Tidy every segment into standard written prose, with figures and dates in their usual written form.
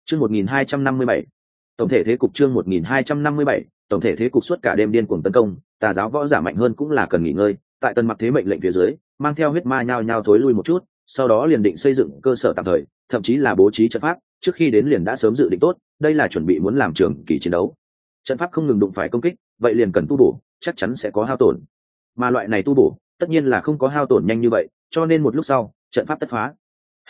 Chương 1257. Tổng thể thế cục. Chương 1257. Tổng thể thế cục. Suốt cả đêm điên cuồng tấn công, tà giáo võ giả mạnh hơn cũng là cần nghỉ ngơi. Tại Tần Mặc thế mệnh lệnh phía dưới, mang theo huyết ma nhao nhao thối lui một chút, sau đó liền định xây dựng cơ sở tạm thời, thậm chí là bố trí trận pháp. Trước khi đến liền đã sớm dự định tốt, đây là chuẩn bị muốn làm trường kỳ chiến đấu. Trận pháp không ngừng đụng phải công kích, vậy liền cần tu bổ, chắc chắn sẽ có hao tổn. Mà loại này tu bổ, tất nhiên là không có hao tổn nhanh như vậy, cho nên một lúc sau, trận pháp tất phá.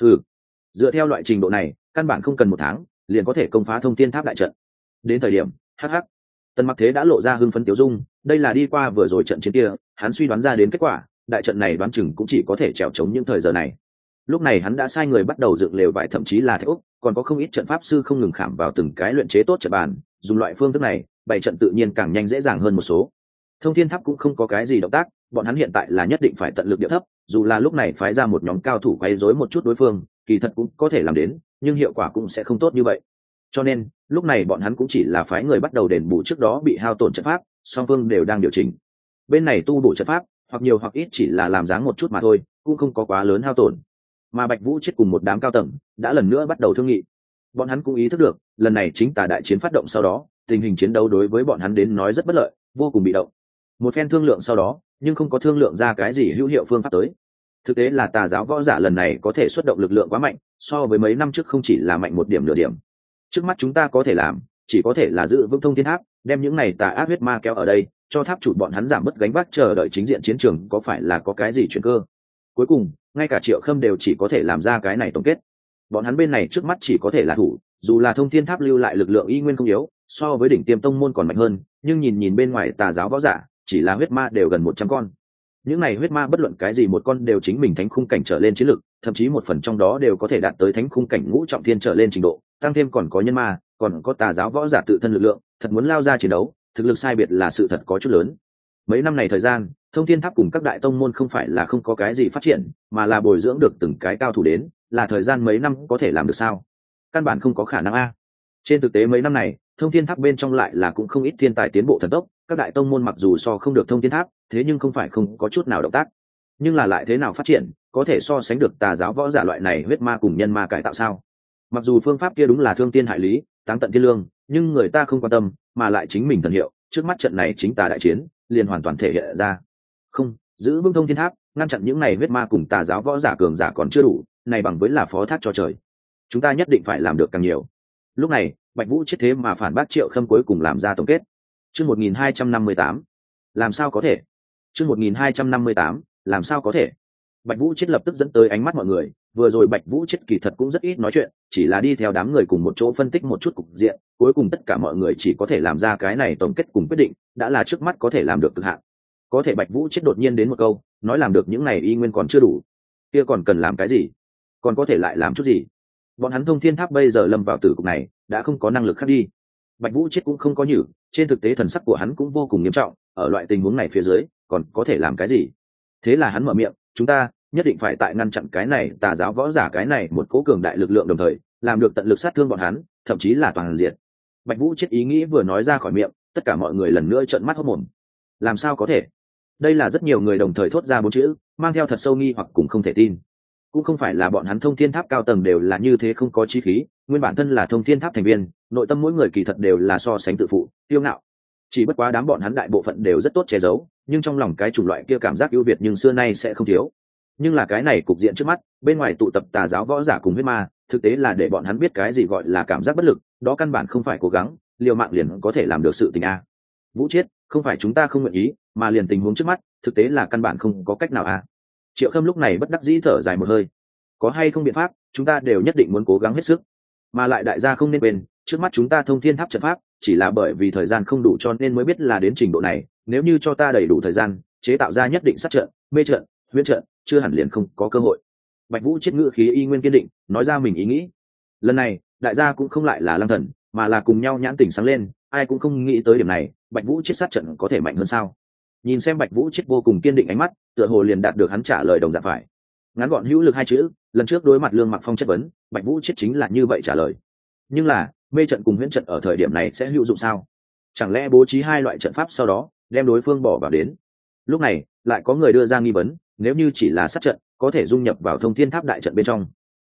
Dựa theo loại trình độ này, căn bản không cần 1 tháng, liền có thể công phá Thông Thiên Tháp đại trận. Đến thời điểm, Tần Mặc Thế đã lộ ra hưng phấn tiêu dung, đây là đi qua vừa rồi trận chiến kia, hắn suy đoán ra đến kết quả, đại trận này đoán chừng cũng chỉ có thể trèo chống những thời giờ này. Lúc này hắn đã sai người bắt đầu dựng lều vải, thậm chí là thạch ốc, còn có không ít trận pháp sư không ngừng khảm vào từng cái luyện chế tốt trận bàn, dùng loại phương thức này, bày trận tự nhiên càng nhanh dễ dàng hơn một số. Thông Thiên Tháp cũng không có cái gì động tác, bọn hắn hiện tại là nhất định phải tận lực điệu thấp, dù là lúc này phái ra một nhóm cao thủ quấy rối một chút đối phương, kỳ thật cũng có thể làm đến, nhưng hiệu quả cũng sẽ không tốt như vậy. Cho nên, lúc này bọn hắn cũng chỉ là phái người bắt đầu đền bù trước đó bị hao tổn trận pháp, song phương đều đang điều chỉnh. Bên này tu bổ trận pháp, hoặc nhiều hoặc ít chỉ là làm dáng một chút mà thôi, cũng không có quá lớn hao tổn. Mà Bạch Vũ chết cùng một đám cao tầng đã lần nữa bắt đầu thương nghị. Bọn hắn cũng ý thức được, lần này chính tà đại chiến phát động sau đó, tình hình chiến đấu đối với bọn hắn đến nói rất bất lợi, vô cùng bị động. Một phen thương lượng sau đó, nhưng không có thương lượng ra cái gì hữu hiệu phương pháp tới. Thực tế là tà giáo võ giả lần này có thể xuất động lực lượng quá mạnh, so với mấy năm trước không chỉ là mạnh 1 điểm nửa điểm. Trước mắt chúng ta có thể làm, chỉ có thể là giữ vững Thông Thiên Tháp, đem những này tà ác huyết ma kéo ở đây, cho tháp chủ bọn hắn giảm bớt gánh vác, chờ đợi chính diện chiến trường có phải là có cái gì chuyển cơ. Cuối cùng, ngay cả Triệu Khâm đều chỉ có thể làm ra cái này tổng kết. Bọn hắn bên này trước mắt chỉ có thể là thủ, dù là Thông Thiên Tháp lưu lại lực lượng y nguyên không yếu, so với đỉnh tiêm tông môn còn mạnh hơn, nhưng nhìn bên ngoài tà giáo võ giả, chỉ là huyết ma đều gần 100 con. Những này huyết ma bất luận cái gì một con đều chính mình thánh khung cảnh trở lên chiến lực, thậm chí một phần trong đó đều có thể đạt tới thánh khung cảnh ngũ trọng thiên trở lên trình độ, tăng thêm còn có nhân ma, còn có tà giáo võ giả tự thân lực lượng, thật muốn lao ra chiến đấu, thực lực sai biệt là sự thật có chút lớn. Mấy năm này thời gian, Thông Thiên Tháp cùng các đại tông môn không phải là không có cái gì phát triển, mà là bồi dưỡng được từng cái cao thủ đến, là thời gian mấy năm có thể làm được sao? Căn bản không có khả năng a. Trên thực tế mấy năm này, Thông Thiên Tháp bên trong lại là cũng không ít thiên tài tiến bộ thần tốc, các đại tông môn mặc dù so không được Thông Thiên Tháp, thế nhưng không phải không có chút nào động tác. Nhưng là lại thế nào phát triển, có thể so sánh được tà giáo võ giả loại này huyết ma cùng nhân ma cải tạo sao? Mặc dù phương pháp kia đúng là thương tiên hại lý, táng tận thiên lương, nhưng người ta không quan tâm, mà lại chính mình thần hiệu, trước mắt trận này chính tà đại chiến, liền hoàn toàn thể hiện ra. Không, giữ vững Thông Thiên Tháp, ngăn chặn những này huyết ma cùng tà giáo võ giả cường giả còn chưa đủ, này bằng với là phó thác cho trời. Chúng ta nhất định phải làm được càng nhiều. Lúc này, Bạch Vũ chết thế mà phản bác Triệu Khâm cuối cùng làm ra tổng kết. Chương 1258. Làm sao có thể? Chương 1258. Làm sao có thể? Bạch Vũ chết lập tức dẫn tới ánh mắt mọi người, vừa rồi Bạch Vũ chết kỳ thật cũng rất ít nói chuyện, chỉ là đi theo đám người cùng một chỗ phân tích một chút cục diện, cuối cùng tất cả mọi người chỉ có thể làm ra cái này tổng kết cùng quyết định, đã là trước mắt có thể làm được cực hạn. Có thể Bạch Vũ chết đột nhiên đến một câu, nói làm được những này y nguyên còn chưa đủ. Kia còn cần làm cái gì? Còn có thể lại làm chút gì? Bọn hắn Thông Thiên Tháp bây giờ lâm vào tử cục này, đã không có năng lực khác đi. Bạch Vũ chết cũng không có nhử, trên thực tế thần sắc của hắn cũng vô cùng nghiêm trọng, ở loại tình huống này phía dưới, còn có thể làm cái gì? Thế là hắn mở miệng, chúng ta nhất định phải tại ngăn chặn cái này tà giáo võ giả cái này một cố cường đại lực lượng, đồng thời làm được tận lực sát thương bọn hắn, thậm chí là toàn diện. Bạch Vũ chết ý nghĩ vừa nói ra khỏi miệng, tất cả mọi người lần nữa trợn mắt hốt mồm. Làm sao có thể? Đây là rất nhiều người đồng thời thốt ra 4 chữ, mang theo thật sâu nghi hoặc cùng không thể tin. Cũng không phải là bọn hắn Thông Thiên Tháp cao tầng đều là như thế không có chí khí, nguyên bản thân là Thông Thiên Tháp thành viên, nội tâm mỗi người kỳ thật đều là so sánh tự phụ, kiêu ngạo. Chỉ bất quá đám bọn hắn đại bộ phận đều rất tốt che giấu, nhưng trong lòng cái chủng loại kia cảm giác ưu việt nhưng xưa nay sẽ không thiếu. Nhưng là cái này cục diện trước mắt, bên ngoài tụ tập tà giáo võ giả cùng huyết ma, thực tế là để bọn hắn biết cái gì gọi là cảm giác bất lực, đó căn bản không phải cố gắng, liều mạng liền có thể làm được sự tình a. Vũ chết, không phải chúng ta không nguyện ý, mà liền tình huống trước mắt, thực tế là căn bản không có cách nào a. Triệu Khâm lúc này bất đắc dĩ thở dài một hơi. Có hay không biện pháp, chúng ta đều nhất định muốn cố gắng hết sức. Mà lại đại gia không nên quên, trước mắt chúng ta Thông Thiên Tháp trận pháp, chỉ là bởi vì thời gian không đủ cho nên mới biết là đến trình độ này, nếu như cho ta đầy đủ thời gian, chế tạo ra nhất định sát trận, mê trận, huyễn trận, chưa hẳn liền không có cơ hội. Bạch Vũ chết ngữ khí y nguyên kiên định, nói ra mình ý nghĩ. Lần này, đại gia cũng không lại là Lăng Thần, mà là cùng nhau nhãn tỉnh sáng lên, ai cũng không nghĩ tới điểm này, Bạch Vũ chết sát trận có thể mạnh hơn sao? Nhìn xem Bạch Vũ chết vô cùng kiên định ánh mắt, tựa hồ liền đạt được hắn trả lời đồng dạng phải. Ngắn gọn hữu lực 2 chữ, lần trước đối mặt Lương Mặc Phong chất vấn, Bạch Vũ chết chính là như vậy trả lời. Nhưng là, mê trận cùng huyễn trận ở thời điểm này sẽ hữu dụng sao? Chẳng lẽ bố trí 2 loại trận pháp sau đó, đem đối phương bỏ vào đến? Lúc này, lại có người đưa ra nghi vấn, nếu như chỉ là sát trận, có thể dung nhập vào Thông Thiên Tháp đại trận bên trong.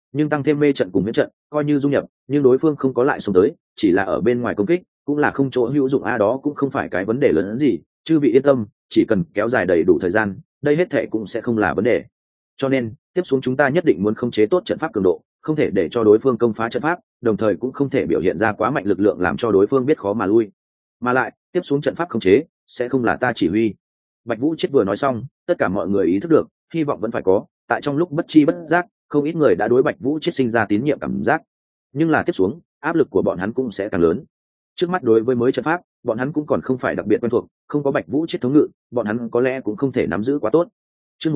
nhưng tăng thêm mê trận cùng miễn trận coi như dung nhập, nhưng đối phương không có lại xuống tới, chỉ là ở bên ngoài công kích cũng là không chỗ hữu dụng. Đó cũng không phải cái vấn đề lớn hơn gì, chư vị yên tâm, chỉ cần kéo dài đầy đủ thời gian, đây hết thệ cũng sẽ không là vấn đề. Cho nên tiếp xuống chúng ta nhất định muốn khống chế tốt trận pháp cường độ, không thể để cho đối phương công phá trận pháp, đồng thời cũng không thể biểu hiện ra quá mạnh lực lượng làm cho đối phương biết khó mà lui. Mà lại tiếp xuống trận pháp khống chế sẽ không là ta chỉ huy. Bạch Vũ Chết vừa nói xong, tất cả mọi người ý thức được hy vọng vẫn phải có, tại trong lúc bất chi bất giác không ít người đã đối Bạch Vũ Chết sinh ra tín nhiệm cảm giác. Nhưng là tiếp xuống áp lực của bọn hắn cũng sẽ càng lớn. Trước mắt đối với mới trận pháp, bọn hắn cũng còn không phải đặc biệt quen thuộc, không có Bạch Vũ Chết thống ngự, bọn hắn có lẽ cũng không thể nắm giữ quá tốt. Chương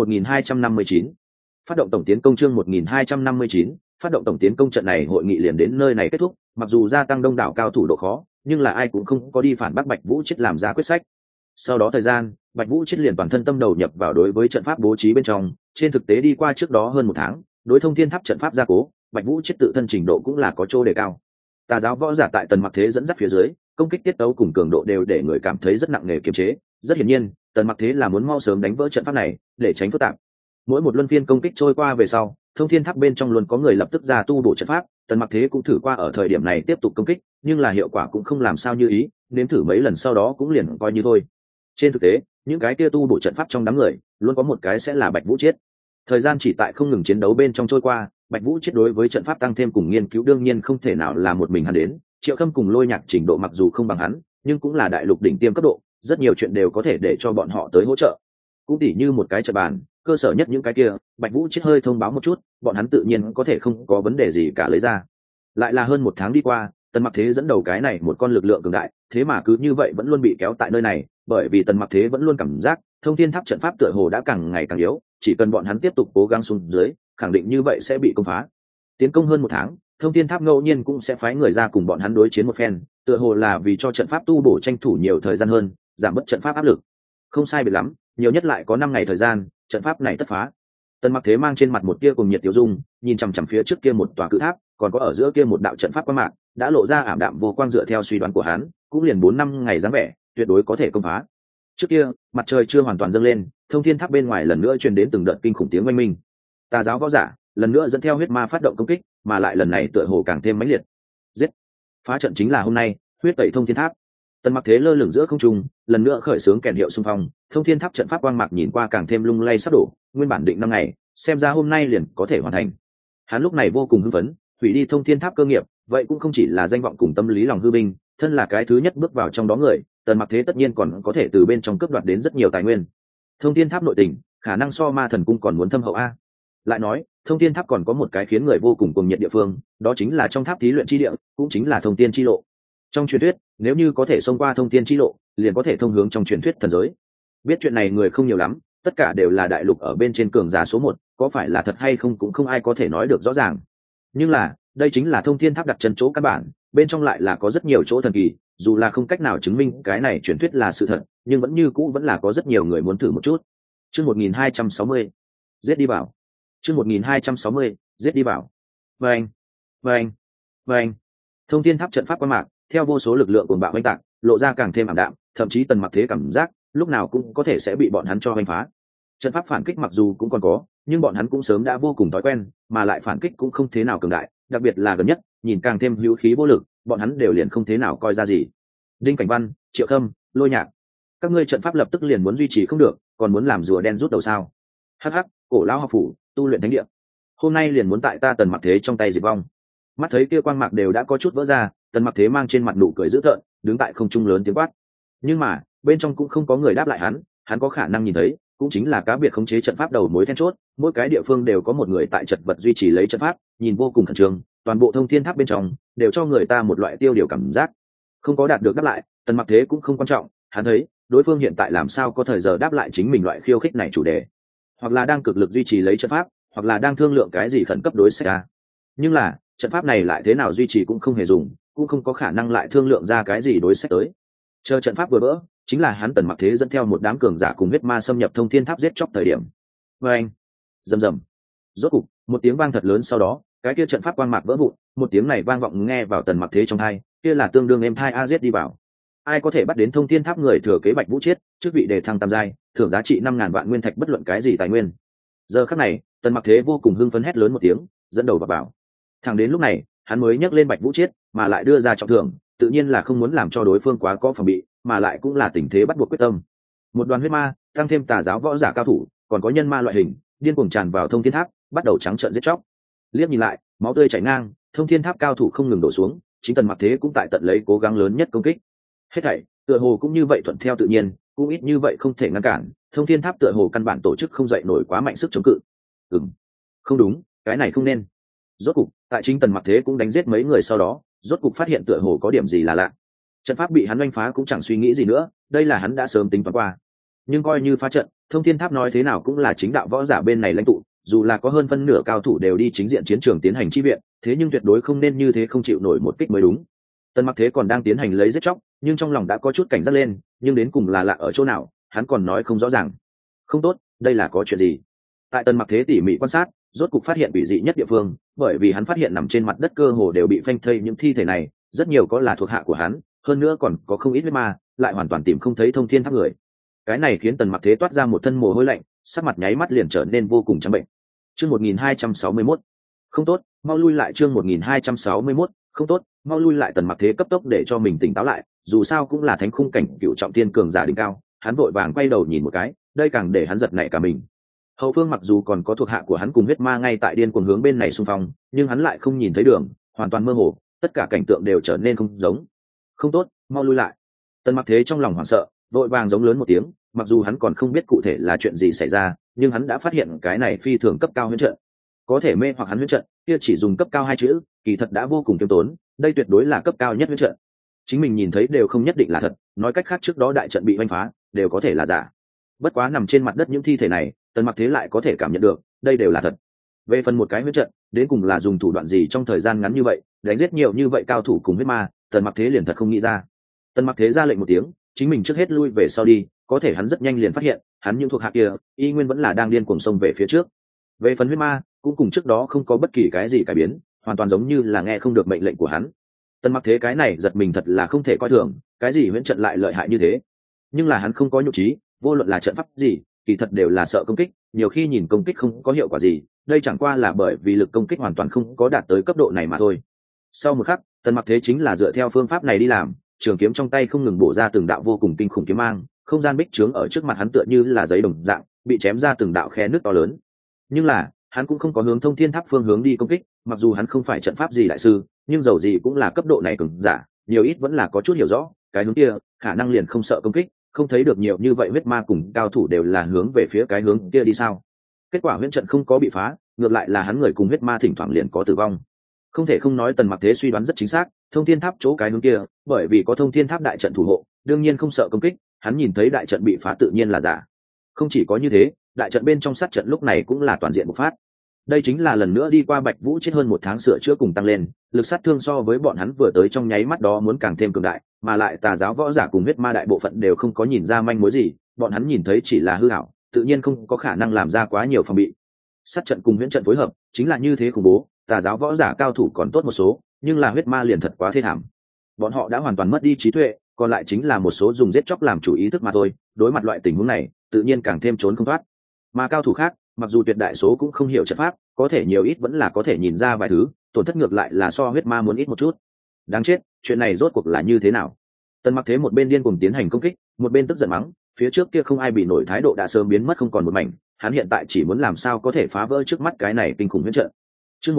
1259, phát động tổng tiến công. Chương 1259, phát động tổng tiến công. Trận này hội nghị liền đến nơi này kết thúc, mặc dù gia tăng đông đảo cao thủ độ khó, nhưng là ai cũng không có đi phản bác Bạch Vũ Chết làm ra quyết sách. Sau đó thời gian, Bạch Vũ Chết liền toàn thân tâm đầu nhập vào đối với trận pháp bố trí bên trong, trên thực tế đi qua trước đó hơn một tháng, đối thông thiên tháp trận pháp gia cố, Bạch Vũ Chết tự thân trình độ cũng là có chỗ đề cao. Tà giáo võ giả tại Tần Mặc Thế dẫn dắt phía dưới, công kích tiết tấu cùng cường độ đều để người cảm thấy rất nặng nề kiềm chế. Rất hiển nhiên, Tần Mặc Thế là muốn mau sớm đánh vỡ trận pháp này, để tránh phức tạp. Mỗi một luân phiên công kích trôi qua về sau, thông thiên tháp bên trong luôn có người lập tức ra tu bổ trận pháp. Tần Mặc Thế cũng thử qua ở thời điểm này tiếp tục công kích, nhưng là hiệu quả cũng không làm sao như ý, nếm thử mấy lần sau đó cũng liền coi như thôi. Trên thực tế, những cái kia tu bổ trận pháp trong đám người, luôn có một cái sẽ là Bạch Vũ Chết. Thời gian chỉ tại không ngừng chiến đấu bên trong trôi qua, Bạch Vũ Chết đối với trận pháp tăng thêm cùng nghiên cứu đương nhiên không thể nào là một mình hắn đến. Triệu Khâm cùng Lôi Nhạc trình độ mặc dù không bằng hắn, nhưng cũng là đại lục đỉnh tiêm cấp độ, rất nhiều chuyện đều có thể để cho bọn họ tới hỗ trợ. Cũng tỉ như một cái trận bàn, cơ sở nhất những cái kia, Bạch Vũ Chết hơi thông báo một chút, bọn hắn tự nhiên có thể không có vấn đề gì cả lấy ra. Lại là hơn một tháng đi qua, Tần Mặc Thế dẫn đầu cái này một con lực lượng cường đại, thế mà cứ như vậy vẫn luôn bị kéo tại nơi này, bởi vì Tần Mặc Thế vẫn luôn cảm giác thông thiên tháp trận pháp tựa hồ đã càng ngày càng yếu, chỉ cần bọn hắn tiếp tục cố gắng xuống dưới, khẳng định như vậy sẽ bị công phá. Tiến công hơn một tháng, thông thiên tháp ngẫu nhiên cũng sẽ phái người ra cùng bọn hắn đối chiến một phen, tựa hồ là vì cho trận pháp tu bổ tranh thủ nhiều thời gian hơn, giảm bớt trận pháp áp lực. Không sai biệt lắm, nhiều nhất lại có 5 ngày thời gian, trận pháp này tất phá. Tần Mặc Thế mang trên mặt một tia cùng nhiệt tiêu dung, nhìn chằm chằm phía trước kia một tòa cự tháp, còn có ở giữa kia một đạo trận pháp quang mạc, đã lộ ra ảm đạm vô quang. Dựa theo suy đoán của hắn, cũng liền 4-5 ngày dáng vẻ, tuyệt đối có thể công phá. Trước kia, mặt trời chưa hoàn toàn dâng lên, thông thiên tháp bên ngoài lần nữa truyền đến từng đợt kinh khủng tiếng oanh minh. Tà giáo võ giả lần nữa dẫn theo huyết ma phát động công kích, mà lại lần này tựa hồ càng thêm mãnh liệt. Giết! Phá trận chính là hôm nay, huyết tẩy thông thiên tháp. Tần Mặc Thế lơ lửng giữa không trung, lần nữa khởi xướng kèn hiệu xung phong, thông thiên tháp trận pháp quang mạc nhìn qua càng thêm lung lay sắp đổ, nguyên bản định 5 ngày, xem ra hôm nay liền có thể hoàn thành. Hắn lúc này vô cùng hưng phấn, hủy đi thông thiên tháp cơ nghiệp, vậy cũng không chỉ là danh vọng cùng tâm lý lòng hư binh, thân là cái thứ nhất bước vào trong đó người, Tần Mặc Thế tất nhiên còn có thể từ bên trong cướp đoạt đến rất nhiều tài nguyên. Thông thiên tháp nội tình, khả năng so Ma Thần cung còn muốn thâm hậu a. Lại nói, thông thiên tháp còn có một cái khiến người vô cùng cuồng nhiệt địa phương, đó chính là trong tháp thí luyện chi địa, cũng chính là thông tiên chi lộ. Trong truyền thuyết, nếu như có thể xông qua thông tiên chi lộ, liền có thể thông hướng trong truyền thuyết thần giới. Biết chuyện này người không nhiều lắm, tất cả đều là đại lục ở bên trên cường giả số 1, có phải là thật hay không cũng không ai có thể nói được rõ ràng. Nhưng là, đây chính là thông thiên tháp đặt chân chỗ căn bản, bên trong lại là có rất nhiều chỗ thần kỳ, dù là không cách nào chứng minh cái này truyền thuyết là sự thật, nhưng vẫn như cũ vẫn là có rất nhiều người muốn thử một chút. Chương 1260, giết đi vào. Chương 1260, giết đi vào. Vâng, vâng, vâng. Thông thiên tháp trận pháp qua mạc, theo vô số lực lượng cuồng bạo oanh tạc, lộ ra càng thêm ảm đạm, thậm chí Tần Mặc Thế cảm giác lúc nào cũng có thể sẽ bị bọn hắn cho oanh phá. Trận pháp phản kích mặc dù cũng còn có, nhưng bọn hắn cũng sớm đã vô cùng thói quen, mà lại phản kích cũng không thế nào cường đại, đặc biệt là gần nhất, nhìn càng thêm hữu khí vô lực, bọn hắn đều liền không thế nào coi ra gì. Đinh Cảnh Văn, Triệu Khâm, Lôi Nhạc, các ngươi trận pháp lập tức liền muốn duy trì không được, còn muốn làm rùa đen rút đầu sao? Hắc hắc, cổ lão học phủ, tu luyện thánh địa, hôm nay liền muốn tại ta Tần Mặc Thế trong tay diệt vong. Mắt thấy kia quang mạc đều đã có chút vỡ ra, Tần Mặc Thế mang trên mặt nụ cười dữ tợn, đứng tại không trung lớn tiếng quát. Nhưng mà bên trong cũng không có người đáp lại hắn có khả năng nhìn thấy, cũng chính là cá biệt khống chế trận pháp đầu mối then chốt, mỗi cái địa phương đều có một người tại trận vật duy trì lấy trận pháp, nhìn vô cùng khẩn trương, toàn bộ thông thiên tháp bên trong đều cho người ta một loại tiêu điều cảm giác. Không có đạt được đáp lại, Tần Mặc Thế cũng không quan trọng, hắn thấy đối phương hiện tại làm sao có thời giờ đáp lại chính mình loại khiêu khích này chủ đề, hoặc là đang cực lực duy trì lấy trận pháp, hoặc là đang thương lượng cái gì khẩn cấp đối sách ra. Nhưng là trận pháp này lại thế nào duy trì cũng không hề dùng, cũng không có khả năng lại thương lượng ra cái gì đối sách tới. Chờ trận pháp vừa vỡ, chính là hắn Tần Mặc Thế dẫn theo một đám cường giả cùng huyết ma xâm nhập thông thiên tháp giết chóc thời điểm. Anh, rầm rầm, rốt cục một tiếng vang thật lớn, sau đó cái kia trận pháp quang mạc vỡ vụn, một tiếng này vang vọng nghe vào Tần Mặc Thế trong tai, kia là tương đương êm thai a. Giết đi vào. Ai có thể bắt đến thông thiên tháp người thừa kế Bạch Vũ Chiết, chức vị đề thăng tam giai, thưởng giá trị 5.000 vạn nguyên thạch bất luận cái gì tài nguyên. Giờ khắc này Tần Mặc Thế vô cùng hưng phấn hét lớn một tiếng, dẫn đầu vào. Thẳng đến lúc này hắn mới nhấc lên Bạch Vũ Chiết mà lại đưa ra trọng thưởng, tự nhiên là không muốn làm cho đối phương quá có phòng bị, mà lại cũng là tình thế bắt buộc quyết tâm. Một đoàn huyết ma tăng thêm tà giáo võ giả cao thủ, còn có nhân ma loại hình, điên cuồng tràn vào Thông Thiên Tháp, bắt đầu trắng trợn giết chóc. Liếc nhìn lại, máu tươi chảy ngang, Thông Thiên Tháp cao thủ không ngừng đổ xuống, chính Tần Mặc Thế cũng tại tận lấy cố gắng lớn nhất công kích. Hết thảy tựa hồ cũng như vậy thuận theo tự nhiên, cũng ít như vậy không thể ngăn cản, Thông Thiên Tháp tựa hồ căn bản tổ chức không dậy nổi quá mạnh sức chống cự. Không đúng, cái này không nên. Rốt cục tại chính Tần Mặc Thế cũng đánh giết mấy người sau đó, rốt cục phát hiện tựa hồ có điểm gì là lạ. Trận pháp bị hắn đánh phá cũng chẳng suy nghĩ gì nữa, đây là hắn đã sớm tính toán qua. Nhưng coi như phá trận, Thông Thiên Tháp nói thế nào cũng là chính đạo võ giả bên này lãnh tụ, dù là có hơn phân nửa cao thủ đều đi chính diện chiến trường tiến hành chi viện, thế nhưng tuyệt đối không nên như thế không chịu nổi một kích mới đúng. Tần Mặc Thế còn đang tiến hành lấy giết chóc, nhưng trong lòng đã có chút cảnh giác lên, nhưng đến cùng là lạ ở chỗ nào, hắn còn nói không rõ ràng. Không tốt, đây là có chuyện gì? Tại Tần Mặc Thế tỉ mỉ quan sát, rốt cục phát hiện quỷ dị nhất địa phương, bởi vì hắn phát hiện nằm trên mặt đất cơ hồ đều bị phanh thây những thi thể này, rất nhiều có là thuộc hạ của hắn, hơn nữa còn có không ít huyết ma, lại hoàn toàn tìm không thấy Thông Thiên Tháp người. Cái này khiến Tần Mặc Thế toát ra một thân mồ hôi lạnh, sắc mặt nháy mắt liền trở nên vô cùng trắng bệnh. Chương 1261. Không tốt, mau lui lại. Chương 1261. Không tốt, mau lui lại. Tần Mặc Thế cấp tốc để cho mình tỉnh táo lại, dù sao cũng là thánh khung cảnh cựu trọng thiên cường giả đỉnh cao, hắn vội vàng quay đầu nhìn một cái, đây càng để hắn giật nảy cả mình. Hậu phương mặc dù còn có thuộc hạ của hắn cùng huyết ma ngay tại điên cuồng hướng bên này xung phong, nhưng hắn lại không nhìn thấy đường, hoàn toàn mơ hồ, tất cả cảnh tượng đều trở nên không giống. Không tốt, mau lui lại. Tần Mặc Thế trong lòng hoảng sợ, vội vàng giống lớn một tiếng, mặc dù hắn còn không biết cụ thể là chuyện gì xảy ra, nhưng hắn đã phát hiện cái này phi thường cấp cao huyễn trận. Có thể mê hoặc hắn huyễn trận, kia chỉ dùng cấp cao hai chữ, kỳ thật đã vô cùng kiêm tốn, đây tuyệt đối là cấp cao nhất huyễn trận. Chính mình nhìn thấy đều không nhất định là thật, nói cách khác trước đó đại trận bị hoành phá, đều có thể là giả. Bất quá nằm trên mặt đất những thi thể này, Tần Mặc Thế lại có thể cảm nhận được, đây đều là thật. Về phần một cái huyễn trận, đến cùng là dùng thủ đoạn gì trong thời gian ngắn như vậy, đánh giết nhiều như vậy cao thủ cùng huyết ma, Tần Mặc Thế liền thật không nghĩ ra. Tần Mặc Thế ra lệnh một tiếng, chính mình trước hết lui về sau đi, có thể hắn rất nhanh liền phát hiện, hắn những thuộc hạ kia, y nguyên vẫn là đang điên cuồng xông về phía trước. Về phần huyết ma, cũng cùng trước đó không có bất kỳ cái gì cải biến, hoàn toàn giống như là nghe không được mệnh lệnh của hắn. Tần Mặc Thế cái này giật mình thật là không thể coi thường, cái gì huyễn trận lại lợi hại như thế. Nhưng là hắn không có nhục trí, vô luận là trận pháp gì, kỳ thật đều là sợ công kích, nhiều khi nhìn công kích không có hiệu quả gì, đây chẳng qua là bởi vì lực công kích hoàn toàn không có đạt tới cấp độ này mà thôi. Sau một khắc, Tần Mặc Thế chính là dựa theo phương pháp này đi làm, trường kiếm trong tay không ngừng bổ ra từng đạo vô cùng kinh khủng kiếm mang, không gian bích trướng ở trước mặt hắn tựa như là giấy đồng dạng, bị chém ra từng đạo khe nước to lớn. Nhưng là, hắn cũng không có hướng Thông Thiên Tháp phương hướng đi công kích, mặc dù hắn không phải trận pháp gì đại sư, nhưng dầu gì cũng là cấp độ này cường giả, nhiều ít vẫn là có chút hiểu rõ, cái hướng kia, khả năng liền không sợ công kích, không thấy được nhiều như vậy huyết ma cùng cao thủ đều là hướng về phía cái hướng kia đi sao? Kết quả huyễn trận không có bị phá, ngược lại là hắn người cùng huyết ma thỉnh thoảng liền có tử vong. Không thể không nói Tần Mặc Thế suy đoán rất chính xác, Thông Thiên Tháp chỗ cái hướng kia, bởi vì có Thông Thiên Tháp đại trận thủ hộ, đương nhiên không sợ công kích, hắn nhìn thấy đại trận bị phá tự nhiên là giả. Không chỉ có như thế, đại trận bên trong sát trận lúc này cũng là toàn diện bộc phát. Đây chính là lần nữa đi qua Bạch Vũ chết hơn một tháng sửa chữa cùng tăng lên, lực sát thương so với bọn hắn vừa tới trong nháy mắt đó muốn càng thêm cường đại, mà lại tà giáo võ giả cùng huyết ma đại bộ phận đều không có nhìn ra manh mối gì, bọn hắn nhìn thấy chỉ là hư ảo, tự nhiên không có khả năng làm ra quá nhiều phòng bị. Sát trận cùng huyễn trận phối hợp, chính là như thế khủng bố, tà giáo võ giả cao thủ còn tốt một số, nhưng là huyết ma liền thật quá thê thảm. Bọn họ đã hoàn toàn mất đi trí tuệ, còn lại chính là một số dùng giết chóc làm chủ ý thức mà thôi, đối mặt loại tình huống này, tự nhiên càng thêm trốn không thoát. Mà cao thủ khác, mặc dù tuyệt đại số cũng không hiểu trận pháp, có thể nhiều ít vẫn là có thể nhìn ra vài thứ, tổn thất ngược lại là so huyết ma muốn ít một chút. Đáng chết, chuyện này rốt cuộc là như thế nào? Tần Mặc Thế một bên điên cuồng tiến hành công kích, một bên tức giận mắng, phía trước kia không ai bị nổi thái độ đã sớm biến mất không còn một mảnh, hắn hiện tại chỉ muốn làm sao có thể phá vỡ trước mắt cái này kinh khủng huyễn trận. Chương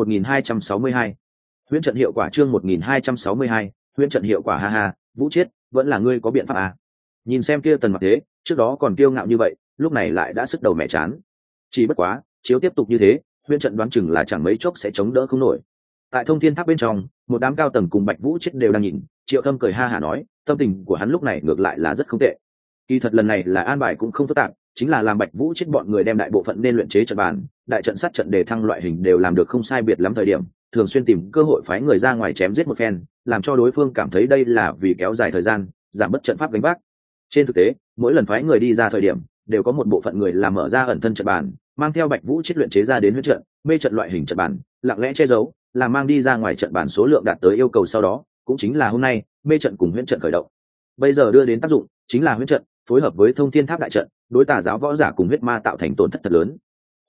1262. Huyễn trận hiệu quả. Chương 1262. Huyễn trận hiệu quả. Ha ha, Vũ Chiết, vẫn là ngươi có biện pháp à? Nhìn xem kia Tần Mặc Thế, trước đó còn kiêu ngạo như vậy, lúc này lại đã sức đầu mẹ chán. Chỉ bất quá, chiếu tiếp tục như thế, huyễn trận đoán chừng là chẳng mấy chốc sẽ chống đỡ không nổi. Tại Thông Thiên Tháp bên trong, một đám cao tầng cùng Bạch Vũ Chiết đều đang nhìn, Triệu Thâm cười ha hả nói, tâm tình của hắn lúc này ngược lại là rất không tệ. Kỳ thật lần này là an bài cũng không phức tạp, chính là làm Bạch Vũ Chiết bọn người đem đại bộ phận nên luyện chế trận bàn, đại trận sát trận đề thăng loại hình đều làm được không sai biệt lắm thời điểm, thường xuyên tìm cơ hội phái người ra ngoài chém giết một phen, làm cho đối phương cảm thấy đây là vì kéo dài thời gian, giảm bớt trận pháp gánh vác. Trên thực tế, mỗi lần phái người đi ra thời điểm, đều có một bộ phận người làm mở ra ẩn thân trận bàn, mang theo Bạch Vũ Chiết luyện chế ra đến huyết trận, mê trận loại hình trận bàn, lặng lẽ che giấu, là mang đi ra ngoài trận bàn số lượng đạt tới yêu cầu sau đó, cũng chính là hôm nay, mê trận cùng huyễn trận khởi động. Bây giờ đưa đến tác dụng, chính là huyễn trận, phối hợp với Thông Thiên Tháp đại trận, đối tà giáo võ giả cùng huyết ma tạo thành tổn thất thật lớn.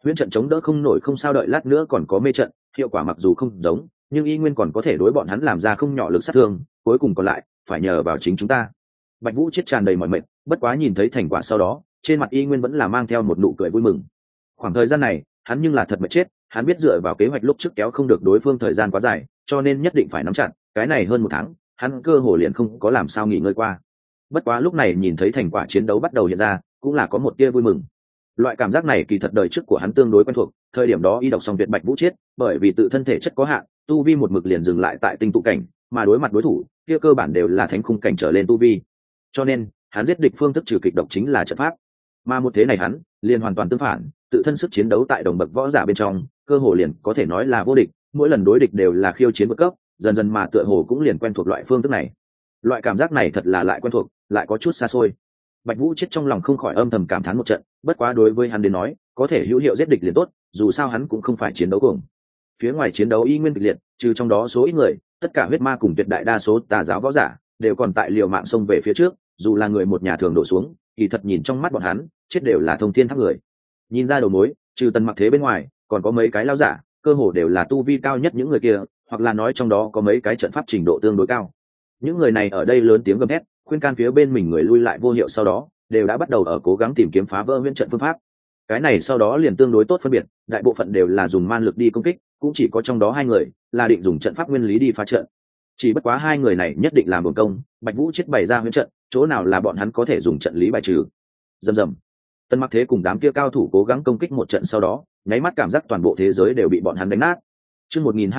huyễn trận chống đỡ không nổi không sao, đợi lát nữa còn có mê trận, hiệu quả mặc dù không giống nhưng y nguyên còn có thể đối bọn hắn làm ra không nhỏ lực sát thương, cuối cùng còn lại phải nhờ vào chính chúng ta. Bạch Vũ chết tràn đầy mỏi mệt, bất quá nhìn thấy thành quả sau đó trên mặt y nguyên vẫn là mang theo một nụ cười vui mừng. Khoảng thời gian này hắn nhưng là thật mệt chết, hắn biết dựa vào kế hoạch lúc trước kéo không được đối phương thời gian quá dài, cho nên nhất định phải nắm chặt cái này hơn 1 tháng hắn cơ hồ liền không có làm sao nghỉ ngơi qua. Bất quá lúc này nhìn thấy thành quả chiến đấu bắt đầu hiện ra cũng là có một tia vui mừng. Loại cảm giác này kỳ thật đời trước của hắn tương đối quen thuộc, thời điểm đó y đọc xong tuyệt Bạch Vũ chết, bởi vì tự thân thể chất có hạn, tu vi một mực liền dừng lại tại tinh tụ cảnh, mà đối mặt đối thủ kia cơ bản đều là thánh khung cảnh trở lên tu vi, cho nên hắn giết địch phương thức trừ kịch độc chính là trận pháp. Mà một thế này hắn liền hoàn toàn tương phản, tự thân sức chiến đấu tại đồng bậc võ giả bên trong cơ hồ liền có thể nói là vô địch, mỗi lần đối địch đều là khiêu chiến vượt cấp, dần dần mà tựa hồ cũng liền quen thuộc loại phương thức này. Loại cảm giác này thật là lại quen thuộc lại có chút xa xôi. Bạch Vũ chết trong lòng không khỏi âm thầm cảm thán một trận, bất quá đối với hắn đến nói có thể hữu hiệu giết địch liền tốt, dù sao hắn cũng không phải chiến đấu cuồng. Phía ngoài chiến đấu y nguyên kịch liệt, trừ trong đó số ít người, tất cả huyết ma cùng tuyệt đại đa số tà giáo võ giả đều còn tại liều mạng xông về phía trước, dù là người một nhà thường đổ xuống kỳ thật nhìn trong mắt bọn hắn chết đều là thông thiên tháp người. Nhìn ra đầu mối, trừ Tần Mặc Thế bên ngoài còn có mấy cái lão giả, cơ hồ đều là tu vi cao nhất những người kia, hoặc là nói trong đó có mấy cái trận pháp trình độ tương đối cao. Những người này ở đây lớn tiếng gầm thét, khuyên can phía bên mình người lui lại vô hiệu, sau đó đều đã bắt đầu ở cố gắng tìm kiếm phá vỡ huyễn trận phương pháp. Cái này sau đó liền tương đối tốt phân biệt, đại bộ phận đều là dùng man lực đi công kích, cũng chỉ có trong đó 2 người là định dùng trận pháp nguyên lý đi phá trận. Chỉ bất quá 2 người này nhất định làm bổn công, Bạch Vũ chết bày ra huyễn trận, chỗ nào là bọn hắn có thể dùng trận lý bài trừ. Rầm rầm. Tần Mặc Thế cùng đám kia cao thủ cố gắng công kích một trận sau đó, nháy mắt cảm giác toàn bộ thế giới đều bị bọn hắn đánh nát. Chương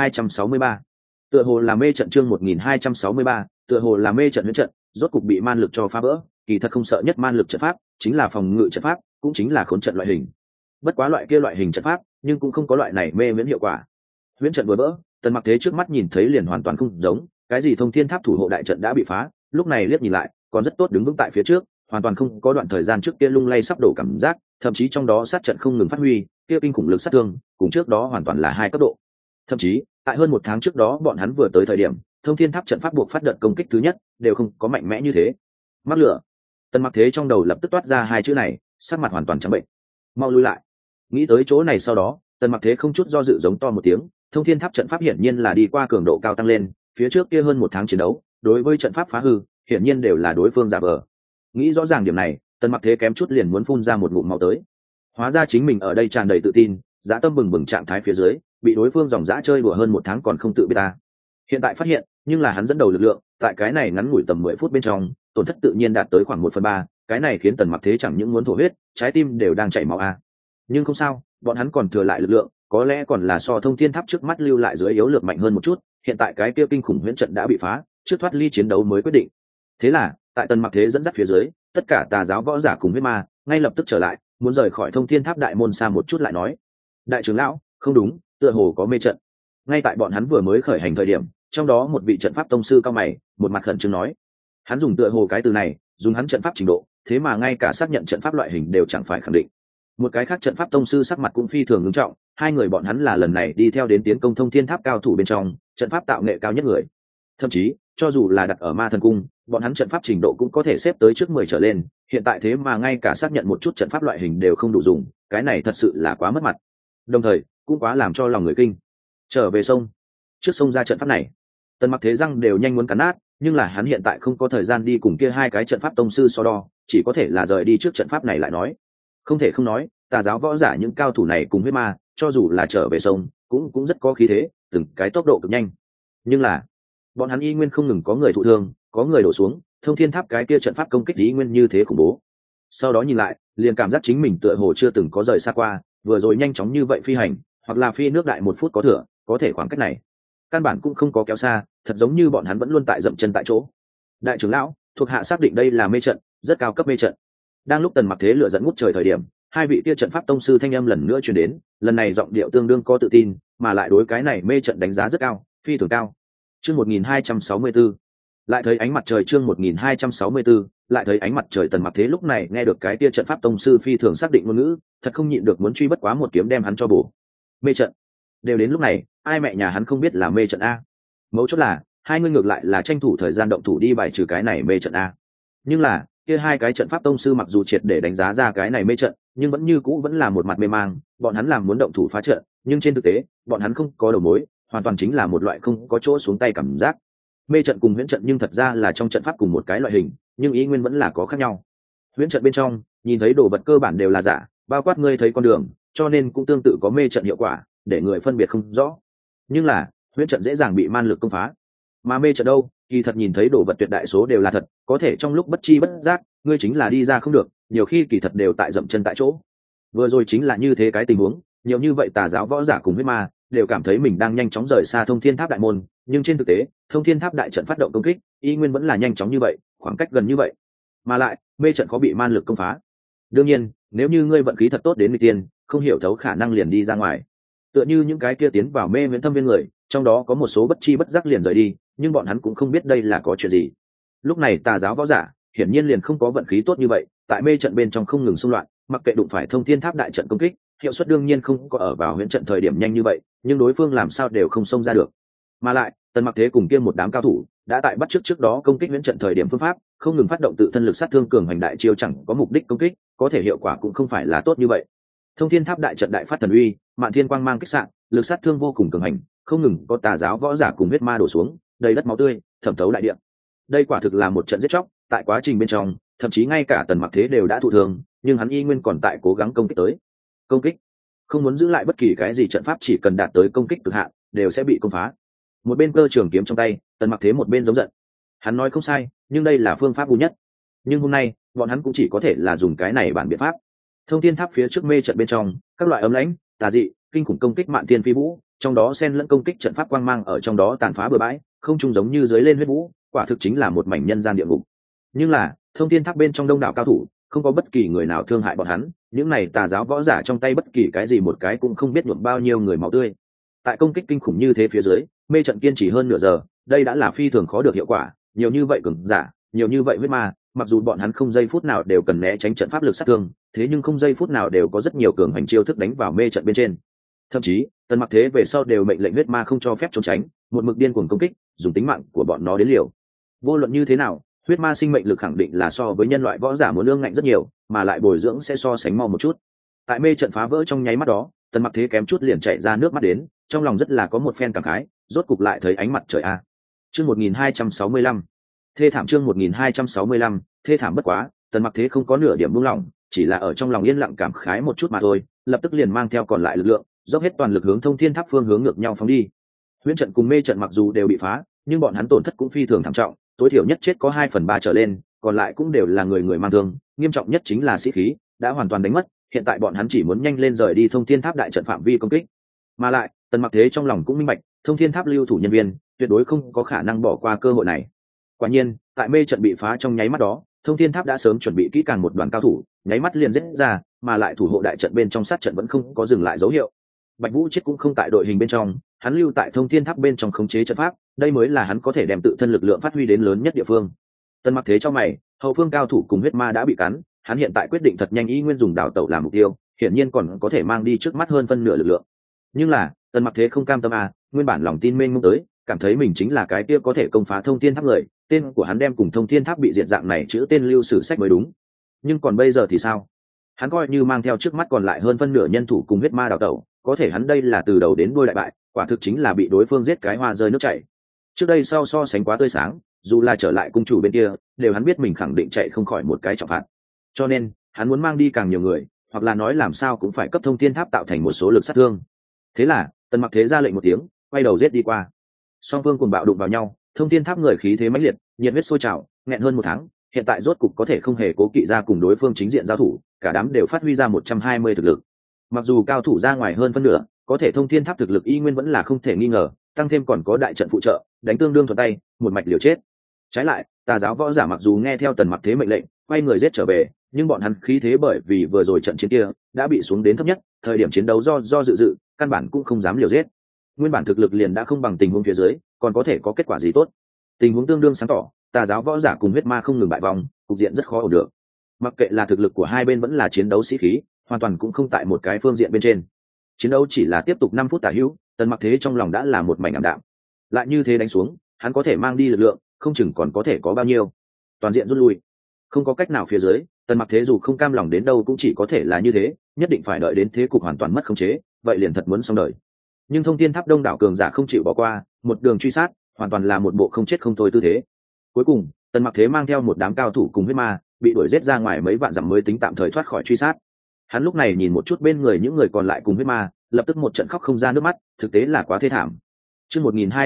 1263. Tựa hồ là mê trận, chương 1263, tựa hồ là mê trận huyễn trận, rốt cục bị man lực cho phá vỡ, kỳ thật không sợ nhất man lực trận pháp, chính là phòng ngự trận pháp, cũng chính là khốn trận loại hình. Bất quá loại kia loại hình trận pháp, nhưng cũng không có loại này mê miễn hiệu quả. Huyễn trận vừa vỡ, Tần Mặc Thế trước mắt nhìn thấy liền hoàn toàn không giống, cái gì thông thiên tháp thủ hộ đại trận đã bị phá, lúc này liếc nhìn lại, còn rất tốt đứng vững tại phía trước, hoàn toàn không có đoạn thời gian trước kia lung lay sắp đổ cảm giác, thậm chí trong đó sát trận không ngừng phát huy, kia kinh khủng lực sát thương, cùng trước đó hoàn toàn là 2 cấp độ. Thậm chí, tại hơn 1 tháng trước đó bọn hắn vừa tới thời điểm, thông thiên tháp trận pháp buộc phát đợt công kích thứ nhất, đều không có mạnh mẽ như thế. Mắc lửa. Tần Mặc Thế trong đầu lập tức toát ra 2 chữ này, sắc mặt hoàn toàn trắng bệnh. Mau lui lại. Nghĩ tới chỗ này sau đó, Tần Mặc Thế không chút do dự giống to một tiếng, thông thiên tháp trận pháp hiển nhiên là đi qua cường độ cao tăng lên, phía trước kia hơn 1 tháng chiến đấu, đối với trận pháp phá hư, hiển nhiên đều là đối phương giả vờ. Nghĩ rõ ràng điểm này, Tần Mặc Thế kém chút liền muốn phun ra một ngụm máu tới. Hóa ra chính mình ở đây tràn đầy tự tin, dã tâm bừng bừng trạng thái phía dưới, bị đối phương dòng dã chơi đùa hơn 1 tháng còn không tự biết ta. Hiện tại phát hiện, nhưng là hắn dẫn đầu lực lượng, tại cái này ngắn ngủi tầm 10 phút bên trong, tổn thất tự nhiên đạt tới khoảng 1/3, cái này khiến Tần Mặc Thế chẳng những muốn thổ huyết, trái tim đều đang chảy máu a. Nhưng không sao, bọn hắn còn thừa lại lực lượng, có lẽ còn là so thông thiên tháp trước mắt lưu lại dưới yếu lược mạnh hơn một chút, hiện tại cái kia kinh khủng huyễn trận đã bị phá, trước thoát ly chiến đấu mới quyết định. Thế là, tại Tần Mặc Thế dẫn dắt phía dưới, tất cả tà giáo võ giả cùng huyết ma, ngay lập tức trở lại, muốn rời khỏi thông thiên tháp đại môn xa một chút lại nói. Đại trưởng lão, không đúng, tựa hồ có mê trận. Ngay tại bọn hắn vừa mới khởi hành thời điểm, trong đó một vị trận pháp tông sư cao mày, một mặt khẩn trương nói. Hắn dùng tựa hồ cái từ này, dùng hắn trận pháp trình độ, thế mà ngay cả xác nhận trận pháp loại hình đều chẳng phải khẳng định. Một cái khác trận pháp tông sư sắc mặt cũng phi thường nghiêm trọng, 2 người bọn hắn là lần này đi theo đến tiến công thông thiên tháp cao thủ bên trong, trận pháp tạo nghệ cao nhất người. Thậm chí, cho dù là đặt ở Ma Thần Cung, bọn hắn trận pháp trình độ cũng có thể xếp tới trước 10 trở lên, hiện tại thế mà ngay cả xác nhận một chút trận pháp loại hình đều không đủ dùng, cái này thật sự là quá mất mặt. Đồng thời, cũng quá làm cho lòng người kinh. Trở về sông, trước sông ra trận pháp này, Tần Mặc Thế răng đều nhanh muốn cắn nát, nhưng là hắn hiện tại không có thời gian đi cùng kia 2 cái trận pháp tông sư so đo, chỉ có thể là rời đi trước trận pháp này lại nói. Không thể không nói, tà giáo võ giả những cao thủ này cùng huyết ma, cho dù là trở về sông, cũng rất có khí thế, từng cái tốc độ cực nhanh. Nhưng là, bọn hắn y nguyên không ngừng có người thụ thương, có người đổ xuống, thông thiên tháp cái kia trận pháp công kích y nguyên như thế khủng bố. Sau đó nhìn lại, liền cảm giác chính mình tựa hồ chưa từng có rời xa qua, vừa rồi nhanh chóng như vậy phi hành, hoặc là phi nước đại 1 phút có thừa, có thể khoảng cách này căn bản cũng không có kéo xa, thật giống như bọn hắn vẫn luôn tại dậm chân tại chỗ. Đại trưởng lão, thuộc hạ xác định đây là mê trận, rất cao cấp mê trận. Đang lúc Tần Mặc Thế lửa dẫn ngút trời thời điểm, 2 vị kia trận pháp tông sư thanh âm lần nữa truyền đến, lần này giọng điệu tương đương có tự tin, mà lại đối cái này mê trận đánh giá rất cao, phi thường cao. Chương 1264. Lại thấy ánh mặt trời, chương 1264, lại thấy ánh mặt trời. Tần Mặc Thế lúc này nghe được cái kia trận pháp tông sư phi thường xác định ngôn ngữ, thật không nhịn được muốn truy bất quá một kiếm đem hắn cho bổ. Mê trận. Đều đến lúc này, ai mẹ nhà hắn không biết là mê trận a? Mấu chốt là, 2 người ngược lại là tranh thủ thời gian động thủ đi bài trừ cái này mê trận a. Nhưng là, kia hai cái trận pháp tông sư mặc dù triệt để đánh giá ra cái này mê trận, nhưng vẫn như cũ vẫn là một mặt mê mang, bọn hắn làm muốn động thủ phá trận, nhưng trên thực tế bọn hắn không có đầu mối, hoàn toàn chính là một loại không có chỗ xuống tay cảm giác. Mê trận cùng huyễn trận nhưng thật ra là trong trận pháp cùng một cái loại hình, nhưng ý nguyên vẫn là có khác nhau. Huyễn trận bên trong nhìn thấy đồ vật cơ bản đều là giả, bao quát ngươi thấy con đường, cho nên cũng tương tự có mê trận hiệu quả để người phân biệt không rõ. Nhưng là huyễn trận dễ dàng bị man lực công phá, mà mê trận đâu, kỳ thật nhìn thấy đồ vật tuyệt đại số đều là thật, có thể trong lúc bất chi bất giác ngươi chính là đi ra không được, nhiều khi kỳ thật đều tại dậm chân tại chỗ. Vừa rồi chính là như thế cái tình huống, nhiều như vậy tà giáo võ giả cùng huyết ma đều cảm thấy mình đang nhanh chóng rời xa thông thiên tháp đại môn, nhưng trên thực tế thông thiên tháp đại trận phát động công kích y nguyên vẫn là nhanh chóng như vậy, khoảng cách gần như vậy, mà lại mê trận có bị man lực công phá. Đương nhiên nếu như ngươi vận khí thật tốt đến người tiên không hiểu thấu khả năng liền đi ra ngoài, tựa như những cái kia tiến vào mê viễn thâm viên người, trong đó có một số bất chi bất giác liền rời đi, nhưng bọn hắn cũng không biết đây là có chuyện gì. Lúc này tà giáo võ giả hiển nhiên liền không có vận khí tốt như vậy, tại mê trận bên trong không ngừng xung loạn, mặc kệ đụng phải thông thiên tháp đại trận công kích, hiệu suất đương nhiên không có ở vào huyễn trận thời điểm nhanh như vậy, nhưng đối phương làm sao đều không xông ra được. Mà lại Tần Mặc Thế cùng kia một đám cao thủ đã tại bắt trước đó công kích huyễn trận thời điểm phương pháp không ngừng phát động tự thân lực sát thương cường hành đại chiêu, chẳng có mục đích công kích, có thể hiệu quả cũng không phải là tốt như vậy. Thông thiên tháp đại trận đại phát thần uy, mạn thiên quang mang kích sạn, lực sát thương vô cùng cường hành, không ngừng có tà giáo võ giả cùng huyết ma đổ xuống, đầy đất máu tươi thẩm thấu đại địa. Đây quả thực là một trận giết chóc, tại quá trình bên trong thậm chí ngay cả Tần Mặc Thế đều đã thụ thương, nhưng hắn y nguyên còn tại cố gắng công kích tới. Công kích không muốn giữ lại bất kỳ cái gì trận pháp, chỉ cần đạt tới công kích cực hạn đều sẽ bị công phá. Một bên cơ trường kiếm trong tay, Tần Mặc Thế một bên giống giận. Hắn nói không sai, nhưng đây là phương pháp ngu nhất. Nhưng hôm nay bọn hắn cũng chỉ có thể là dùng cái này bản biện pháp. Thông thiên tháp phía trước mê trận bên trong, các loại ấm lãnh tà dị kinh khủng công kích mạn thiên phi vũ, trong đó xen lẫn công kích trận pháp quang mang ở trong đó tàn phá bừa bãi, không trung giống như dưới lên huyết vũ, quả thực chính là một mảnh nhân gian địa ngục. Nhưng là thông thiên tháp bên trong đông đảo cao thủ, không có bất kỳ người nào thương hại bọn hắn, những này tà giáo võ giả trong tay bất kỳ cái gì một cái cũng không biết nhuộm bao nhiêu người máu tươi. Tại công kích kinh khủng như thế phía dưới, mê trận kiên trì hơn nửa giờ, đây đã là phi thường khó được hiệu quả, nhiều như vậy cường giả, nhiều như vậy huyết ma, mặc dù bọn hắn không giây phút nào đều cần né tránh trận pháp lực sát thương, thế nhưng không giây phút nào đều có rất nhiều cường hành chiêu thức đánh vào mê trận bên trên. Thậm chí Tần Mặc Thế về sau đều mệnh lệnh huyết ma không cho phép trốn tránh, một mực điên cuồng công kích, dùng tính mạng của bọn nó đến liều. Vô luận như thế nào, huyết ma sinh mệnh lực khẳng định là so với nhân loại võ giả muốn lương ngạnh rất nhiều, mà lại bồi dưỡng sẽ so sánh mau một chút. Tại mê trận phá vỡ trong nháy mắt đó, Tần Mặc Thế kém chút liền chạy ra nước mắt đến, trong lòng rất là có một phen cảm khái, rốt cục lại thấy ánh mặt trời a. Chương 1265. Thê thảm, chương 1265, thê thảm bất quá, Tần Mặc Thế không có nửa điểm buông lỏng, chỉ là ở trong lòng yên lặng cảm khái một chút mà thôi, lập tức liền mang theo còn lại lực lượng, dốc hết toàn lực hướng thông thiên tháp phương hướng ngược nhau phóng đi. Huyễn trận cùng mê trận mặc dù đều bị phá, nhưng bọn hắn tổn thất cũng phi thường thảm trọng, tối thiểu nhất chết có 2/3 trở lên, còn lại cũng đều là người người mang thương, nghiêm trọng nhất chính là sĩ khí đã hoàn toàn đánh mất, hiện tại bọn hắn chỉ muốn nhanh lên rời đi thông thiên tháp đại trận phạm vi công kích. Mà lại Tần Mặc Thế trong lòng cũng minh bạch, thông thiên tháp lưu thủ nhân viên tuyệt đối không có khả năng bỏ qua cơ hội này. Quả nhiên tại mê trận bị phá trong nháy mắt đó, thông thiên tháp đã sớm chuẩn bị kỹ càng một đoàn cao thủ, nháy mắt liền giết ra, mà lại thủ hộ đại trận bên trong sát trận vẫn không có dừng lại dấu hiệu. Bạch Vũ Chết cũng không tại đội hình bên trong, hắn lưu tại thông thiên tháp bên trong khống chế trận pháp, đây mới là hắn có thể đem tự thân lực lượng phát huy đến lớn nhất địa phương. Tần Mặc Thế cho mày, hậu phương cao thủ cùng huyết ma đã bị cắn, hắn hiện tại quyết định thật nhanh ý nguyên dùng đảo tẩu làm mục tiêu, hiển nhiên còn có thể mang đi trước mắt hơn phân nửa lực lượng. Nhưng là Tần Mặc Thế không cam tâm à, nguyên bản lòng tin mênh mông tới, cảm thấy mình chính là cái kia có thể công phá thông thiên tháp người, tên của hắn đem cùng thông thiên tháp bị diệt dạng này chữ tên lưu sử sách mới đúng. Nhưng còn bây giờ thì sao? Hắn coi như mang theo trước mắt còn lại hơn phân nửa nhân thủ cùng huyết ma đào tẩu, có thể hắn đây là từ đầu đến đuôi đại bại, quả thực chính là bị đối phương giết cái hoa rơi nước chảy. Trước đây so sánh quá tươi sáng, dù là trở lại cung chủ bên kia, đều hắn biết mình khẳng định chạy không khỏi một cái trọng phạt. Cho nên hắn muốn mang đi càng nhiều người, hoặc là nói làm sao cũng phải cấp thông thiên tháp tạo thành một số lực sát thương. Thế là Tần Mặc Thế ra lệnh một tiếng, quay đầu giết đi qua. Song phương cùng bạo đụng vào nhau, thông thiên tháp người khí thế mãnh liệt, nhiệt huyết sôi trào, nghẹn hơn một tháng, hiện tại rốt cục có thể không hề cố kỵ ra cùng đối phương chính diện giao thủ, cả đám đều phát huy ra 120 thực lực. Mặc dù cao thủ ra ngoài hơn phân nửa, có thể thông thiên tháp thực lực y nguyên vẫn là không thể nghi ngờ, tăng thêm còn có đại trận phụ trợ, đánh tương đương thuận tay, một mạch liều chết. Trái lại tà giáo võ giả mặc dù nghe theo Tần Mặc Thế mệnh lệnh, quay người giết trở về, nhưng bọn hắn khí thế bởi vì vừa rồi trận chiến kia đã bị xuống đến thấp nhất, thời điểm chiến đấu do dự, căn bản cũng không dám liều giết. Nguyên bản thực lực liền đã không bằng tình huống phía dưới, còn có thể có kết quả gì tốt? Tình huống tương đương sáng tỏ, tà giáo võ giả cùng huyết ma không ngừng bại vòng, cục diện rất khó ổn được. Mặc kệ là thực lực của hai bên vẫn là chiến đấu sĩ khí, hoàn toàn cũng không tại một cái phương diện bên trên. Chiến đấu chỉ là tiếp tục 5 phút tả hữu, Tần Mặc Thế trong lòng đã là một mảnh ảm đạm. Lại như thế đánh xuống, hắn có thể mang đi lực lượng, không chừng còn có thể có bao nhiêu. Toàn diện rút lui. Không có cách nào phía dưới, Tần Mặc Thế dù không cam lòng đến đâu cũng chỉ có thể là như thế, nhất định phải đợi đến thế cục hoàn toàn mất khống chế, vậy liền thật muốn xong đời. Nhưng Thông Thiên Tháp đông đảo cường giả không chịu bỏ qua, một đường truy sát, hoàn toàn là một bộ không chết không thôi tư thế. Cuối cùng, Tần Mặc Thế mang theo một đám cao thủ cùng huyết ma, bị đuổi giết ra ngoài mấy vạn dặm mới tính tạm thời thoát khỏi truy sát. Hắn lúc này nhìn một chút bên người những người còn lại cùng huyết ma, lập tức một trận khóc không ra nước mắt, thực tế là quá thê thảm. Chương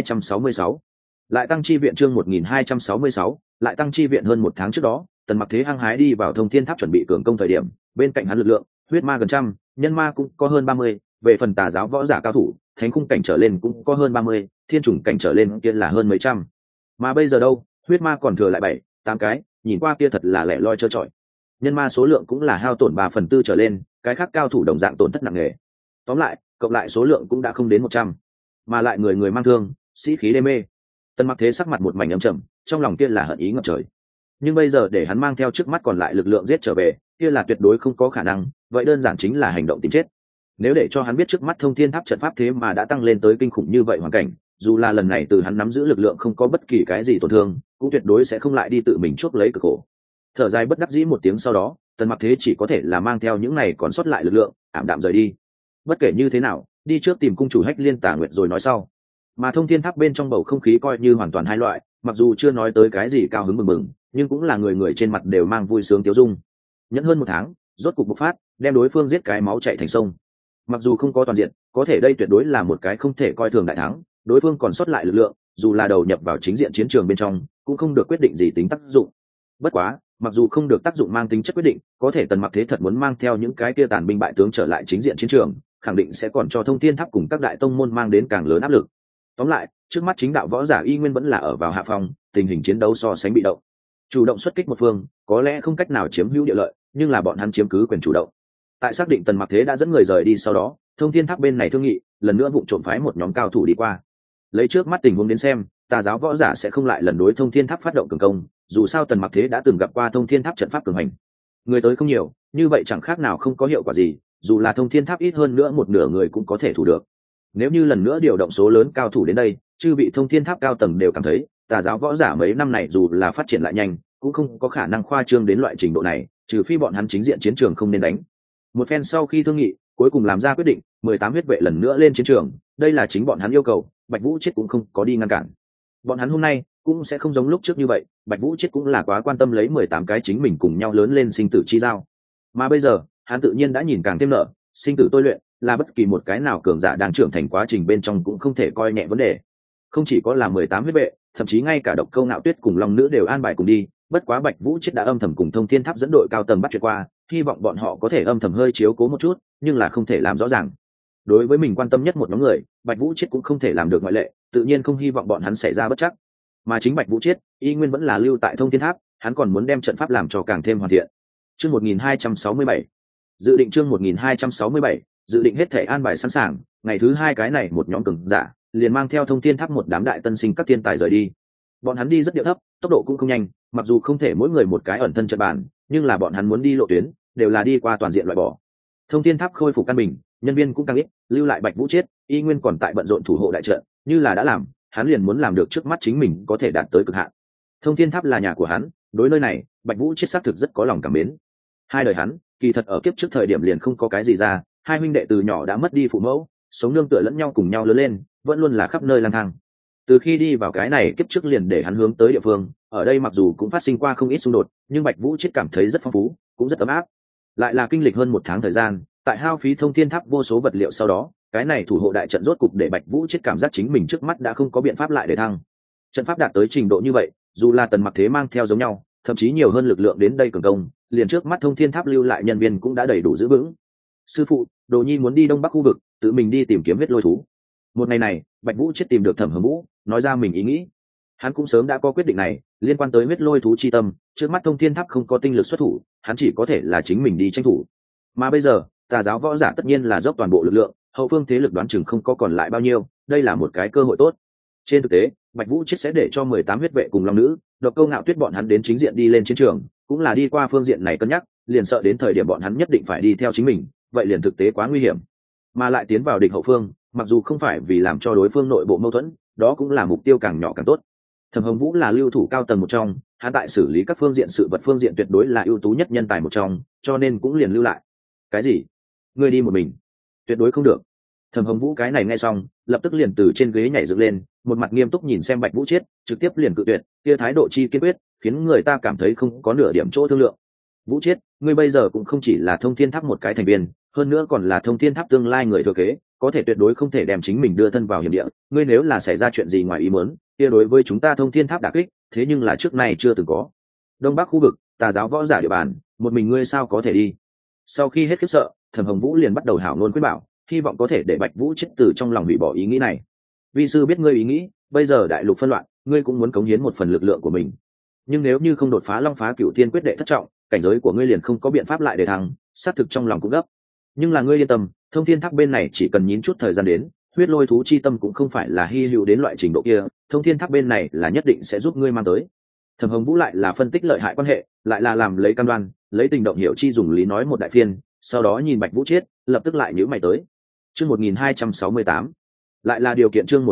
1266, lại tăng chi viện. Chương 1266, lại tăng chi viện. Hơn một tháng trước đó, Tần Mặc Thế hăng hái đi vào Thông Thiên Tháp chuẩn bị cường công thời điểm, bên cạnh hắn lực lượng, huyết ma gần trăm, nhân ma cũng có hơn 30, về phần tà giáo võ giả cao thủ, thánh khung cảnh trở lên cũng có hơn 30, thiên chủng cảnh trở lên kia là hơn mấy trăm. Mà bây giờ đâu, huyết ma còn thừa lại 7, 8 cái, nhìn qua kia thật là lẻ loi trơ trọi. Nhân ma số lượng cũng là hao tổn 3/4 trở lên, cái khác cao thủ đồng dạng tổn thất nặng nề. Tóm lại, cộng lại số lượng cũng đã không đến 100, mà lại người người mang thương, sĩ khí đê mê. Tần Mặc Thế sắc mặt một mảnh âm trầm, trong lòng kia là hận ý ngập trời. Nhưng bây giờ để hắn mang theo trước mắt còn lại lực lượng giết trở về, kia là tuyệt đối không có khả năng, vậy đơn giản chính là hành động tìm chết. Nếu để cho hắn biết trước mắt Thông Thiên Tháp trận pháp thế mà đã tăng lên tới kinh khủng như vậy hoàn cảnh, dù là lần này từ hắn nắm giữ lực lượng không có bất kỳ cái gì tổn thương, cũng tuyệt đối sẽ không lại đi tự mình chuốc lấy cực khổ. Thở dài bất đắc dĩ một tiếng sau đó, Tần Mặc Thế chỉ có thể là mang theo những này còn sót lại lực lượng, ảm đạm rời đi. Bất kể như thế nào, đi trước tìm cung chủ Hách Liên Tà Nguyệt rồi nói sau. Mà Thông Thiên Tháp bên trong bầu không khí coi như hoàn toàn hai loại, mặc dù chưa nói tới cái gì cao hứng mừng mừng, nhưng cũng là người người trên mặt đều mang vui sướng tiêu dung. Nhẫn hơn một tháng, rốt cục bộc phát, đem đối phương giết cái máu chảy thành sông. Mặc dù không có toàn diện, có thể đây tuyệt đối là một cái không thể coi thường đại thắng. Đối phương còn sót lại lực lượng, dù là đầu nhập vào chính diện chiến trường bên trong, cũng không được quyết định gì tính tác dụng. Bất quá, mặc dù không được tác dụng mang tính chất quyết định, có thể Tần Mặc Thế thật muốn mang theo những cái kia tàn binh bại tướng trở lại chính diện chiến trường, khẳng định sẽ còn cho Thông Thiên Tháp cùng các đại tông môn mang đến càng lớn áp lực. Tóm lại, trước mắt chính đạo võ giả y nguyên vẫn là ở vào hạ phong, tình hình chiến đấu so sánh bị động. Chủ động xuất kích một phương, có lẽ không cách nào chiếm hữu địa lợi, nhưng là bọn hắn chiếm cứ quyền chủ động. Tại xác định Tần Mặc Thế đã dẫn người rời đi sau đó, Thông Thiên Tháp bên này thương nghị, lần nữa vụng trộm phái một nhóm cao thủ đi qua. Lấy trước mắt tình huống đến xem, tà giáo võ giả sẽ không lại lần đối Thông Thiên Tháp phát động cường công, dù sao Tần Mặc Thế đã từng gặp qua Thông Thiên Tháp trận pháp cường hành. Người tới không nhiều, như vậy chẳng khác nào không có hiệu quả gì, dù là Thông Thiên Tháp ít hơn nữa một nửa người cũng có thể thủ được. Nếu như lần nữa điều động số lớn cao thủ đến đây, chư vị Thông Thiên Tháp cao tầng đều cảm thấy, tà giáo võ giả mấy năm này dù là phát triển lại nhanh, cũng không có khả năng khoa trương đến loại trình độ này, trừ phi bọn hắn chính diện chiến trường không nên đánh. Một phen sau khi thương nghị, cuối cùng làm ra quyết định, 18 huyết vệ lần nữa lên chiến trường, đây là chính bọn hắn yêu cầu, Bạch Vũ Chết cũng không có đi ngăn cản. Bọn hắn hôm nay cũng sẽ không giống lúc trước như vậy, Bạch Vũ Chết cũng là quá quan tâm lấy 18 cái chính mình cùng nhau lớn lên sinh tử chi giao. Mà bây giờ, hắn tự nhiên đã nhìn càng thêm nợ, sinh tử tôi luyện, là bất kỳ một cái nào cường giả đang trưởng thành quá trình bên trong cũng không thể coi nhẹ vấn đề. Không chỉ có là 18 huyết vệ, thậm chí ngay cả Độc Câu Ngạo Tuyết cùng Long Nữ đều an bài cùng đi, bất quá Bạch Vũ Chết đã âm thầm cùng Thông Thiên Tháp dẫn đội cao tầng bắt chuyện qua, hy vọng bọn họ có thể âm thầm hơi chiếu cố một chút, nhưng là không thể làm rõ ràng. Đối với mình quan tâm nhất một nhóm người, Bạch Vũ Chết cũng không thể làm được ngoại lệ, tự nhiên không hy vọng bọn hắn xảy ra bất trắc. Mà chính Bạch Vũ Chết, y nguyên vẫn là lưu tại Thông Thiên Tháp, hắn còn muốn đem trận pháp làm cho càng thêm hoàn thiện. Chương 1267. Dự định chương 1267, dự định hết thể an bài sẵn sàng, ngày thứ hai cái này một nhóm cường giả liền mang theo Thông Thiên Tháp một đám đại tân sinh các thiên tài rời đi. Bọn hắn đi rất điệu thấp, tốc độ cũng không nhanh, mặc dù không thể mỗi người một cái ẩn thân trận bàn, nhưng là bọn hắn muốn đi lộ tuyến, đều là đi qua toàn diện loại bỏ. Thông Thiên Tháp khôi phục căn bình, nhân viên cũng càng ít, lưu lại Bạch Vũ Chết, y nguyên còn tại bận rộn thủ hộ đại trận, như là đã làm, hắn liền muốn làm được trước mắt chính mình có thể đạt tới cực hạn. Thông Thiên Tháp là nhà của hắn, đối nơi này, Bạch Vũ Chết xác thực rất có lòng cảm mến. Hai đời hắn, kỳ thật ở kiếp trước thời điểm liền không có cái gì ra, hai huynh đệ từ nhỏ đã mất đi phụ mẫu, sống nương tựa lẫn nhau cùng nhau lớn lên, vẫn luôn là khắp nơi lang thang. Từ khi đi vào cái này kiếp trước liền để hắn hướng tới địa phương, ở đây mặc dù cũng phát sinh qua không ít xung đột, nhưng Bạch Vũ Chết cảm thấy rất phong phú, cũng rất ấm áp. Lại là kinh lịch hơn một tháng thời gian, tại hao phí Thông Thiên Tháp vô số vật liệu sau đó, cái này thủ hộ đại trận rốt cục để Bạch Vũ Chết cảm giác chính mình trước mắt đã không có biện pháp lại để thăng. Trận pháp đạt tới trình độ như vậy, dù là Tần Mặc Thế mang theo giống nhau, thậm chí nhiều hơn lực lượng đến đây cường công, liền trước mắt Thông Thiên Tháp lưu lại nhân viên cũng đã đầy đủ giữ vững. Sư phụ, Đồ Nhi muốn đi đông bắc khu vực, tự mình đi tìm kiếm huyết lôi thú. Một ngày này, Bạch Vũ Chết tìm được Thẩm Hồng Vũ, nói ra mình ý nghĩ. Hắn cũng sớm đã có quyết định này, liên quan tới huyết lôi thú chi tâm, trước mắt Thông Thiên Tháp không có tinh lực xuất thủ, hắn chỉ có thể là chính mình đi tranh thủ. Mà bây giờ, tà giáo võ giả tất nhiên là dốc toàn bộ lực lượng, hậu phương thế lực đoán chừng không có còn lại bao nhiêu, đây là một cái cơ hội tốt. Trên thực tế, Bạch Vũ Chết sẽ để cho 18 huyết vệ cùng Long Nữ, Độc Câu Ngạo Tuyết bọn hắn đến chính diện đi lên chiến trường, cũng là đi qua phương diện này cân nhắc, liền sợ đến thời điểm bọn hắn nhất định phải đi theo chính mình, vậy liền thực tế quá nguy hiểm. Mà lại tiến vào địch hậu phương, mặc dù không phải vì làm cho đối phương nội bộ mâu thuẫn, đó cũng là mục tiêu càng nhỏ càng tốt. Thẩm Hồng Vũ là lưu thủ cao tầng một trong, hắn tại xử lý các phương diện sự vật phương diện tuyệt đối là ưu tú nhất nhân tài một trong, cho nên cũng liền lưu lại. Cái gì? Ngươi đi một mình? Tuyệt đối không được. Thẩm Hồng Vũ cái này nghe xong, lập tức liền từ trên ghế nhảy dựng lên, một mặt nghiêm túc nhìn xem Bạch Vũ Chiết, trực tiếp liền cự tuyệt, kia thái độ chi kiên quyết, khiến người ta cảm thấy không có nửa điểm chỗ thương lượng. Vũ Chiết, ngươi bây giờ cũng không chỉ là Thông Thiên Tháp một cái thành viên, hơn nữa còn là Thông Thiên Tháp tương lai người thừa kế, có thể tuyệt đối không thể đem chính mình đưa thân vào hiểm địa. Ngươi nếu là xảy ra chuyện gì ngoài ý muốn, kia đối với chúng ta Thông Thiên Tháp đả kích, thế nhưng là trước nay chưa từng có. Đông Bắc khu vực, tà giáo võ giả địa bàn, một mình ngươi sao có thể đi? Sau khi hết khiếp sợ, Thẩm Hồng Vũ liền bắt đầu hảo ngôn khuyên bảo, hy vọng có thể để Bạch Vũ Chiết từ trong lòng hủy bỏ ý nghĩ này. Vi sư biết ngươi ý nghĩ, bây giờ đại lục phân loạn, ngươi cũng muốn cống hiến một phần lực lượng của mình. Nhưng nếu như không đột phá Long Phá Cửu Thiên quyết đệ thất trọng, cảnh giới của ngươi liền không có biện pháp lại để thăng, xác thực trong lòng cũng gấp. Nhưng là ngươi yên tâm, Thông Thiên Tháp bên này chỉ cần nhín chút thời gian đến, huyết lôi thú chi tâm cũng không phải là hy hữu đến loại trình độ kia, Thông Thiên Tháp bên này là nhất định sẽ giúp ngươi mang tới. Thẩm Hồng Vũ lại là phân tích lợi hại quan hệ, lại là làm lấy cam đoan, lấy tình động hiểu chi dùng lý nói một đại phiên, sau đó nhìn Bạch Vũ Chiết, lập tức lại nhíu mày tới. Chương 1268. Lại là điều kiện chương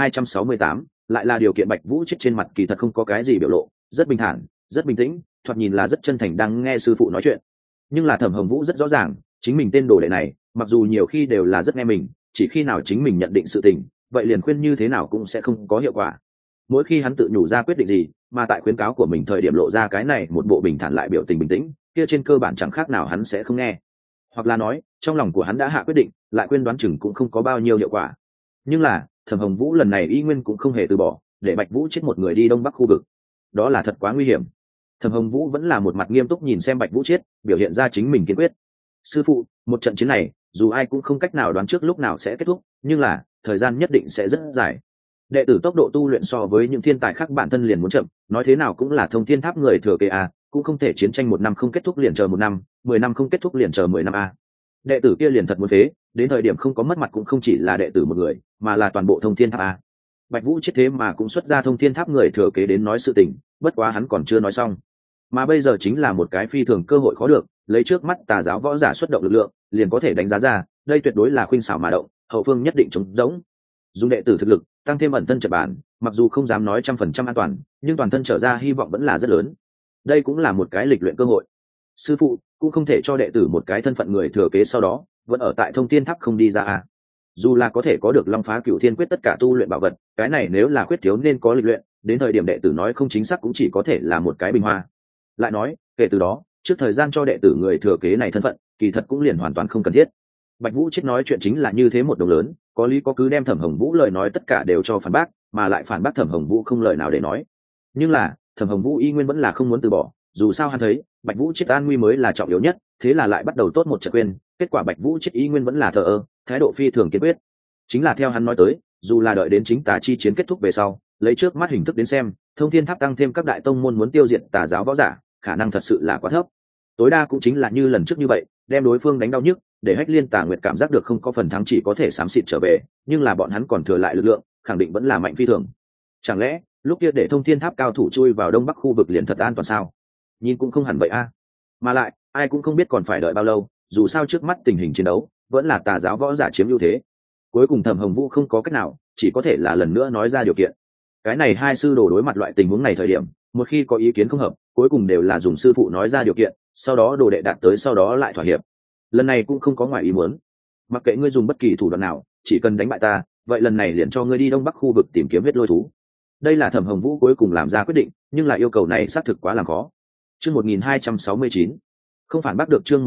1268, lại là điều kiện. Bạch Vũ Chiết trên mặt kỳ thật không có cái gì biểu lộ, rất bình thản, rất bình tĩnh, thoạt nhìn là rất chân thành đang nghe sư phụ nói chuyện. Nhưng là Thẩm Hồng Vũ rất rõ ràng, chính mình tên đồ đệ này, mặc dù nhiều khi đều là rất nghe mình, chỉ khi nào chính mình nhận định sự tình, vậy liền khuyên như thế nào cũng sẽ không có hiệu quả. Mỗi khi hắn tự nhủ ra quyết định gì, mà tại khuyến cáo của mình thời điểm lộ ra cái này một bộ bình thản lại biểu tình bình tĩnh, kia trên cơ bản chẳng khác nào hắn sẽ không nghe. Hoặc là nói, trong lòng của hắn đã hạ quyết định, lại quên đoán chừng cũng không có bao nhiêu hiệu quả. Nhưng là, Thẩm Hồng Vũ lần này y nguyên cũng không hề từ bỏ, để Bạch Vũ Chiết một người đi đông bắc khu vực. Đó là thật quá nguy hiểm. Thẩm Hồng Vũ vẫn là một mặt nghiêm túc nhìn xem Bạch Vũ Chiết, biểu hiện ra chính mình kiên quyết. Sư phụ, một trận chiến này, dù ai cũng không cách nào đoán trước lúc nào sẽ kết thúc, nhưng là thời gian nhất định sẽ rất dài. Đệ tử tốc độ tu luyện so với những thiên tài khác bản thân liền muốn chậm, nói thế nào cũng là Thông Thiên Tháp người thừa kế a, cũng không thể chiến tranh 1 năm không kết thúc liền chờ 1 năm, 10 năm không kết thúc liền chờ 10 năm a. Đệ tử kia liền thật muốn phế, đến thời điểm không có mất mặt cũng không chỉ là đệ tử một người, mà là toàn bộ Thông Thiên Tháp a. Bạch Vũ Chiết thế mà cũng xuất ra Thông Thiên Tháp người thừa kế đến nói sự tình, bất quá hắn còn chưa nói xong. Mà bây giờ chính là một cái phi thường cơ hội khó được, lấy trước mắt tà giáo võ giả xuất động lực lượng, liền có thể đánh giá ra, đây tuyệt đối là khuynh xảo mà động, hậu phương nhất định chống rỗng. Dùng đệ tử thực lực, tăng thêm ẩn thân trận bản, mặc dù không dám nói 100% an toàn, nhưng toàn thân trở ra hy vọng vẫn là rất lớn. Đây cũng là một cái lịch luyện cơ hội. Sư phụ cũng không thể cho đệ tử một cái thân phận người thừa kế sau đó vẫn ở tại Thông Thiên Tháp không đi ra à? Dù là có thể có được Long Phá Cửu Thiên quyết tất cả tu luyện bảo vật, cái này nếu là khuyết thiếu nên có lịch luyện, đến thời điểm đệ tử nói không chính xác cũng chỉ có thể là một cái bình hoa. Lại nói, kể từ đó, trước thời gian cho đệ tử người thừa kế này thân phận, kỳ thật cũng liền hoàn toàn không cần thiết. Bạch Vũ Chiết nói chuyện chính là như thế một đồng lớn, có lý có cứ đem Thẩm Hồng Vũ lời nói tất cả đều cho phản bác, mà lại phản bác Thẩm Hồng Vũ không lời nào để nói. Nhưng là, Thẩm Hồng Vũ y nguyên vẫn là không muốn từ bỏ, dù sao hắn thấy, Bạch Vũ Chiết an nguy mới là trọng yếu nhất, thế là lại bắt đầu tốt một trận khuyên, kết quả Bạch Vũ Chiết y nguyên vẫn là thờ ơ, thái độ phi thường kiên quyết. Chính là theo hắn nói tới, dù là đợi đến chính tà chi chiến kết thúc về sau, lấy trước mắt hình thức đến xem, Thông Thiên Tháp tăng thêm các đại tông môn muốn tiêu diệt tà giáo võ giả, khả năng thật sự là quá thấp. Tối đa cũng chính là như lần trước như vậy, đem đối phương đánh đau nhức, để Hách Liên Tà Nguyệt cảm giác được không có phần thắng chỉ có thể xám xịt trở về, nhưng là bọn hắn còn thừa lại lực lượng, khẳng định vẫn là mạnh phi thường. Chẳng lẽ, lúc kia để Thông Thiên Tháp cao thủ chui vào đông bắc khu vực liền thật an toàn sao? Nhìn cũng không hẳn vậy a. Mà lại, ai cũng không biết còn phải đợi bao lâu, dù sao trước mắt tình hình chiến đấu vẫn là tà giáo võ giả chiếm ưu thế. Cuối cùng Thẩm Hồng Vũ không có cách nào, chỉ có thể là lần nữa nói ra điều kiện. Cái này hai sư đồ đối mặt loại tình huống này thời điểm, một khi có ý kiến không hợp, cuối cùng đều là dùng sư phụ nói ra điều kiện, sau đó đồ đệ đạt tới sau đó lại thỏa hiệp. Lần này cũng không có ngoài ý muốn. Mặc kệ ngươi dùng bất kỳ thủ đoạn nào, chỉ cần đánh bại ta, vậy lần này liền cho ngươi đi đông bắc khu vực tìm kiếm huyết lôi thú. Đây là Thẩm Hồng Vũ cuối cùng làm ra quyết định, nhưng lại yêu cầu này xác thực quá làm khó. Chương 1269. Không phản bác được chương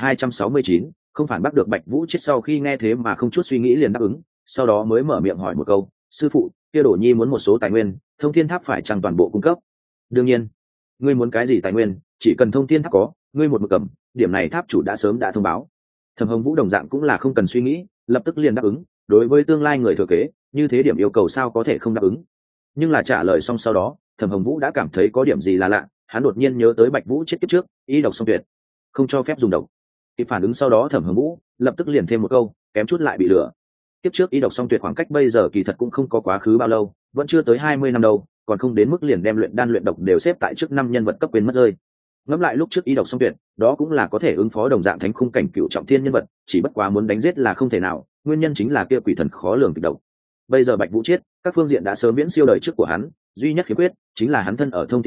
1269, không phản bác được. Bạch Vũ Chiết sau khi nghe thế mà không chút suy nghĩ liền đáp ứng, sau đó mới mở miệng hỏi một câu, sư phụ, kia Đổ Nhi muốn một số tài nguyên, Thông Thiên Tháp phải chăng toàn bộ cung cấp? Đương nhiên. Ngươi muốn cái gì tài nguyên, chỉ cần Thông Thiên Tháp có, ngươi một mực cầm, điểm này tháp chủ đã sớm đã thông báo. Thẩm Hồng Vũ đồng dạng cũng là không cần suy nghĩ, lập tức liền đáp ứng, đối với tương lai người thừa kế, như thế điểm yêu cầu sao có thể không đáp ứng. Nhưng là trả lời xong sau đó, Thẩm Hồng Vũ đã cảm thấy có điểm gì là lạ, hắn đột nhiên nhớ tới Bạch Vũ Chiết kiếp trước, ý độc song tuyệt, không cho phép dùng độc. Kịp phản ứng sau đó Thẩm Hồng Vũ lập tức liền thêm một câu, kém chút lại bị lừa. Kiếp trước ý độc song tuyệt khoảng cách bây giờ kỳ thật cũng không có quá khứ bao lâu, vẫn chưa tới 20 năm đâu, còn không đến mức liền đem luyện đan luyện độc đều xếp tại trước 5 nhân vật cấp quên mất rơi. Ngẫm lại lúc trước ý độc song tuyệt, đó cũng là có thể ứng phó đồng dạng thánh khung cảnh cựu trọng thiên nhân vật, chỉ bất quá muốn đánh giết là không thể nào, nguyên nhân chính là kia quỷ thần khó lường kịch độc. Bây giờ Bạch Vũ Chiết, các phương diện đã sớm miễn siêu đời trước của hắn, duy nhất khiếm khuyết chính là hắn thân ở Thông Thiên Tháp,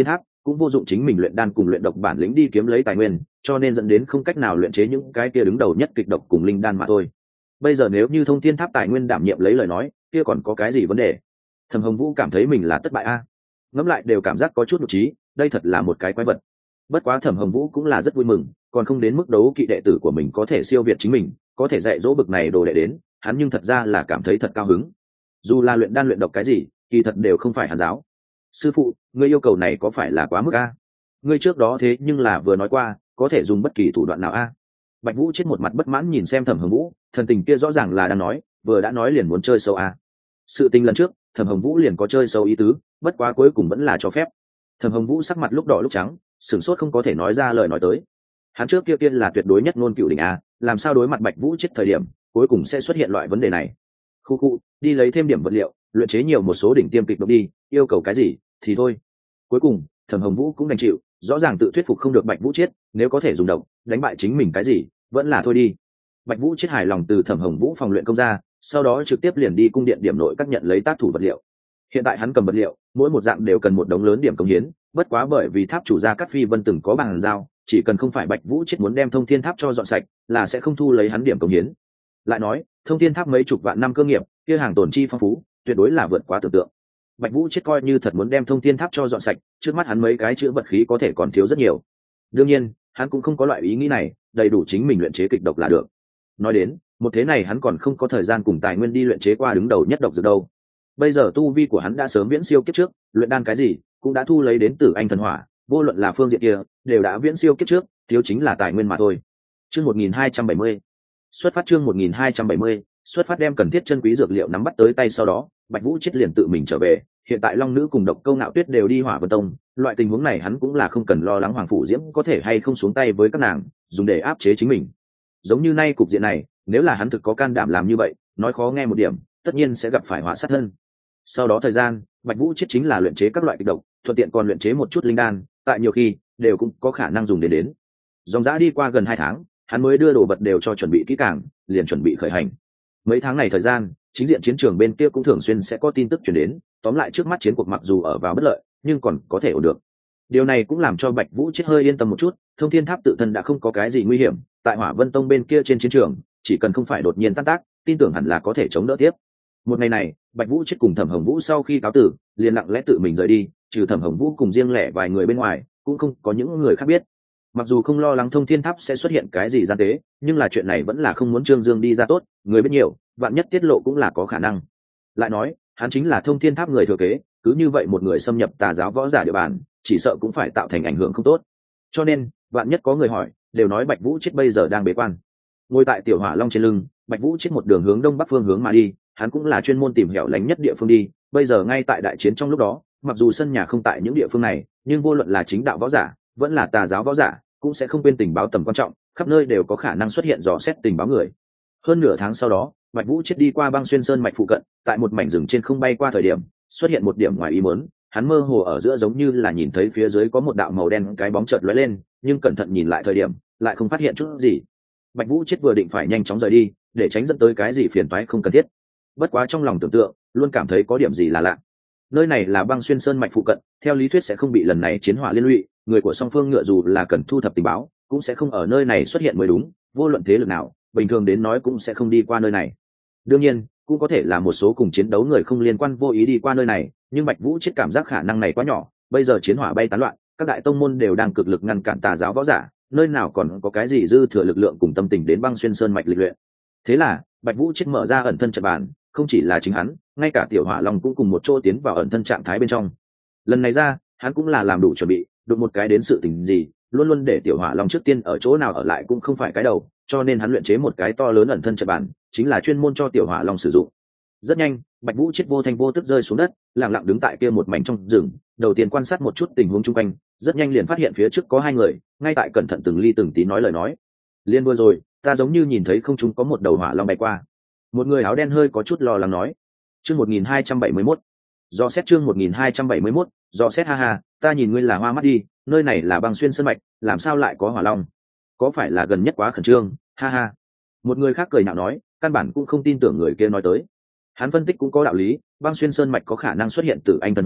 cũng vô dụng chính mình luyện đan cùng luyện độc bản lĩnh đi kiếm lấy tài nguyên, cho nên dẫn đến không cách nào luyện chế những cái kia đứng đầu nhất kịch độc cùng linh đan mà thôi. Bây giờ nếu như Thông Thiên Tháp tài nguyên đảm nhiệm lấy lời nói, kia còn có cái gì vấn đề? Thẩm Hồng Vũ cảm thấy mình là thất bại a. Ngẫm lại đều cảm giác có chút nhục trí, đây thật là một cái quái vật. Bất quá Thẩm Hồng Vũ cũng là rất vui mừng, còn không đến mức đấu kỵ đệ tử của mình có thể siêu việt chính mình, có thể dạy dỗ bực này đồ đệ đến, hắn nhưng thật ra là cảm thấy thật cao hứng. Dù là luyện đan luyện độc cái gì, kỳ thật đều không phải hắn giáo. Sư phụ, ngươi yêu cầu này có phải là quá mức a? Ngươi trước đó thế nhưng là vừa nói qua, có thể dùng bất kỳ thủ đoạn nào a? Bạch Vũ chết một mặt bất mãn nhìn xem Thẩm Hồng Vũ, thần tình kia rõ ràng là đang nói, vừa đã nói liền muốn chơi sâu a. Sự tình lần trước, Thẩm Hồng Vũ liền có chơi sâu ý tứ, bất quá cuối cùng vẫn là cho phép. Thẩm Hồng Vũ sắc mặt lúc đỏ lúc trắng, sửng sốt không có thể nói ra lời nói tới. Hắn trước kia kiên là tuyệt đối nhất ngôn cựu đỉnh a, làm sao đối mặt Bạch Vũ chết thời điểm, cuối cùng sẽ xuất hiện loại vấn đề này. Khu khu, đi lấy thêm điểm vật liệu, luyện chế nhiều một số đỉnh tiêm kịch độc đi, yêu cầu cái gì thì thôi. Cuối cùng, Thẩm Hồng Vũ cũng đành chịu, rõ ràng tự thuyết phục không được Bạch Vũ chết, nếu có thể dùng độc đánh bại chính mình cái gì, vẫn là thôi đi. Bạch Vũ chết hài lòng từ Thẩm Hồng Vũ phòng luyện công ra, sau đó trực tiếp liền đi cung điện điểm nội các nhận lấy tác thủ vật liệu. Hiện tại hắn cầm vật liệu, mỗi một dạng đều cần một đống lớn điểm công hiến, bất quá bởi vì tháp chủ gia Cát Phi Vân từng có bàn giao, chỉ cần không phải Bạch Vũ chết muốn đem Thông Thiên Tháp cho dọn sạch, là sẽ không thu lấy hắn điểm công hiến. Lại nói, Thông Thiên Tháp mấy chục vạn năm cơ nghiệp, kia hàng tồn chi phong phú, tuyệt đối là vượt quá tưởng tượng. Bạch Vũ chết coi như thật muốn đem Thông Thiên Tháp cho dọn sạch, trước mắt hắn mấy cái chữ vật khí có thể còn thiếu rất nhiều. Đương nhiên, hắn cũng không có loại ý nghĩ này, đầy đủ chính mình luyện chế kịch độc là được. Nói đến, một thế này hắn còn không có thời gian cùng tài nguyên đi luyện chế qua đứng đầu nhất độc dược đâu. Bây giờ tu vi của hắn đã sớm viễn siêu kiếp trước, luyện đan cái gì cũng đã thu lấy đến Tử Anh thần hỏa, vô luận là phương diện kia, đều đã viễn siêu kiếp trước, thiếu chính là tài nguyên mà thôi. Chương 1270. Xuất phát chương 1270, xuất phát đem cần thiết chân quý dược liệu nắm bắt tới tay sau đó, Bạch Vũ chết liền tự mình trở về, hiện tại Long Nữ cùng Độc Câu Nạo Tuyết đều đi Hỏa Vân Tông, loại tình huống này hắn cũng là không cần lo lắng Hoàng phủ Diễm có thể hay không xuống tay với các nàng, dùng để áp chế chính mình. Giống như nay cục diện này, nếu là hắn thực có can đảm làm như vậy, nói khó nghe một điểm, tất nhiên sẽ gặp phải họa sát thân. Sau đó thời gian, Bạch Vũ chết chính là luyện chế các loại kịch độc, thuận tiện còn luyện chế một chút linh đan, tại nhiều khi đều cũng có khả năng dùng đến. Dòng dã đi qua gần 2 tháng, hắn mới đưa đồ vật đều cho chuẩn bị kỹ càng, liền chuẩn bị khởi hành. Mấy tháng này thời gian, chính diện chiến trường bên kia cũng thường xuyên sẽ có tin tức truyền đến, tóm lại trước mắt chiến cuộc mặc dù ở vào bất lợi, nhưng còn có thể ổn được. Điều này cũng làm cho Bạch Vũ chết hơi yên tâm một chút, Thông Thiên Tháp tự thân đã không có cái gì nguy hiểm, tại Hỏa Vân Tông bên kia trên chiến trường, chỉ cần không phải đột nhiên tan tác, tin tưởng hẳn là có thể chống đỡ tiếp. Một ngày này, Bạch Vũ chết cùng Thẩm Hồng Vũ sau khi cáo tử, liền lặng lẽ tự mình rời đi, trừ Thẩm Hồng Vũ cùng riêng lẻ vài người bên ngoài, cũng không có những người khác biết. Mặc dù không lo lắng Thông Thiên Tháp sẽ xuất hiện cái gì gian tế, nhưng là chuyện này vẫn là không muốn Trương Dương đi ra tốt, người biết nhiều, vạn nhất tiết lộ cũng là có khả năng. Lại nói, hắn chính là Thông Thiên Tháp người thừa kế, cứ như vậy một người xâm nhập Tà giáo võ giả địa bàn, chỉ sợ cũng phải tạo thành ảnh hưởng không tốt. Cho nên, vạn nhất có người hỏi, đều nói Bạch Vũ chết bây giờ đang bế quan. Ngồi tại Tiểu Hỏa Long trên lưng, Bạch Vũ chết một đường hướng đông bắc phương hướng mà đi, hắn cũng là chuyên môn tìm hẻo lánh nhất địa phương đi, bây giờ ngay tại đại chiến trong lúc đó, mặc dù sân nhà không tại những địa phương này, nhưng vô luận là chính đạo võ giả, vẫn là Tà giáo võ giả, cũng sẽ không quên tình báo tầm quan trọng, khắp nơi đều có khả năng xuất hiện dò xét tình báo người. Hơn nửa tháng sau đó, Bạch Vũ chết đi qua Băng Xuyên Sơn mạch phụ cận, tại một mảnh rừng trên không bay qua thời điểm, xuất hiện một điểm ngoài ý muốn, hắn mơ hồ ở giữa giống như là nhìn thấy phía dưới có một đạo màu đen cái bóng chợt lóe lên, nhưng cẩn thận nhìn lại thời điểm, lại không phát hiện chút gì. Bạch Vũ chết vừa định phải nhanh chóng rời đi, để tránh dẫn tới cái gì phiền toái không cần thiết. Bất quá trong lòng tưởng tượng, luôn cảm thấy có điểm gì là lạ. Nơi này là Băng Xuyên Sơn mạch phụ cận, theo lý thuyết sẽ không bị lần này chiến hỏa liên lụy, người của song phương ngựa dù là cần thu thập tình báo, cũng sẽ không ở nơi này xuất hiện mới đúng, vô luận thế lực nào, bình thường đến nói cũng sẽ không đi qua nơi này. Đương nhiên, cũng có thể là một số cùng chiến đấu người không liên quan vô ý đi qua nơi này, nhưng Bạch Vũ chết cảm giác khả năng này quá nhỏ, bây giờ chiến hỏa bay tán loạn, các đại tông môn đều đang cực lực ngăn cản Tà giáo võ giả, nơi nào còn có cái gì dư thừa lực lượng cùng tâm tình đến Băng Xuyên Sơn mạch lịch luyện. Thế là, Bạch Vũ chết mở ra ẩn thân trận bàn, không chỉ là chính hắn, ngay cả Tiểu Hỏa Long cũng cùng một chỗ tiến vào ẩn thân trạng thái bên trong. Lần này ra, hắn cũng là làm đủ chuẩn bị, đụng một cái đến sự tình gì, luôn luôn để Tiểu Hỏa Long trước tiên ở chỗ nào ở lại cũng không phải cái đầu, cho nên hắn luyện chế một cái to lớn ẩn thân trận bàn, chính là chuyên môn cho Tiểu Hỏa Long sử dụng. Rất nhanh, Bạch Vũ chết vô thanh vô tức rơi xuống đất, lặng lặng đứng tại kia một mảnh trong rừng, đầu tiên quan sát một chút tình huống xung quanh, rất nhanh liền phát hiện phía trước có 2 người, ngay tại cẩn thận từng ly từng tí nói lời nói. Liên vừa rồi, ta giống như nhìn thấy không trung có một đầu hỏa long bay qua. Một người áo đen hơi có chút lo lắng nói. Chương 1271. Do xét chương 1271, do xét ha ha, ta nhìn ngươi là hoa mắt đi, nơi này là Băng Xuyên Sơn mạch, làm sao lại có hỏa long? Có phải là gần nhất quá khẩn trương, ha ha. Một người khác cười nhạo nói, căn bản cũng không tin tưởng người kia nói tới. Hắn phân tích cũng có đạo lý, Băng Xuyên Sơn mạch có khả năng xuất hiện Tử Anh thần hỏa,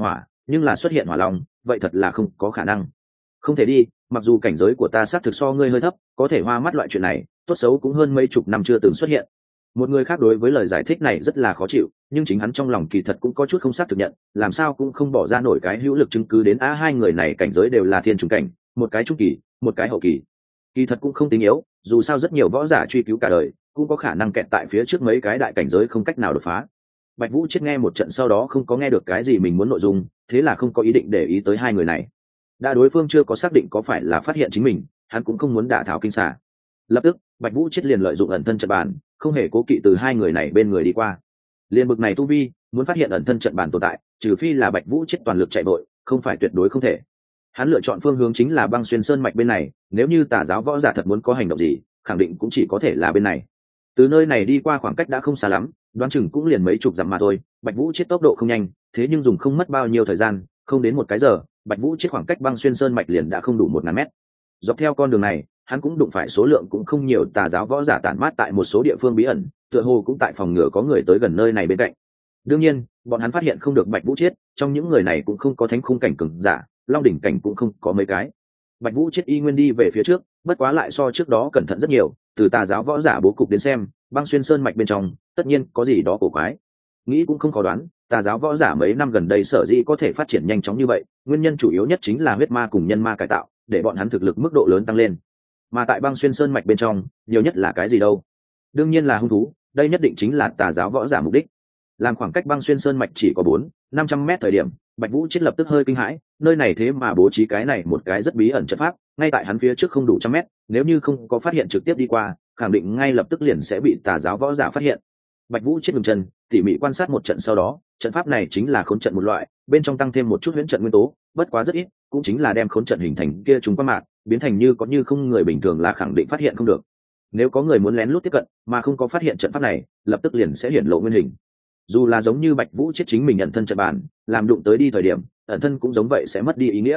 nhưng là xuất hiện hỏa long vậy thật là không có khả năng. Không thể đi, mặc dù cảnh giới của ta xác thực so ngươi hơi thấp, có thể hoa mắt loại chuyện này tốt xấu cũng hơn mấy chục năm chưa từng xuất hiện. Một người khác đối với lời giải thích này rất là khó chịu, nhưng chính hắn trong lòng kỳ thật cũng có chút không xác thực nhận, làm sao cũng không bỏ ra nổi cái hữu lực chứng cứ đến hai người này cảnh giới đều là thiên trùng cảnh, một cái trung kỳ, một cái hậu kỳ. Kỳ thật cũng không tính yếu, dù sao rất nhiều võ giả truy cứu cả đời cũng có khả năng kẹt tại phía trước mấy cái đại cảnh giới không cách nào đột phá. Bạch Vũ Chết nghe một trận sau đó không có nghe được cái gì mình muốn nội dung, thế là không có ý định để ý tới hai người này. Đã đối phương chưa có xác định có phải là phát hiện chính mình, hắn cũng không muốn đả thảo kinh xà. Lập tức Bạch Vũ Chết liền lợi dụng ẩn thân trận bàn, không hề cố kỵ từ hai người này bên người đi qua. Liên bực này tu vi, muốn phát hiện ẩn thân trận bàn tồn tại, trừ phi là Bạch Vũ Chết toàn lực chạy vội, không phải tuyệt đối không thể. Hắn lựa chọn phương hướng chính là băng xuyên sơn mạch bên này, nếu như Tà giáo võ giả thật muốn có hành động gì, khẳng định cũng chỉ có thể là bên này. Từ nơi này đi qua khoảng cách đã không xa lắm, đoán chừng cũng liền mấy chục dặm mà thôi. Bạch Vũ Chết tốc độ không nhanh, thế nhưng dùng không mất bao nhiêu thời gian, không đến một cái giờ, Bạch Vũ Chết khoảng cách băng xuyên sơn mạch liền đã không đủ 1000 mét. Dọc theo con đường này, hắn cũng đụng phải số lượng cũng không nhiều Tà giáo võ giả tản mát tại một số địa phương bí ẩn, tựa hồ cũng tại phòng ngừa có người tới gần nơi này bên cạnh. Đương nhiên, bọn hắn phát hiện không được Bạch Vũ Chết, trong những người này cũng không có thánh khung cảnh cường giả, long đỉnh cảnh cũng không có mấy cái. Bạch Vũ Chết y nguyên đi về phía trước, bất quá lại so trước đó cẩn thận rất nhiều, từ Tà giáo võ giả bố cục đến xem, băng xuyên sơn mạch bên trong tất nhiên có gì đó cổ quái. Nghĩ cũng không khó đoán, Tà giáo võ giả mấy năm gần đây sở dĩ có thể phát triển nhanh chóng như vậy, nguyên nhân chủ yếu nhất chính là huyết ma cùng nhân ma cải tạo, để bọn hắn thực lực mức độ lớn tăng lên. Mà tại băng xuyên sơn mạch bên trong, nhiều nhất là cái gì đâu? Đương nhiên là hung thú, đây nhất định chính là Tà giáo võ giả mục đích. Làm khoảng cách băng xuyên sơn mạch chỉ có 400-500 mét thời điểm, Bạch Vũ Chết lập tức hơi kinh hãi, nơi này thế mà bố trí cái này một cái rất bí ẩn trận pháp, ngay tại hắn phía trước không đủ 100 mét, nếu như không có phát hiện trực tiếp đi qua, khẳng định ngay lập tức liền sẽ bị Tà giáo võ giả phát hiện. Bạch Vũ Chết ngừng chân, tỉ mỉ quan sát một trận sau đó, trận pháp này chính là khốn trận một loại, bên trong tăng thêm một chút huyễn trận nguyên tố, bất quá rất ít, cũng chính là đem khốn trận hình thành kia trùng qua mạng, biến thành như có như không người bình thường là khẳng định phát hiện không được. Nếu có người muốn lén lút tiếp cận mà không có phát hiện trận pháp này, lập tức liền sẽ hiển lộ nguyên hình. Dù là giống như Bạch Vũ Chết chính mình ẩn thân trận bàn, làm đụng tới đi thời điểm, ẩn thân cũng giống vậy sẽ mất đi ý nghĩa.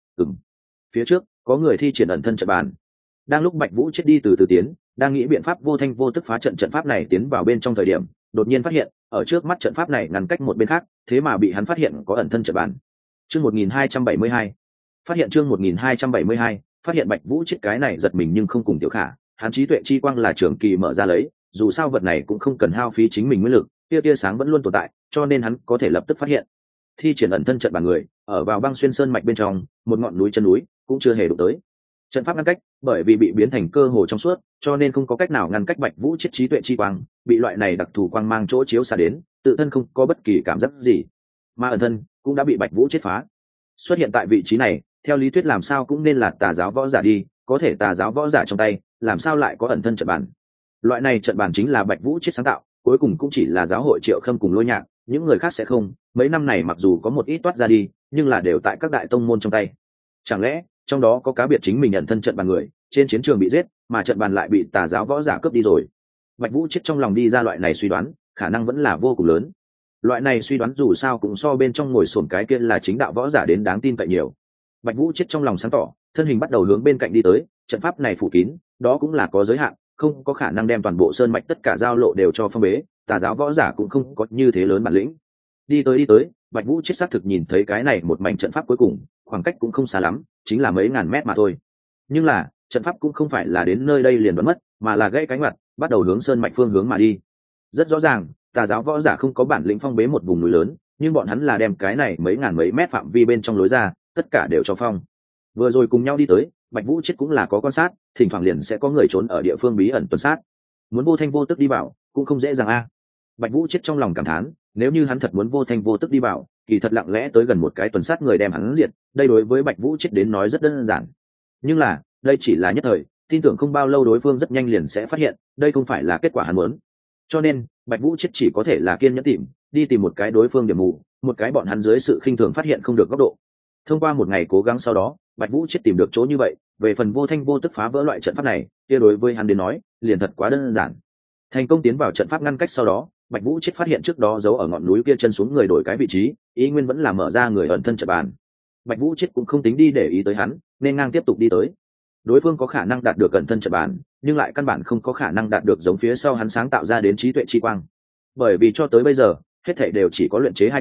Phía trước có người thi triển ẩn thân trận bàn. Đang lúc Bạch Vũ Chết đi từ từ tiến, đang nghĩ biện pháp vô thanh vô tức phá trận pháp này tiến vào bên trong thời điểm, đột nhiên phát hiện ở trước mắt trận pháp này ngăn cách một bên khác, thế mà bị hắn phát hiện có ẩn thân trận bàn. Chương 1272. Phát hiện chương 1272, phát hiện Bạch Vũ Chết cái này giật mình nhưng không cùng Tiểu Khả, hắn trí tuệ chi quang là trường kỳ mở ra lấy, dù sao vật này cũng không cần hao phí chính mình nguyên lực, tia sáng vẫn luôn tồn tại, cho nên hắn có thể lập tức phát hiện. Thi triển ẩn thân trận bàn người, ở vào băng xuyên sơn mạch bên trong, một ngọn núi chân núi, cũng chưa hề đụng tới. Trận pháp ngăn cách, bởi vì bị biến thành cơ hồ trong suốt, cho nên không có cách nào ngăn cách Bạch Vũ Chết trí tuệ chi quang, bị loại này đặc thù quang mang chỗ chiếu xạ đến, tự thân không có bất kỳ cảm giác gì. Mà ẩn thân cũng đã bị Bạch Vũ Chết phá. Xuất hiện tại vị trí này, theo lý thuyết làm sao cũng nên là Tà giáo võ giả đi, có thể Tà giáo võ giả trong tay, làm sao lại có ẩn thân trận bàn? Loại này trận bàn chính là Bạch Vũ Chết sáng tạo, cuối cùng cũng chỉ là giáo hội Triệu Khâm cùng Lôi Nhạc, những người khác sẽ không. Mấy năm này mặc dù có một ít toát ra đi, nhưng là đều tại các đại tông môn trong tay. Chẳng lẽ trong đó có cá biệt chính mình ẩn thân trận bàn người trên chiến trường bị giết, mà trận bàn lại bị Tà giáo võ giả cướp đi rồi? Bạch Vũ Chết trong lòng đi ra loại này suy đoán, khả năng vẫn là vô cùng lớn. Loại này suy đoán dù sao cũng so bên trong ngồi xổm cái kia là chính đạo võ giả đến đáng tin cậy nhiều. Bạch Vũ Chết trong lòng sáng tỏ, thân hình bắt đầu hướng bên cạnh đi tới, trận pháp này phủ kín, đó cũng là có giới hạn, không có khả năng đem toàn bộ sơn mạch tất cả giao lộ đều cho phong bế, Tà giáo võ giả cũng không có như thế lớn bản lĩnh. Đi tới, Bạch Vũ Chết xác thực nhìn thấy cái này một mảnh trận pháp cuối cùng, khoảng cách cũng không xa lắm, chính là mấy ngàn mét mà thôi. Nhưng là, trận pháp cũng không phải là đến nơi đây liền vẫn mất, mà là gãy cánh mặt, bắt đầu hướng sơn mạch phương hướng mà đi. Rất rõ ràng, Tà giáo võ giả không có bản lĩnh phong bế một vùng núi lớn, nhưng bọn hắn là đem cái này mấy ngàn mấy mét phạm vi bên trong lối ra, tất cả đều cho phong. Vừa rồi cùng nhau đi tới, Bạch Vũ Chết cũng là có quan sát, thỉnh thoảng liền sẽ có người trốn ở địa phương bí ẩn tuần sát. Muốn vô thanh vô tức đi vào, cũng không dễ dàng a. Bạch Vũ Chết trong lòng cảm thán, nếu như hắn thật muốn vô thanh vô tức đi vào, kỳ thật lặng lẽ tới gần một cái tuần sát người đem hắn diệt, đây đối với Bạch Vũ Chết đến nói rất đơn giản. Nhưng là, đây chỉ là nhất thời, tin tưởng không bao lâu đối phương rất nhanh liền sẽ phát hiện, đây không phải là kết quả hắn muốn. Cho nên, Bạch Vũ Chết chỉ có thể là kiên nhẫn đi tìm một cái đối phương điểm mù, một cái bọn hắn dưới sự khinh thường phát hiện không được góc độ. Thông qua một ngày cố gắng sau đó, Bạch Vũ Chết tìm được chỗ như vậy, về phần vô thanh vô tức phá vỡ loại trận pháp này, kia đối với hắn đến nói, liền thật quá đơn giản. Thành công tiến vào trận pháp ngăn cách sau đó, Bạch Vũ Chết phát hiện trước đó giấu ở ngọn núi kia chân xuống người đổi cái vị trí, ý nguyên vẫn là mở ra người ẩn thân trận bàn. Bạch Vũ Chết cũng không tính đi để ý tới hắn, nên ngang tiếp tục đi tới. Đối phương có khả năng đạt được ẩn thân trận bàn, nhưng lại căn bản không có khả năng đạt được giống phía sau hắn sáng tạo ra đến trí tuệ chi quang. Bởi vì cho tới bây giờ, hết thảy đều chỉ có luyện chế 2 cái,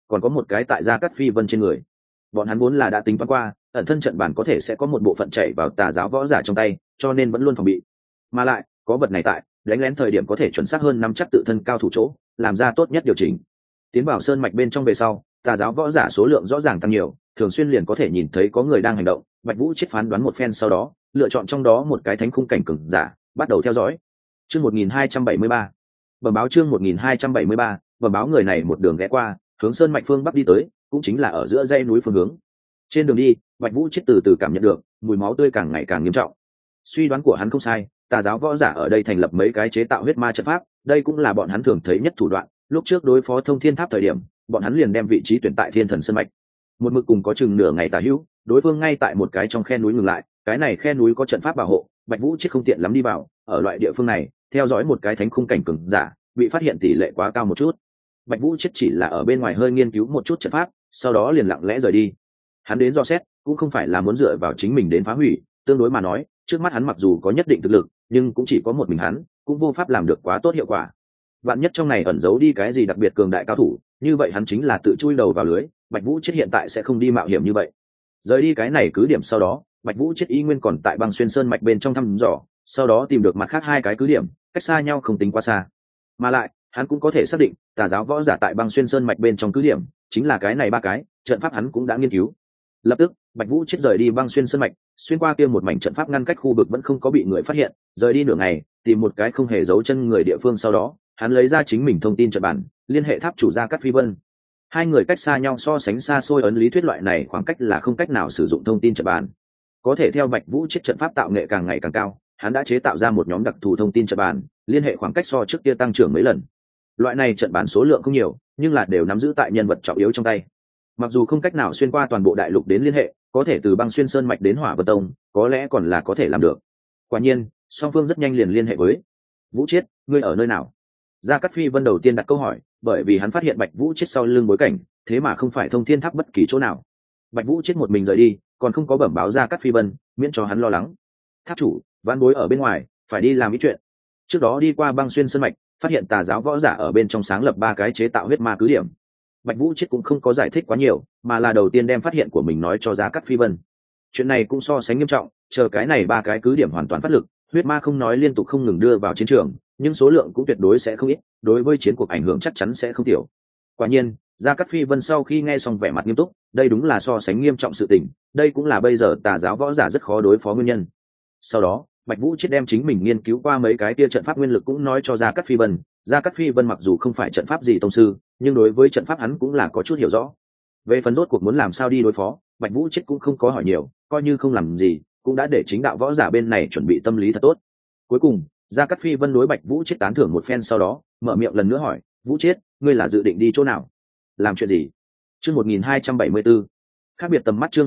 còn có một cái tại Gia Cát Phi Vân trên người. Bọn hắn vốn là đã tính toán qua, ẩn thân trận bản có thể sẽ có một bộ phận chạy vào tà giáo võ giả trong tay, cho nên vẫn luôn phòng bị. Mà lại, có vật này tại, đánh lén thời điểm có thể chuẩn xác hơn nắm chắc tự thân cao thủ chỗ, làm ra tốt nhất điều chỉnh. Tiến vào sơn mạch bên trong về sau, tà giáo võ giả số lượng rõ ràng tăng nhiều, thường xuyên liền có thể nhìn thấy có người đang hành động. Bạch Vũ chết phán đoán một phen sau đó, lựa chọn trong đó một cái thánh khung cảnh cường giả, bắt đầu theo dõi. Chương 1273. Bẩm báo chương 1273, bẩm báo người này một đường ghé qua, hướng sơn mạch phương bắc đi tới, cũng chính là ở giữa dãy núi phương hướng. Trên đường đi, Bạch Vũ chết từ từ cảm nhận được mùi máu tươi càng ngày càng nghiêm trọng. Suy đoán của hắn không sai, tà giáo võ giả ở đây thành lập mấy cái chế tạo huyết ma trận pháp, đây cũng là bọn hắn thường thấy nhất thủ đoạn. Lúc trước đối phó Thông Thiên Tháp thời điểm, bọn hắn liền đem vị trí tuyển tại Thiên Thần Sơn mạch. Một mực cùng có chừng nửa ngày tà hữu, đối phương ngay tại một cái trong khe núi ngừng lại, cái này khe núi có trận pháp bảo hộ, Bạch Vũ chết không tiện lắm đi vào, ở loại địa phương này, theo dõi một cái thánh khung cảnh cường giả, bị phát hiện tỷ lệ quá cao một chút. Bạch Vũ chết chỉ là ở bên ngoài hơi nghiên cứu một chút trận pháp, sau đó liền lặng lẽ rời đi. Hắn đến dò xét, cũng không phải là muốn dựa vào chính mình đến phá hủy, tương đối mà nói, trước mắt hắn mặc dù có nhất định thực lực, nhưng cũng chỉ có một mình hắn, cũng vô pháp làm được quá tốt hiệu quả. Vạn nhất trong này ẩn giấu đi cái gì đặc biệt cường đại cao thủ, như vậy hắn chính là tự chui đầu vào lưới. Bạch Vũ chết hiện tại sẽ không đi mạo hiểm như vậy. Rời đi cái này cứ điểm sau đó, Bạch Vũ chết ý nguyên còn tại Băng Xuyên Sơn mạch bên trong thăm dò, sau đó tìm được mặt khác hai cái cứ điểm, cách xa nhau không tính quá xa. Mà lại, hắn cũng có thể xác định, tà giáo võ giả tại Băng Xuyên Sơn mạch bên trong cứ điểm, chính là cái này ba cái, trận pháp hắn cũng đã nghiên cứu. Lập tức, Bạch Vũ chết rời đi Băng Xuyên Sơn mạch, xuyên qua kia một mảnh trận pháp ngăn cách khu vực vẫn không có bị người phát hiện, rời đi nửa ngày, tìm một cái không hề giấu chân người địa phương sau đó, hắn lấy ra chính mình thông tin trận bản, liên hệ tháp chủ Gia Cát Phi Vân. Hai người cách xa nhau so sánh xa xôi, ấn lý thuyết loại này khoảng cách là không cách nào sử dụng thông tin trận bản. Có thể theo Bạch Vũ chết trận pháp tạo nghệ càng ngày càng cao, hắn đã chế tạo ra một nhóm đặc thù thông tin trận bản, liên hệ khoảng cách so trước kia tăng trưởng mấy lần. Loại này trận bản số lượng không nhiều, nhưng là đều nắm giữ tại nhân vật trọng yếu trong tay. Mặc dù không cách nào xuyên qua toàn bộ đại lục đến liên hệ, có thể từ Băng Xuyên Sơn mạch đến Hỏa Vân Tông, có lẽ còn là có thể làm được. Quả nhiên, song phương rất nhanh liền liên hệ với. Vũ Chiết, ngươi ở nơi nào? Gia Cát Phi Vân đầu tiên đặt câu hỏi, bởi vì hắn phát hiện Bạch Vũ Chiết sau lưng bối cảnh, thế mà không phải Thông Thiên Tháp bất kỳ chỗ nào. Bạch Vũ Chiết một mình rời đi, còn không có bẩm báo Gia Cát Phi Vân, miễn cho hắn lo lắng. Tháp chủ, vãn bối ở bên ngoài, phải đi làm ý chuyện. Trước đó đi qua Băng Xuyên Sơn mạch, phát hiện tà giáo võ giả ở bên trong sáng lập ba cái chế tạo huyết ma cứ điểm. Bạch Vũ Chiết cũng không có giải thích quá nhiều, mà là đầu tiên đem phát hiện của mình nói cho Gia Cát Phi Vân. Chuyện này cũng so sánh nghiêm trọng, chờ cái này ba cái cứ điểm hoàn toàn phát lực, huyết ma không nói liên tục không ngừng đưa vào chiến trường, nhưng số lượng cũng tuyệt đối sẽ không ít, đối với chiến cuộc ảnh hưởng chắc chắn sẽ không tiểu. Quả nhiên, Gia Cát Phi Vân sau khi nghe xong vẻ mặt nghiêm túc, đây đúng là so sánh nghiêm trọng sự tình, đây cũng là bây giờ tà giáo võ giả rất khó đối phó nguyên nhân. Sau đó, Bạch Vũ Chiết đem chính mình nghiên cứu qua mấy cái tia trận pháp nguyên lực cũng nói cho Gia Cát Phi Vân. Gia Cát Phi Vân mặc dù không phải trận pháp gì tông sư, nhưng đối với trận pháp hắn cũng là có chút hiểu rõ. Về phần rốt cuộc muốn làm sao đi đối phó, Bạch Vũ Chiết cũng không có hỏi nhiều, coi như không làm gì, cũng đã để chính đạo võ giả bên này chuẩn bị tâm lý thật tốt. Cuối cùng, Gia Cát Phi Vân đối Bạch Vũ Chiết tán thưởng một phen sau đó, mở miệng lần nữa hỏi, "Vũ Chiết, ngươi là dự định đi chỗ nào? Làm chuyện gì?" Chương 1274. Khác biệt tầm mắt chương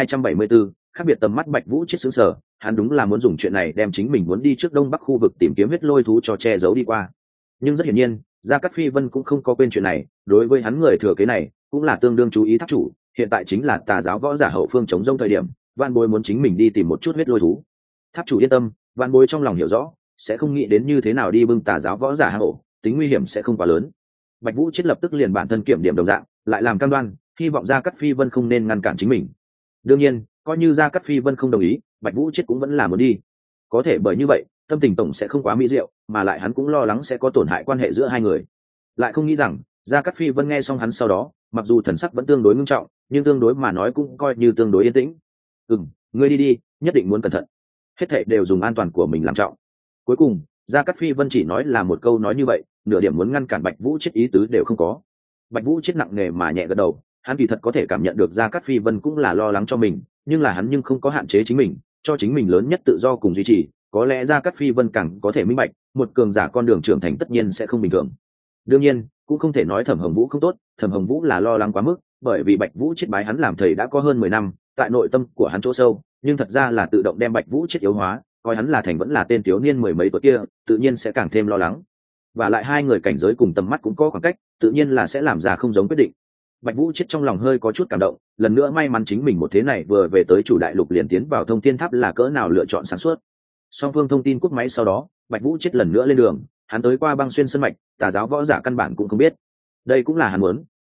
1274, khác biệt tầm mắt. Bạch Vũ Chiết sững sờ, hắn đúng là muốn dùng chuyện này đem chính mình muốn đi trước Đông Bắc khu vực tìm kiếm huyết lôi thú cho che giấu đi qua. Nhưng rất hiển nhiên, Gia Cát Phi Vân cũng không có quên chuyện này, đối với hắn người thừa kế này, cũng là tương đương chú ý tháp chủ, hiện tại chính là tà giáo võ giả hậu phương chống rông thời điểm, Vạn Bối muốn chính mình đi tìm một chút huyết lôi thú. Tháp chủ yên tâm, Vạn Bối trong lòng hiểu rõ, sẽ không nghĩ đến như thế nào đi bưng tà giáo võ giả hang ổ, tính nguy hiểm sẽ không quá lớn. Bạch Vũ Chiết lập tức liền bản thân kiểm điểm đồng dạng, lại làm cam đoan, hy vọng Gia Cát Phi Vân không nên ngăn cản chính mình. Đương nhiên, coi như Gia Cát Phi Vân không đồng ý, Bạch Vũ Chiết cũng vẫn là muốn đi. Có thể bởi như vậy, tâm tình tổng sẽ không quá mỹ diệu, mà lại hắn cũng lo lắng sẽ có tổn hại quan hệ giữa hai người. Lại không nghĩ rằng, Gia Cát Phi Vân nghe xong hắn sau đó, mặc dù thần sắc vẫn tương đối ngưng trọng, nhưng tương đối mà nói cũng coi như tương đối yên tĩnh. Ngươi đi đi, nhất định muốn cẩn thận. Hết thảy đều dùng an toàn của mình làm trọng. Cuối cùng, Gia Cát Phi Vân chỉ nói là một câu nói như vậy, nửa điểm muốn ngăn cản Bạch Vũ Chiết ý tứ đều không có. Bạch Vũ Chiết nặng nề mà nhẹ gật đầu, hắn kỳ thật có thể cảm nhận được Gia Cát Phi Vân cũng là lo lắng cho mình, nhưng là hắn nhưng không có hạn chế chính mình, cho chính mình lớn nhất tự do cùng duy trì. Có lẽ Gia Cát Phi Vân càng có thể minh bạch, một cường giả con đường trưởng thành tất nhiên sẽ không bình thường. Đương nhiên, cũng không thể nói Thẩm Hồng Vũ không tốt, Thẩm Hồng Vũ là lo lắng quá mức, bởi vì Bạch Vũ Chiết bái hắn làm thầy đã có hơn 10 năm, tại nội tâm của hắn chỗ sâu, nhưng thật ra là tự động đem Bạch Vũ Chiết yếu hóa, coi hắn là thành vẫn là tên thiếu niên mười mấy tuổi kia, tự nhiên sẽ càng thêm lo lắng. Và lại hai người cảnh giới cùng tầm mắt cũng có khoảng cách, tự nhiên là sẽ làm ra không giống quyết định. Bạch Vũ Chiết trong lòng hơi có chút cảm động, lần nữa may mắn chính mình một thế này vừa về tới chủ đại lục liền tiến vào Thông Thiên Tháp là cỡ nào lựa chọn sáng suốt. Song phương thông tin cúp máy sau đó, Bạch Vũ Chiết lần nữa lên đường, hắn tới qua Băng Xuyên Sơn mạch, tà giáo võ giả căn bản cũng không biết. Đây cũng là hắn muốn,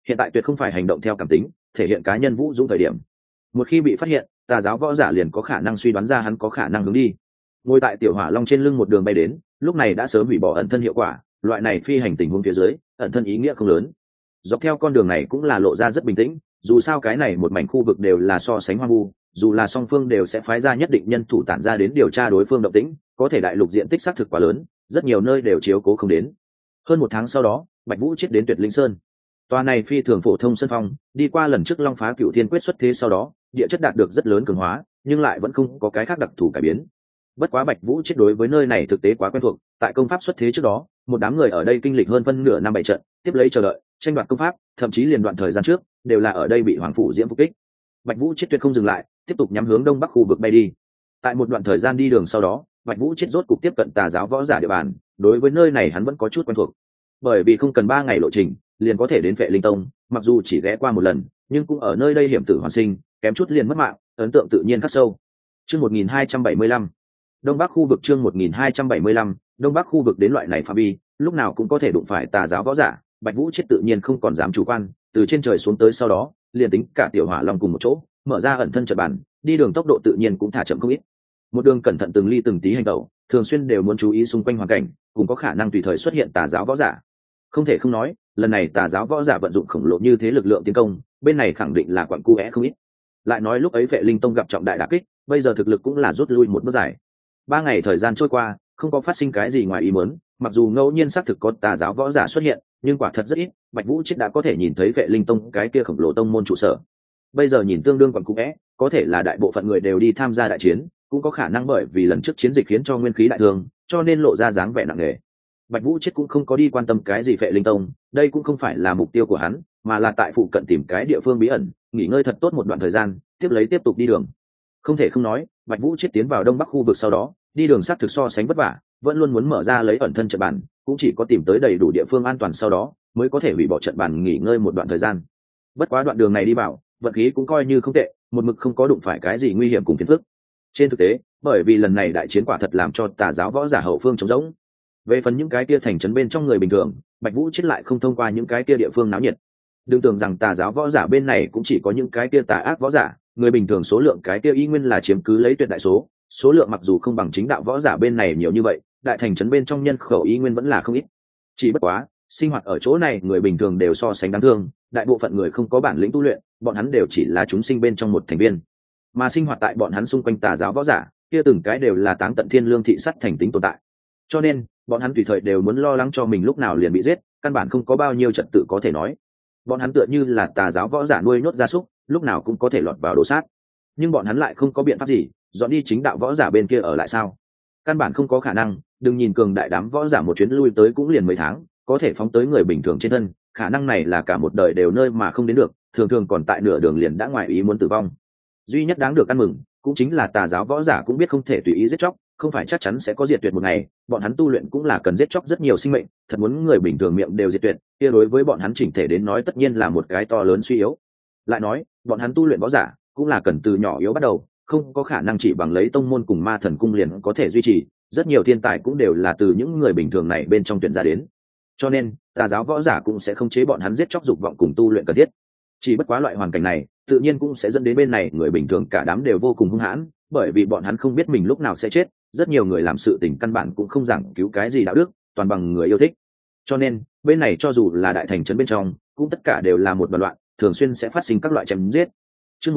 hiện tại tuyệt không phải hành động theo cảm tính, thể hiện cá nhân vũ dũng thời điểm. Một khi bị phát hiện, tà giáo võ giả liền có khả năng suy đoán ra hắn có khả năng hướng đi. Ngồi tại tiểu hỏa long trên lưng một đường bay đến, lúc này đã sớm hủy bỏ ẩn thân hiệu quả, loại này phi hành tình huống phía dưới, ẩn thân ý nghĩa không lớn. Dọc theo con đường này cũng là lộ ra rất bình tĩnh, dù sao cái này một mảnh khu vực đều là so sánh hoang vu, dù là song phương đều sẽ phái ra nhất định nhân thủ tản ra đến điều tra đối phương động tĩnh, có thể đại lục diện tích xác thực quá lớn, rất nhiều nơi đều chiếu cố không đến. Hơn 1 tháng sau đó, Bạch Vũ chết đến Tuyệt Linh Sơn. Tòa này phi thường phổ thông sân phong, đi qua lần trước Long Phá Cửu Thiên Quyết xuất thế sau đó, địa chất đạt được rất lớn cường hóa, nhưng lại vẫn không có cái khác đặc thù cải biến. Bất quá Bạch Vũ chết đối với nơi này thực tế quá quen thuộc, tại công pháp xuất thế trước đó, một đám người ở đây kinh lịch hơn phân nửa năm bảy trận, tiếp lấy chờ đợi, tranh đoạt công pháp, thậm chí liền đoạn thời gian trước, đều là ở đây bị Hoàng phủ Diễm phục kích. Bạch Vũ chết tuyệt không dừng lại, tiếp tục nhắm hướng đông bắc khu vực bay đi. Tại một đoạn thời gian đi đường sau đó, Bạch Vũ chết rốt cục tiếp cận tà giáo võ giả địa bàn, đối với nơi này hắn vẫn có chút quen thuộc. Bởi vì không cần 3 ngày lộ trình, liền có thể đến Phệ Linh Tông, mặc dù chỉ ghé qua một lần, nhưng cũng ở nơi đây hiểm tử hoàn sinh, kém chút liền mất mạng, ấn tượng tự nhiên khắc sâu. Chương 1275. Đông Bắc khu vực chương 1275, Đông Bắc khu vực đến loại này phạm vi, lúc nào cũng có thể đụng phải tà giáo võ giả, Bạch Vũ chết tự nhiên không còn dám chủ quan, từ trên trời xuống tới sau đó, liền tính cả tiểu hỏa long cùng một chỗ, mở ra ẩn thân trận bản, đi đường tốc độ tự nhiên cũng thả chậm không ít. Một đường cẩn thận từng ly từng tí hành động, thường xuyên đều muốn chú ý xung quanh hoàn cảnh, cũng có khả năng tùy thời xuất hiện tà giáo võ giả. Không thể không nói, lần này tà giáo võ giả vận dụng khổng lồ như thế lực lượng tiến công, bên này khẳng định là quặng cu không ít. Lại nói lúc ấy Phệ Linh Tông gặp trọng đại đả kích, bây giờ thực lực cũng là rút lui một bước dài. 3 ngày thời gian trôi qua, không có phát sinh cái gì ngoài ý muốn, mặc dù ngẫu nhiên xác thực có tà giáo võ giả xuất hiện, nhưng quả thật rất ít. Bạch Vũ chết đã có thể nhìn thấy Phệ Linh Tông cái kia khổng lồ tông môn trụ sở. Bây giờ nhìn tương đương quặng cu có thể là đại bộ phận người đều đi tham gia đại chiến, cũng có khả năng bởi vì lần trước chiến dịch khiến cho nguyên khí đại thương, cho nên lộ ra dáng vẻ nặng nề. Bạch Vũ chết cũng không có đi quan tâm cái gì Phệ Linh Tông, đây cũng không phải là mục tiêu của hắn, mà là tại phụ cận tìm cái địa phương bí ẩn, nghỉ ngơi thật tốt một đoạn thời gian, tiếp tục đi đường. Không thể không nói, Bạch Vũ chết tiến vào đông bắc khu vực sau đó, đi đường sát thực so sánh vất vả, vẫn luôn muốn mở ra lấy ẩn thân trận bàn, cũng chỉ có tìm tới đầy đủ địa phương an toàn sau đó, mới có thể hủy bỏ trận bàn nghỉ ngơi một đoạn thời gian. Bất quá đoạn đường này đi vào, vận khí cũng coi như không tệ, một mực không có đụng phải cái gì nguy hiểm cùng phiền phức. Trên thực tế, bởi vì lần này đại chiến quả thật làm cho tà giáo võ giả hậu phương trống rỗng. Về phần những cái kia thành trấn bên trong người bình thường, Bạch Vũ chết lại không thông qua những cái kia địa phương náo nhiệt. Đừng tưởng rằng tà giáo võ giả bên này cũng chỉ có những cái kia tà ác võ giả, người bình thường số lượng cái kia y nguyên là chiếm cứ lấy tuyệt đại số lượng mặc dù không bằng chính đạo võ giả bên này nhiều như vậy, đại thành trấn bên trong nhân khẩu y nguyên vẫn là không ít. Chỉ bất quá, sinh hoạt ở chỗ này người bình thường đều so sánh đáng thương, đại bộ phận người không có bản lĩnh tu luyện, bọn hắn đều chỉ là chúng sinh bên trong một thành viên. Mà sinh hoạt tại bọn hắn xung quanh tà giáo võ giả, kia từng cái đều là táng tận thiên lương thị sắt thành tính tồn tại. Cho nên, bọn hắn tùy thời đều muốn lo lắng cho mình lúc nào liền bị giết, căn bản không có bao nhiêu trật tự có thể nói. Bọn hắn tựa như là tà giáo võ giả nuôi nhốt gia súc, lúc nào cũng có thể lọt vào đổ sát. Nhưng bọn hắn lại không có biện pháp gì, dọn đi chính đạo võ giả bên kia ở lại sao? Căn bản không có khả năng, đừng nhìn cường đại đám võ giả một chuyến lui tới cũng liền mấy tháng, có thể phóng tới người bình thường trên thân, khả năng này là cả một đời đều nơi mà không đến được, thường thường còn tại nửa đường liền đã ngoài ý muốn tử vong. Duy nhất đáng được ăn mừng, cũng chính là tà giáo võ giả cũng biết không thể tùy ý giết chóc, không phải chắc chắn sẽ có diệt tuyệt một ngày, bọn hắn tu luyện cũng là cần giết chóc rất nhiều sinh mệnh, thật muốn người bình thường miệng đều diệt tuyệt, kia đối với bọn hắn chỉnh thể đến nói tất nhiên là một cái to lớn suy yếu. Lại nói, bọn hắn tu luyện võ giả cũng là cần từ nhỏ yếu bắt đầu, không có khả năng chỉ bằng lấy tông môn cùng ma thần cung liền có thể duy trì, rất nhiều thiên tài cũng đều là từ những người bình thường này bên trong tuyển ra đến. Cho nên, tà giáo võ giả cũng sẽ không chế bọn hắn giết chóc dục vọng cùng tu luyện cần thiết. Chỉ bất quá loại hoàn cảnh này, tự nhiên cũng sẽ dẫn đến bên này người bình thường cả đám đều vô cùng hung hãn, bởi vì bọn hắn không biết mình lúc nào sẽ chết, rất nhiều người làm sự tình căn bản cũng không giảng cứu cái gì đạo đức, toàn bằng người yêu thích. Cho nên, bên này cho dù là đại thành trấn bên trong, cũng tất cả đều là một đoàn loạn, thường xuyên sẽ phát sinh các loại chém giết. Chương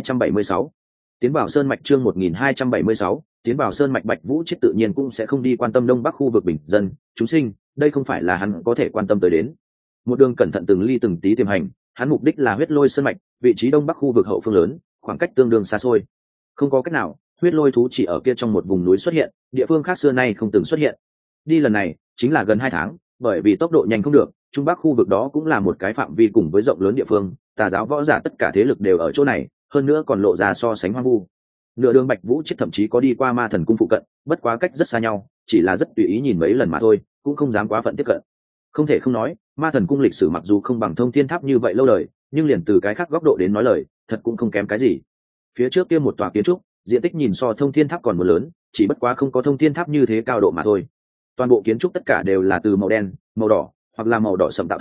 1276. Tiến vào sơn mạch chương 1276, tiến vào sơn mạch. Bạch Vũ chết tự nhiên cũng sẽ không đi quan tâm đông bắc khu vực bình dân, chúng sinh, đây không phải là hắn có thể quan tâm tới đến. Một đường cẩn thận từng ly từng tí tiềm hành, hắn mục đích là huyết lôi sơn mạch, vị trí đông bắc khu vực hậu phương lớn, khoảng cách tương đương xa xôi. Không có cách nào, huyết lôi thú chỉ ở kia trong một vùng núi xuất hiện, địa phương khác xưa nay không từng xuất hiện. Đi lần này chính là gần 2 tháng, bởi vì tốc độ nhanh không được, trung bắc khu vực đó cũng là một cái phạm vi cùng với rộng lớn địa phương, tà giáo võ giả tất cả thế lực đều ở chỗ này, hơn nữa còn lộ ra so sánh hoang vu. Nửa đường Bạch Vũ chết thậm chí có đi qua ma thần cung phụ cận, bất quá cách rất xa nhau, chỉ là rất tùy ý nhìn mấy lần mà thôi, cũng không dám quá phận tiếp cận. Không thể không nói, ma thần cung lịch sử mặc dù không bằng Thông Thiên Tháp như vậy lâu đời, nhưng liền từ cái khác góc độ đến nói lời, thật cũng không kém cái gì. Phía trước kia một tòa kiến trúc, diện tích nhìn so Thông Thiên Tháp còn một lớn, chỉ bất quá không có Thông Thiên Tháp như thế cao độ mà thôi. Toàn bộ kiến trúc tất cả đều là từ màu đen, màu đỏ, hoặc là màu đỏ sẫm tạo thành,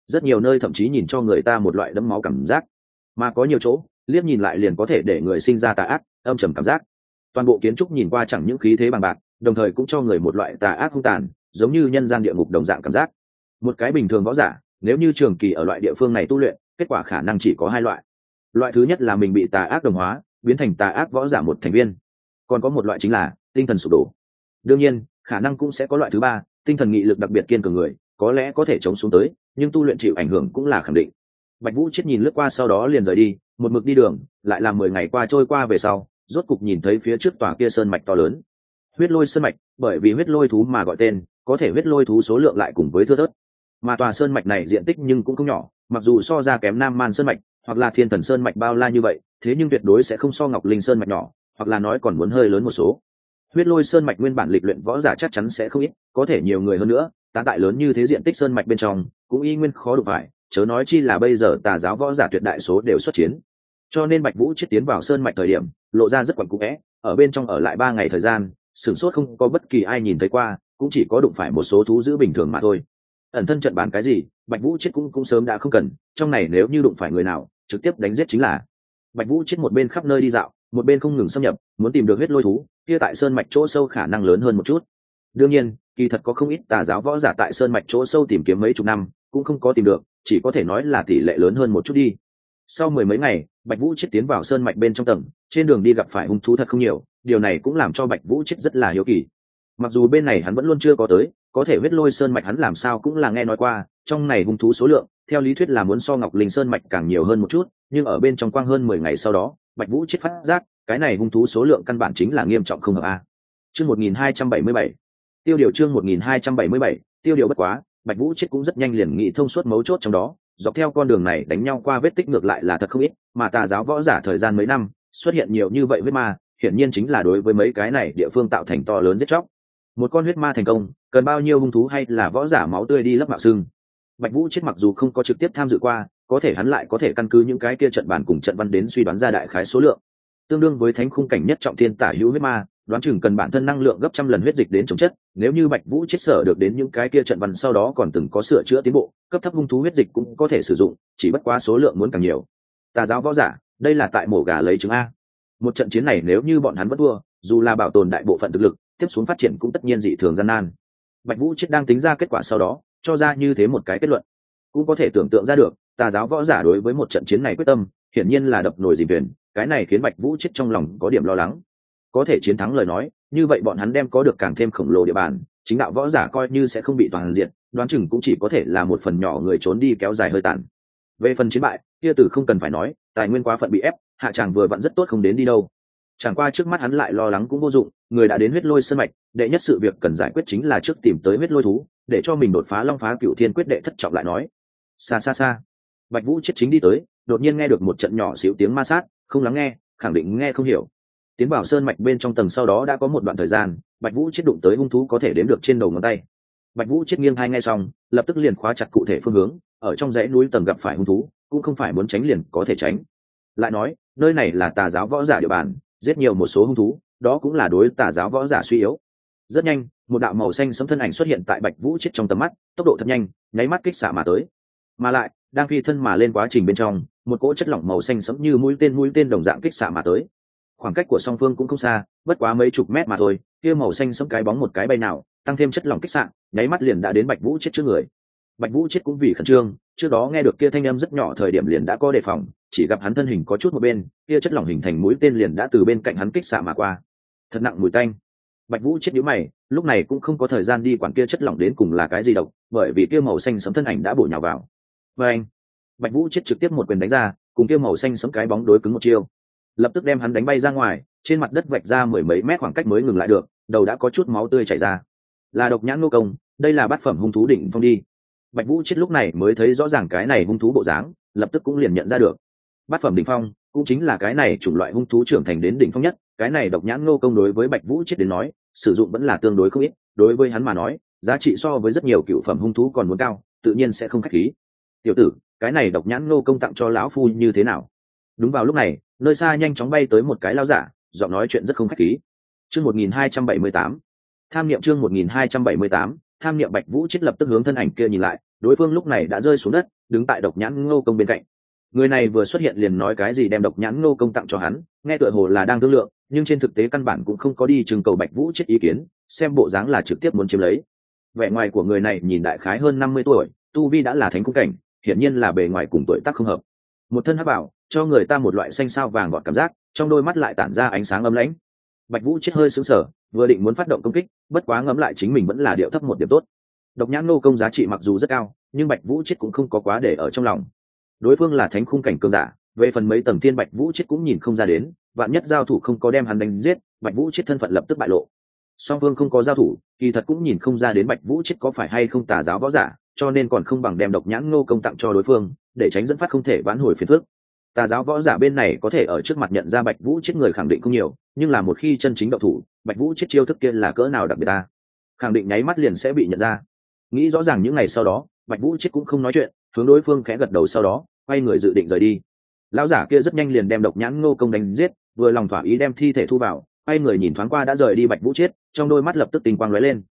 rất nhiều nơi thậm chí nhìn cho người ta một loại đẫm máu cảm giác, mà có nhiều chỗ liếc nhìn lại liền có thể để người sinh ra tà ác âm trầm cảm giác. Toàn bộ kiến trúc nhìn qua chẳng những khí thế bằng bạc, đồng thời cũng cho người một loại tà ác hung tàn, giống như nhân gian địa ngục đồng dạng cảm giác. Một cái bình thường võ giả nếu như trường kỳ ở loại địa phương này tu luyện, kết quả khả năng chỉ có hai loại. Loại thứ nhất là mình bị tà ác đồng hóa, biến thành tà ác võ giả một thành viên, còn có một loại chính là tinh thần sụp đổ. Đương nhiên khả năng cũng sẽ có loại thứ ba, tinh thần nghị lực đặc biệt kiên cường người có lẽ có thể chống xuống tới, nhưng tu luyện chịu ảnh hưởng cũng là khẳng định. Bạch Vũ Chết nhìn lướt qua sau đó liền rời đi, một mực đi đường lại làm 10 ngày qua trôi qua về sau, rốt cục nhìn thấy phía trước tòa kia sơn mạch to lớn. Huyết Lôi Sơn mạch, bởi vì huyết lôi thú mà gọi tên, có thể huyết lôi thú số lượng lại cùng với thưa thớt. Mà tòa sơn mạch này diện tích nhưng cũng không nhỏ, mặc dù so ra kém Nam Man Sơn mạch hoặc là Thiên Thần Sơn mạch bao la như vậy, thế nhưng tuyệt đối sẽ không so Ngọc Linh Sơn mạch nhỏ, hoặc là nói còn muốn hơi lớn một số. Huyết Lôi Sơn mạch nguyên bản lịch luyện võ giả chắc chắn sẽ không ít, có thể nhiều người hơn nữa, tán tại lớn như thế diện tích sơn mạch bên trong, cũng y nguyên khó đụng phải, chớ nói chi là bây giờ tà giáo võ giả tuyệt đại số đều xuất chiến. Cho nên Bạch Vũ Chết tiến vào sơn mạch thời điểm, lộ ra rất quẩn cũ é, ở bên trong ở lại 3 ngày thời gian, sửng sốt không có bất kỳ ai nhìn thấy qua, cũng chỉ có đụng phải một số thú dữ bình thường mà thôi. Ẩn thân trận bán cái gì, Bạch Vũ Chết cũng sớm đã không cần, trong này nếu như đụng phải người nào, trực tiếp đánh giết chính là. Bạch Vũ Chết một bên khắp nơi đi dạo, một bên không ngừng xâm nhập, muốn tìm được huyết lôi thú, kia tại sơn mạch chỗ sâu khả năng lớn hơn một chút. Đương nhiên, kỳ thật có không ít tà giáo võ giả tại sơn mạch chỗ sâu tìm kiếm mấy chục năm, cũng không có tìm được, chỉ có thể nói là tỷ lệ lớn hơn một chút đi. Sau 10 mấy ngày, Bạch Vũ Chết tiến vào sơn mạch bên trong tầng, trên đường đi gặp phải hung thú thật không nhiều, điều này cũng làm cho Bạch Vũ Chết rất là hiếu kỳ. Mặc dù bên này hắn vẫn luôn chưa có tới, có thể huyết lôi sơn mạch hắn làm sao cũng là nghe nói qua, trong này hung thú số lượng, theo lý thuyết là muốn so Ngọc Linh sơn mạch càng nhiều hơn một chút, nhưng ở bên trong quang hơn 10 ngày sau đó, Bạch Vũ Chết phát giác, cái này hung thú số lượng căn bản chính là nghiêm trọng không hợp a. Chương 1277. Tiêu điều chương 1277, tiêu điều bất quá, Bạch Vũ Chết cũng rất nhanh liền nghĩ thông suốt mấu chốt trong đó, dọc theo con đường này đánh nhau qua vết tích ngược lại là thật không ít, mà tà giáo võ giả thời gian mấy năm, xuất hiện nhiều như vậy huyết ma, hiển nhiên chính là đối với mấy cái này địa phương tạo thành to lớn giết chóc. Một con huyết ma thành công, cần bao nhiêu hung thú hay là võ giả máu tươi đi lấp mạo xương. Bạch Vũ Chết mặc dù không có trực tiếp tham dự qua, có thể hắn lại có thể căn cứ những cái kia trận bàn cùng trận văn đến suy đoán ra đại khái số lượng. Tương đương với thánh khung cảnh nhất trọng thiên tả hữu huyết ma, đoán chừng cần bản thân năng lượng gấp trăm lần huyết dịch đến chống chất, nếu như Bạch Vũ Chết sở được đến những cái kia trận văn sau đó còn từng có sửa chữa tiến bộ, cấp thấp hung thú huyết dịch cũng có thể sử dụng, chỉ bất quá số lượng muốn càng nhiều. Tà giáo võ giả, đây là tại mổ gà lấy trứng a. Một trận chiến này nếu như bọn hắn vẫn thua, dù là bảo tồn đại bộ phận thực lực, tiếp xuống phát triển cũng tất nhiên dị thường gian nan. Bạch Vũ Chết đang tính ra kết quả sau đó, cho ra như thế một cái kết luận. Cũng có thể tưởng tượng ra được, tà giáo võ giả đối với một trận chiến này quyết tâm, hiển nhiên là đập nồi dìm thuyền, cái này khiến Bạch Vũ Chết trong lòng có điểm lo lắng. Có thể chiến thắng lời nói, như vậy bọn hắn đem có được càng thêm khổng lồ địa bàn, chính đạo võ giả coi như sẽ không bị toàn diện, đoán chừng cũng chỉ có thể là một phần nhỏ người trốn đi kéo dài hơi tàn. Về phần chiến bại, kia từ không cần phải nói, tài nguyên quá phận bị ép, hạ tràng vừa vặn rất tốt không đến đi đâu. Chẳng qua trước mắt hắn lại lo lắng cũng vô dụng, người đã đến huyết lôi sơn mạch, đệ nhất sự việc cần giải quyết chính là trước tìm tới huyết lôi thú, để cho mình đột phá long phá cửu thiên quyết đệ thất trọng lại nói. Xa xa xa, Bạch Vũ Chết chính đi tới, đột nhiên nghe được một trận nhỏ xíu tiếng ma sát, không lắng nghe, khẳng định nghe không hiểu. Tiến vào sơn mạch bên trong tầng sau đó đã có một đoạn thời gian, Bạch Vũ Chết đụng tới hung thú có thể đếm được trên đầu ngón tay. Bạch Vũ Chết nghiêng hai nghe xong, lập tức liền khóa chặt cụ thể phương hướng, ở trong dãy núi tầng gặp phải hung thú, cũng không phải muốn tránh liền có thể tránh. Lại nói, nơi này là tà giáo võ giả địa bàn, giết nhiều một số hung thú, đó cũng là đối tà giáo võ giả suy yếu. Rất nhanh, một đạo màu xanh sẫm thân ảnh xuất hiện tại Bạch Vũ Chết trong tầm mắt, tốc độ thật nhanh, nháy mắt kích xạ mà tới. Mà lại, đang phi thân mà lên quá trình bên trong, một cỗ chất lỏng màu xanh sẫm như mũi tên đồng dạng kích xạ mà tới. Khoảng cách của song phương cũng không xa, bất quá mấy chục mét mà thôi, kia màu xanh sẫm cái bóng một cái bay nào, tăng thêm chất lỏng kích xạ, nháy mắt liền đã đến Bạch Vũ Chết trước người. Bạch Vũ Chết cũng vì khẩn trương, trước đó nghe được kia thanh âm rất nhỏ thời điểm liền đã có đề phòng, chỉ gặp hắn thân hình có chút một bên, kia chất lỏng hình thành mũi tên liền đã từ bên cạnh hắn kích xạ mà qua. Thật nặng mùi tanh. Bạch Vũ Chết nhíu mày, lúc này cũng không có thời gian đi quản kia chất lỏng đến cùng là cái gì độc, bởi vì kia màu xanh sẫm thân ảnh đã bổ nhào vào. Và anh, Bạch Vũ Chết trực tiếp một quyền đánh ra, cùng kia màu xanh sẫm cái bóng đối cứng một chiêu, lập tức đem hắn đánh bay ra ngoài, trên mặt đất vạch ra mười mấy mét khoảng cách mới ngừng lại được, đầu đã có chút máu tươi chảy ra. Là độc nhãn nô công, đây là bát phẩm hung thú đỉnh phong đi. Bạch Vũ Chết lúc này mới thấy rõ ràng cái này hung thú bộ dáng, lập tức cũng liền nhận ra được. Bát phẩm đỉnh phong, cũng chính là cái này chủng loại hung thú trưởng thành đến đỉnh phong nhất, cái này độc nhãn nô công đối với Bạch Vũ Chết đến nói, sử dụng vẫn là tương đối không ít, đối với hắn mà nói, giá trị so với rất nhiều cựu phẩm hung thú còn muốn cao, tự nhiên sẽ không khách khí. Tiểu tử, cái này độc nhãn nô công tặng cho lão phu như thế nào? Đúng vào lúc này, nơi xa nhanh chóng bay tới một cái lão giả, giọng nói chuyện rất không khách khí. Chương 1278. Tham niệm chương 1278, tham niệm. Bạch Vũ Chết lập tức hướng thân ảnh kia nhìn lại, đối phương lúc này đã rơi xuống đất, đứng tại Độc Nhãn Ngô Công bên cạnh. Người này vừa xuất hiện liền nói cái gì đem Độc Nhãn Ngô Công tặng cho hắn, nghe tựa hồ là đang thương lượng, nhưng trên thực tế căn bản cũng không có đi trưng cầu Bạch Vũ Chết ý kiến, xem bộ dáng là trực tiếp muốn chiếm lấy. Vẻ ngoài của người này nhìn đại khái hơn 50 tuổi, tu vi đã là thánh cung cảnh, hiển nhiên là bề ngoài cùng tuổi tác không hợp. Một thân hắc bảo, cho người ta một loại xanh sao vàng gọn cảm giác, trong đôi mắt lại tản ra ánh sáng âm lãnh. Bạch Vũ Chết hơi sững sờ, vừa định muốn phát động công kích, bất quá ngẫm lại chính mình vẫn là điệu thấp một điểm tốt. Độc Nhãn Ngô Công giá trị mặc dù rất cao, nhưng Bạch Vũ Chết cũng không có quá để ở trong lòng. Đối phương là thánh khung cảnh cường giả, về phần mấy tầng tiên Bạch Vũ Chết cũng nhìn không ra đến, vạn nhất giao thủ không có đem hắn đánh giết, Bạch Vũ Chết thân phận lập tức bại lộ. Song phương không có giao thủ, kỳ thật cũng nhìn không ra đến Bạch Vũ Chết có phải hay không tà giáo võ giả, cho nên còn không bằng đem Độc Nhãn Ngô Công tặng cho đối phương, để tránh dẫn phát không thể vãn hồi phiền phức. Tà giáo võ giả bên này có thể ở trước mặt nhận ra Bạch Vũ Chết người khẳng định không nhiều, nhưng là một khi chân chính động thủ, Bạch Vũ Chết chiêu thức kia là cỡ nào đặc biệt ta, khẳng định nháy mắt liền sẽ bị nhận ra. Nghĩ rõ ràng những ngày sau đó, Bạch Vũ Chết cũng không nói chuyện, hướng đối phương khẽ gật đầu sau đó, quay người dự định rời đi. Lão giả kia rất nhanh liền đem Độc Nhãn Ngô Công đánh giết, vừa lòng thỏa ý đem thi thể thu vào, quay người nhìn thoáng qua đã rời đi Bạch Vũ Chết, trong đôi mắt lập tức tinh quang lóe lên.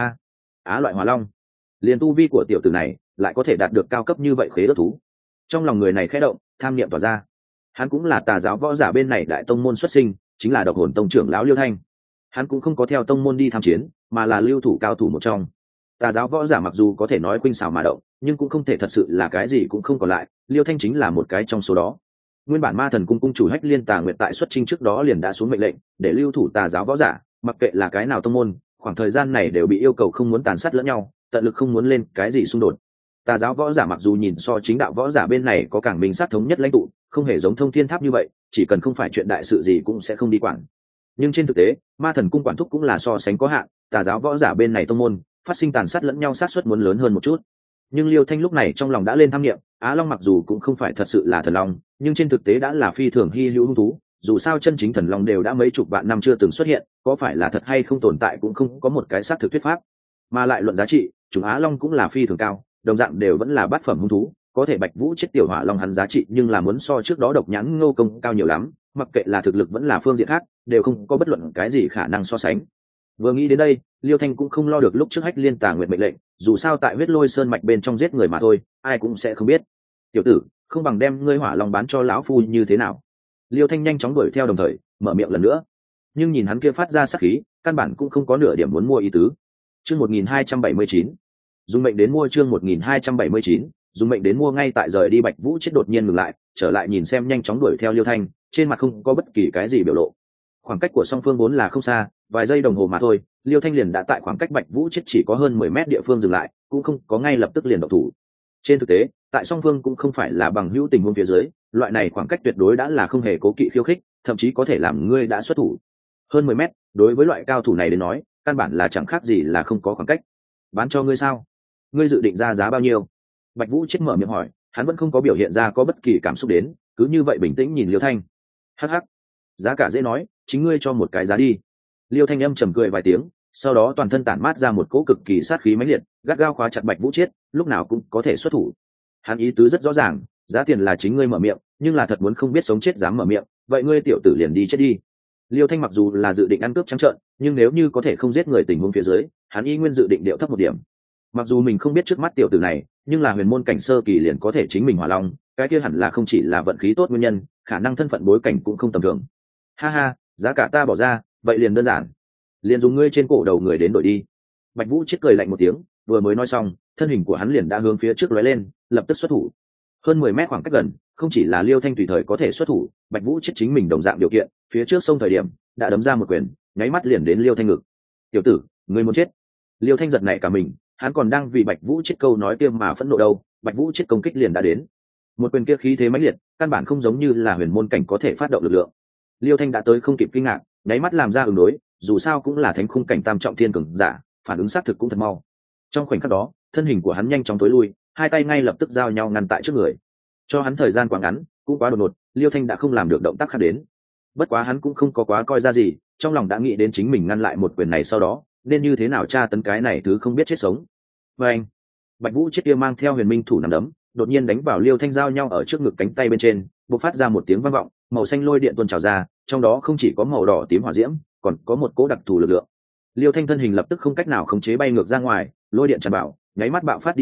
Á loại hỏa long, liền tu vi của tiểu tử này lại có thể đạt được cao cấp như vậy khế ước thú. Trong lòng người này khẽ động, tham niệm tỏa ra. Hắn cũng là tà giáo võ giả bên này đại tông môn xuất sinh, chính là Độc Hồn Tông trưởng lão Liêu Thanh. Hắn cũng không có theo tông môn đi tham chiến, mà là lưu thủ cao thủ một trong. Tà giáo võ giả mặc dù có thể nói khuynh xảo mà động, nhưng cũng không thể thật sự là cái gì cũng không còn lại. Liêu Thanh chính là một cái trong số đó. Nguyên bản Ma Thần cung cung chủ Hách Liên Tà Nguyệt tại xuất chinh trước đó liền đã xuống mệnh lệnh để lưu thủ tà giáo võ giả, mặc kệ là cái nào tông môn, khoảng thời gian này đều bị yêu cầu không muốn tàn sát lẫn nhau, tận lực không muốn lên cái gì xung đột. Tà giáo võ giả mặc dù nhìn so chính đạo võ giả bên này có càng minh sát thống nhất lãnh tụ, không hề giống Thông Thiên Tháp như vậy, chỉ cần không phải chuyện đại sự gì cũng sẽ không đi quản. Nhưng trên thực tế, Ma Thần cung quản thúc cũng là so sánh có hạn, tà giáo võ giả bên này tông môn phát sinh tàn sát lẫn nhau sát suất muốn lớn hơn một chút. Nhưng Liêu Thanh lúc này trong lòng đã lên tham nghiệm, Á Long mặc dù cũng không phải thật sự là thần long, nhưng trên thực tế đã là phi thường hy hữu hung thú, dù sao chân chính thần long đều đã mấy chục vạn năm chưa từng xuất hiện, có phải là thật hay không tồn tại cũng không có một cái xác thực thuyết pháp. Mà lại luận giá trị, chúng Á Long cũng là phi thường cao, đồng dạng đều vẫn là bát phẩm hung thú, có thể Bạch Vũ Chết tiểu hỏa long hắn giá trị nhưng là muốn so trước đó Độc Nhãn Ngô Công cao nhiều lắm, mặc kệ là thực lực vẫn là phương diện khác, đều không có bất luận cái gì khả năng so sánh. Vừa nghĩ đến đây, Liêu Thanh cũng không lo được lúc trước Hách Liên Tà Nguyệt mệnh lệnh, dù sao tại Huyết Lôi Sơn mạch bên trong giết người mà thôi, ai cũng sẽ không biết. Tiểu tử, không bằng đem ngươi hỏa long bán cho lão phu như thế nào? Liêu Thanh nhanh chóng đuổi theo đồng thời mở miệng lần nữa, nhưng nhìn hắn kia phát ra sát khí, căn bản cũng không có nửa điểm muốn mua ý tứ. Chương 1279, dùng mệnh đến mua. Chương 1279, dùng mệnh đến mua. Ngay tại rời đi Bạch Vũ Chết đột nhiên ngừng lại, trở lại nhìn xem nhanh chóng đuổi theo Liêu Thanh, trên mặt không có bất kỳ cái gì biểu lộ. Khoảng cách của song phương vốn là không xa, vài giây đồng hồ mà thôi, Liêu Thanh liền đã tại khoảng cách Bạch Vũ Chết chỉ có hơn 10 mét địa phương dừng lại, cũng không có ngay lập tức liền động thủ. Trên thực tế, tại song phương cũng không phải là bằng hữu tình huống phía dưới, loại này khoảng cách tuyệt đối đã là không hề cố kỵ khiêu khích, thậm chí có thể làm ngươi đã xuất thủ. Hơn 10 mét, đối với loại cao thủ này đến nói, căn bản là chẳng khác gì là không có khoảng cách. Bán cho ngươi sao? Ngươi dự định ra giá bao nhiêu? Bạch Vũ Chết mở miệng hỏi, hắn vẫn không có biểu hiện ra có bất kỳ cảm xúc đến, cứ như vậy bình tĩnh nhìn Liêu Thanh. Hắc hắc, giá cả dễ nói, chính ngươi cho một cái giá đi. Liêu Thanh âm trầm cười vài tiếng, sau đó toàn thân tản mát ra một cỗ cực kỳ sát khí mãnh liệt, gắt gao khóa chặt Bạch Vũ Chết, lúc nào cũng có thể xuất thủ. Hắn ý tứ rất rõ ràng, giá tiền là chính ngươi mở miệng, nhưng là thật muốn không biết sống chết dám mở miệng, vậy ngươi tiểu tử liền đi chết đi. Liêu Thanh mặc dù là dự định ăn cướp trắng trợn, nhưng nếu như có thể không giết người tình huống phía dưới, hắn y nguyên dự định điệu thấp một điểm. Mặc dù mình không biết trước mắt tiểu tử này, nhưng là huyền môn cảnh sơ kỳ liền có thể chính mình hỏa long, cái kia hẳn là không chỉ là vận khí tốt nguyên nhân, khả năng thân phận bối cảnh cũng không tầm thường. Ha ha, giá cả ta bỏ ra, vậy liền đơn giản, liền dùng ngươi trên cổ đầu người đến đổi đi. Bạch Vũ Chết cười lạnh một tiếng, vừa mới nói xong, thân hình của hắn liền đã hướng phía trước lóe lên, lập tức xuất thủ. Hơn 10 mét khoảng cách gần, không chỉ là Liêu Thanh tùy thời có thể xuất thủ, Bạch Vũ Chết chính mình đồng dạng điều kiện, phía trước sông thời điểm đã đấm ra một quyền, nháy mắt liền đến Liêu Thanh ngực. Tiểu tử, ngươi muốn chết? Liêu Thanh giật nảy cả mình, hắn còn đang vì Bạch Vũ Chết câu nói kia mà phẫn nộ đâu, Bạch Vũ Chết công kích liền đã đến. Một quyền kia khí thế mãnh liệt, căn bản không giống như là huyền môn cảnh có thể phát động lực lượng. Liêu Thanh đã tới không kịp kinh ngạc, nháy mắt làm ra ứng đối, dù sao cũng là thánh khung cảnh tam trọng thiên cường giả, phản ứng xác thực cũng thật mau. Trong khoảnh khắc đó, thân hình của hắn nhanh chóng tối lui, hai tay ngay lập tức giao nhau ngăn tại trước người. Cho hắn thời gian quá ngắn, cũng quá đột ngột, Liêu Thanh đã không làm được động tác khác đến. Bất quá hắn cũng không có quá coi ra gì, trong lòng đã nghĩ đến chính mình ngăn lại một quyền này sau đó, nên như thế nào tra tấn cái này thứ không biết chết sống. Và anh, Bạch Vũ Chết kia mang theo huyền minh thủ nắm đấm, đột nhiên đánh vào Liêu Thanh giao nhau ở trước ngực cánh tay bên trên, bộc phát ra một tiếng vang vọng, màu xanh lôi điện tuôn trào ra, trong đó không chỉ có màu đỏ tím hỏa diễm, còn có một cỗ đặc thù lực lượng. Liêu Thanh thân hình lập tức không cách nào khống chế bay ngược ra ngoài, lôi điện tràn bạo, nháy mắt bạo phát đi ra,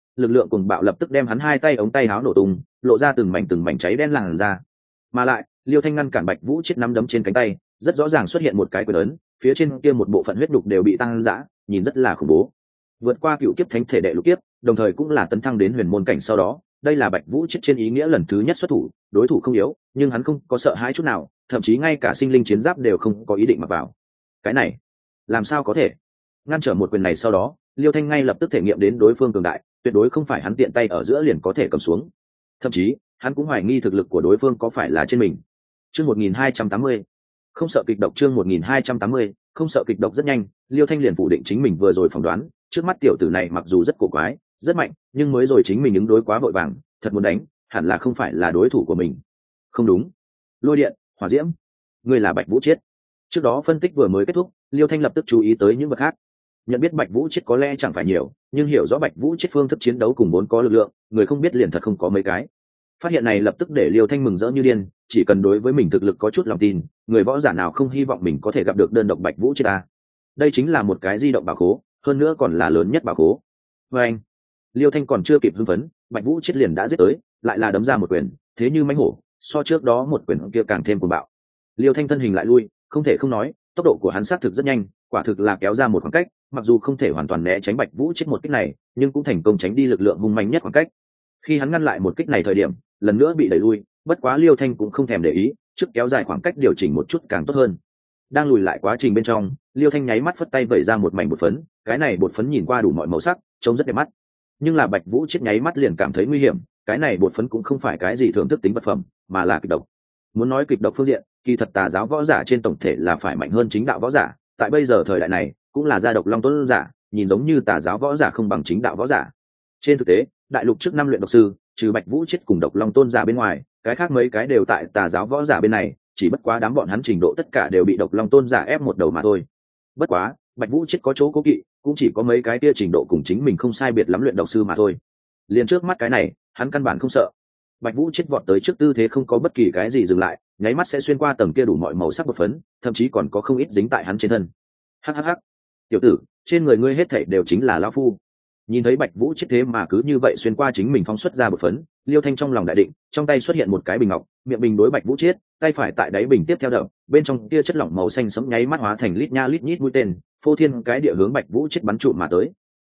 lực lượng cuồng bạo lập tức đem hắn hai tay ống tay áo nổ tung, lộ ra từng mảnh cháy đen làn ra. Mà lại Liêu Thanh ngăn cản Bạch Vũ Chết nắm đấm trên cánh tay, rất rõ ràng xuất hiện một cái quyền ấn, phía trên kia một bộ phận huyết đục đều bị tăng dã, nhìn rất là khủng bố. Vượt qua cựu kiếp thánh thể đệ lục kiếp, đồng thời cũng là tấn thăng đến huyền môn cảnh sau đó, đây là Bạch Vũ Chết trên ý nghĩa lần thứ nhất xuất thủ, đối thủ không yếu, nhưng hắn không có sợ hãi chút nào, thậm chí ngay cả sinh linh chiến giáp đều không có ý định mặc vào. Cái này, làm sao có thể? Ngăn trở một quyền này sau đó, Liêu Thanh ngay lập tức thể nghiệm đến đối phương cường đại, tuyệt đối không phải hắn tiện tay ở giữa liền có thể cầm xuống. Thậm chí, hắn cũng hoài nghi thực lực của đối phương có phải là trên mình. Chương 1280. Không sợ kịch độc. Chương 1280. Không sợ kịch độc. Rất nhanh, Liêu Thanh liền phủ định chính mình vừa rồi phỏng đoán, trước mắt tiểu tử này mặc dù rất cổ quái, rất mạnh, nhưng mới rồi chính mình ứng đối quá vội vàng, thật muốn đánh, hẳn là không phải là đối thủ của mình. Không đúng. Lôi điện, hỏa diễm, ngươi là Bạch Vũ Chết. Trước đó phân tích vừa mới kết thúc, Liêu Thanh lập tức chú ý tới những vật khác. Nhận biết Bạch Vũ Chết có lẽ chẳng phải nhiều, nhưng hiểu rõ Bạch Vũ Chết phương thức chiến đấu cùng vốn có lực lượng, người không biết liền thật không có mấy cái. Phát hiện này lập tức để Liêu Thanh mừng rỡ như điên, chỉ cần đối với mình thực lực có chút lòng tin, người võ giả nào không hy vọng mình có thể gặp được đơn độc Bạch Vũ Chết ta. Đây chính là một cái di động bảo khố, hơn nữa còn là lớn nhất bảo khố. Và anh, Liêu Thanh còn chưa kịp hưng phấn, Bạch Vũ Chết liền đã giết tới, lại là đấm ra một quyền, thế như mãnh hổ, so trước đó một quyền kia càng thêm cuồng bạo. Liêu Thanh thân hình lại lui, không thể không nói, tốc độ của hắn xác thực rất nhanh, quả thực là kéo ra một khoảng cách, mặc dù không thể hoàn toàn né tránh Bạch Vũ Chết một kích này, nhưng cũng thành công tránh đi lực lượng hung mạnh nhất khoảng cách. Khi hắn ngăn lại một kích này thời điểm, lần nữa bị đẩy lui, bất quá Liêu Thanh cũng không thèm để ý, trước kéo dài khoảng cách điều chỉnh một chút càng tốt hơn. Đang lùi lại quá trình bên trong, Liêu Thanh nháy mắt phất tay vẩy ra một mảnh bột phấn, cái này bột phấn nhìn qua đủ mọi màu sắc, trông rất đẹp mắt. Nhưng là Bạch Vũ Chết nháy mắt liền cảm thấy nguy hiểm, cái này bột phấn cũng không phải cái gì thưởng thức tính vật phẩm, mà là kịch độc. Muốn nói kịch độc phương diện, kỳ thật tà giáo võ giả trên tổng thể là phải mạnh hơn chính đạo võ giả, tại bây giờ thời đại này, cũng là gia độc long tuấn giả, nhìn giống như tà giáo võ giả không bằng chính đạo võ giả. Trên thực tế, đại lục trước năm luyện độc sư, trừ Bạch Vũ Chết cùng độc long tôn giả bên ngoài, cái khác mấy cái đều tại tà giáo võ giả bên này, chỉ bất quá đám bọn hắn trình độ tất cả đều bị độc long tôn giả ép một đầu mà thôi. Bất quá, Bạch Vũ Chết có chỗ cố kỵ, cũng chỉ có mấy cái kia trình độ cùng chính mình không sai biệt lắm luyện độc sư mà thôi. Liền trước mắt cái này, hắn căn bản không sợ. Bạch Vũ Chết vọt tới trước tư thế không có bất kỳ cái gì dừng lại, nháy mắt sẽ xuyên qua tầng kia đủ mọi màu sắc bột phấn, thậm chí còn có không ít dính tại hắn trên thân. Hắc, tiểu tử, trên người ngươi hết thảy đều chính là lão phu. Nhìn thấy Bạch Vũ Chết thế mà cứ như vậy xuyên qua chính mình phóng xuất ra bột phấn, Liêu Thanh trong lòng đại định, trong tay xuất hiện một cái bình ngọc, miệng bình đối Bạch Vũ Chết, tay phải tại đáy bình tiếp theo đập, bên trong kia chất lỏng màu xanh sẫm nháy mắt hóa thành lít nha lít nhít mũi tên, phô thiên cái địa hướng Bạch Vũ Chết bắn trụ mà tới.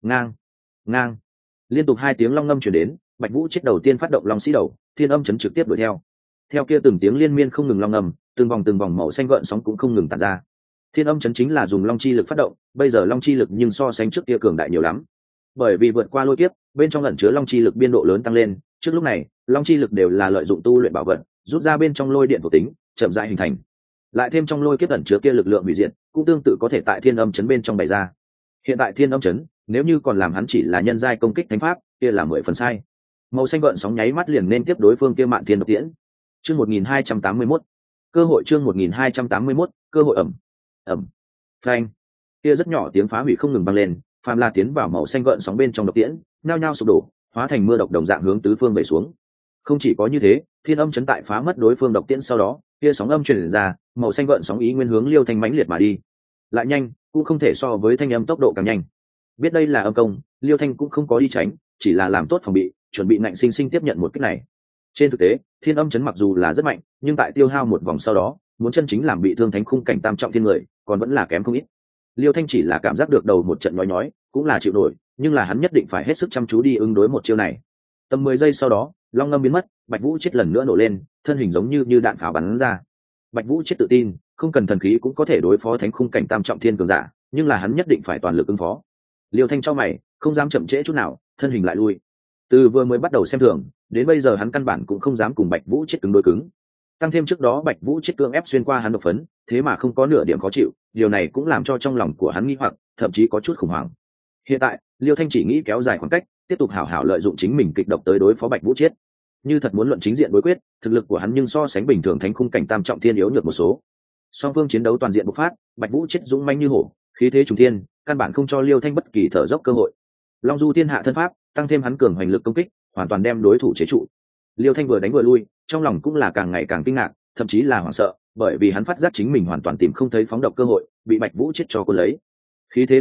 Ngang, liên tục hai tiếng long ngâm truyền đến, Bạch Vũ Chết đầu tiên phát động long sĩ đầu, thiên âm chấn trực tiếp đuổi theo. Theo kia từng tiếng liên miên không ngừng long ngâm, từng vòng màu xanh gợn sóng cũng không ngừng tản ra. Thiên âm chấn chính là dùng long chi lực phát động, bây giờ long chi lực nhưng so sánh trước kia cường đại nhiều lắm. Bởi vì vượt qua lôi kiếp, bên trong ẩn chứa long chi lực biên độ lớn tăng lên, trước lúc này, long chi lực đều là lợi dụng tu luyện bảo vật, rút ra bên trong lôi điện thuộc tính, chậm rãi hình thành. Lại thêm trong lôi kiếp ẩn chứa kia lực lượng hủy diệt, cũng tương tự có thể tại thiên âm chấn bên trong bày ra. Hiện tại thiên âm chấn, nếu như còn làm hắn chỉ là nhân giai công kích thánh pháp, kia là 10 phần sai. Màu xanh gợn sóng nháy mắt liền nên tiếp đối phương kia Mạn Thiên Độc Tiễn. Chương 1281. Cơ hội. Chương 1281. Cơ hội. Ầm. Phanh. Kia rất nhỏ tiếng phá hủy không ngừng vang lên, phàm la tiến vào màu xanh gợn sóng bên trong độc tiễn, nhao nhao sụp đổ, hóa thành mưa độc đồng dạng hướng tứ phương vẩy xuống. Không chỉ có như thế, thiên âm chấn tại phá mất đối phương độc tiễn sau đó, kia sóng âm truyền ra, màu xanh gợn sóng ý nguyên hướng Liêu Thanh mãnh liệt mà đi. Lại nhanh, cũng không thể so với thanh âm tốc độ càng nhanh. Biết đây là âm công, Liêu Thanh cũng không có đi tránh, chỉ là làm tốt phòng bị, chuẩn bị ngạnh sinh sinh tiếp nhận một kích này. Trên thực tế, thiên âm chấn mặc dù là rất mạnh, nhưng tại tiêu hao một vòng sau đó, muốn chân chính làm bị thương thánh khung cảnh tam trọng thiên người, còn vẫn là kém không ít. Liêu Thanh chỉ là cảm giác được đầu một trận nhói, cũng là chịu nổi, nhưng là hắn nhất định phải hết sức chăm chú đi ứng đối một chiêu này. Tầm 10 giây sau đó, long ngâm biến mất, Bạch Vũ Chết lần nữa nổ lên, thân hình giống như đạn pháo bắn ra. Bạch Vũ Chết tự tin, không cần thần khí cũng có thể đối phó thánh khung cảnh tam trọng thiên cường giả, nhưng là hắn nhất định phải toàn lực ứng phó. Liêu Thanh chau mày, không dám chậm trễ chút nào, thân hình lại lui. Từ vừa mới bắt đầu xem thường, đến bây giờ hắn căn bản cũng không dám cùng Bạch Vũ Chết cứng đối cứng. Tăng thêm trước đó Bạch Vũ Chết cưỡng ép xuyên qua hắn độc phấn, thế mà không có nửa điểm khó chịu, điều này cũng làm cho trong lòng của hắn nghi hoặc, thậm chí có chút khủng hoảng. Hiện tại, Liêu Thanh chỉ nghĩ kéo dài khoảng cách, tiếp tục hảo hảo lợi dụng chính mình kịch độc tới đối phó Bạch Vũ Chết. Như thật muốn luận chính diện đối quyết, thực lực của hắn nhưng so sánh bình thường thánh khung cảnh tam trọng thiên yếu nhược một số. Song phương chiến đấu toàn diện bộc phát, Bạch Vũ Chết dũng mãnh như hổ, khí thế trùng thiên, căn bản không cho Liêu Thanh bất kỳ thở dốc cơ hội. Long du thiên hạ thân pháp, tăng thêm hắn cường hoành lực công kích, hoàn toàn đem đối thủ chế trụ. Liêu Thanh vừa đánh vừa lui, trong lòng cũng là càng ngày càng kinh ngạc, thậm chí là hoảng sợ, bởi vì hắn phát giác chính mình hoàn toàn tìm không thấy phóng độc cơ hội, bị Bạch Vũ Chết cho cuốn lấy. Khí thế đã mất,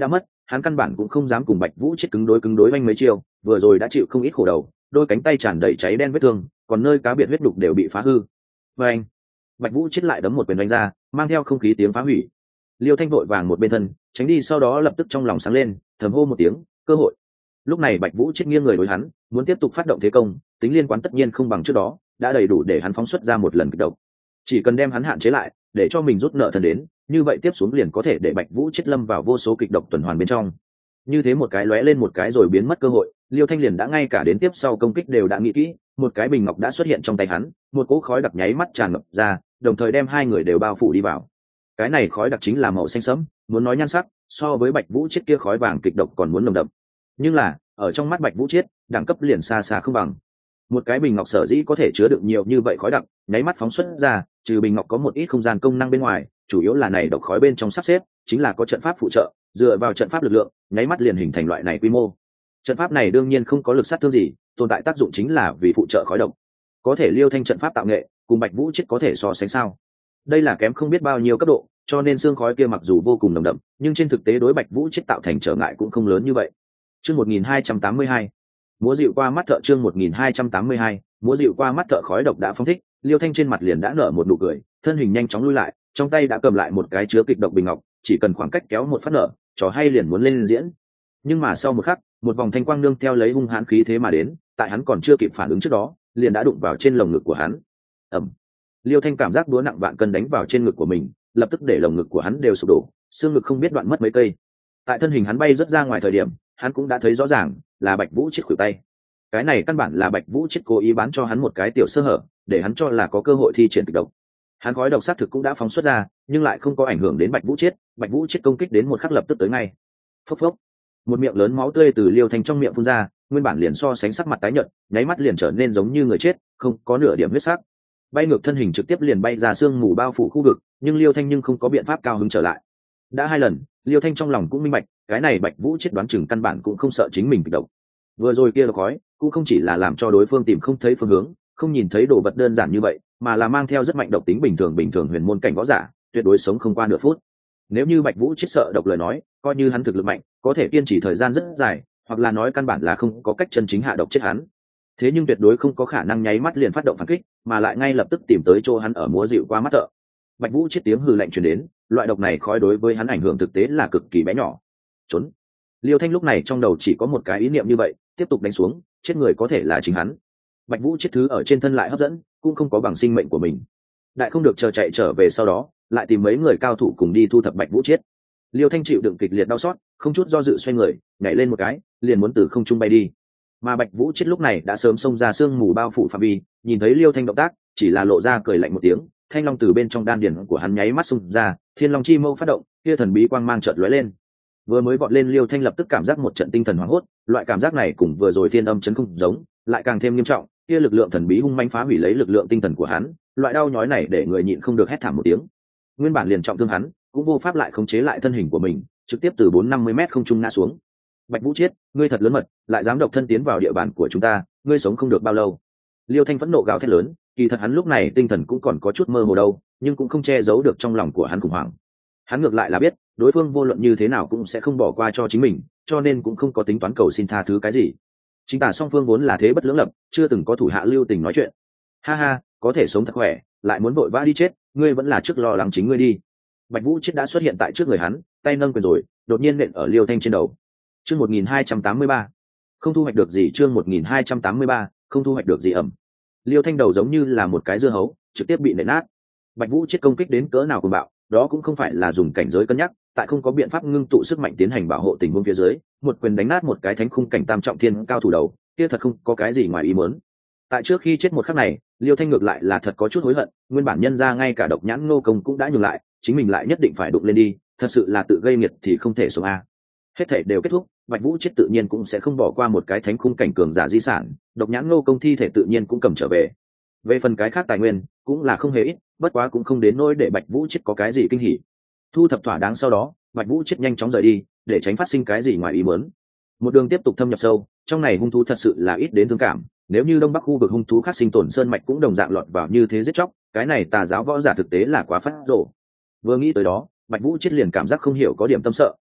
hắn căn bản cũng không dám cùng Bạch Vũ Chết cứng đối oanh mấy chiêu, vừa rồi đã chịu không ít khổ đầu, đôi cánh tay tràn đầy cháy đen vết thương, còn nơi cá biệt huyết đục đều bị phá hư. Và anh, Bạch Vũ Chết lại đấm một quyền đánh ra, mang theo không khí tiếng phá hủy. Liêu Thanh vội vàng một bên thân tránh đi, sau đó lập tức trong lòng sáng lên, thầm hô một tiếng, cơ hội. Lúc này Bạch Vũ Chết nghiêng người đối hắn, muốn tiếp tục phát động thế công, tính liên quan tất nhiên không bằng trước đó, đã đầy đủ để hắn phóng xuất ra một lần kích động. Chỉ cần đem hắn hạn chế lại, để cho mình rút nợ thần đến, như vậy tiếp xuống liền có thể để Bạch Vũ Chết lâm vào vô số kịch độc tuần hoàn bên trong. Như thế một cái lóe lên một cái rồi biến mất cơ hội, Liêu Thanh liền đã ngay cả đến tiếp sau công kích đều đã nghĩ kỹ, một cái bình ngọc đã xuất hiện trong tay hắn, một cỗ khói đặc nháy mắt tràn ngập ra, đồng thời đem hai người đều bao phủ đi vào. Cái này khói đặc chính là màu xanh sẫm, muốn nói nhan sắc, so với Bạch Vũ Chết kia khói vàng kịch độc còn muốn nồng đậm. Nhưng là, ở trong mắt Bạch Vũ Chết, đẳng cấp liền xa xa không bằng. Một cái bình ngọc sở dĩ có thể chứa đựng nhiều như vậy khói đặc, nháy mắt phóng xuất ra, trừ bình ngọc có một ít không gian công năng bên ngoài, chủ yếu là này độc khói bên trong sắp xếp, chính là có trận pháp phụ trợ, dựa vào trận pháp lực lượng, nháy mắt liền hình thành loại này quy mô. Trận pháp này đương nhiên không có lực sát thương gì, tồn tại tác dụng chính là vì phụ trợ khói độc. Có thể Liêu Thanh trận pháp tạo nghệ, cùng Bạch Vũ Chết có thể so sánh sao? Đây là kém không biết bao nhiêu cấp độ, cho nên xương khói kia mặc dù vô cùng nồng đậm, nhưng trên thực tế đối Bạch Vũ Chết tạo thành trở ngại cũng không lớn như vậy. Chương 1282. Múa dịu qua mắt thợ, chương 1282, múa dịu qua mắt thợ khói độc đã phóng thích, Liêu Thanh trên mặt liền đã nở một nụ cười, thân hình nhanh chóng lui lại, trong tay đã cầm lại một cái chứa kịch độc bình ngọc, chỉ cần khoảng cách kéo một phát nở, trò hay liền muốn lên diễn. Nhưng mà sau một khắc, một vòng thanh quang nương theo lấy hung hãn khí thế mà đến, tại hắn còn chưa kịp phản ứng trước đó, liền đã đụng vào trên lồng ngực của hắn. Ầm. Liêu Thanh cảm giác đũa nặng vạn cân đánh vào trên ngực của mình, lập tức để lồng ngực của hắn đều sụp đổ, xương ngực không biết đoạn mất mấy cây. Tại thân hình hắn bay rất ra ngoài thời điểm, hắn cũng đã thấy rõ ràng là Bạch Vũ Chết khuỷu tay. Cái này căn bản là Bạch Vũ Chết cố ý bán cho hắn một cái tiểu sơ hở, để hắn cho là có cơ hội thi triển kịch độc. Hắn khói độc sát thực cũng đã phóng xuất ra, nhưng lại không có ảnh hưởng đến Bạch Vũ Chết. Bạch Vũ Chết công kích đến một khắc lập tức tới ngay. Phốc phốc, một miệng lớn máu tươi từ Liêu Thanh trong miệng phun ra, nguyên bản liền so sánh sắc mặt tái nhợt, nháy mắt liền trở nên giống như người chết, không có nửa điểm huyết sắc. Bay ngược thân hình trực tiếp liền bay ra sương mù bao phủ khu vực, nhưng Liêu Thanh nhưng không có biện pháp cao hứng trở lại. Đã hai lần, Liêu Thanh trong lòng cũng minh bạch, cái này Bạch Vũ Chết đoán chừng căn bản cũng không sợ chính mình kịch độc. Vừa rồi kia là khói, cũng không chỉ là làm cho đối phương tìm không thấy phương hướng, không nhìn thấy đồ vật đơn giản như vậy, mà là mang theo rất mạnh độc tính bình thường huyền môn cảnh võ giả, tuyệt đối sống không qua nửa phút. Nếu như Bạch Vũ Chết sợ độc lời nói, coi như hắn thực lực mạnh, có thể kiên trì thời gian rất dài, hoặc là nói căn bản là không có cách chân chính hạ độc chết hắn. Thế nhưng tuyệt đối không có khả năng nháy mắt liền phát động phản kích, mà lại ngay lập tức tìm tới chỗ hắn ở múa dịu qua mắt thợ. Bạch Vũ Chết tiếng hừ lạnh truyền đến, loại độc này khói đối với hắn ảnh hưởng thực tế là cực kỳ bé nhỏ. Trốn. Liêu Thanh lúc này trong đầu chỉ có một cái ý niệm như vậy, tiếp tục đánh xuống, chết người có thể là chính hắn. Bạch Vũ Chết thứ ở trên thân lại hấp dẫn, cũng không có bằng sinh mệnh của mình. Đại không được chờ chạy trở về sau đó, lại tìm mấy người cao thủ cùng đi thu thập Bạch Vũ Chết. Liêu Thanh chịu đựng kịch liệt đau xót, không chút do dự xoay người, nhảy lên một cái, liền muốn từ không trung bay đi. Mà Bạch Vũ Chết lúc này đã sớm xông ra sương mù bao phủ phạm vi, nhìn thấy Liêu Thanh động tác, chỉ là lộ ra cười lạnh một tiếng, thanh long từ bên trong đan điền của hắn nháy mắt xung ra, Thiên Long chi mâu phát động, kia thần bí quang mang chợt lóe lên. Vừa mới vọt lên Liêu Thanh lập tức cảm giác một trận tinh thần hoảng hốt, loại cảm giác này cùng vừa rồi thiên âm chấn không giống, lại càng thêm nghiêm trọng, kia lực lượng thần bí hung manh phá hủy lấy lực lượng tinh thần của hắn, loại đau nhói này để người nhịn không được hét thảm một tiếng. Nguyên bản liền trọng thương hắn, cũng vô pháp lại khống chế lại thân hình của mình, trực tiếp từ 450 mét không trung ngã xuống. Bạch Vũ Chết, ngươi thật lớn mật, lại dám độc thân tiến vào địa bàn của chúng ta, ngươi sống không được bao lâu. Liêu Thanh phẫn nộ gào thét lớn, kỳ thật hắn lúc này tinh thần cũng còn có chút mơ hồ đâu, nhưng cũng không che giấu được trong lòng của hắn khủng hoảng. Hắn ngược lại là biết, đối phương vô luận như thế nào cũng sẽ không bỏ qua cho chính mình, cho nên cũng không có tính toán cầu xin tha thứ cái gì. Chính tả song phương vốn là thế bất lưỡng lập, chưa từng có thủ hạ lưu tình nói chuyện. Ha ha, có thể sống thật khỏe, lại muốn vội vã đi chết, ngươi vẫn là trước lo lắng chính ngươi đi. Bạch Vũ Chết đã xuất hiện tại trước người hắn, tay nâng quyền rồi, đột nhiên nện ở Liêu Thanh trên đầu. Chương 1283. Không thu hoạch được gì, chương 1283, không thu hoạch được gì ẩm. Liêu Thanh đầu giống như là một cái dưa hấu, trực tiếp bị nện nát. Bạch Vũ Chết công kích đến cỡ nào cuồng bạo, đó cũng không phải là dùng cảnh giới cân nhắc, tại không có biện pháp ngưng tụ sức mạnh tiến hành bảo hộ tình huống phía dưới, một quyền đánh nát một cái thánh khung cảnh tam trọng thiên cao thủ đầu, kia thật không có cái gì ngoài ý muốn. Tại trước khi chết một khắc này, Liêu Thanh ngược lại là thật có chút hối hận, nguyên bản nhân ra ngay cả độc nhãn Ngô Công cũng đã nhường lại, chính mình lại nhất định phải đụng lên đi, thật sự là tự gây nghiệt thì không thể sống a. Hết thảy đều kết thúc, Bạch Vũ Chết tự nhiên cũng sẽ không bỏ qua một cái thánh khung cảnh cường giả di sản, độc nhãn Ngô Công thi thể tự nhiên cũng cầm trở về. Về phần cái khác tài nguyên, cũng là không hề ít, bất quá cũng không đến nỗi để Bạch Vũ Chết có cái gì kinh hỉ. Thu thập thỏa đáng sau đó, Bạch Vũ Chết nhanh chóng rời đi, để tránh phát sinh cái gì ngoài ý muốn. Một đường tiếp tục thâm nhập sâu, trong này hung thú thật sự là ít đến thương cảm, nếu như đông bắc khu vực hung thú khác sinh tồn sơn mạch cũng đồng dạng lọt vào như thế giết chóc, cái này tà giáo võ giả thực tế là quá phát rồ. Vừa nghĩ tới đó, Bạch Vũ Chết liền cảm giác không hiểu có điểm tâm sợ,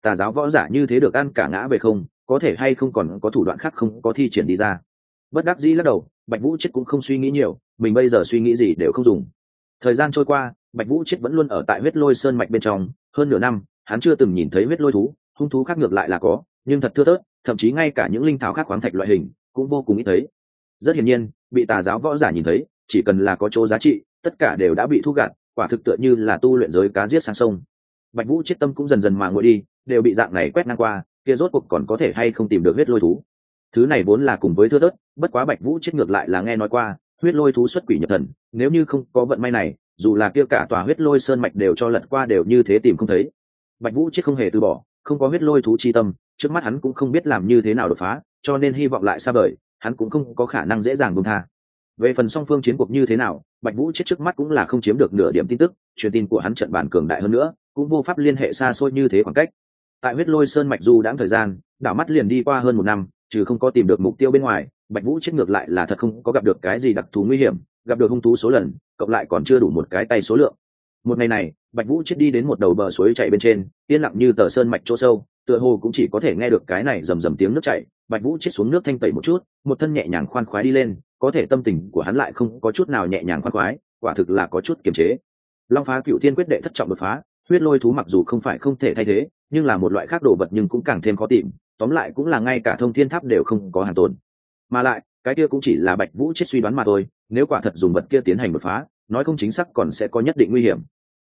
tà giáo võ giả như thế được ăn cả ngã về không, có thể hay không còn có thủ đoạn khác không có thi triển đi ra. Bất đắc dĩ lắc đầu, Bạch Vũ Chết cũng không suy nghĩ nhiều, mình bây giờ suy nghĩ gì đều không dùng. Thời gian trôi qua, Bạch Vũ Chết vẫn luôn ở tại huyết lôi sơn mạch bên trong, hơn nửa năm hắn chưa từng nhìn thấy huyết lôi thú, hung thú khác ngược lại là có, nhưng thật thưa thớt, thậm chí ngay cả những linh thảo khác khoáng thạch loại hình cũng vô cùng ít thấy. Rất hiển nhiên, bị tà giáo võ giả nhìn thấy, chỉ cần là có chỗ giá trị, tất cả đều đã bị thu gặt, quả thực tựa như là tu luyện giới cá giết sang sông. Bạch Vũ Chết tâm cũng dần dần mà nguội đi, đều bị dạng này quét ngang qua, kia rốt cuộc còn có thể hay không tìm được huyết lôi thú. Thứ này vốn là cùng với thưa thớt, bất quá Bạch Vũ Chết ngược lại là nghe nói qua, huyết lôi thú xuất quỷ nhập thần, nếu như không có vận may này, dù là kia cả tòa huyết lôi sơn mạch đều cho lật qua đều như thế tìm không thấy. Bạch Vũ Chết không hề từ bỏ, không có huyết lôi thú chi tâm, trước mắt hắn cũng không biết làm như thế nào đột phá, cho nên hy vọng lại xa vời, hắn cũng không có khả năng dễ dàng buông tha. Về phần song phương chiến cuộc như thế nào, Bạch Vũ Chết trước mắt cũng là không chiếm được nửa điểm tin tức, truyền tin của hắn trận bản cường đại hơn nữa, cũng vô pháp liên hệ xa xôi như thế khoảng cách. Tại huyết lôi sơn mạch du đãng thời gian, đảo mắt liền đi qua hơn 1 năm, trừ không có tìm được mục tiêu bên ngoài, Bạch Vũ Chết ngược lại là thật không có gặp được cái gì đặc thù nguy hiểm, gặp được hung thú số lần, cộng lại còn chưa đủ một cái tay số lượng. Một ngày này, Bạch Vũ Chết đi đến một đầu bờ suối chảy bên trên, yên lặng như tờ sơn mạch chỗ sâu, tựa hồ cũng chỉ có thể nghe được cái này rầm rầm tiếng nước chảy. Bạch Vũ Chết xuống nước thanh tẩy một chút, một thân nhẹ nhàng khoan khoái đi lên, có thể tâm tình của hắn lại không có chút nào nhẹ nhàng khoan khoái, quả thực là có chút kiềm chế. Long Phá Cửu Thiên quyết đệ thất trọng đột phá, huyết lôi thú mặc dù không phải không thể thay thế, nhưng là một loại khác đồ vật nhưng cũng càng thêm khó tìm, tóm lại cũng là ngay cả thông thiên tháp đều không có hàn tồn. Mà lại, cái kia cũng chỉ là Bạch Vũ Chết suy đoán mà thôi, nếu quả thật dùng vật kia tiến hành đột phá, nói không chính xác còn sẽ có nhất định nguy hiểm.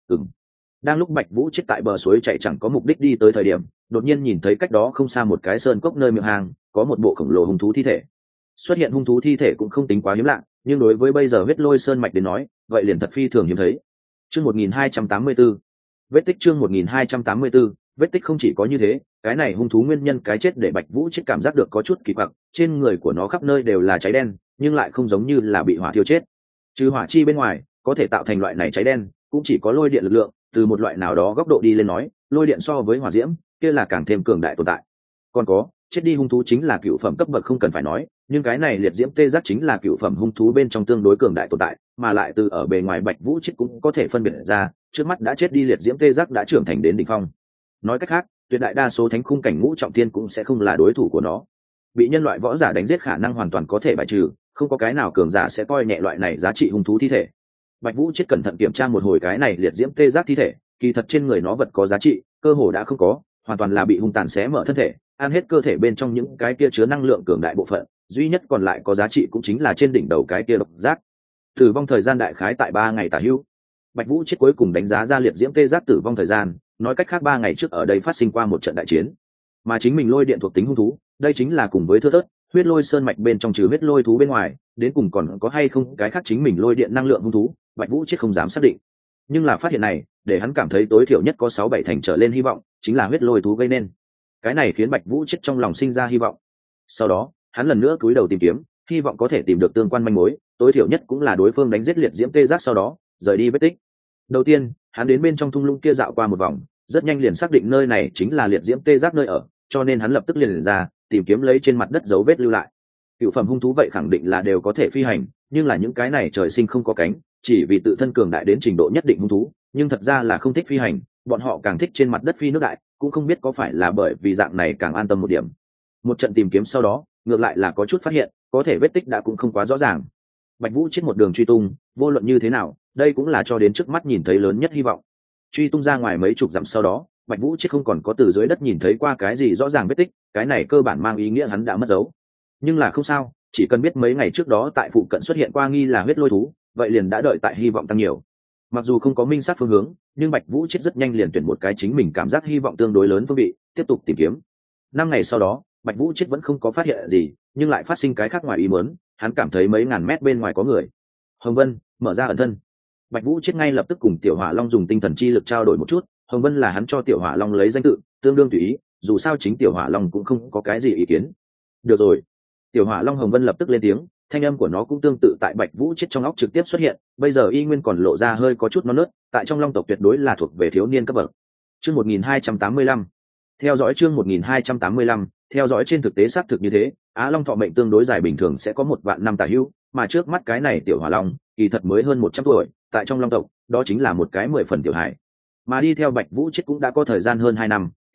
Đang lúc Bạch Vũ Chết tại bờ suối chạy chẳng có mục đích đi tới thời điểm, đột nhiên nhìn thấy cách đó không xa một cái sơn cốc nơi miệng hang, có một bộ khổng lồ hung thú thi thể. Xuất hiện hung thú thi thể cũng không tính quá hiếm lạ, nhưng đối với bây giờ huyết lôi sơn mạch đến nói, vậy liền thật phi thường hiếm thấy. Chương 1284. Vết tích chương 1284, vết tích không chỉ có như thế, cái này hung thú nguyên nhân cái chết để Bạch Vũ Chết cảm giác được có chút kỳ quặc, trên người của nó khắp nơi đều là cháy đen, nhưng lại không giống như là bị hỏa thiêu chết. Trừ hỏa chi bên ngoài, có thể tạo thành loại này cháy đen, cũng chỉ có lôi điện lực lượng, từ một loại nào đó góc độ đi lên nói, lôi điện so với hỏa diễm, kia là càng thêm cường đại tồn tại. Còn có, chết đi hung thú chính là cựu phẩm cấp bậc không cần phải nói, nhưng cái này liệt diễm tê giác chính là cựu phẩm hung thú bên trong tương đối cường đại tồn tại, mà lại từ ở bề ngoài Bạch Vũ Chết cũng có thể phân biệt ra, trước mắt đã chết đi liệt diễm tê giác đã trưởng thành đến đỉnh phong. Nói cách khác, tuyệt đại đa số thánh khung cảnh ngũ trọng thiên cũng sẽ không là đối thủ của nó. Bị nhân loại võ giả đánh giết khả năng hoàn toàn có thể bài trừ, không có cái nào cường giả sẽ coi nhẹ loại này giá trị hung thú thi thể. Bạch Vũ Chết cẩn thận kiểm tra một hồi cái này liệt diễm tê giác thi thể, kỳ thật trên người nó vật có giá trị, cơ hồ đã không có, hoàn toàn là bị hung tàn xé mở thân thể, ăn hết cơ thể bên trong những cái kia chứa năng lượng cường đại bộ phận, duy nhất còn lại có giá trị cũng chính là trên đỉnh đầu cái kia độc giác. Tử vong thời gian đại khái tại 3 ngày tả hữu. Bạch Vũ Chết cuối cùng đánh giá ra liệt diễm tê giác tử vong thời gian, nói cách khác 3 ngày trước ở đây phát sinh qua một trận đại chiến, mà chính mình lôi điện thuộc tính hung thú, đây chính là cùng với thưa thớt huyết lôi sơn mạch bên trong trừ huyết lôi thú bên ngoài, đến cùng còn có hay không cái khác chính mình lôi điện năng lượng hung thú, Bạch Vũ Chết không dám xác định. Nhưng là phát hiện này, để hắn cảm thấy tối thiểu nhất có 6-7 thành trở lên hy vọng, chính là huyết lôi thú gây nên. Cái này khiến Bạch Vũ Chết trong lòng sinh ra hy vọng. Sau đó, hắn lần nữa cúi đầu tìm kiếm, hy vọng có thể tìm được tương quan manh mối, tối thiểu nhất cũng là đối phương đánh giết liệt diễm tê giác sau đó rời đi vết tích. Đầu tiên, hắn đến bên trong thung lũng kia dạo qua một vòng, rất nhanh liền xác định nơi này chính là liệt diễm tê giác nơi ở, cho nên hắn lập tức liền ra tìm kiếm lấy trên mặt đất dấu vết lưu lại. Cựu phẩm hung thú vậy khẳng định là đều có thể phi hành, nhưng là những cái này trời sinh không có cánh, chỉ vì tự thân cường đại đến trình độ nhất định hung thú, nhưng thật ra là không thích phi hành, bọn họ càng thích trên mặt đất phi nước đại, cũng không biết có phải là bởi vì dạng này càng an tâm một điểm. Một trận tìm kiếm sau đó, ngược lại là có chút phát hiện, có thể vết tích đã cũng không quá rõ ràng. Bạch Vũ Chết một đường truy tung, vô luận như thế nào, đây cũng là cho đến trước mắt nhìn thấy lớn nhất hy vọng. Truy tung ra ngoài mấy chục dặm sau đó, Bạch Vũ Chết không còn có từ dưới đất nhìn thấy qua cái gì rõ ràng vết tích, cái này cơ bản mang ý nghĩa hắn đã mất dấu. Nhưng là không sao, chỉ cần biết mấy ngày trước đó tại phụ cận xuất hiện qua nghi là huyết lôi thú, vậy liền đã đợi tại hy vọng tăng nhiều. Mặc dù không có minh sát phương hướng, nhưng Bạch Vũ Chết rất nhanh liền tuyển một cái chính mình cảm giác hy vọng tương đối lớn phương vị, tiếp tục tìm kiếm. 5 ngày sau đó, Bạch Vũ Chết vẫn không có phát hiện gì, nhưng lại phát sinh cái khác ngoài ý muốn, hắn cảm thấy mấy ngàn mét bên ngoài có người. Hồng Vân, mở ra ẩn thân. Bạch Vũ Chết ngay lập tức cùng Tiểu Hỏa Long dùng tinh thần chi lực trao đổi một chút, Hồng Vân là hắn cho Tiểu Hỏa Long lấy danh tự, tương đương tùy ý, dù sao chính Tiểu Hỏa Long cũng không có cái gì ý kiến. Được rồi. Tiểu Hỏa Long Hồng Vân lập tức lên tiếng, thanh âm của nó cũng tương tự tại Bạch Vũ Chết trong óc trực tiếp xuất hiện, bây giờ y nguyên còn lộ ra hơi có chút non nớt, tại trong Long tộc tuyệt đối là thuộc về thiếu niên cấp bậc. Chương 1285. Theo dõi chương 1285, theo dõi trên thực tế xác thực như thế, Á Long thọ mệnh tương đối dài bình thường sẽ có 1 vạn năm tả hữu, mà trước mắt cái này Tiểu Hỏa Long, kỳ thật mới hơn 100 tuổi, tại trong Long tộc, đó chính là một cái 10 phần tiểu hải. Mà đi theo Bạch Vũ Chết cũng đã có thời gian hơn 2 năm,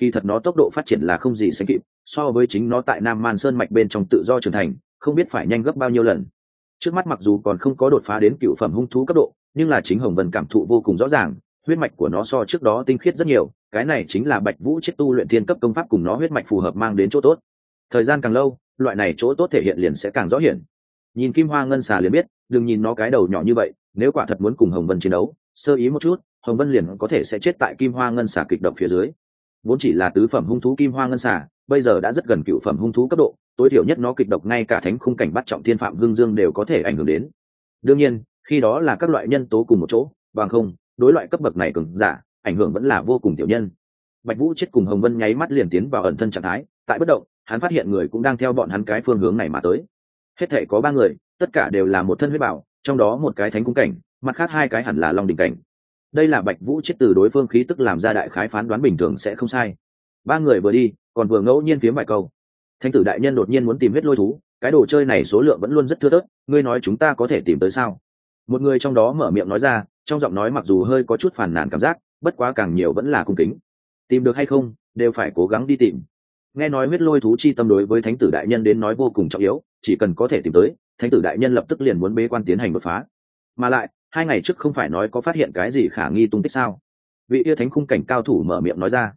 kỳ thật nó tốc độ phát triển là không gì sánh kịp, so với chính nó tại Nam Man Sơn mạch bên trong tự do trưởng thành, không biết phải nhanh gấp bao nhiêu lần. Trước mắt mặc dù còn không có đột phá đến cựu phẩm hung thú cấp độ, nhưng là chính Hồng Vân cảm thụ vô cùng rõ ràng, huyết mạch của nó so trước đó tinh khiết rất nhiều, cái này chính là Bạch Vũ chết tu luyện thiên cấp công pháp cùng nó huyết mạch phù hợp mang đến chỗ tốt. Thời gian càng lâu, loại này chỗ tốt thể hiện liền sẽ càng rõ hiển. Nhìn Kim Hoa Ngân Xà liền biết, đừng nhìn nó cái đầu nhỏ như vậy, nếu quả thật muốn cùng Hồng Vân chiến đấu, sơ ý một chút, Hồng Vân liền có thể sẽ chết tại Kim Hoa Ngân Xà kịch động phía dưới. Vốn chỉ là tứ phẩm hung thú Kim Hoa Ngân Xà, bây giờ đã rất gần cựu phẩm hung thú cấp độ, tối thiểu nhất nó kịch độc ngay cả thánh khung cảnh bắt trọng thiên phạm hương dương đều có thể ảnh hưởng đến. Đương nhiên, khi đó là các loại nhân tố cùng một chỗ, bằng không, đối loại cấp bậc này cường giả, ảnh hưởng vẫn là vô cùng tiểu nhân. Bạch Vũ chết cùng Hồng Vân nháy mắt liền tiến vào ẩn thân trạng thái, tại bất động, hắn phát hiện người cũng đang theo bọn hắn cái phương hướng này mà tới. Hết thảy có 3 người, tất cả đều là một thân huyết bảo, trong đó một cái thánh cung cảnh, mặt khác 2 cái hẳn là long đỉnh cảnh. Đây là Bạch Vũ chết từ đối phương khí tức làm ra đại khái phán đoán bình thường sẽ không sai. 3 người vừa đi, còn vừa ngẫu nhiên phiếm vài câu. Thánh tử đại nhân đột nhiên muốn tìm huyết lôi thú, cái đồ chơi này số lượng vẫn luôn rất thưa thớt, ngươi nói chúng ta có thể tìm tới sao? Một người trong đó mở miệng nói ra, trong giọng nói mặc dù hơi có chút phàn nàn cảm giác, bất quá càng nhiều vẫn là cung kính. Tìm được hay không, đều phải cố gắng đi tìm. Nghe nói huyết lôi thú chi tâm đối với thánh tử đại nhân đến nói vô cùng trọng yếu, chỉ cần có thể tìm tới, thánh tử đại nhân lập tức liền muốn bế quan tiến hành đột phá. Mà lại, 2 ngày trước không phải nói có phát hiện cái gì khả nghi tung tích sao? Vị yêu thánh khung cảnh cao thủ mở miệng nói ra.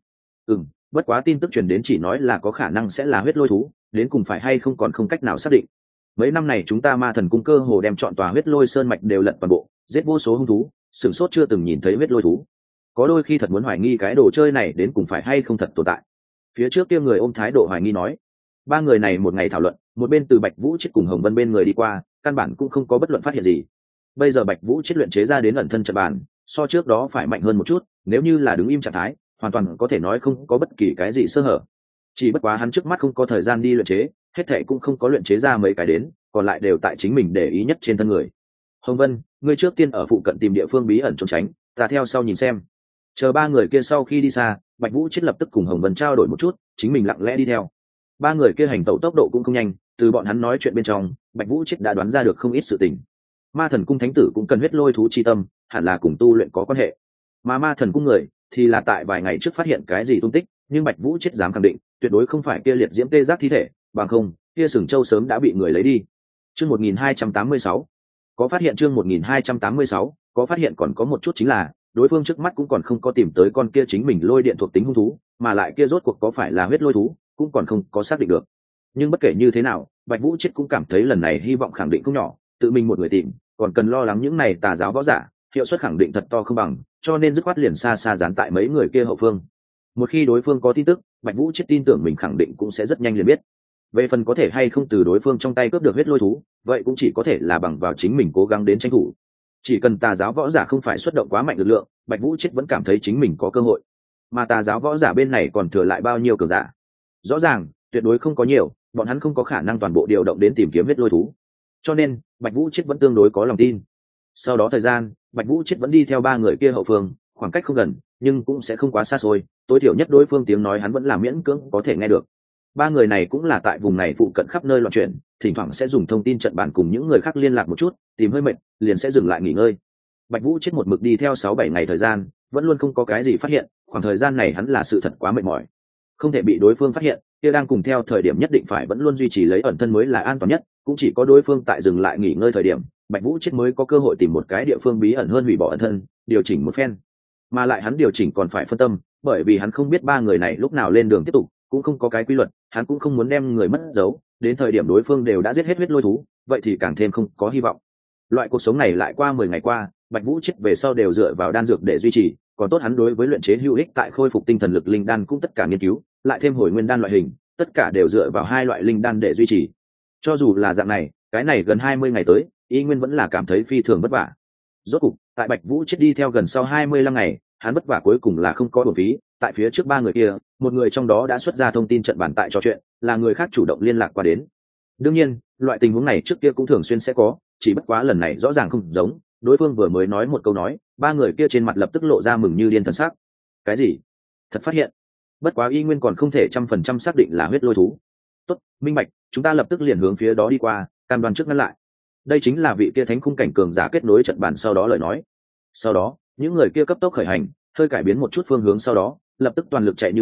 Bất quá tin tức truyền đến chỉ nói là có khả năng sẽ là huyết lôi thú, đến cùng phải hay không còn không cách nào xác định. Mấy năm này chúng ta Ma Thần cung cơ hồ đem chọn tòa huyết lôi sơn mạch đều lật toàn bộ, giết vô số hung thú, sửng sốt chưa từng nhìn thấy huyết lôi thú. Có đôi khi thật muốn hoài nghi cái đồ chơi này đến cùng phải hay không thật tồn tại. Phía trước kia người ôm thái độ hoài nghi nói. 3 người này một ngày thảo luận, một bên từ Bạch Vũ chết cùng Hồng Vân bên người đi qua, căn bản cũng không có bất luận phát hiện gì. Bây giờ Bạch Vũ chết luyện chế ra đến ẩn thân trận bàn, so trước đó phải mạnh hơn một chút, nếu như là đứng im trạng thái, hoàn toàn có thể nói không có bất kỳ cái gì sơ hở. Chỉ bất quá hắn trước mắt không có thời gian đi luyện chế, hết thảy cũng không có luyện chế ra mấy cái đến, còn lại đều tại chính mình để ý nhất trên thân người. Hồng Vân, ngươi trước tiên ở phụ cận tìm địa phương bí ẩn trốn tránh, ta theo sau nhìn xem. Chờ 3 người kia sau khi đi xa, Bạch Vũ chết lập tức cùng Hồng Vân trao đổi một chút, chính mình lặng lẽ đi theo. 3 người kia hành tẩu tốc độ cũng không nhanh, từ bọn hắn nói chuyện bên trong, Bạch Vũ chết đã đoán ra được không ít sự tình. Ma Thần cung thánh tử cũng cần huyết lôi thú chi tâm, hẳn là cùng tu luyện có quan hệ. Mà Ma Thần cung người thì là tại vài ngày trước phát hiện cái gì tung tích, nhưng Bạch Vũ chết dám khẳng định, tuyệt đối không phải kia liệt diễm tê giác thi thể, bằng không, kia sừng châu sớm đã bị người lấy đi. Chương 1286. Có phát hiện chương 1286, có phát hiện còn có một chút chính là, đối phương trước mắt cũng còn không có tìm tới con kia chính mình lôi điện thuộc tính hung thú, mà lại kia rốt cuộc có phải là huyết lôi thú, cũng còn không có xác định được. Nhưng bất kể như thế nào, Bạch Vũ chết cũng cảm thấy lần này hy vọng khẳng định không nhỏ, tự mình một người tìm, còn cần lo lắng những này tà giáo võ giả, hiệu suất khẳng định thật to không bằng, cho nên dứt khoát liền xa xa dán tại mấy người kia hậu phương. Một khi đối phương có tin tức, Bạch Vũ chết tin tưởng mình khẳng định cũng sẽ rất nhanh liền biết. Về phần có thể hay không từ đối phương trong tay cướp được huyết lôi thú, vậy cũng chỉ có thể là bằng vào chính mình cố gắng đến tranh thủ. Chỉ cần tà giáo võ giả không phải xuất động quá mạnh lực lượng, Bạch Vũ chết vẫn cảm thấy chính mình có cơ hội. Mà tà giáo võ giả bên này còn thừa lại bao nhiêu cường giả? Rõ ràng, tuyệt đối không có nhiều, bọn hắn không có khả năng toàn bộ điều động đến tìm kiếm huyết lôi thú. Cho nên, Bạch Vũ chết vẫn tương đối có lòng tin. Sau đó thời gian, Bạch Vũ chết vẫn đi theo 3 người kia hậu phương, khoảng cách không gần, nhưng cũng sẽ không quá xa xôi, tối thiểu nhất đối phương tiếng nói hắn vẫn là miễn cưỡng có thể nghe được. 3 người này cũng là tại vùng này phụ cận khắp nơi loạn chuyển, thỉnh thoảng sẽ dùng thông tin trận bàn cùng những người khác liên lạc một chút, tìm hơi mệt, liền sẽ dừng lại nghỉ ngơi. Bạch Vũ chết một mực đi theo 6-7 ngày thời gian, vẫn luôn không có cái gì phát hiện, khoảng thời gian này hắn là sự thật quá mệt mỏi. Không thể bị đối phương phát hiện, kia đang cùng theo thời điểm nhất định phải vẫn luôn duy trì lấy ẩn thân mới là an toàn nhất, cũng chỉ có đối phương tại dừng lại nghỉ ngơi thời điểm, Bạch Vũ chết mới có cơ hội tìm một cái địa phương bí ẩn hơn hủy bỏ ẩn thân, điều chỉnh một phen. Mà lại hắn điều chỉnh còn phải phân tâm, bởi vì hắn không biết 3 người này lúc nào lên đường tiếp tục, cũng không có cái quy luật, hắn cũng không muốn đem người mất dấu, đến thời điểm đối phương đều đã giết hết huyết lôi thú, vậy thì càng thêm không có hy vọng. Loại cuộc sống này lại qua 10 ngày qua, Bạch Vũ chết về sau đều dựa vào đan dược để duy trì, còn tốt hắn đối với luyện chế hữu ích tại khôi phục tinh thần lực linh đan cũng tất cả nghiên cứu, lại thêm hồi nguyên đan loại hình, tất cả đều dựa vào 2 loại linh đan để duy trì. Cho dù là dạng này, cái này gần 20 ngày tới, y nguyên vẫn là cảm thấy phi thường vất vả. Rốt cục, tại Bạch Vũ chết đi theo gần sau 25 ngày, hắn vất vả cuối cùng là không có uổng phí, tại phía trước 3 người kia, một người trong đó đã xuất ra thông tin trận bàn tại trò chuyện, là người khác chủ động liên lạc qua đến. Đương nhiên, loại tình huống này trước kia cũng thường xuyên sẽ có, chỉ bất quá lần này rõ ràng không giống, đối phương vừa mới nói một câu nói, 3 người kia trên mặt lập tức lộ ra mừng như điên thần sắc. Cái gì? Thật phát hiện? Bất quá y nguyên còn không thể 100% xác định là huyết lôi thú. Tốt, minh bạch, chúng ta lập tức liền hướng phía đó đi qua, cam đoan trước ngăn lại. Đây chính là vị kia thánh khung cảnh cường giả kết nối trận bàn sau đó lời nói. Sau đó, những người kia cấp tốc khởi hành, hơi cải biến một chút phương hướng sau đó, lập tức toàn lực chạy như bay,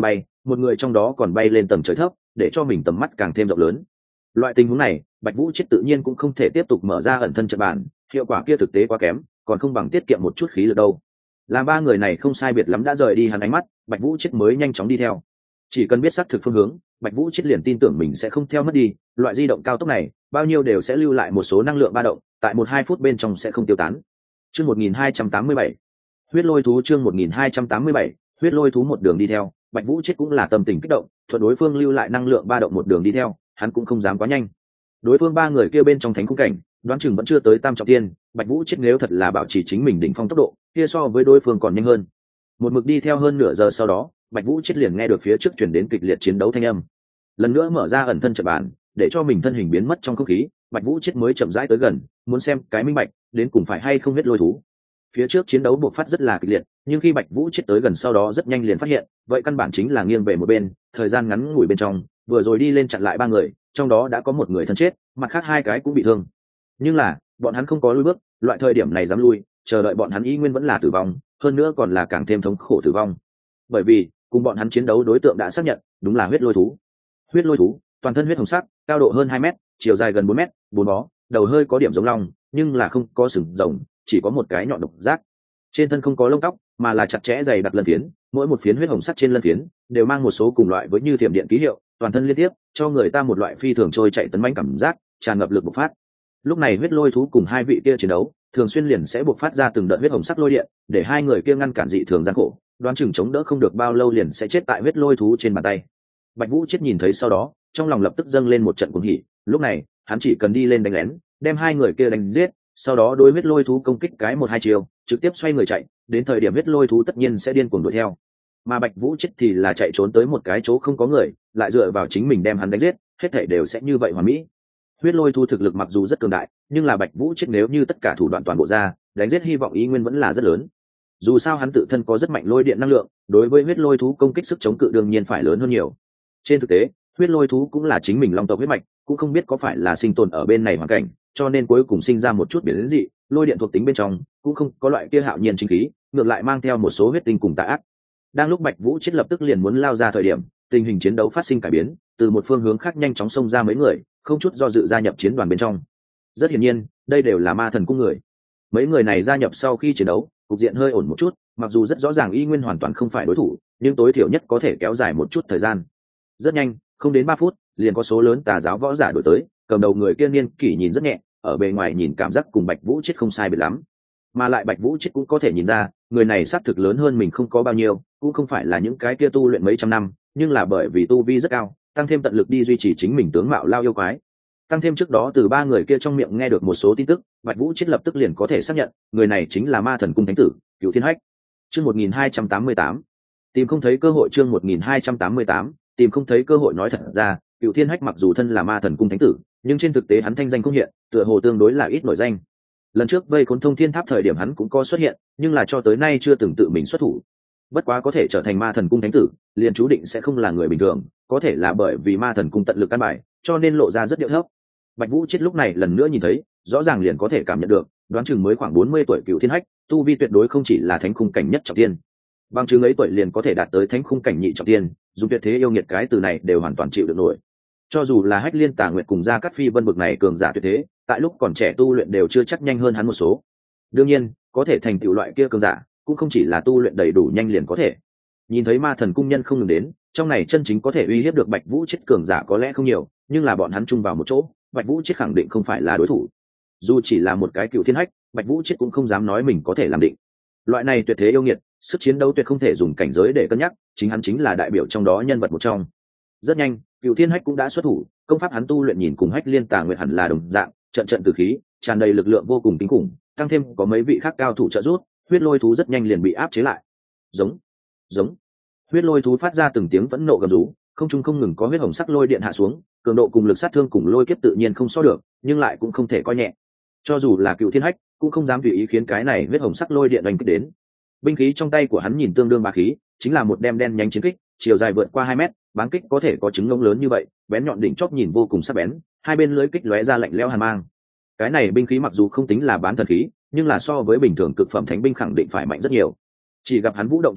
một người trong đó còn bay lên tầng trời thấp để cho mình tầm mắt càng thêm rộng lớn. Loại tình huống này Bạch Vũ Chết tự nhiên cũng không thể tiếp tục mở ra ẩn thân trận bản, hiệu quả kia thực tế quá kém, còn không bằng tiết kiệm một chút khí lực đâu. Làm ba người này không sai biệt lắm đã rời đi hắn ánh mắt, Bạch Vũ Chết mới nhanh chóng đi theo. Chỉ cần biết xác thực phương hướng, Bạch Vũ Chết liền tin tưởng mình sẽ không theo mất đi. Loại di động cao tốc này bao nhiêu đều sẽ lưu lại một số năng lượng ba động, tại 1-2 phút bên trong sẽ không tiêu tán. Chương 1287 huyết lôi thú. Chương 1287 huyết lôi thú. Một đường đi theo, Bạch Vũ Chết cũng là tâm tình kích động, thuận đối phương lưu lại năng lượng ba động một đường đi theo, hắn cũng không dám quá nhanh. Đối phương ba người kia bên trong thánh khung cảnh, đoán chừng vẫn chưa tới tam trọng tiên. Bạch Vũ Chết nếu thật là bảo trì chính mình đỉnh phong tốc độ, kia so với đối phương còn nhanh hơn. Một mực đi theo hơn nửa giờ sau đó, Bạch Vũ Chết liền nghe được phía trước truyền đến kịch liệt chiến đấu thanh âm. Lần nữa mở ra ẩn thân trận bản, để cho mình thân hình biến mất trong không khí, Bạch Vũ Chết mới chậm rãi tới gần, muốn xem cái minh bạch, đến cùng phải hay không huyết lôi thú. Phía trước chiến đấu bộc phát rất là kịch liệt, nhưng khi Bạch Vũ Chết tới gần sau đó rất nhanh liền phát hiện, vậy căn bản chính là nghiêng về một bên, thời gian ngắn ngủi bên trong, vừa rồi đi lên chặn lại ba người, trong đó đã có một người thân chết, mặt khác hai cái cũng bị thương. Nhưng là, bọn hắn không có lùi bước, loại thời điểm này dám lui, chờ đợi bọn hắn ý nguyên vẫn là tử vong, hơn nữa còn là càng thêm thống khổ tử vong. Bởi vì, cùng bọn hắn chiến đấu đối tượng đã xác nhận, đúng là huyết lôi thú. Huyết lôi thú, toàn thân huyết hồng sắc, cao độ hơn 2 mét, chiều dài gần 4 mét, bốn bó, đầu hơi có điểm giống long, nhưng là không có sừng rồng, chỉ có một cái nhọn độc giác. Trên thân không có lông tóc, mà là chặt chẽ dày đặc lân phiến, mỗi một phiến huyết hồng sắc trên lân phiến đều mang một số cùng loại với như thiểm điện ký hiệu, toàn thân liên tiếp, cho người ta một loại phi thường trôi chạy tấn mãnh cảm giác, tràn ngập lực bộc phát. Lúc này huyết lôi thú cùng hai vị kia chiến đấu, thường xuyên liền sẽ bộc phát ra từng đợt huyết hồng sắc lôi điện, để hai người kia ngăn cản dị thường gian khổ, đoán chừng chống đỡ không được bao lâu liền sẽ chết tại huyết lôi thú trên bàn tay. Bạch Vũ Chết nhìn thấy sau đó, trong lòng lập tức dâng lên một trận cuồng hỉ, lúc này, hắn chỉ cần đi lên đánh lén, đem hai người kia đánh giết, sau đó đối huyết lôi thú công kích cái 1-2 chiều, trực tiếp xoay người chạy, đến thời điểm huyết lôi thú tất nhiên sẽ điên cuồng đuổi theo. Mà Bạch Vũ Chết thì là chạy trốn tới một cái chỗ không có người, lại dựa vào chính mình đem hắn đánh giết, hết thảy đều sẽ như vậy hoàn mỹ. Huyết lôi thú thực lực mặc dù rất cường đại, nhưng là Bạch Vũ Chết nếu như tất cả thủ đoạn toàn bộ ra, đánh giết hy vọng ý nguyên vẫn là rất lớn. Dù sao hắn tự thân có rất mạnh lôi điện năng lượng, đối với huyết lôi thú công kích sức chống cự đương nhiên phải lớn hơn nhiều. Trên thực tế, huyết lôi thú cũng là chính mình long tộc huyết mạch, cũng không biết có phải là sinh tồn ở bên này hoàn cảnh, cho nên cuối cùng sinh ra một chút biến dị, lôi điện thuộc tính bên trong cũng không có loại kia hạo nhiên chính khí, ngược lại mang theo một số huyết tinh cùng tà ác. Đang lúc Bạch Vũ Chết lập tức liền muốn lao ra thời điểm, tình hình chiến đấu phát sinh cải biến, từ một phương hướng khác nhanh chóng xông ra mấy người, không chút do dự gia nhập chiến đoàn bên trong. Rất hiển nhiên, đây đều là ma thần cung người. Mấy người này gia nhập sau khi chiến đấu, cục diện hơi ổn một chút, mặc dù rất rõ ràng y nguyên hoàn toàn không phải đối thủ, nhưng tối thiểu nhất có thể kéo dài một chút thời gian. Rất nhanh, không đến 3 phút, liền có số lớn tà giáo võ giả đổi tới, cầm đầu người kia niên kỷ nhìn rất nhẹ, ở bề ngoài nhìn cảm giác cùng Bạch Vũ Chết không sai biệt lắm. Mà lại Bạch Vũ Chết cũng có thể nhìn ra, người này xác thực lớn hơn mình không có bao nhiêu, cũng không phải là những cái kia tu luyện mấy trăm năm, nhưng là bởi vì tu vi rất cao, tăng thêm tận lực đi duy trì chính mình tướng mạo lao yêu quái. Tăng thêm trước đó từ ba người kia trong miệng nghe được một số tin tức, Bạch Vũ Chết lập tức liền có thể xác nhận, người này chính là Ma Thần Cung Thánh tử, Cửu Thiên Hách. Chương 1288. Tìm không thấy cơ hội. Chương 1288. Tìm không thấy cơ hội. Nói thật ra, Cửu Thiên Hách mặc dù thân là Ma Thần Cung Thánh tử, nhưng trên thực tế hắn thanh danh không hiện, tựa hồ tương đối là ít nổi danh. Lần trước vây khốn Thông Thiên Tháp thời điểm hắn cũng có xuất hiện, nhưng là cho tới nay chưa từng tự mình xuất thủ. Bất quá có thể trở thành Ma Thần Cung Thánh tử, liền chú định sẽ không là người bình thường, có thể là bởi vì Ma Thần Cung tận lực căn bài, cho nên lộ ra rất điệu thấp. Bạch Vũ Chết lúc này lần nữa nhìn thấy, rõ ràng liền có thể cảm nhận được, đoán chừng mới khoảng 40 tuổi Cửu Thiên Hách, tu vi tuyệt đối không chỉ là thánh khung cảnh nhất trọng tiên. Bằng chứng ấy tuổi liền có thể đạt tới thánh khung cảnh nhị trọng tiên, dùng tuyệt thế yêu nghiệt cái từ này đều hoàn toàn chịu được nổi. Cho dù là Hách Liên Tà Nguyệt cùng Gia Cát Phi Vân bực này cường giả tuyệt thế, tại lúc còn trẻ tu luyện đều chưa chắc nhanh hơn hắn một số. Đương nhiên, có thể thành tựu loại kia cường giả, cũng không chỉ là tu luyện đầy đủ nhanh liền có thể. Nhìn thấy Ma Thần Cung nhân không ngừng đến, trong này chân chính có thể uy hiếp được Bạch Vũ Chết cường giả có lẽ không nhiều, nhưng là bọn hắn chung vào một chỗ, Bạch Vũ Chết khẳng định không phải là đối thủ. Dù chỉ là một cái Cửu Thiên Hách, Bạch Vũ Chết cũng không dám nói mình có thể làm định. Loại này tuyệt thế yêu nghiệt, sức chiến đấu tuyệt không thể dùng cảnh giới để cân nhắc, chính hắn chính là đại biểu trong đó nhân vật một trong. Rất nhanh, Cửu Thiên Hách cũng đã xuất thủ, công pháp hắn tu luyện nhìn cùng Hách Liên Tà Nguyệt hẳn là đồng dạng, trận trận tử khí, tràn đầy lực lượng vô cùng kinh khủng, tăng thêm có mấy vị khác cao thủ trợ giúp, huyết lôi thú rất nhanh liền bị áp chế lại. Giống, giống. Huyết lôi thú phát ra từng tiếng phẫn nộ gầm rú, không trung không ngừng có huyết hồng sắc lôi điện hạ xuống, cường độ cùng lực sát thương cùng lôi kiếp tự nhiên không so được, nhưng lại cũng không thể coi nhẹ. Cho dù là Cửu Thiên Hách, cũng không dám tùy ý khiến cái này huyết hồng sắc lôi điện đánh kích đến. Binh khí trong tay của hắn nhìn tương đương bá khí, chính là một đem đen nhánh chiến kích, chiều dài vượt qua 2 mét, báng kích có thể có trứng ngỗng lớn như vậy, bén nhọn đỉnh chóp nhìn vô cùng sắc bén, hai bên lưỡi kích lóe ra lạnh lẽo hàn mang. Cái này binh khí mặc dù không tính là bán thần khí, nhưng là so với bình thường cực phẩm thánh binh khẳng định phải mạnh rất nhiều. Chỉ gặp hắn vũ động chiến kích,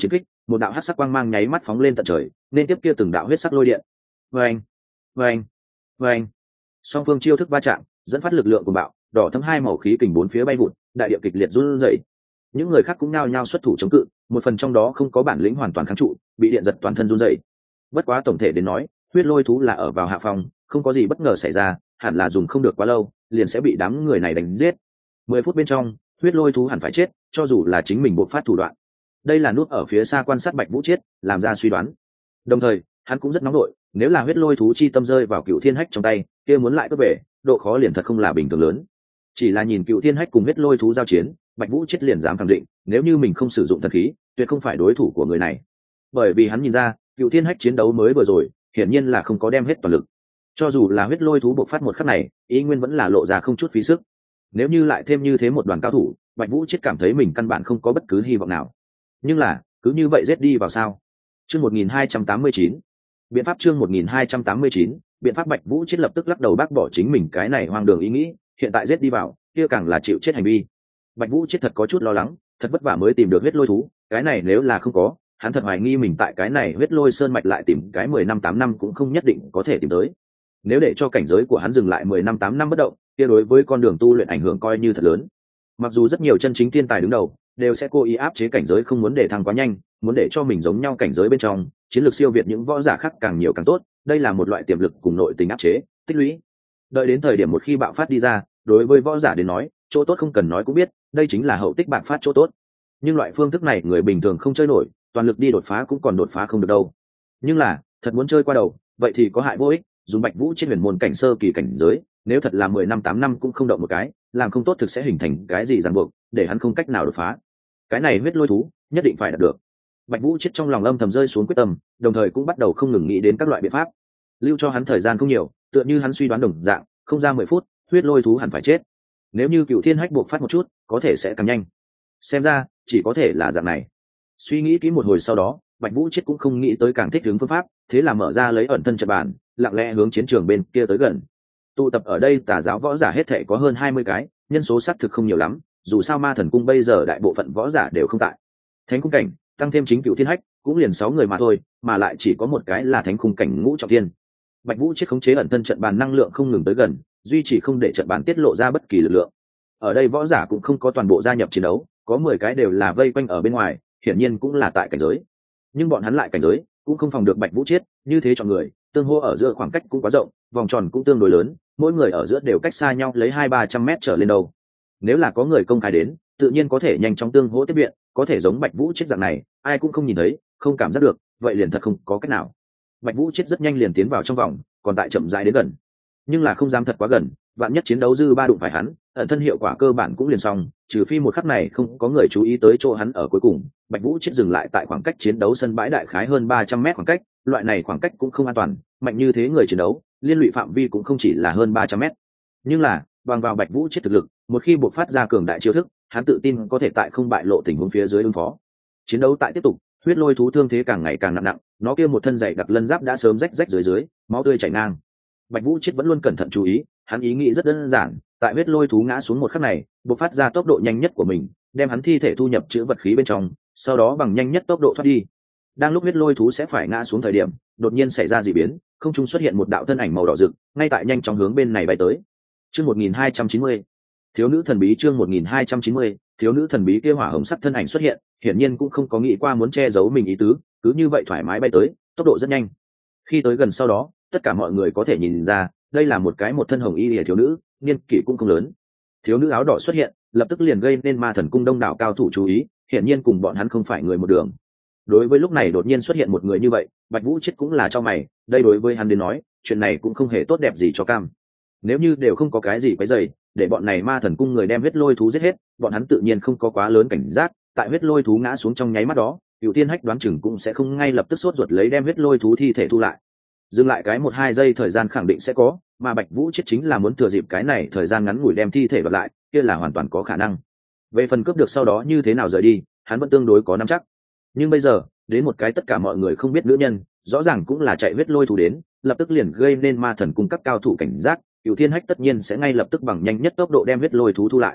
một đạo hắc sắc quang mang nháy mắt phóng lên tận trời, nên tiếp kia từng đạo huyết sắc lôi điện. Vâng, vâng, vâng. Song phương chiêu thức va chạm, dẫn phát lực lượng của bạo, đỏ thấm hai màu khí kình bốn phía bay vụt, đại địa kịch liệt run rẩy. Những người khác cũng nhao nhao xuất thủ chống cự, một phần trong đó không có bản lĩnh hoàn toàn kháng trụ, bị điện giật toàn thân run rẩy. Bất quá tổng thể đến nói, huyết lôi thú là ở vào hạ phòng, không có gì bất ngờ xảy ra, hẳn là dùng không được quá lâu, liền sẽ bị đám người này đánh giết. 10 phút bên trong, huyết lôi thú hẳn phải chết, cho dù là chính mình buộc phát thủ đoạn. Đây là nút ở phía xa quan sát Bạch Vũ chết, làm ra suy đoán. Đồng thời, hắn cũng rất nóng nổi, nếu là huyết lôi thú chi tâm rơi vào Cựu Thiên Hách trong tay, kia muốn lại cướp về, độ khó liền thật không là bình thường lớn. Chỉ là nhìn Cựu Thiên Hách cùng huyết lôi thú giao chiến, Bạch Vũ chết liền dám khẳng định, nếu như mình không sử dụng thần khí, tuyệt không phải đối thủ của người này. Bởi vì hắn nhìn ra, Cựu Thiên Hách chiến đấu mới vừa rồi, hiển nhiên là không có đem hết toàn lực. Cho dù là huyết lôi thú bộc phát một khắc này, ý nguyên vẫn là lộ ra không chút phí sức. Nếu như lại thêm như thế một đoàn cao thủ, Bạch Vũ chết cảm thấy mình căn bản không có bất cứ hy vọng nào. Nhưng là, cứ như vậy giết đi vào sao? Chương 1289. Biện pháp chương 1289, biện pháp. Bạch Vũ chết lập tức lắc đầu bác bỏ chính mình cái này hoang đường ý nghĩ, hiện tại giết đi vào, kia càng là chịu chết hành vi. Bạch Vũ chết thật có chút lo lắng, thật vất vả mới tìm được huyết lôi thú, cái này nếu là không có, hắn thật hoài nghi mình tại cái này huyết lôi sơn mạch lại tìm cái 10 năm 8 năm cũng không nhất định có thể tìm tới. Nếu để cho cảnh giới của hắn dừng lại 10 năm 8 năm bất động, kia đối với con đường tu luyện ảnh hưởng coi như thật lớn. Mặc dù rất nhiều chân chính thiên tài đứng đầu đều sẽ cố ý áp chế cảnh giới, không muốn để thăng quá nhanh, muốn để cho mình giống nhau cảnh giới bên trong, chiến lược siêu việt những võ giả khác càng nhiều càng tốt, đây là một loại tiềm lực cùng nội tình áp chế, tích lũy. Đợi đến thời điểm một khi bạo phát đi ra, đối với võ giả đến nói, chỗ tốt không cần nói cũng biết, đây chính là hậu tích bạc phát chỗ tốt. Nhưng loại phương thức này người bình thường không chơi nổi, toàn lực đi đột phá cũng còn đột phá không được đâu. Nhưng là, thật muốn chơi qua đầu, vậy thì có hại vô ích, dùng Bạch Vũ trên huyền môn cảnh sơ kỳ cảnh giới, nếu thật là 10 năm 8 năm cũng không động một cái, làm không tốt thực sẽ hình thành cái gì ràng buộc, để hắn không cách nào đột phá. Cái này huyết lôi thú, nhất định phải đạt được. Bạch Vũ chết trong lòng âm thầm rơi xuống quyết tâm, đồng thời cũng bắt đầu không ngừng nghĩ đến các loại biện pháp. Lưu cho hắn thời gian không nhiều, tựa như hắn suy đoán đồng dạng, không ra 10 phút, huyết lôi thú hẳn phải chết. Nếu như Cựu Thiên Hách buộc phát một chút, có thể sẽ càng nhanh. Xem ra, chỉ có thể là dạng này. Suy nghĩ kỹ một hồi sau đó, Bạch Vũ chết cũng không nghĩ tới càng thích ứng phương pháp, thế là mở ra lấy ẩn thân trận bàn, lặng lẽ hướng chiến trường bên kia tới gần. Tụ tập ở đây Tà giáo võ giả hết thảy có hơn 20 cái, nhân số xác thực không nhiều lắm, dù sao Ma Thần cung bây giờ đại bộ phận võ giả đều không tại. Thánh cung cảnh, tăng thêm chính Cựu Thiên Hách, cũng liền 6 người mà thôi, mà lại chỉ có một cái là thánh cung cảnh ngũ trọng thiên. Bạch Vũ chết khống chế ẩn thân trận bàn năng lượng không ngừng tới gần, duy trì không để trận bàn tiết lộ ra bất kỳ lực lượng. Ở đây võ giả cũng không có toàn bộ gia nhập chiến đấu, có 10 cái đều là vây quanh ở bên ngoài, hiển nhiên cũng là tại cảnh giới. Nhưng bọn hắn lại cảnh giới, cũng không phòng được Bạch Vũ chết, như thế chọn người, tương hô ở giữa khoảng cách cũng quá rộng, vòng tròn cũng tương đối lớn, mỗi người ở giữa đều cách xa nhau lấy 200-300 mét trở lên đầu. Nếu là có người công khai đến, tự nhiên có thể nhanh chóng tương hỗ tiếp viện, có thể giống Bạch Vũ chết dạng này, ai cũng không nhìn thấy, không cảm giác được, vậy liền thật không có cách nào. Bạch Vũ chết rất nhanh liền tiến vào trong vòng, còn tại chậm rãi đến gần, nhưng là không dám thật quá gần, vạn nhất chiến đấu dư ba đụng phải hắn, ẩn thân hiệu quả cơ bản cũng liền xong, trừ phi một khắc này không có người chú ý tới chỗ hắn ở cuối cùng. Bạch Vũ chết dừng lại tại khoảng cách chiến đấu sân bãi đại khái hơn 300 mét khoảng cách, loại này khoảng cách cũng không an toàn, mạnh như thế người chiến đấu, liên lụy phạm vi cũng không chỉ là hơn 300 mét. Nhưng là, bằng vào Bạch Vũ chết thực lực, một khi buộc phát ra cường đại chiêu thức, hắn tự tin có thể tại không bại lộ tình huống phía dưới ứng phó. Chiến đấu tại tiếp tục, huyết lôi thú thương thế càng ngày càng nặng, nó kia một thân dày đặc lân giáp đã sớm rách rách dưới, máu tươi chảy ngang. Bạch Vũ chết vẫn luôn cẩn thận chú ý, hắn ý nghĩ rất đơn giản, tại huyết lôi thú ngã xuống một khắc này, bộc phát ra tốc độ nhanh nhất của mình, đem hắn thi thể thu nhập chữ vật khí bên trong, sau đó bằng nhanh nhất tốc độ thoát đi. Đang lúc huyết lôi thú sẽ phải ngã xuống thời điểm, đột nhiên xảy ra dị biến, không trung xuất hiện một đạo thân ảnh màu đỏ rực, ngay tại nhanh chóng hướng bên này bay tới. Chương 1290. Thiếu nữ thần bí chương 1290, thiếu nữ thần bí kia hỏa hồng sắc thân ảnh xuất hiện, hiển nhiên cũng không có nghĩ qua muốn che giấu mình ý tứ, cứ như vậy thoải mái bay tới, tốc độ rất nhanh. Khi tới gần sau đó, tất cả mọi người có thể nhìn ra, đây là một thân hồng y lìa thiếu nữ, niên kỷ cũng không lớn. Thiếu nữ áo đỏ xuất hiện, lập tức liền gây nên Ma Thần cung đông đảo cao thủ chú ý, hiển nhiên cùng bọn hắn không phải người một đường. Đối với lúc này đột nhiên xuất hiện một người như vậy, Bạch Vũ chết cũng là cho mày, đây đối với hắn đến nói, chuyện này cũng không hề tốt đẹp gì cho cam. Nếu như đều không có cái gì quấy rầy, để bọn này Ma Thần cung người đem huyết lôi thú giết hết, bọn hắn tự nhiên không có quá lớn cảnh giác, tại huyết lôi thú ngã xuống trong nháy mắt đó, Cửu Thiên Hách đoán chừng cũng sẽ không ngay lập tức sốt ruột lấy đem huyết lôi thú thi thể thu lại. Dừng lại cái 1-2 giây thời gian khẳng định sẽ có, mà Bạch Vũ chết chính là muốn thừa dịp cái này thời gian ngắn ngủi đem thi thể đoạt lại, kia là hoàn toàn có khả năng. Về phần cướp được sau đó như thế nào rời đi, hắn vẫn tương đối có nắm chắc. Nhưng bây giờ, đến một cái tất cả mọi người không biết nữ nhân, rõ ràng cũng là chạy huyết lôi thú đến, lập tức liền gây nên Ma Thần cung các cao thủ cảnh giác, Cửu Thiên Hách tất nhiên sẽ ngay lập tức bằng nhanh nhất tốc độ đem huyết lôi thú thu lại.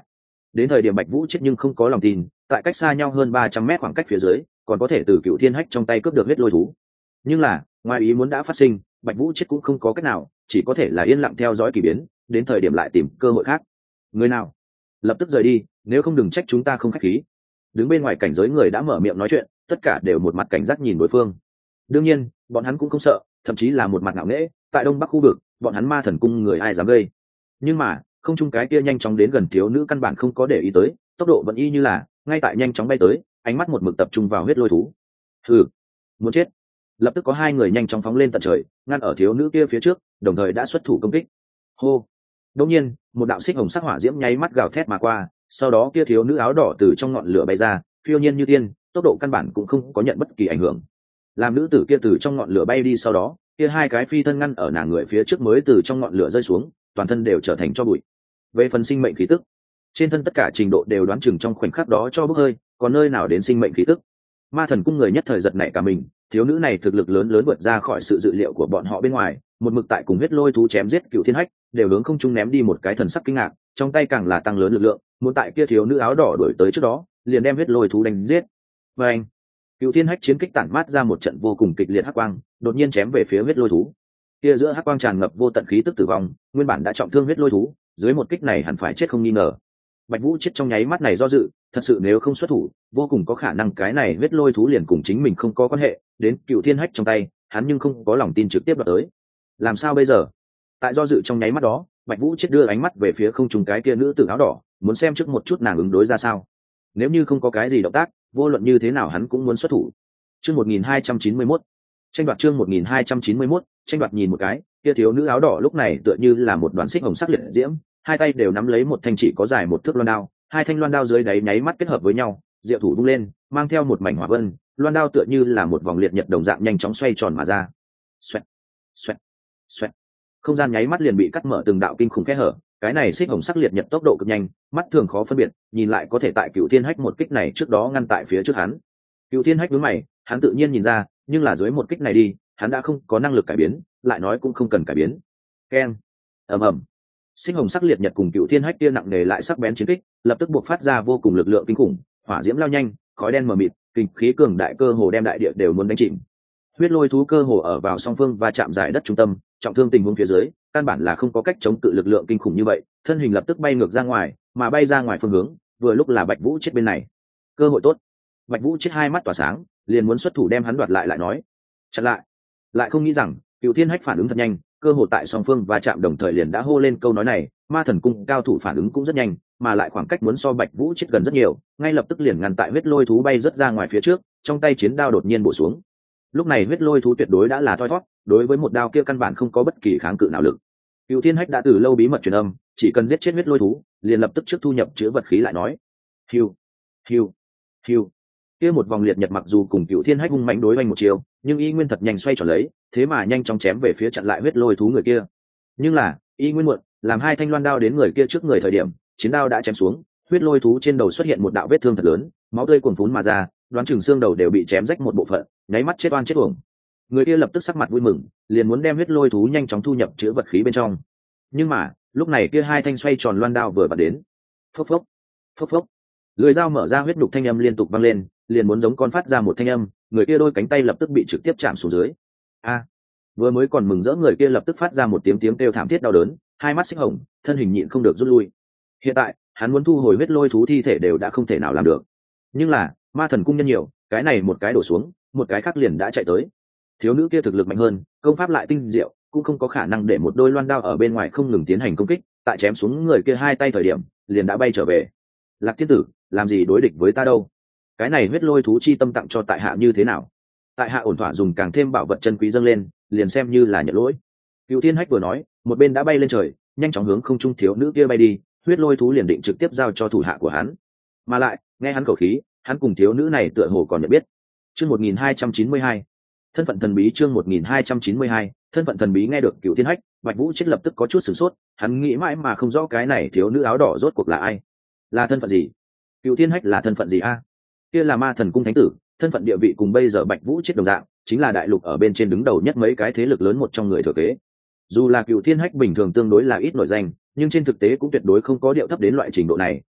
Đến thời điểm Bạch Vũ chết nhưng không có lòng tin, tại cách xa nhau hơn 300 mét khoảng cách phía dưới, còn có thể từ Cựu Thiên Hách trong tay cướp được huyết lôi thú. Nhưng là, ngoài ý muốn đã phát sinh, Bạch Vũ chết cũng không có cách nào, chỉ có thể là yên lặng theo dõi kỳ biến, đến thời điểm lại tìm cơ hội khác. Người nào? Lập tức rời đi, nếu không đừng trách chúng ta không khách khí. Đứng bên ngoài cảnh giới người đã mở miệng nói chuyện, tất cả đều một mặt cảnh giác nhìn đối phương. Đương nhiên, bọn hắn cũng không sợ, thậm chí là một mặt ngạo nghễ, tại Đông Bắc khu vực, bọn hắn Ma Thần cung người ai dám gây. Nhưng mà, không trung cái kia nhanh chóng đến gần thiếu nữ căn bản không có để ý tới, tốc độ vẫn y như là, ngay tại nhanh chóng bay tới, ánh mắt một mực tập trung vào huyết lôi thú. Hừ, muốn chết. Lập tức có hai người nhanh chóng phóng lên tận trời, ngăn ở thiếu nữ kia phía trước, đồng thời đã xuất thủ công kích. Hô. Đột nhiên, một đạo xích hồng sắc hỏa diễm nháy mắt gào thét mà qua, sau đó kia thiếu nữ áo đỏ từ trong ngọn lửa bay ra, phiêu nhiên như tiên, tốc độ căn bản cũng không có nhận bất kỳ ảnh hưởng. Làm nữ tử kia từ trong ngọn lửa bay đi sau đó, kia hai cái phi thân ngăn ở nàng người phía trước mới từ trong ngọn lửa rơi xuống, toàn thân đều trở thành tro bụi. Về phần sinh mệnh khí tức, trên thân tất cả trình độ đều đoán chừng trong khoảnh khắc đó cho bốc hơi, còn nơi nào đến sinh mệnh khí tức. Ma Thần cung người nhất thời giật nảy cả mình, thiếu nữ này thực lực lớn lớn vượt ra khỏi sự dự liệu của bọn họ bên ngoài, một mực tại cùng huyết lôi thú chém giết Cựu Thiên Hách, đều hướng không trung ném đi một cái thần sắc kinh ngạc, trong tay càng là tăng lớn lực lượng, muốn tại kia thiếu nữ áo đỏ đuổi tới trước đó, liền đem huyết lôi thú đánh giết. Và anh, Cựu Thiên Hách chiến kích tản mát ra một trận vô cùng kịch liệt hắc quang, đột nhiên chém về phía huyết lôi thú. Kia giữa hắc quang tràn ngập vô tận khí tức tử vong, nguyên bản đã trọng thương huyết lôi thú, dưới một kích này hẳn phải chết không nghi ngờ. Bạch Vũ chết trong nháy mắt này do dự, thật sự nếu không xuất thủ, vô cùng có khả năng cái này huyết lôi thú liền cùng chính mình không có quan hệ, đến Cựu Thiên Hách trong tay, hắn nhưng không có lòng tin trực tiếp đoạt tới. Làm sao bây giờ? Tại do dự trong nháy mắt đó, Bạch Vũ chết đưa ánh mắt về phía không trung cái kia nữ tử áo đỏ, muốn xem trước một chút nàng ứng đối ra sao. Nếu như không có cái gì động tác, vô luận như thế nào hắn cũng muốn xuất thủ. Chương 1291. Tranh đoạt chương 1291, tranh đoạt nhìn một cái, kia thiếu nữ áo đỏ lúc này tựa như là một đoàn xích hồng sắc liệt diễm, hai tay đều nắm lấy một thanh chỉ có dài một thước loan đao, hai thanh loan đao dưới đáy nháy mắt kết hợp với nhau, diệu thủ vung lên, mang theo một mảnh hỏa vân, loan đao tựa như là một vòng liệt nhật đồng dạng nhanh chóng xoay tròn mà ra. Xoẹt, xoẹt, xoẹt. Không gian nháy mắt liền bị cắt mở từng đạo kinh khủng kẽ hở, cái này xích hồng sắc liệt nhật tốc độ cực nhanh, mắt thường khó phân biệt, nhìn lại có thể tại Cựu Thiên Hách một kích này trước đó ngăn tại phía trước hắn. Cựu Thiên Hách nhướng mày, hắn tự nhiên nhìn ra, nhưng là dưới một kích này đi, hắn đã không có năng lực cải biến, lại nói cũng không cần cải biến. Keng, ầm ầm. Xích hồng sắc liệt nhật cùng Cựu Thiên Hách kia nặng nề lại sắc bén chiến kích, lập tức buộc phát ra vô cùng lực lượng kinh khủng, hỏa diễm lao nhanh, khói đen mờ mịt, kinh khí cường đại cơ hồ đem đại địa đều muốn đánh chìm. Huyết lôi thú cơ hồ ở vào song phương và chạm giải đất trung tâm, trọng thương tình huống phía dưới, căn bản là không có cách chống cự lực lượng kinh khủng như vậy, thân hình lập tức bay ngược ra ngoài, mà bay ra ngoài phương hướng, vừa lúc là Bạch Vũ chết bên này. Cơ hội tốt. Bạch Vũ chết hai mắt tỏa sáng, liền muốn xuất thủ đem hắn đoạt lại nói, chặn lại không nghĩ rằng Cựu Thiên Hách phản ứng thật nhanh, cơ hội tại song phương và chạm đồng thời liền đã hô lên câu nói này. Ma Thần cung cao thủ phản ứng cũng rất nhanh, mà lại khoảng cách muốn so Bạch Vũ chết gần rất nhiều, ngay lập tức liền ngăn tại huyết lôi thú bay rất ra ngoài phía trước, trong tay chiến đao đột nhiên bổ xuống. Lúc này huyết lôi thú tuyệt đối đã là thoi thoát, đối với một đao kia căn bản không có bất kỳ kháng cự nào lực. Cựu Thiên Hách đã từ lâu bí mật truyền âm, chỉ cần giết chết huyết lôi thú, liền lập tức trước thu nhập chứa vật khí lại nói. Hiu, hiu, hiu. Kia một vòng liệt nhật mặc dù cùng Cựu Thiên Hách hung mạnh đối oanh một chiều, nhưng y nguyên thật nhanh xoay tròn lấy, thế mà nhanh chóng chém về phía chặn lại huyết lôi thú người kia. Nhưng là, y nguyên muộn, làm hai thanh loan đao đến người kia trước người thời điểm, chiến đao đã chém xuống, huyết lôi thú trên đầu xuất hiện một đạo vết thương thật lớn, máu tươi cuồn phún mà ra, đoán chừng xương đầu đều bị chém rách một bộ phận, nháy mắt chết oan chết uổng. Người kia lập tức sắc mặt vui mừng, liền muốn đem huyết lôi thú nhanh chóng thu nhập chứa vật khí bên trong. Nhưng mà, lúc này kia hai thanh xoay tròn loan đao vừa bật đến. Phốc phốc, phốc phốc. Lưỡi dao mở ra huyết đục thanh âm liên tục vang lên, liền muốn giống con phát ra một thanh âm, người kia đôi cánh tay lập tức bị trực tiếp chạm xuống dưới. A! Vừa mới còn mừng rỡ người kia lập tức phát ra một tiếng kêu thảm thiết đau đớn, hai mắt xích hồng, thân hình nhịn không được rút lui. Hiện tại, hắn muốn thu hồi huyết lôi thú thi thể đều đã không thể nào làm được. Nhưng là, Ma Thần cung nhân nhiều, cái này một cái đổ xuống, một cái khác liền đã chạy tới. Thiếu nữ kia thực lực mạnh hơn, công pháp lại tinh diệu, cũng không có khả năng để một đôi loan đao ở bên ngoài không ngừng tiến hành công kích, tại chém xuống người kia hai tay thời điểm, liền đã bay trở về. Lạc Thiên Tử, làm gì đối địch với ta đâu? Cái này huyết lôi thú chi tâm tặng cho tại hạ như thế nào? Tại hạ ổn thỏa dùng càng thêm bảo vật chân quý dâng lên, liền xem như là nhận lỗi. Cựu Thiên Hách vừa nói, một bên đã bay lên trời, nhanh chóng hướng không trung thiếu nữ kia bay đi, huyết lôi thú liền định trực tiếp giao cho thủ hạ của hắn. Mà lại, nghe hắn khẩu khí, hắn cùng thiếu nữ này tựa hồ còn nhận biết. Chương 1292. Thân phận thần bí chương 1292, thân phận thần bí nghe được Cựu Thiên Hách, Bạch Vũ chết lập tức có chút sửng sốt, hắn nghĩ mãi mà không rõ cái này thiếu nữ áo đỏ rốt cuộc là ai, là thân phận gì? Cựu Thiên Hách là thân phận gì a? Kia là Ma Thần cung thánh tử, thân phận địa vị cùng bây giờ Bạch Vũ chết đồng dạng, chính là đại lục ở bên trên đứng đầu nhất mấy cái thế lực lớn một trong người thừa kế. Dù là Cựu Thiên Hách bình thường tương đối là ít nổi danh, nhưng trên thực tế cũng tuyệt đối không có điệu thấp đến loại trình độ này,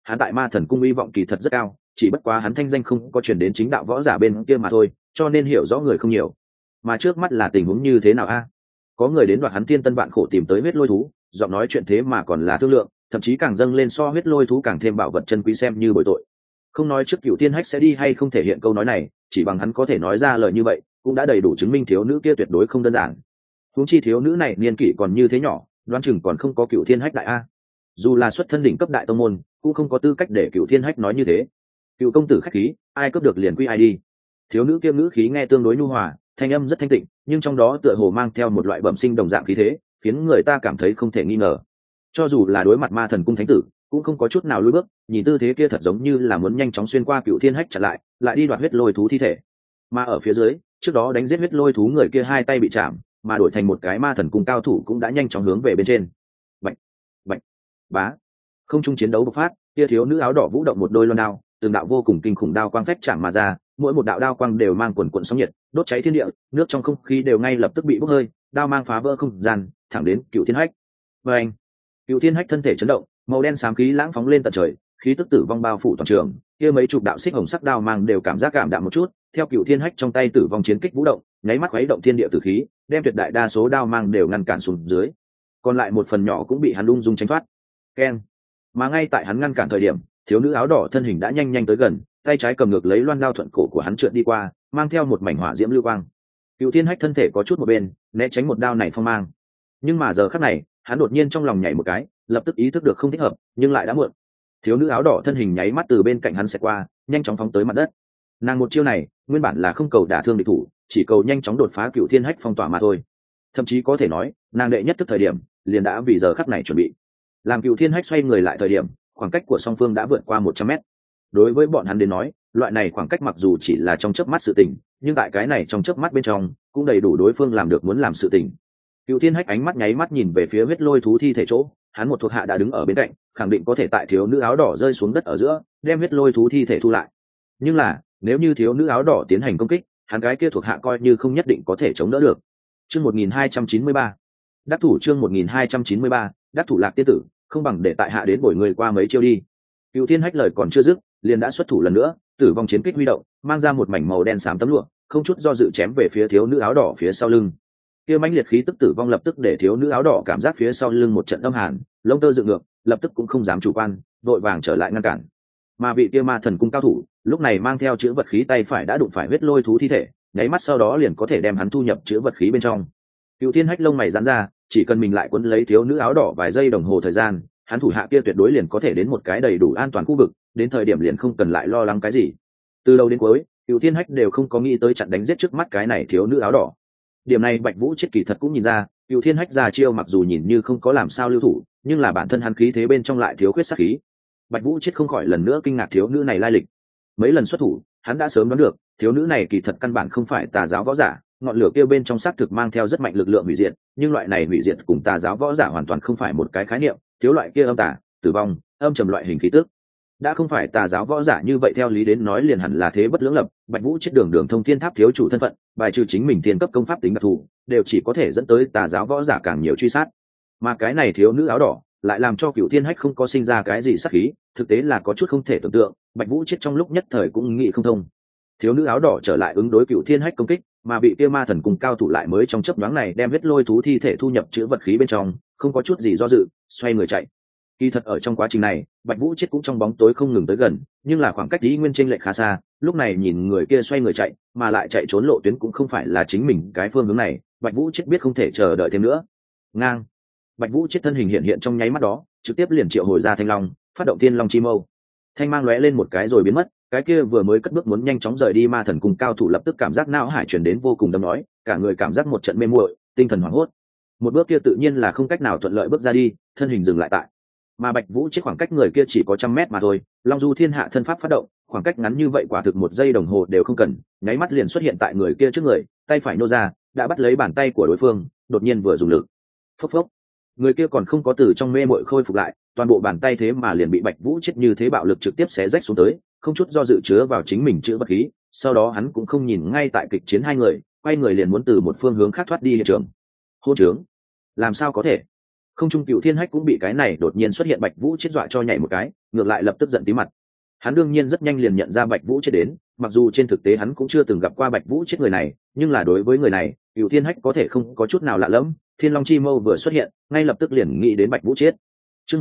hắn tại ma thần cung hy vọng kỳ thật rất cao, chỉ bất quá hắn thanh danh không có truyền đến chính đạo võ giả bên kia mà thôi, cho nên hiểu rõ người không nhiều. Mà trước mắt là tình huống như thế nào a? Có người đến đoạt hắn thiên tân vạn khổ tìm tới huyết lôi thú, giọng nói chuyện thế mà còn là thương lượng, thậm chí càng dâng lên so huyết lôi thú càng thêm bảo vật chân quý xem như bội tội. Không nói trước Cửu Thiên Hách sẽ đi hay không thể hiện câu nói này, chỉ bằng hắn có thể nói ra lời như vậy cũng đã đầy đủ chứng minh thiếu nữ kia tuyệt đối không đơn giản. Huống chi thiếu nữ này niên kỷ còn như thế nhỏ, đoán chừng còn không có Cửu Thiên Hách đại a. Dù là xuất thân đỉnh cấp đại tông môn cũng không có tư cách để Cửu Thiên Hách nói như thế. Cựu công tử khách khí, ai cướp được liền quy ai đi. Thiếu nữ kia ngữ khí nghe tương đối nhu hòa, thanh âm rất thanh tịnh, nhưng trong đó tựa hồ mang theo một loại bẩm sinh đồng dạng khí thế, khiến người ta cảm thấy không thể nghi ngờ. Cho dù là đối mặt ma thần cung thánh tử cũng không có chút nào lùi bước, nhìn tư thế kia thật giống như là muốn nhanh chóng xuyên qua Cửu Thiên Hách chặn lại đi đoạt huyết lôi thú thi thể. Mà ở phía dưới, trước đó đánh giết huyết lôi thú người kia hai tay bị chạm, mà đổi thành một cái ma thần cung cao thủ cũng đã nhanh chóng hướng về bên trên. Bạch, bạch, bá. Không trung chiến đấu bộc phát, kia thiếu nữ áo đỏ vũ động một đôi loan đao, từng đạo vô cùng kinh khủng đao quang phách chạm mà ra, mỗi một đạo đao quang đều mang quần quần sóng nhiệt, đốt cháy thiên địa, nước trong không khí đều ngay lập tức bị bốc hơi, đao mang phá vỡ không gian, thẳng đến Cửu Thiên Hách. Và anh, Cửu Thiên Hách thân thể chấn động, màu đen xám khí lãng phóng lên tận trời, khí tức tử vong bao phủ toàn trường, kia mấy chục đạo xích hồng sắc đao mang đều cảm giác cảm đạm một chút, theo Cửu Thiên Hách trong tay tử vong chiến kích vũ động, nháy mắt khuấy động thiên địa tử khí, đem tuyệt đại đa số đao mang đều ngăn cản xuống dưới, còn lại một phần nhỏ cũng bị hắn ung dung tránh thoát. Keng. Mà ngay tại hắn ngăn cản thời điểm, thiếu nữ áo đỏ thân hình đã nhanh nhanh tới gần, tay trái cầm ngược lấy loan đao thuận cổ của hắn trượt đi qua, mang theo một mảnh hỏa diễm lưu quang. Cửu Thiên Hách thân thể có chút một bên, né tránh một đao này phong mang. Nhưng mà giờ khắc này, hắn đột nhiên trong lòng nhảy một cái, lập tức ý thức được không thích hợp, nhưng lại đã muộn. Thiếu nữ áo đỏ thân hình nháy mắt từ bên cạnh hắn xẹt qua, nhanh chóng phóng tới mặt đất. Nàng một chiêu này, nguyên bản là không cầu đả thương địch thủ, chỉ cầu nhanh chóng đột phá Cửu Thiên Hách phong tỏa mà thôi. Thậm chí có thể nói, nàng đệ nhất thức thời điểm, liền đã vì giờ khắc này chuẩn bị. Làm Cửu Thiên Hách xoay người lại thời điểm, khoảng cách của song phương đã vượt qua 100 mét. Đối với bọn hắn đến nói, loại này khoảng cách mặc dù chỉ là trong chớp mắt sự tình, nhưng tại cái này trong chớp mắt bên trong cũng đầy đủ đối phương làm được muốn làm sự tình. Cửu Thiên Hách ánh mắt nháy mắt nhìn về phía huyết lôi thú thi thể chỗ, hắn một thuộc hạ đã đứng ở bên cạnh, khẳng định có thể tại thiếu nữ áo đỏ rơi xuống đất ở giữa, đem huyết lôi thú thi thể thu lại. Nhưng là, nếu như thiếu nữ áo đỏ tiến hành công kích, hắn gái kia thuộc hạ coi như không nhất định có thể chống đỡ được. Chương 1293. Đắc thủ chương 1293, đắc thủ Lạc tiên tử, không bằng để tại hạ đến bồi người qua mấy chiêu đi. Cửu Thiên Hách lời còn chưa dứt, liền đã xuất thủ lần nữa, tử vong chiến kích huy động, mang ra một mảnh màu đen xám tấm lụa, không chút do dự chém về phía thiếu nữ áo đỏ phía sau lưng. Kia mãnh liệt khí tức tử vong lập tức để thiếu nữ áo đỏ cảm giác phía sau lưng một trận âm hàn, lông tơ dựng ngược, lập tức cũng không dám chủ quan, vội vàng trở lại ngăn cản. Mà vị kia ma thần cung cao thủ, lúc này mang theo chữ vật khí tay phải đã đụng phải huyết lôi thú thi thể, nháy mắt sau đó liền có thể đem hắn thu nhập chữ vật khí bên trong. Cửu Thiên Hách lông mày giãn ra, chỉ cần mình lại quấn lấy thiếu nữ áo đỏ vài giây đồng hồ thời gian, hắn thủ hạ kia tuyệt đối liền có thể đến một cái đầy đủ an toàn khu vực, đến thời điểm liền không cần lại lo lắng cái gì. Từ đầu đến cuối, Cửu Thiên Hách đều không có nghĩ tới chặn đánh giết trước mắt cái này thiếu nữ áo đỏ. Điểm này Bạch Vũ Chiết kỳ thật cũng nhìn ra, Cửu Thiên Hách ra chiêu mặc dù nhìn như không có làm sao lưu thủ, nhưng là bản thân hắn khí thế bên trong lại thiếu khuyết sát khí. Bạch Vũ Chiết không khỏi lần nữa kinh ngạc thiếu nữ này lai lịch. Mấy lần xuất thủ, hắn đã sớm đoán được, thiếu nữ này kỳ thật căn bản không phải tà giáo võ giả, ngọn lửa kia bên trong xác thực mang theo rất mạnh lực lượng hủy diệt, nhưng loại này hủy diệt cùng tà giáo võ giả hoàn toàn không phải một cái khái niệm, thiếu loại kia âm tà, tử vong, âm trầm loại hình khí tức. Đã không phải tà giáo võ giả như vậy theo lý đến nói liền hẳn là thế bất lưỡng lập, Bạch Vũ Chết đường thông thiên tháp thiếu chủ thân phận, bài trừ chính mình thiên cấp công pháp tính đặc thù, đều chỉ có thể dẫn tới tà giáo võ giả càng nhiều truy sát. Mà cái này thiếu nữ áo đỏ lại làm cho Cửu Thiên Hách không có sinh ra cái gì sát khí, thực tế là có chút không thể tưởng tượng, Bạch Vũ Chết trong lúc nhất thời cũng nghĩ không thông. Thiếu nữ áo đỏ trở lại ứng đối Cửu Thiên Hách công kích, mà bị kia ma thần cùng cao thủ lại mới trong chớp nhoáng này đem huyết lôi thú thi thể thu nhập chữ vật khí bên trong, không có chút gì do dự, xoay người chạy. Kỳ thật ở trong quá trình này, Bạch Vũ Chết cũng trong bóng tối không ngừng tới gần, nhưng là khoảng cách Lý Nguyên chênh lệch khá xa, lúc này nhìn người kia xoay người chạy, mà lại chạy trốn lộ tuyến cũng không phải là chính mình cái phương hướng này, Bạch Vũ Chết biết không thể chờ đợi thêm nữa. Ngang. Bạch Vũ Chết thân hình hiện hiện trong nháy mắt đó, trực tiếp liền triệu hồi ra Thanh Long, phát động Thiên Long chi mâu. Thanh mang lóe lên một cái rồi biến mất, cái kia vừa mới cất bước muốn nhanh chóng rời đi ma thần cùng cao thủ lập tức cảm giác não hải truyền đến vô cùng đâm nói, cả người cảm giác một trận mê muội, tinh thần hoảng hốt. Một bước kia tự nhiên là không cách nào thuận lợi bước ra đi, thân hình dừng lại tại. Mà Bạch Vũ Chết khoảng cách người kia chỉ có 100 mét mà thôi, Long Du Thiên Hạ thân pháp phát động, khoảng cách ngắn như vậy quả thực 1 giây đồng hồ đều không cần, nháy mắt liền xuất hiện tại người kia trước người, tay phải nô ra, đã bắt lấy bàn tay của đối phương, đột nhiên vừa dùng lực. Phốc phốc. Người kia còn không có từ trong mê muội khôi phục lại, toàn bộ bàn tay thế mà liền bị Bạch Vũ Chết như thế bạo lực trực tiếp xé rách xuống tới, không chút do dự chứa vào chính mình chữa vật khí, sau đó hắn cũng không nhìn ngay tại kịch chiến hai người, quay người liền muốn từ một phương hướng khác thoát đi hiện trường. Hôn trướng, làm sao có thể? Không trung Cựu Thiên Hách cũng bị cái này đột nhiên xuất hiện Bạch Vũ Chết dọa cho nhảy một cái, ngược lại lập tức giận tí mặt. Hắn đương nhiên rất nhanh liền nhận ra Bạch Vũ Chết đến, mặc dù trên thực tế hắn cũng chưa từng gặp qua Bạch Vũ Chết người này, nhưng là đối với người này, Cựu Thiên Hách có thể không có chút nào lạ lẫm. Thiên Long Chi Mâu vừa xuất hiện, ngay lập tức liền nghĩ đến Bạch Vũ Chết. Chương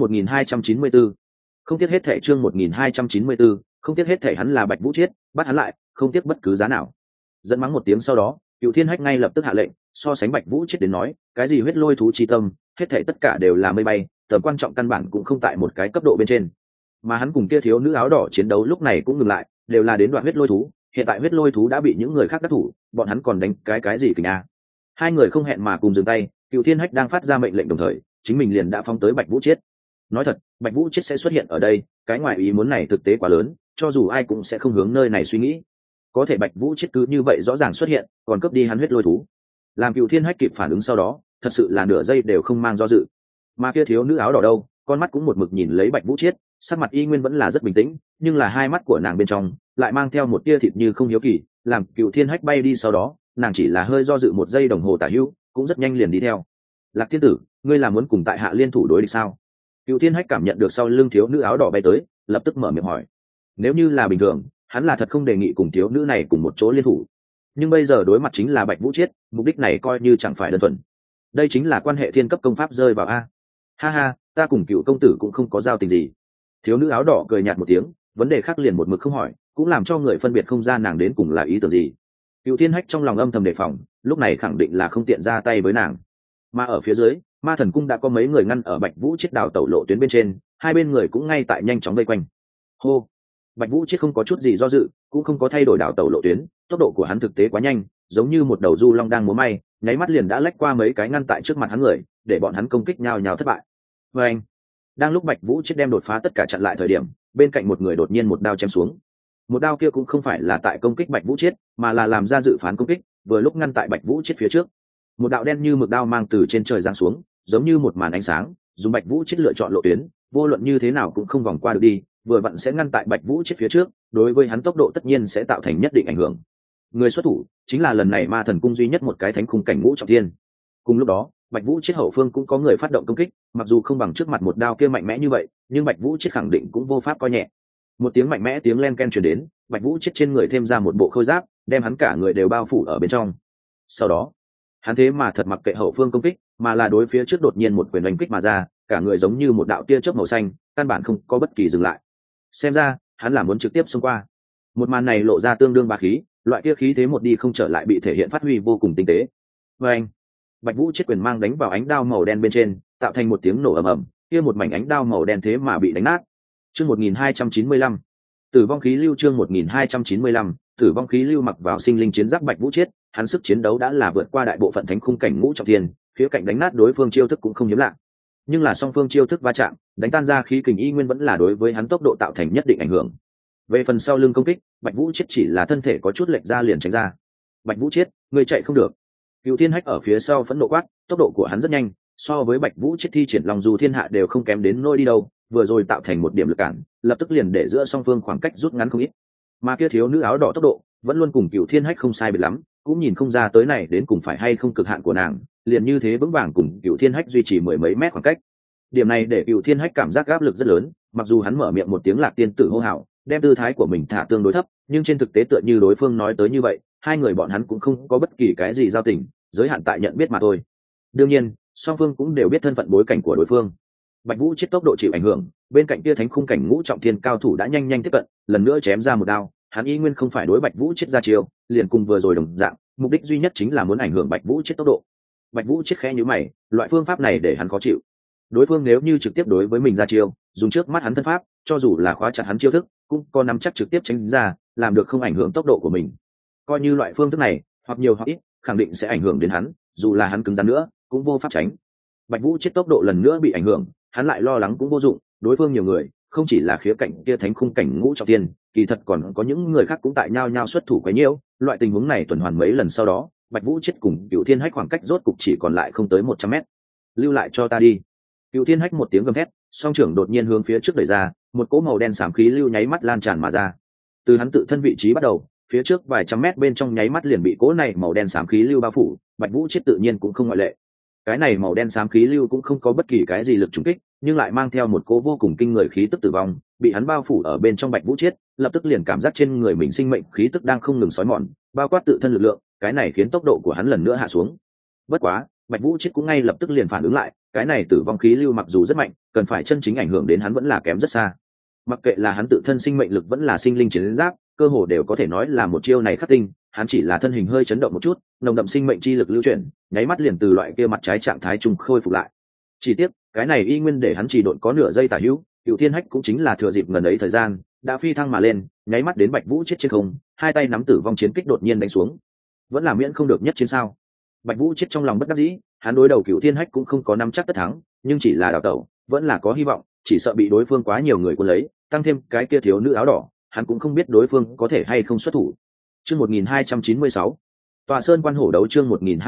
1294. Không tiếc hết thảy, chương 1294, không tiếc hết thảy, hắn là Bạch Vũ Chết, bắt hắn lại, không tiếc bất cứ giá nào. Giận mắng một tiếng sau đó, Cựu Thiên Hách ngay lập tức hạ lệnh, so sánh Bạch Vũ Chết đến nói, cái gì huyết lôi thú chi tâm, hết thảy tất cả đều là mây bay, tầm quan trọng căn bản cũng không tại một cái cấp độ bên trên. Mà hắn cùng kia thiếu nữ áo đỏ chiến đấu lúc này cũng ngừng lại, đều là đến đoạn huyết lôi thú, hiện tại huyết lôi thú đã bị những người khác đắc thủ, bọn hắn còn đánh cái gì kình a. Hai người không hẹn mà cùng dừng tay, Cựu Thiên Hách đang phát ra mệnh lệnh đồng thời, chính mình liền đã phóng tới Bạch Vũ Chết. Nói thật, Bạch Vũ Chết sẽ xuất hiện ở đây, cái ngoài ý muốn này thực tế quá lớn, cho dù ai cũng sẽ không hướng nơi này suy nghĩ. Có thể Bạch Vũ Chết cứ như vậy rõ ràng xuất hiện, còn cướp đi hắn huyết lôi thú. Làm Cựu Thiên Hách kịp phản ứng sau đó, thật sự là nửa giây đều không mang do dự. Mà kia thiếu nữ áo đỏ đâu, con mắt cũng một mực nhìn lấy Bạch Vũ Chết, sắc mặt y nguyên vẫn là rất bình tĩnh, nhưng là hai mắt của nàng bên trong lại mang theo một tia thịt như không hiếu kỳ. Làm Cựu Thiên Hách bay đi sau đó, nàng chỉ là hơi do dự một giây đồng hồ tả hữu, cũng rất nhanh liền đi theo. Lạc Thiên Tử, ngươi là muốn cùng tại hạ liên thủ đối địch sao? Cựu Thiên Hách cảm nhận được sau lưng thiếu nữ áo đỏ bay tới, lập tức mở miệng hỏi. Nếu như là bình thường, hắn là thật không đề nghị cùng thiếu nữ này cùng một chỗ liên thủ, nhưng bây giờ đối mặt chính là Bạch Vũ Chết, mục đích này coi như chẳng phải đơn thuần. Đây chính là quan hệ thiên cấp công pháp rơi vào a. Ha ha, ta cùng Cựu công tử cũng không có giao tình gì. Thiếu nữ áo đỏ cười nhạt một tiếng, vấn đề khác liền một mực không hỏi, cũng làm cho người phân biệt không ra nàng đến cùng là ý tưởng gì. Cựu Thiên Hách trong lòng âm thầm đề phòng, lúc này khẳng định là không tiện ra tay với nàng. Mà ở phía dưới, Ma Thần Cung đã có mấy người ngăn ở Bạch Vũ Chết đào tẩu lộ tuyến bên trên, hai bên người cũng ngay tại nhanh chóng vây quanh. Hô, Bạch Vũ Chết không có chút gì do dự, cũng không có thay đổi đào tẩu lộ tuyến, tốc độ của hắn thực tế quá nhanh, giống như một đầu du long đang múa may, nháy mắt liền đã lách qua mấy cái ngăn tại trước mặt hắn người, để bọn hắn công kích nhau nhào thất bại. Và anh, đang lúc Bạch Vũ Chết đem đột phá tất cả chặn lại thời điểm, bên cạnh một người đột nhiên một đao chém xuống. Một đao kia cũng không phải là tại công kích Bạch Vũ Chết, mà là làm ra dự phán công kích, vừa lúc ngăn tại Bạch Vũ Chết phía trước. Một đạo đen như mực đao mang từ trên trời giáng xuống, giống như một màn ánh sáng, dùng Bạch Vũ Chết lựa chọn lộ tuyến, vô luận như thế nào cũng không vòng qua được đi, vừa vặn sẽ ngăn tại Bạch Vũ Chết phía trước, đối với hắn tốc độ tất nhiên sẽ tạo thành nhất định ảnh hưởng. Người xuất thủ chính là lần này Ma Thần Cung duy nhất một cái thánh khung cảnh ngũ trọng thiên. Cùng lúc đó, Bạch Vũ Chết hậu phương cũng có người phát động công kích, mặc dù không bằng trước mặt một đao kia mạnh mẽ như vậy, nhưng Bạch Vũ Chết khẳng định cũng vô pháp coi nhẹ. Một tiếng mạnh mẽ tiếng len ken truyền đến, Bạch Vũ Chết trên người thêm ra một bộ khôi giáp, đem hắn cả người đều bao phủ ở bên trong. Sau đó, hắn thế mà thật mặc kệ hậu phương công kích, mà là đối phía trước đột nhiên một quyền đánh kích mà ra, cả người giống như một đạo tia chớp màu xanh, căn bản không có bất kỳ dừng lại. Xem ra, hắn là muốn trực tiếp xông qua. Một màn này lộ ra tương đương bá khí, loại kia khí thế một đi không trở lại bị thể hiện phát huy vô cùng tinh tế. Và anh, Bạch Vũ Chết quyền mang đánh vào ánh đao màu đen bên trên, tạo thành một tiếng nổ ầm ầm, kia một mảnh ánh đao màu đen thế mà bị đánh nát. Chương 1295. Tử vong khí lưu, chương 1295, tử vong khí lưu mặc vào sinh linh chiến giáp Bạch Vũ Chết, hắn sức chiến đấu đã là vượt qua đại bộ phận thánh khung cảnh ngũ trọng thiên, phía cạnh đánh nát đối phương chiêu thức cũng không hiếm lạ. Nhưng là song phương chiêu thức va chạm, đánh tan ra khí kình y nguyên vẫn là đối với hắn tốc độ tạo thành nhất định ảnh hưởng. Về phần sau lưng công kích, Bạch Vũ Chết chỉ là thân thể có chút lệch ra liền tránh ra. Bạch Vũ Chết, ngươi chạy không được. Cựu Thiên Hách ở phía sau phẫn nộ quát, tốc độ của hắn rất nhanh, so với Bạch Vũ Chết thi triển Long Du Thiên Hạ đều không kém đến nỗi đi đâu, vừa rồi tạo thành một điểm lực cản, lập tức liền để giữa song phương khoảng cách rút ngắn không ít. Mà kia thiếu nữ áo đỏ tốc độ vẫn luôn cùng Cựu Thiên Hách không sai biệt lắm, cũng nhìn không ra tới này đến cùng phải hay không cực hạn của nàng, liền như thế vững vàng cùng Cựu Thiên Hách duy trì mười mấy mét khoảng cách. Điểm này để Cựu Thiên Hách cảm giác áp lực rất lớn, mặc dù hắn mở miệng một tiếng Lạc Tiên tử hô hào, đem tư thái của mình thả tương đối thấp, nhưng trên thực tế tựa như đối phương nói tới như vậy, hai người bọn hắn cũng không có bất kỳ cái gì giao tình, giới hạn tại nhận biết mà thôi. Đương nhiên, song phương cũng đều biết thân phận bối cảnh của đối phương. Bạch Vũ Chết tốc độ chịu ảnh hưởng, bên cạnh kia thánh khung cảnh ngũ trọng thiên cao thủ đã nhanh nhanh tiếp cận, lần nữa chém ra một đao, hắn y nguyên không phải đối Bạch Vũ Chết ra chiêu, liền cùng vừa rồi đồng dạng, mục đích duy nhất chính là muốn ảnh hưởng Bạch Vũ Chết tốc độ. Bạch Vũ Chết khẽ nhíu mày, loại phương pháp này để hắn khó chịu. Đối phương nếu như trực tiếp đối với mình ra chiêu, dùng trước mắt hắn thân pháp, cho dù là khóa chặt hắn chiêu thức, cũng có nắm chắc trực tiếp tránh ra, làm được không ảnh hưởng tốc độ của mình. Coi như loại phương thức này, hoặc nhiều hoặc ít, khẳng định sẽ ảnh hưởng đến hắn, dù là hắn cứng rắn nữa, cũng vô pháp tránh. Bạch Vũ Chết tốc độ lần nữa bị ảnh hưởng, hắn lại lo lắng cũng vô dụng, đối phương nhiều người, không chỉ là khía cạnh kia thánh khung cảnh ngũ trọng thiên, kỳ thật còn có những người khác cũng tại nhau nhau xuất thủ quấy nhiễu, loại tình huống này tuần hoàn mấy lần sau đó, Bạch Vũ Chết cùng Cựu Thiên Hách khoảng cách rốt cục chỉ còn lại không tới 100 mét. Lưu lại cho ta đi. Cựu Thiên Hách một tiếng gầm thét, song trưởng đột nhiên hướng phía trước đẩy ra, một cỗ màu đen xám khí lưu nháy mắt lan tràn mà ra. Từ hắn tự thân vị trí bắt đầu, phía trước vài trăm mét bên trong nháy mắt liền bị cỗ này màu đen xám khí lưu bao phủ, Bạch Vũ Chết tự nhiên cũng không ngoại lệ. cái này màu đen xám khí lưu cũng không có bất kỳ cái gì lực trùng kích, nhưng lại mang theo một cỗ vô cùng kinh người khí tức tử vong, bị hắn bao phủ ở bên trong Bạch Vũ Chiết, lập tức liền cảm giác trên người mình sinh mệnh khí tức đang không ngừng xói mòn, bao quát tự thân lực lượng, cái này khiến tốc độ của hắn lần nữa hạ xuống. Bất quá, Bạch Vũ Chiết cũng ngay lập tức liền phản ứng lại, cái này tử vong khí lưu mặc dù rất mạnh, cần phải chân chính ảnh hưởng đến hắn vẫn là kém rất xa. Mặc kệ là hắn tự thân sinh mệnh lực vẫn là sinh linh chiến giáp, cơ hồ đều có thể nói là một chiêu này khắc tinh, hắn chỉ là thân hình hơi chấn động một chút, nồng đậm sinh mệnh chi lực lưu chuyển, nháy mắt liền từ loại kia mặt trái trạng thái trùng khôi phục lại. Chỉ tiếc, cái này y nguyên để hắn chỉ độn có nửa giây tả hữu, Cựu Thiên Hách cũng chính là thừa dịp ngần ấy thời gian, đã phi thăng mà lên, nháy mắt đến Bạch Vũ Chiết trên không, hai tay nắm tử vong chiến kích đột nhiên đánh xuống. Vẫn là miễn không được nhất chiến sao? Bạch Vũ Chiết trong lòng bất đắc dĩ, hắn đối đầu Cựu Thiên Hách cũng không có nắm chắc tất thắng, nhưng chỉ là đào tẩu, vẫn là có hy vọng, chỉ sợ bị đối phương quá nhiều người cuốn lấy, tăng thêm cái kia thiếu nữ áo đỏ, hắn cũng không biết đối phương có thể hay không xuất thủ. Chương 1296. Tòa Sơn Quan Hổ đấu chương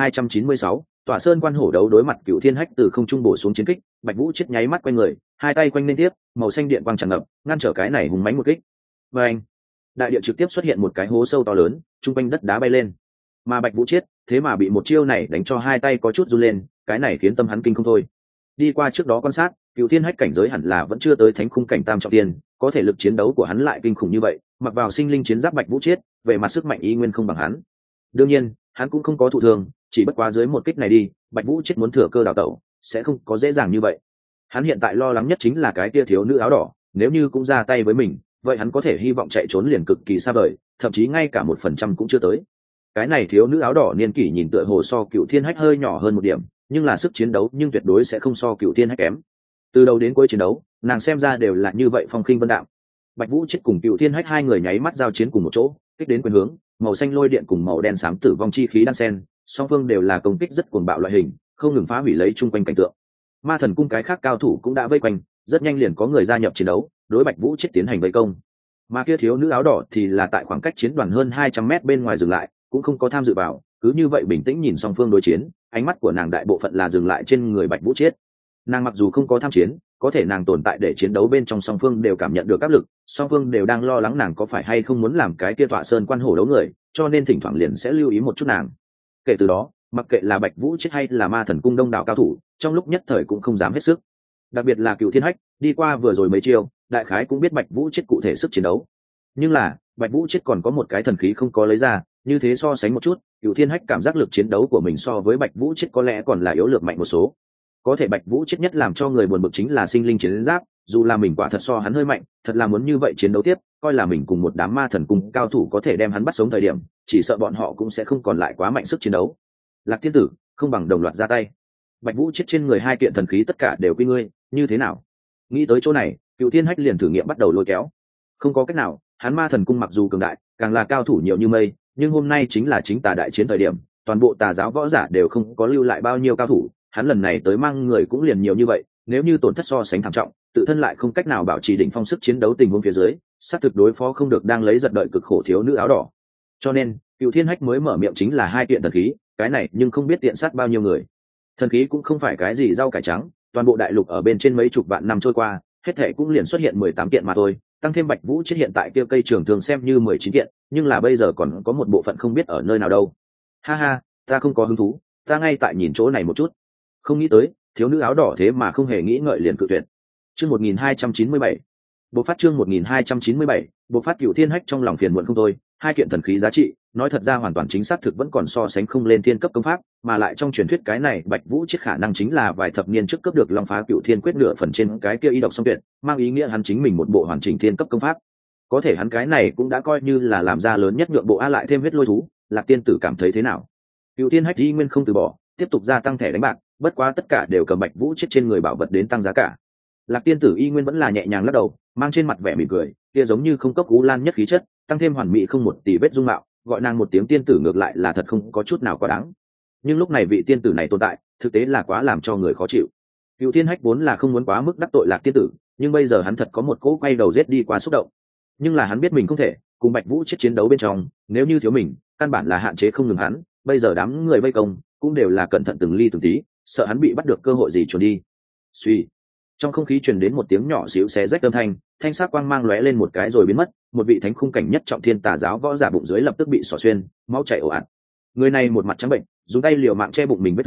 1296. Tòa Sơn Quan Hổ đấu đối mặt Cựu Thiên Hách từ không trung bổ xuống chiến kích, Bạch Vũ Chiết nháy mắt quanh người, hai tay quanh liên tiếp, màu xanh điện quang tràn ngập, ngăn trở cái này hùng mãnh một kích. Oeng! Đại địa trực tiếp xuất hiện một cái hố sâu to lớn, trung quanh đất đá bay lên. Mà Bạch Vũ Chiết, thế mà bị một chiêu này đánh cho hai tay có chút run lên, cái này khiến tâm hắn kinh không thôi. Đi qua trước đó quan sát, Cựu Thiên Hách cảnh giới hẳn là vẫn chưa tới thánh khung cảnh tam trọng tiên, có thể lực chiến đấu của hắn lại kinh khủng như vậy, mặc vào sinh linh chiến giáp Bạch Vũ Chiết, về mặt sức mạnh y nguyên không bằng hắn. Đương nhiên, hắn cũng không có thụ thương, chỉ bất quá dưới một kích này đi, Bạch Vũ Chiết muốn thừa cơ đào tẩu, sẽ không có dễ dàng như vậy. Hắn hiện tại lo lắng nhất chính là cái tia thiếu nữ áo đỏ, nếu như cũng ra tay với mình, vậy hắn có thể hy vọng chạy trốn liền cực kỳ xa vời, thậm chí ngay cả 1% cũng chưa tới. Cái này thiếu nữ áo đỏ niên kỷ nhìn tựa hồ so Cựu Thiên Hách hơi nhỏ hơn một điểm, nhưng là sức chiến đấu nhưng tuyệt đối sẽ không so Cựu Thiên Hách kém. Từ đầu đến cuối chiến đấu, nàng xem ra đều là như vậy phong khinh vân đạm. Bạch Vũ Chiết cùng Cựu Thiên Hách hai người nháy mắt giao chiến cùng một chỗ, kích đến quyền hướng, màu xanh lôi điện cùng màu đen xám tử vong chi khí đan xen, song phương đều là công kích rất cuồng bạo loại hình, không ngừng phá hủy lấy chung quanh cảnh tượng. Ma Thần cung cái khác cao thủ cũng đã vây quanh, rất nhanh liền có người gia nhập chiến đấu, đối Bạch Vũ Chiết tiến hành vây công. Mà kia thiếu nữ áo đỏ thì là tại khoảng cách chiến đoàn hơn 200 mét bên ngoài dừng lại, cũng không có tham dự vào, cứ như vậy bình tĩnh nhìn song phương đối chiến, ánh mắt của nàng đại bộ phận là dừng lại trên người Bạch Vũ Chiết. Nàng mặc dù không có tham chiến, có thể nàng tồn tại để chiến đấu bên trong song phương đều cảm nhận được áp lực, song phương đều đang lo lắng nàng có phải hay không muốn làm cái kia Tọa Sơn Quan Hổ đấu người, cho nên thỉnh thoảng liền sẽ lưu ý một chút nàng. Kể từ đó, mặc kệ là Bạch Vũ Chiết hay là Ma Thần cung đông đảo cao thủ, trong lúc nhất thời cũng không dám hết sức. Đặc biệt là Cựu Thiên Hách, đi qua vừa rồi mấy chiêu, đại khái cũng biết Bạch Vũ Chiết cụ thể sức chiến đấu. Nhưng là, Bạch Vũ Chiết còn có một cái thần khí không có lấy ra, như thế so sánh một chút, Cựu Thiên Hách cảm giác lực chiến đấu của mình so với Bạch Vũ Chiết có lẽ còn là yếu lược mạnh một số. Có thể Bạch Vũ Chiết nhất làm cho người buồn bực chính là sinh linh chiến giáp, dù là mình quả thật so hắn hơi mạnh, thật là muốn như vậy chiến đấu tiếp, coi là mình cùng một đám Ma Thần cung cao thủ có thể đem hắn bắt sống thời điểm, chỉ sợ bọn họ cũng sẽ không còn lại quá mạnh sức chiến đấu. Lạc Thiên Tử, không bằng đồng loạt ra tay. Bạch Vũ Chiết trên người hai kiện thần khí tất cả đều quy ngươi, như thế nào? Nghĩ tới chỗ này, Cựu Thiên Hách liền thử nghiệm bắt đầu lôi kéo. Không có cách nào, hắn Ma Thần cung mặc dù cường đại, càng là cao thủ nhiều như mây, nhưng hôm nay chính là chính tà đại chiến thời điểm, toàn bộ tà giáo võ giả đều không có lưu lại bao nhiêu cao thủ, hắn lần này tới mang người cũng liền nhiều như vậy, nếu như tổn thất so sánh thảm trọng, tự thân lại không cách nào bảo trì đỉnh phong sức chiến đấu tình huống phía dưới, xác thực đối phó không được đang lấy giật đợi cực khổ thiếu nữ áo đỏ. Cho nên, Cựu Thiên Hách mới mở miệng chính là hai kiện thần khí, cái này nhưng không biết tiện sát bao nhiêu người. Thần khí cũng không phải cái gì rau cải trắng, toàn bộ đại lục ở bên trên mấy chục vạn năm trôi qua, hết thảy cũng liền xuất hiện 18 kiện mà thôi, tăng thêm Bạch Vũ Chiết hiện tại kia cây trường thường xem như 19 kiện, nhưng là bây giờ còn có một bộ phận không biết ở nơi nào đâu. Ha ha, ta không có hứng thú, ta ngay tại nhìn chỗ này một chút. Không nghĩ tới, thiếu nữ áo đỏ thế mà không hề nghĩ ngợi liền cự tuyệt. Chương 1297. Bộ phát chương 1297, bộ phát Cựu Thiên Hách trong lòng phiền muộn không thôi, hai kiện thần khí giá trị, nói thật ra hoàn toàn chính xác thực vẫn còn so sánh không lên thiên cấp công pháp, mà lại trong truyền thuyết cái này Bạch Vũ Chiết khả năng chính là vài thập niên trước cấp được Long Phá Cựu Thiên Quyết nửa phần trên cái kia y độc song tuyệt, mang ý nghĩa hắn chính mình một bộ hoàn chỉnh thiên cấp công pháp. Có thể hắn cái này cũng đã coi như là làm ra lớn nhất nhượng bộ a lại thêm huyết lôi thú, Lạc Tiên Tử cảm thấy thế nào? Cựu Thiên Hách y nguyên không từ bỏ, tiếp tục gia tăng thẻ đánh bạc, bất quá tất cả đều cầm Bạch Vũ Chiết trên người bảo vật đến tăng giá cả. Lạc Tiên Tử y nguyên vẫn là nhẹ nhàng lắc đầu, mang trên mặt vẻ mỉm cười, kia giống như không cấp cú lan nhất khí chất, tăng thêm hoàn mỹ không một tỷ vết dung mạo, gọi nàng một tiếng tiên tử ngược lại là thật không có chút nào quá đáng. Nhưng lúc này vị tiên tử này tồn tại, thực tế là quá làm cho người khó chịu. Cựu Thiên Hách vốn là không muốn quá mức đắc tội Lạc Tiên Tử, nhưng bây giờ hắn thật có một cỗ quay đầu giết đi qua xúc động. Nhưng là hắn biết mình không thể cùng Bạch Vũ Chiết chiến đấu bên trong, nếu như thiếu mình, căn bản là hạn chế không ngừng hắn, bây giờ đám người vây công cũng đều là cẩn thận từng ly từng tí, sợ hắn bị bắt được cơ hội gì trốn đi. Suy, trong không khí truyền đến một tiếng nhỏ xíu xé rách âm thanh, thanh sắc quang mang lóe lên một cái rồi biến mất, một vị thánh khung cảnh nhất trọng thiên tà giáo võ giả bụng dưới lập tức bị xỏ xuyên, máu chảy ồ ạt. Người này một mặt trắng bệnh, dùng tay liều mạng che bụng mình vết thương,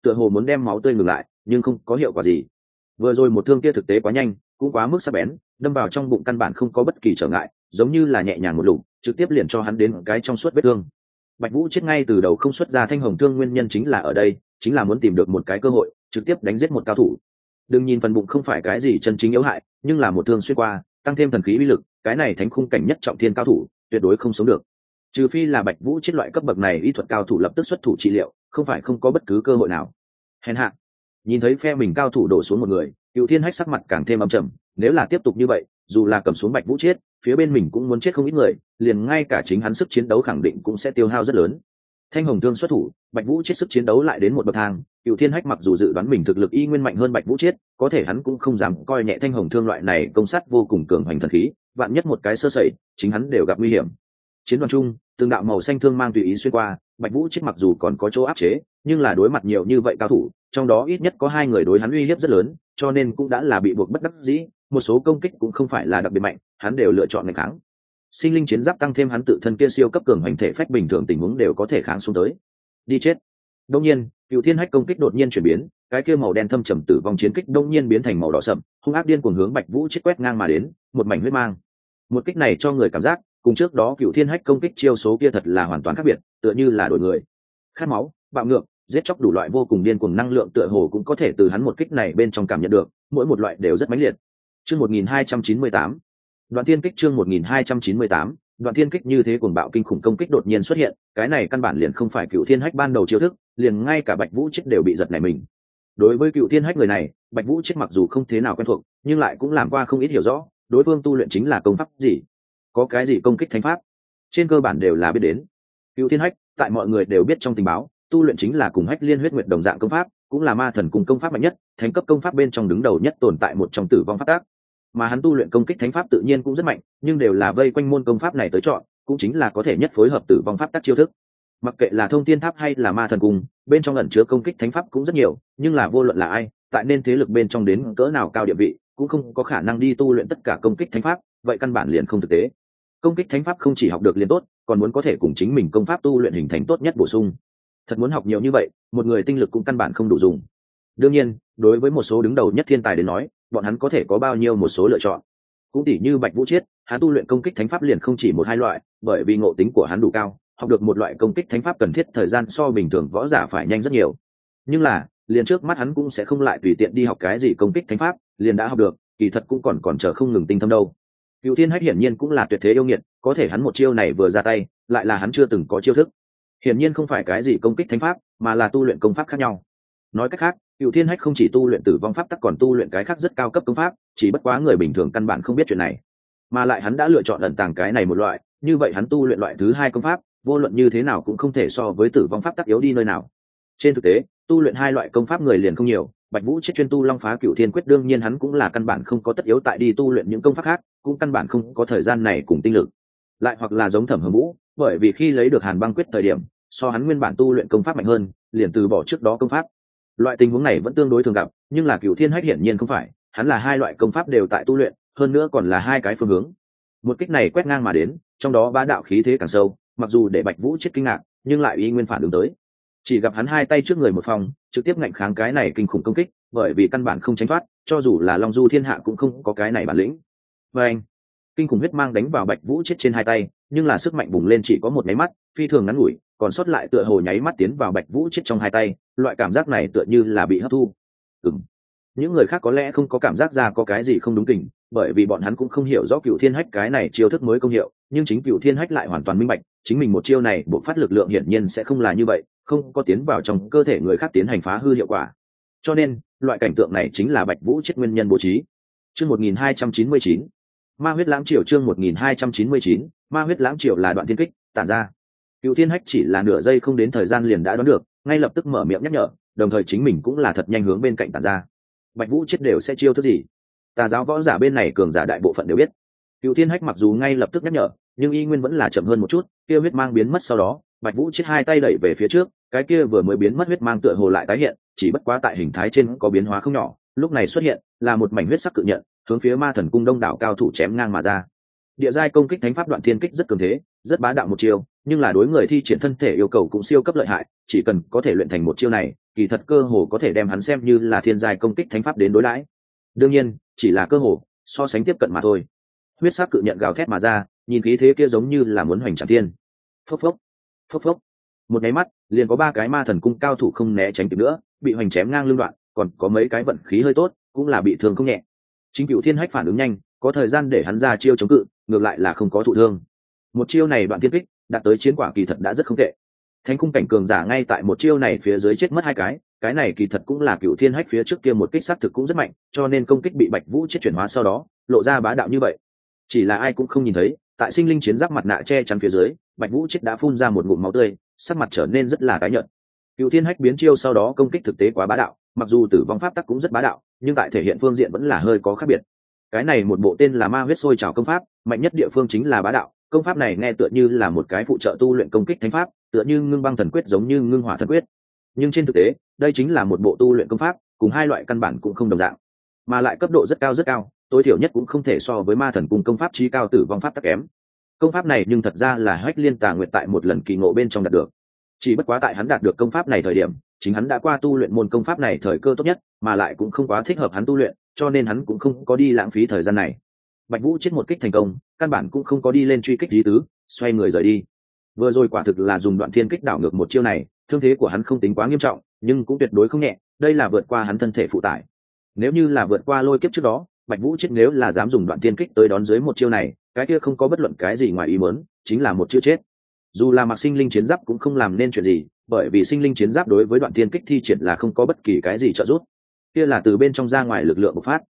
tựa hồ muốn đem máu tươi ngừng lại nhưng không có hiệu quả gì. Vừa rồi một thương kia thực tế quá nhanh, cũng quá mức sắc bén, đâm vào trong bụng căn bản không có bất kỳ trở ngại, giống như là nhẹ nhàng một lục, trực tiếp liền cho hắn đến cái trong suốt vết thương. Bạch Vũ chết ngay từ đầu không xuất ra thanh hồng thương nguyên nhân chính là ở đây, chính là muốn tìm được một cái cơ hội trực tiếp đánh giết một cao thủ. Đừng nhìn phần bụng không phải cái gì chân chính yếu hại, nhưng là một thương xuyên qua, tăng thêm thần khí uy lực, cái này thánh khung cảnh nhất trọng thiên cao thủ tuyệt đối không sống được. Trừ phi là Bạch Vũ chết loại cấp bậc này y thuật cao thủ lập tức xuất thủ trị liệu, không phải không có bất cứ cơ hội nào. Hèn hạ. Nhìn thấy phe mình cao thủ đổ xuống một người, Cựu Thiên Hách sắc mặt càng thêm âm trầm, nếu là tiếp tục như vậy, dù là cầm xuống Bạch Vũ chết, phía bên mình cũng muốn chết không ít người, liền ngay cả chính hắn sức chiến đấu khẳng định cũng sẽ tiêu hao rất lớn. Thanh hồng thương xuất thủ, Bạch Vũ chết sức chiến đấu lại đến một bậc thang. Cựu Thiên Hách mặc dù dự đoán mình thực lực y nguyên mạnh hơn Bạch Vũ chết, có thể hắn cũng không dám coi nhẹ thanh hồng thương loại này công sát vô cùng cường hoành thần khí, vạn nhất một cái sơ sẩy, chính hắn đều gặp nguy hiểm. Chiến đoàn chung, từng đạo màu xanh thương mang tùy ý xuyên qua, Bạch Vũ chết mặc dù còn có chỗ áp chế, nhưng là đối mặt nhiều như vậy cao thủ, trong đó ít nhất có 2 người đối hắn uy hiếp rất lớn, cho nên cũng đã là bị buộc bất đắc dĩ, một số công kích cũng không phải là đặc biệt mạnh, hắn đều lựa chọn nghênh kháng. Sinh linh chiến giáp tăng thêm hắn tự thân kia siêu cấp cường hành thể phách bình thường tình huống đều có thể kháng xuống tới. Đi chết. Đương nhiên, Cựu Thiên Hách công kích đột nhiên chuyển biến, cái kia màu đen thâm trầm tử vong chiến kích đột nhiên biến thành màu đỏ sậm, hung ác điên cuồng hướng Bạch Vũ chết quét ngang mà đến, một mảnh huyết mang. Một kích này cho người cảm giác, cùng trước đó Cựu Thiên Hách công kích chiêu số kia thật là hoàn toàn khác biệt, tựa như là đổi người. Khát máu, bạo ngược, giết chóc đủ loại vô cùng điên cuồng năng lượng tựa hồ cũng có thể từ hắn một kích này bên trong cảm nhận được, mỗi một loại đều rất mãnh liệt. Chương 1298. Đoạn Thiên Kích chương 1298. Đoạn Thiên Kích như thế cuồng bạo kinh khủng công kích đột nhiên xuất hiện, cái này căn bản liền không phải Cựu Thiên Hách ban đầu chiêu thức, liền ngay cả Bạch Vũ chết đều bị giật nảy mình. Đối với Cựu Thiên Hách người này, Bạch Vũ chết mặc dù không thế nào quen thuộc, nhưng lại cũng làm qua không ít hiểu rõ, đối phương tu luyện chính là công pháp gì, có cái gì công kích thánh pháp, trên cơ bản đều là biết đến. Cựu Thiên Hách, tại mọi người đều biết trong tình báo, tu luyện chính là cùng Hách Liên Huyết Nguyệt đồng dạng công pháp, cũng là ma thần cùng công pháp mạnh nhất, thánh cấp công pháp bên trong đứng đầu nhất tồn tại một trong tử vong pháp tác. Mà hắn tu luyện công kích thánh pháp tự nhiên cũng rất mạnh, nhưng đều là vây quanh môn công pháp này tới chọn, cũng chính là có thể nhất phối hợp tử vong pháp tác chiêu thức. Mặc kệ là Thông Thiên Tháp hay là ma thần cung, bên trong ẩn chứa công kích thánh pháp cũng rất nhiều, nhưng là vô luận là ai, tại nên thế lực bên trong đến cỡ nào cao địa vị, cũng không có khả năng đi tu luyện tất cả công kích thánh pháp, vậy căn bản liền không thực tế. Công kích thánh pháp không chỉ học được liền tốt, còn muốn có thể cùng chính mình công pháp tu luyện hình thành tốt nhất bổ sung. Thật muốn học nhiều như vậy, một người tinh lực cũng căn bản không đủ dùng. Đương nhiên, đối với một số đứng đầu nhất thiên tài đến nói, bọn hắn có thể có bao nhiêu một số lựa chọn. Cũng tỉ như Bạch Vũ Chiết, hắn tu luyện công kích thánh pháp liền không chỉ một hai loại, bởi vì ngộ tính của hắn đủ cao, học được một loại công kích thánh pháp cần thiết thời gian so bình thường võ giả phải nhanh rất nhiều. Nhưng là, liền trước mắt hắn cũng sẽ không lại tùy tiện đi học cái gì công kích thánh pháp, liền đã học được, kỳ thật cũng còn chờ không ngừng tinh thâm đâu. Cựu Thiên Hách hiển nhiên cũng là tuyệt thế yêu nghiệt, có thể hắn một chiêu này vừa ra tay, lại là hắn chưa từng có chiêu thức. Hiển nhiên không phải cái gì công kích thánh pháp, mà là tu luyện công pháp khác nhau. Nói cách khác, Cựu Thiên Hách không chỉ tu luyện tử vong pháp tắc còn tu luyện cái khác rất cao cấp công pháp, chỉ bất quá người bình thường căn bản không biết chuyện này. Mà lại hắn đã lựa chọn ẩn tàng cái này một loại, như vậy hắn tu luyện loại thứ hai công pháp, vô luận như thế nào cũng không thể so với tử vong pháp tắc yếu đi nơi nào. Trên thực tế, tu luyện hai loại công pháp người liền không nhiều, Bạch Vũ chết chuyên tu Long Phá Cựu Thiên Quyết, đương nhiên hắn cũng là căn bản không có tất yếu tại đi tu luyện những công pháp khác, cũng căn bản không có thời gian này cùng tinh lực. Lại hoặc là giống Thẩm Hồng Vũ, bởi vì khi lấy được Hàn Băng Quyết thời điểm, so hắn nguyên bản tu luyện công pháp mạnh hơn, liền từ bỏ trước đó công pháp. Loại tình huống này vẫn tương đối thường gặp, nhưng là Cựu Thiên Hách hiển nhiên không phải, hắn là hai loại công pháp đều tại tu luyện, hơn nữa còn là hai cái phương hướng. Một kích này quét ngang mà đến, trong đó bá đạo khí thế càng sâu, mặc dù để Bạch Vũ chết kinh ngạc, nhưng lại y nguyên phản ứng tới. Chỉ gặp hắn hai tay trước người một phòng, trực tiếp ngạnh kháng cái này kinh khủng công kích, bởi vì căn bản không tránh thoát, cho dù là Long Du Thiên Hạ cũng không có cái này bản lĩnh. Và anh, kinh khủng huyết mang đánh vào Bạch Vũ chết trên hai tay, nhưng là sức mạnh bùng lên chỉ có một nháy mắt, phi thường ngắn ngủi, còn sót lại tựa hồ nháy mắt tiến vào Bạch Vũ chết trong hai tay, loại cảm giác này tựa như là bị hấp thu. Những người khác có lẽ không có cảm giác ra có cái gì không đúng kình, bởi vì bọn hắn cũng không hiểu rõ Cựu Thiên Hách cái này chiêu thức mới công hiệu, nhưng chính Cựu Thiên Hách lại hoàn toàn minh bạch, chính mình một chiêu này bộc phát lực lượng hiển nhiên sẽ không là như vậy, không có tiến vào trong cơ thể người khác tiến hành phá hư hiệu quả. Cho nên, loại cảnh tượng này chính là Bạch Vũ chết nguyên nhân bố trí. Chương 1299. Ma huyết lãng triều chương 1299, Ma huyết lãng triều là đoạn thiên kích, tản ra. Cựu Thiên Hách chỉ là nửa giây không đến thời gian liền đã đoán được, ngay lập tức mở miệng nhắc nhở, đồng thời chính mình cũng là thật nhanh hướng bên cạnh tản ra. Bạch Vũ chết đều sẽ chiêu thức gì? Tà giáo võ giả bên này cường giả đại bộ phận đều biết. Cựu Thiên Hách mặc dù ngay lập tức nhắc nhở, nhưng y nguyên vẫn là chậm hơn một chút, kia huyết mang biến mất sau đó, Bạch Vũ chết hai tay đẩy về phía trước, cái kia vừa mới biến mất huyết mang tựa hồ lại tái hiện, chỉ bất quá tại hình thái trên có biến hóa không nhỏ, lúc này xuất hiện là một mảnh huyết sắc cự nhận, hướng phía Ma Thần cung đông đảo cao thủ chém ngang mà ra. Địa giai công kích thánh pháp đoạn thiên kích rất cường thế, rất bá đạo một chiêu, nhưng là đối người thi triển thân thể yêu cầu cũng siêu cấp lợi hại, chỉ cần có thể luyện thành một chiêu này, kỳ thật cơ hồ có thể đem hắn xem như là thiên giai công kích thánh pháp đến đối đãi. Đương nhiên chỉ là cơ hồ, so sánh tiếp cận mà thôi. Huyết sắc cự nhận gào thét mà ra, nhìn khí thế kia giống như là muốn hoành trảm thiên. Phốc phốc, phốc phốc, một cái mắt liền có 3 cái ma thần cung cao thủ không né tránh kịp nữa, bị hoành chém ngang lưng đoạn, còn có mấy cái vận khí hơi tốt cũng là bị thương không nhẹ. Chính Cửu Thiên Hách phản ứng nhanh, có thời gian để hắn ra chiêu chống cự, ngược lại là không có thụ thương. Một chiêu này đoạn thiên kích đạt tới chiến quả kỳ thật đã rất không tệ. Thánh cung cảnh cường giả ngay tại một chiêu này phía dưới chết mất 2 cái này kỳ thật cũng là Cửu Thiên Hách phía trước kia một kích sát thực cũng rất mạnh, cho nên công kích bị Bạch Vũ chết chuyển hóa sau đó, lộ ra bá đạo như vậy. Chỉ là ai cũng không nhìn thấy, tại sinh linh chiến giáp mặt nạ che chắn phía dưới, Bạch Vũ chết đã phun ra một ngụm máu tươi, sắc mặt trở nên rất là tái nhợt. Cửu Thiên Hách biến chiêu sau đó công kích thực tế quá bá đạo, mặc dù tử vong pháp tắc cũng rất bá đạo, nhưng tại thể hiện phương diện vẫn là hơi có khác biệt. Cái này một bộ tên là Ma huyết sôi trào công pháp, mạnh nhất địa phương chính là bá đạo. Công pháp này nghe tựa như là một cái phụ trợ tu luyện công kích thánh pháp, tựa như ngưng băng thần quyết giống như ngưng hỏa thần quyết. Nhưng trên thực tế, đây chính là một bộ tu luyện công pháp, cùng 2 loại căn bản cũng không đồng dạng, mà lại cấp độ rất cao, tối thiểu nhất cũng không thể so với Ma thần cung công pháp chí cao tử vong pháp tắc kém. Công pháp này nhưng thật ra là Hách Liên Tà Nguyệt tại một lần kỳ ngộ bên trong đạt được. Chỉ bất quá tại hắn đạt được công pháp này thời điểm, chính hắn đã qua tu luyện môn công pháp này thời cơ tốt nhất, mà lại cũng không quá thích hợp hắn tu luyện, cho nên hắn cũng không có đi lãng phí thời gian này. Bạch Vũ chết một kích thành công, căn bản cũng không có đi lên truy kích ý tứ, xoay người rời đi. Vừa rồi quả thực là dùng đoạn thiên kích đảo ngược một chiêu này, thương thế của hắn không tính quá nghiêm trọng, nhưng cũng tuyệt đối không nhẹ, đây là vượt qua hắn thân thể phụ tải. Nếu như là vượt qua lôi kiếp trước đó, Bạch Vũ chết nếu là dám dùng đoạn thiên kích tới đón dưới một chiêu này, cái kia không có bất luận cái gì ngoài ý muốn, chính là một chiêu chết. Dù là mặc sinh linh chiến giáp cũng không làm nên chuyện gì, bởi vì sinh linh chiến giáp đối với đoạn thiên kích thi triển là không có bất kỳ cái gì trợ giúp, kia là từ bên trong ra ngoài lực lượng bộc phát.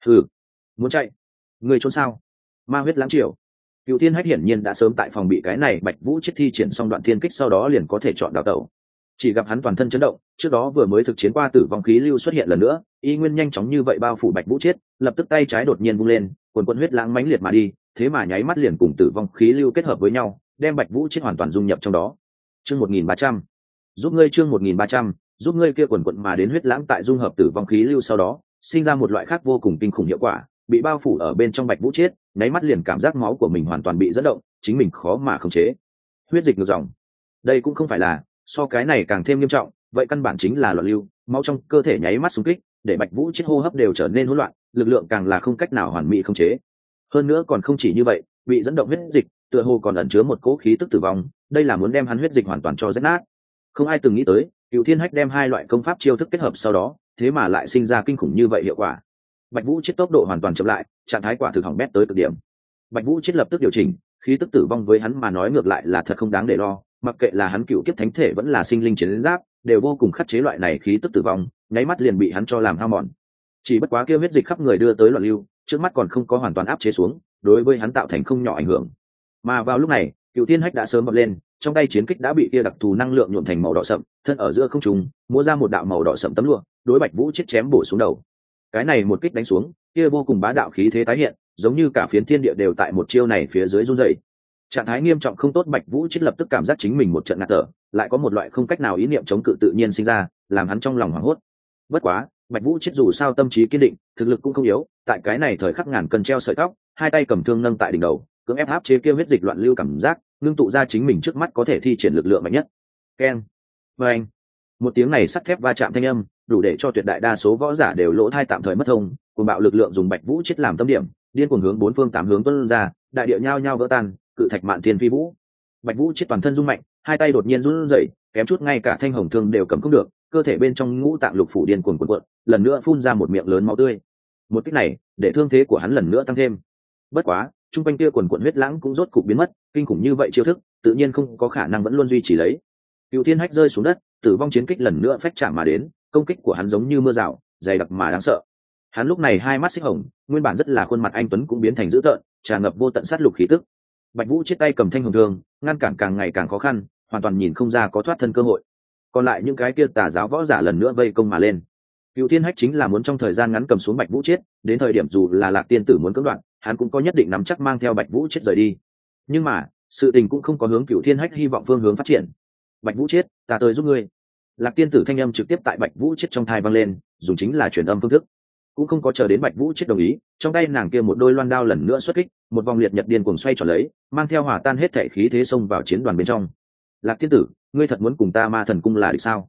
Muốn chạy, người trốn sao? Ma huyết lãng triều. Cửu Thiên Hách hiển nhiên đã sớm tại phòng bị cái này Bạch Vũ chết thi triển xong đoạn thiên kích sau đó liền có thể chọn đào tẩu. Chỉ gặp hắn toàn thân chấn động, trước đó vừa mới thực chiến qua tử vong khí lưu xuất hiện lần nữa, y nguyên nhanh chóng như vậy bao phủ Bạch Vũ chết, lập tức tay trái đột nhiên vung lên, quần quần huyết lãng mãnh liệt mà đi, thế mà nháy mắt liền cùng tử vong khí lưu kết hợp với nhau, đem Bạch Vũ chết hoàn toàn dung nhập trong đó. Chương 1300. Giúp ngươi chương 1300, giúp ngươi kia quần quần mà đến huyết lãng tại dung hợp tử vong khí lưu sau đó, sinh ra một loại khác vô cùng kinh khủng hiệu quả, bị bao phủ ở bên trong Bạch Vũ chết, nháy mắt liền cảm giác máu của mình hoàn toàn bị dẫn động, chính mình khó mà khống chế. Huyết dịch ngược dòng. Đây cũng không phải là, so cái này càng thêm nghiêm trọng, vậy căn bản chính là loạn lưu, máu trong cơ thể nháy mắt xung kích, để Bạch Vũ chết hô hấp đều trở nên hỗn loạn, lực lượng càng là không cách nào hoàn mỹ khống chế. Hơn nữa còn không chỉ như vậy, bị dẫn động huyết dịch, tựa hồ còn ẩn chứa một cỗ khí tức tử vong, đây là muốn đem hắn huyết dịch hoàn toàn cho rách nát. Không ai từng nghĩ tới, Cửu Thiên Hách đem 2 loại công pháp chiêu thức kết hợp sau đó, thế mà lại sinh ra kinh khủng như vậy hiệu quả. Bạch Vũ chết tốc độ hoàn toàn chậm lại, trạng thái quả thực hỏng bét tới cực điểm. Bạch Vũ chết lập tức điều chỉnh, khí tức tử vong với hắn mà nói ngược lại là thật không đáng để lo, mặc kệ là hắn cựu kiếp thánh thể vẫn là sinh linh chiến giáp, đều vô cùng khắc chế loại này khí tức tử vong, nháy mắt liền bị hắn cho làm hao mòn. Chỉ bất quá kia huyết dịch khắp người đưa tới loạn lưu, trước mắt còn không có hoàn toàn áp chế xuống, đối với hắn tạo thành không nhỏ ảnh hưởng. Mà vào lúc này, Cửu Thiên Hách đã sớm vọt lên, trong tay chiến kích đã bị kia đặc thù năng lượng nhuộm thành màu đỏ sậm, thân ở giữa không trung, múa ra một đạo màu đỏ sậm tấm lụa, đối Bạch Vũ chết chém bổ xuống đầu. Cái này một kích đánh xuống, kia vô cùng bá đạo khí thế tái hiện, giống như cả phiến thiên địa đều tại một chiêu này phía dưới run rẩy. Trạng thái nghiêm trọng không tốt Bạch Vũ chết lập tức cảm giác chính mình một trận ngạt thở, lại có một loại không cách nào ý niệm chống cự tự nhiên sinh ra, làm hắn trong lòng hoảng hốt. Bất quá, Bạch Vũ chết dù sao tâm trí kiên định, thực lực cũng không yếu, tại cái này thời khắc ngàn cân treo sợi tóc, 2 tay cầm thương nâng tại đỉnh đầu, cưỡng ép áp chế kia huyết dịch loạn lưu cảm giác, ngưng tụ ra chính mình trước mắt có thể thi triển lực lượng mạnh nhất. Keng, vang, một tiếng này sắt thép va chạm thanh âm, đủ để cho tuyệt đại đa số võ giả đều lỗ tai tạm thời mất thông, cuồng bạo lực lượng dùng Bạch Vũ chết làm tâm điểm, điên cuồng hướng 4 phương 8 hướng tuôn ra, đại địa nhao nhao vỡ tan, cự thạch mạn thiên phi vũ. Bạch Vũ chết toàn thân rung mạnh, 2 tay đột nhiên run rẩy, kém chút ngay cả thanh hồng thương đều cầm không được, cơ thể bên trong ngũ tạng lục phủ điên cuồng cuộn cuộn, lần nữa phun ra một miệng lớn máu tươi. Một kích này, để thương thế của hắn lần nữa tăng thêm. Bất quá, trung quanh kia quần quần huyết lãng cũng rốt cục biến mất, kinh khủng như vậy chiêu thức, tự nhiên không có khả năng vẫn luôn duy trì lấy. Cửu Thiên Hách rơi xuống đất, tử vong chiến kích lần nữa phách chạm mà đến, công kích của hắn giống như mưa rào, dày đặc mà đáng sợ. Hắn lúc này 2 mắt xích hồng, nguyên bản rất là khuôn mặt anh tuấn cũng biến thành dữ tợn, tràn ngập vô tận sát lục khí tức. Bạch Vũ chết tay cầm thanh hồng thương, ngăn cản càng ngày càng khó khăn, hoàn toàn nhìn không ra có thoát thân cơ hội. Còn lại những cái kia tà giáo võ giả lần nữa vây công mà lên. Cửu Thiên Hách chính là muốn trong thời gian ngắn cầm xuống Bạch Vũ chết, đến thời điểm dù là Lạc Tiên tử muốn cưỡng đoạt, hắn cũng có nhất định nắm chắc mang theo Bạch Vũ chết rời đi. Nhưng mà, sự tình cũng không có hướng Cửu Thiên Hách hy vọng phương hướng phát triển. Bạch Vũ chết, ta tới giúp ngươi. Lạc Tiên tử thanh âm trực tiếp tại Bạch Vũ chết trong tai vang lên, dùng chính là truyền âm phương thức. Cũng không có chờ đến Bạch Vũ chết đồng ý, trong tay nàng kia một đôi loan đao lần nữa xuất kích, một vòng liệt nhật điên cuồng xoay tròn lấy, mang theo hòa tan hết thể khí thế xông vào chiến đoàn bên trong. Lạc Tiên tử, ngươi thật muốn cùng ta Ma Thần cung là địch sao?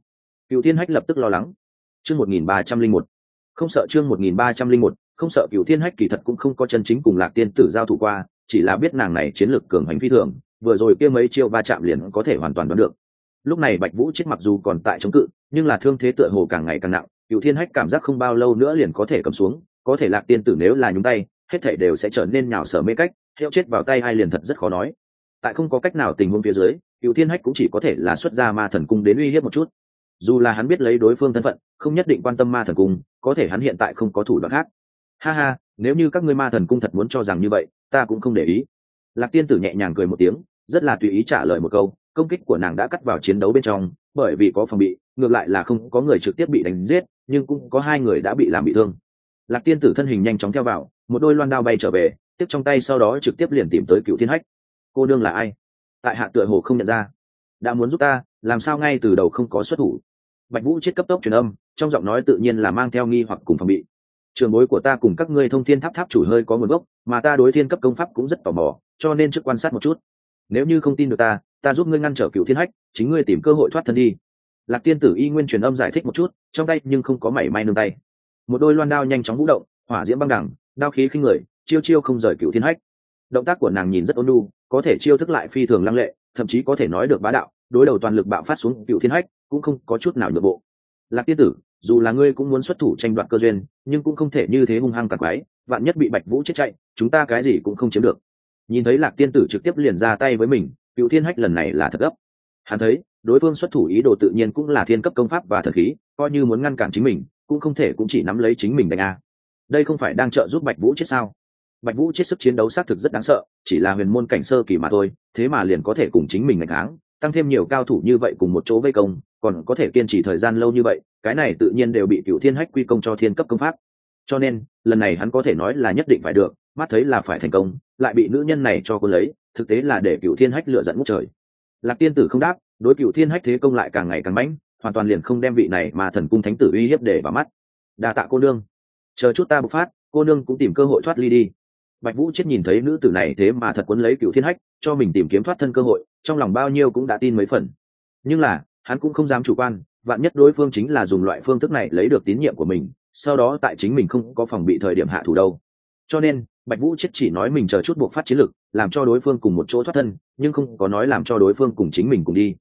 Cựu Thiên Hách lập tức lo lắng. Chương 1301. Không sợ chương 1301, không sợ. Cựu Thiên Hách kỳ thật cũng không có chân chính cùng Lạc Tiên Tử giao thủ qua, chỉ là biết nàng này chiến lược cường hành phi thường, vừa rồi kia mấy chiêu va chạm liền có thể hoàn toàn đoán được. Lúc này Bạch Vũ Chết mặc dù còn tại chống cự, nhưng là thương thế tựa hồ càng ngày càng nặng, Cựu Thiên Hách cảm giác không bao lâu nữa liền có thể cầm xuống, có thể Lạc Tiên Tử nếu là nhúng tay, hết thảy đều sẽ trở nên nhào sở mê cách, heo chết vào tay ai liền thật rất khó nói. Tại không có cách nào tình huống phía dưới, Cựu Thiên Hách cũng chỉ có thể là xuất ra ma thần cung đến uy hiếp một chút. Dù là hắn biết lấy đối phương thân phận, không nhất định quan tâm ma thần cung, có thể hắn hiện tại không có thủ đoạn khác. Ha ha, nếu như các ngươi ma thần cung thật muốn cho rằng như vậy, ta cũng không để ý. Lạc Tiên Tử nhẹ nhàng cười một tiếng, rất là tùy ý trả lời một câu, công kích của nàng đã cắt vào chiến đấu bên trong, bởi vì có phòng bị, ngược lại là không có người trực tiếp bị đánh giết, nhưng cũng có hai người đã bị làm bị thương. Lạc Tiên Tử thân hình nhanh chóng theo vào, một đôi loan đao bay trở về, tiếp trong tay sau đó trực tiếp liền tìm tới Cựu Thiên Hách. Cô đương là ai? Tại hạ tựa hồ không nhận ra. Đã muốn giúp ta, làm sao ngay từ đầu không có xuất thủ? Bạch Vũ Chết cấp tốc truyền âm, trong giọng nói tự nhiên là mang theo nghi hoặc cùng phòng bị. Trường bối của ta cùng các ngươi Thông Thiên Tháp tháp chủ hơi có nguồn gốc, mà ta đối thiên cấp công pháp cũng rất tò mò, cho nên trước quan sát một chút. Nếu như không tin được ta giúp ngươi ngăn trở Cựu Thiên Hách, chính ngươi tìm cơ hội thoát thân đi. Lạc Tiên Tử y nguyên truyền âm giải thích một chút, trong tay nhưng không có mảy may nương tay. Một đôi loan đao nhanh chóng vũ động, hỏa diễm băng đẳng, đao khí khinh người, chiêu chiêu không rời Cựu Thiên Hách. Động tác của nàng nhìn rất ôn nhu, có thể chiêu thức lại phi thường lăng lệ, thậm chí có thể nói được bá đạo, đối đầu toàn lực bạo phát xuống Cựu Thiên Hách, cũng không có chút nào nhượng bộ. Lạc Tiên Tử, dù là ngươi cũng muốn xuất thủ tranh đoạt cơ duyên, nhưng cũng không thể như thế hung hăng cản quái, vạn nhất bị Bạch Vũ Chết chạy, chúng ta cái gì cũng không chiếm được. Nhìn thấy Lạc Tiên Tử trực tiếp liền ra tay với mình, Cựu Thiên Hách lần này là thật gấp. Hắn thấy đối phương xuất thủ ý đồ tự nhiên cũng là thiên cấp công pháp và thần khí, coi như muốn ngăn cản chính mình, cũng không thể cũng chỉ nắm lấy chính mình đánh a. Đây không phải đang trợ giúp Bạch Vũ Chết sao? Bạch Vũ Chết sức chiến đấu xác thực rất đáng sợ, chỉ là huyền môn cảnh sơ kỳ mà thôi, thế mà liền có thể cùng chính mình ngày kháng, tăng thêm nhiều cao thủ như vậy cùng một chỗ vây công, còn có thể kiên trì thời gian lâu như vậy, cái này tự nhiên đều bị Cựu Thiên Hách quy công cho thiên cấp công pháp. Cho nên, lần này hắn có thể nói là nhất định phải được, mắt thấy là phải thành công, lại bị nữ nhân này cho cô lấy, thực tế là để Cựu Thiên Hách lựa giận ngút trời. Lạc Tiên Tử không đáp, đối Cựu Thiên Hách thế công lại càng ngày càng mãnh, hoàn toàn liền không đem vị này mà thần cung thánh tử uy hiếp để vào mắt. Đa tạ cô nương, chờ chút ta bộc phát, cô nương cũng tìm cơ hội thoát ly đi. Bạch Vũ Chết nhìn thấy nữ tử này thế mà thật quấn lấy Cựu Thiên Hách, cho mình tìm kiếm thoát thân cơ hội, trong lòng bao nhiêu cũng đã tin mấy phần. Nhưng là, hắn cũng không dám chủ quan, vạn nhất đối phương chính là dùng loại phương thức này lấy được tín nhiệm của mình, sau đó tại chính mình không có phòng bị thời điểm hạ thủ đâu. Cho nên, Bạch Vũ Chết chỉ nói mình chờ chút buộc phát chiến lực, làm cho đối phương cùng một chỗ thoát thân, nhưng không có nói làm cho đối phương cùng chính mình cùng đi.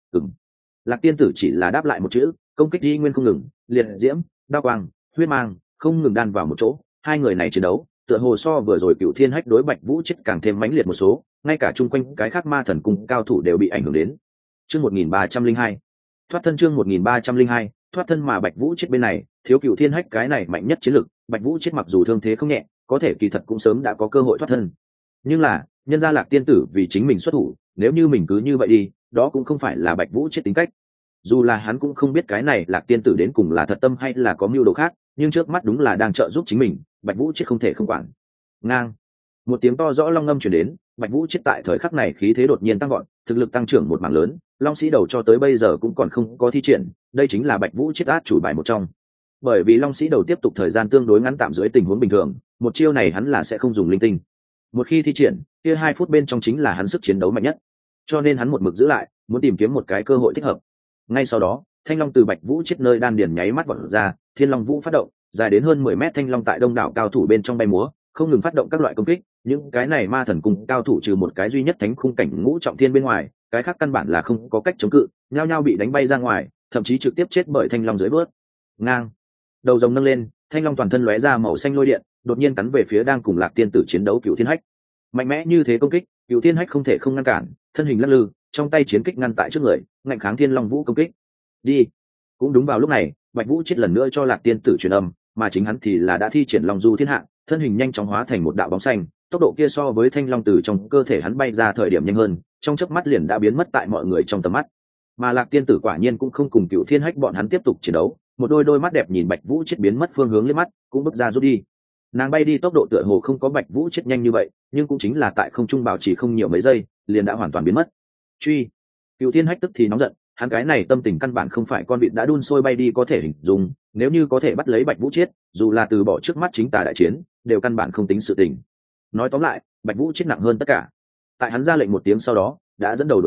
Lạc Tiên Tử chỉ là đáp lại một chữ, công kích đi nguyên không ngừng, liệt diễm, đao quang, huyết mang, không ngừng đan vào một chỗ. Hai người này chiến đấu, tựa hồ so vừa rồi Cựu Thiên Hách đối Bạch Vũ Chết càng thêm mãnh liệt một số, ngay cả chung quanh cái khác ma thần cung cao thủ đều bị ảnh hưởng đến. Chương 1302. Thoát thân chương 1302, thoát thân mà Bạch Vũ Chết bên này, thiếu Cựu Thiên Hách cái này mạnh nhất chiến lực, Bạch Vũ Chết mặc dù thương thế không nhẹ, có thể kỳ thật cũng sớm đã có cơ hội thoát thân. Nhưng là, nhân gia Lạc Tiên Tử vì chính mình xuất thủ, nếu như mình cứ như vậy đi, đó cũng không phải là Bạch Vũ Chết tính cách. Dù là hắn cũng không biết cái này Lạc Tiên Tử đến cùng là thật tâm hay là có mưu đồ khác, nhưng trước mắt đúng là đang trợ giúp chính mình, Bạch Vũ Chết không thể không quản. Ngang, một tiếng to rõ long ngâm truyền đến, Bạch Vũ Chết tại thời khắc này khí thế đột nhiên tăng vọt, thực lực tăng trưởng một mảng lớn, long sĩ đầu cho tới bây giờ cũng còn không có thi triển, đây chính là Bạch Vũ Chết át chủ bài một trong. Bởi vì long sĩ đầu tiếp tục thời gian tương đối ngắn tạm dưới tình huống bình thường, một chiêu này hắn là sẽ không dùng linh tinh. Một khi thi triển, kia 2 phút bên trong chính là hắn sức chiến đấu mạnh nhất, cho nên hắn một mực giữ lại, muốn tìm kiếm một cái cơ hội thích hợp. Ngay sau đó, thanh long từ Bạch Vũ Chết nơi đan điền nháy mắt vọt ra, Thiên Long Vũ phát động, dài đến hơn 10 mét thanh long tại đông đảo cao thủ bên trong bay múa, không ngừng phát động các loại công kích. Những cái này ma thần cùng cao thủ trừ một cái duy nhất thánh khung cảnh ngũ trọng thiên bên ngoài, cái khác căn bản là không có cách chống cự, nhao nhao bị đánh bay ra ngoài, thậm chí trực tiếp chết bởi thanh long dưới bước. Ngang, đầu rồng nâng lên, thanh long toàn thân lóe ra màu xanh lôi điện, đột nhiên cắn về phía đang cùng Lạc Tiên Tử chiến đấu Cựu Thiên Hách. Mạnh mẽ như thế công kích, Cựu Thiên Hách không thể không ngăn cản, thân hình lắc lư, trong tay chiến kích ngăn tại trước người, ngạnh kháng Thiên Long Vũ công kích. Đi. Cũng đúng vào lúc này, Bạch Vũ Chết lần nữa cho Lạc Tiên Tử truyền âm, mà chính hắn thì là đã thi triển Long Du Thiên Hạ, thân hình nhanh chóng hóa thành một đạo bóng xanh, tốc độ kia so với thanh long từ trong cơ thể hắn bay ra thời điểm nhanh hơn, trong chớp mắt liền đã biến mất tại mọi người trong tầm mắt. Mà Lạc Tiên Tử quả nhiên cũng không cùng Cựu Thiên Hách bọn hắn tiếp tục chiến đấu, một đôi mắt đẹp nhìn Bạch Vũ Chết biến mất phương hướng liếc mắt, cũng bước ra rút đi. Nàng bay đi tốc độ tựa hồ không có Bạch Vũ Chết nhanh như vậy, nhưng cũng chính là tại không trung bảo trì không nhiều mấy giây, liền đã hoàn toàn biến mất. Truy. Cựu Thiên Hách tức thì nóng giận, hắn cái này tâm tình căn bản không phải con vịt đã đun sôi bay đi có thể hình dung, nếu như có thể bắt lấy Bạch Vũ Chết, dù là từ bỏ trước mắt chính tà đại chiến, đều căn bản không tính sự tình. Nói tóm lại, Bạch Vũ Chết nặng hơn tất cả. Tại hắn ra lệnh một tiếng sau đó, đã dẫn đầu đuổi theo,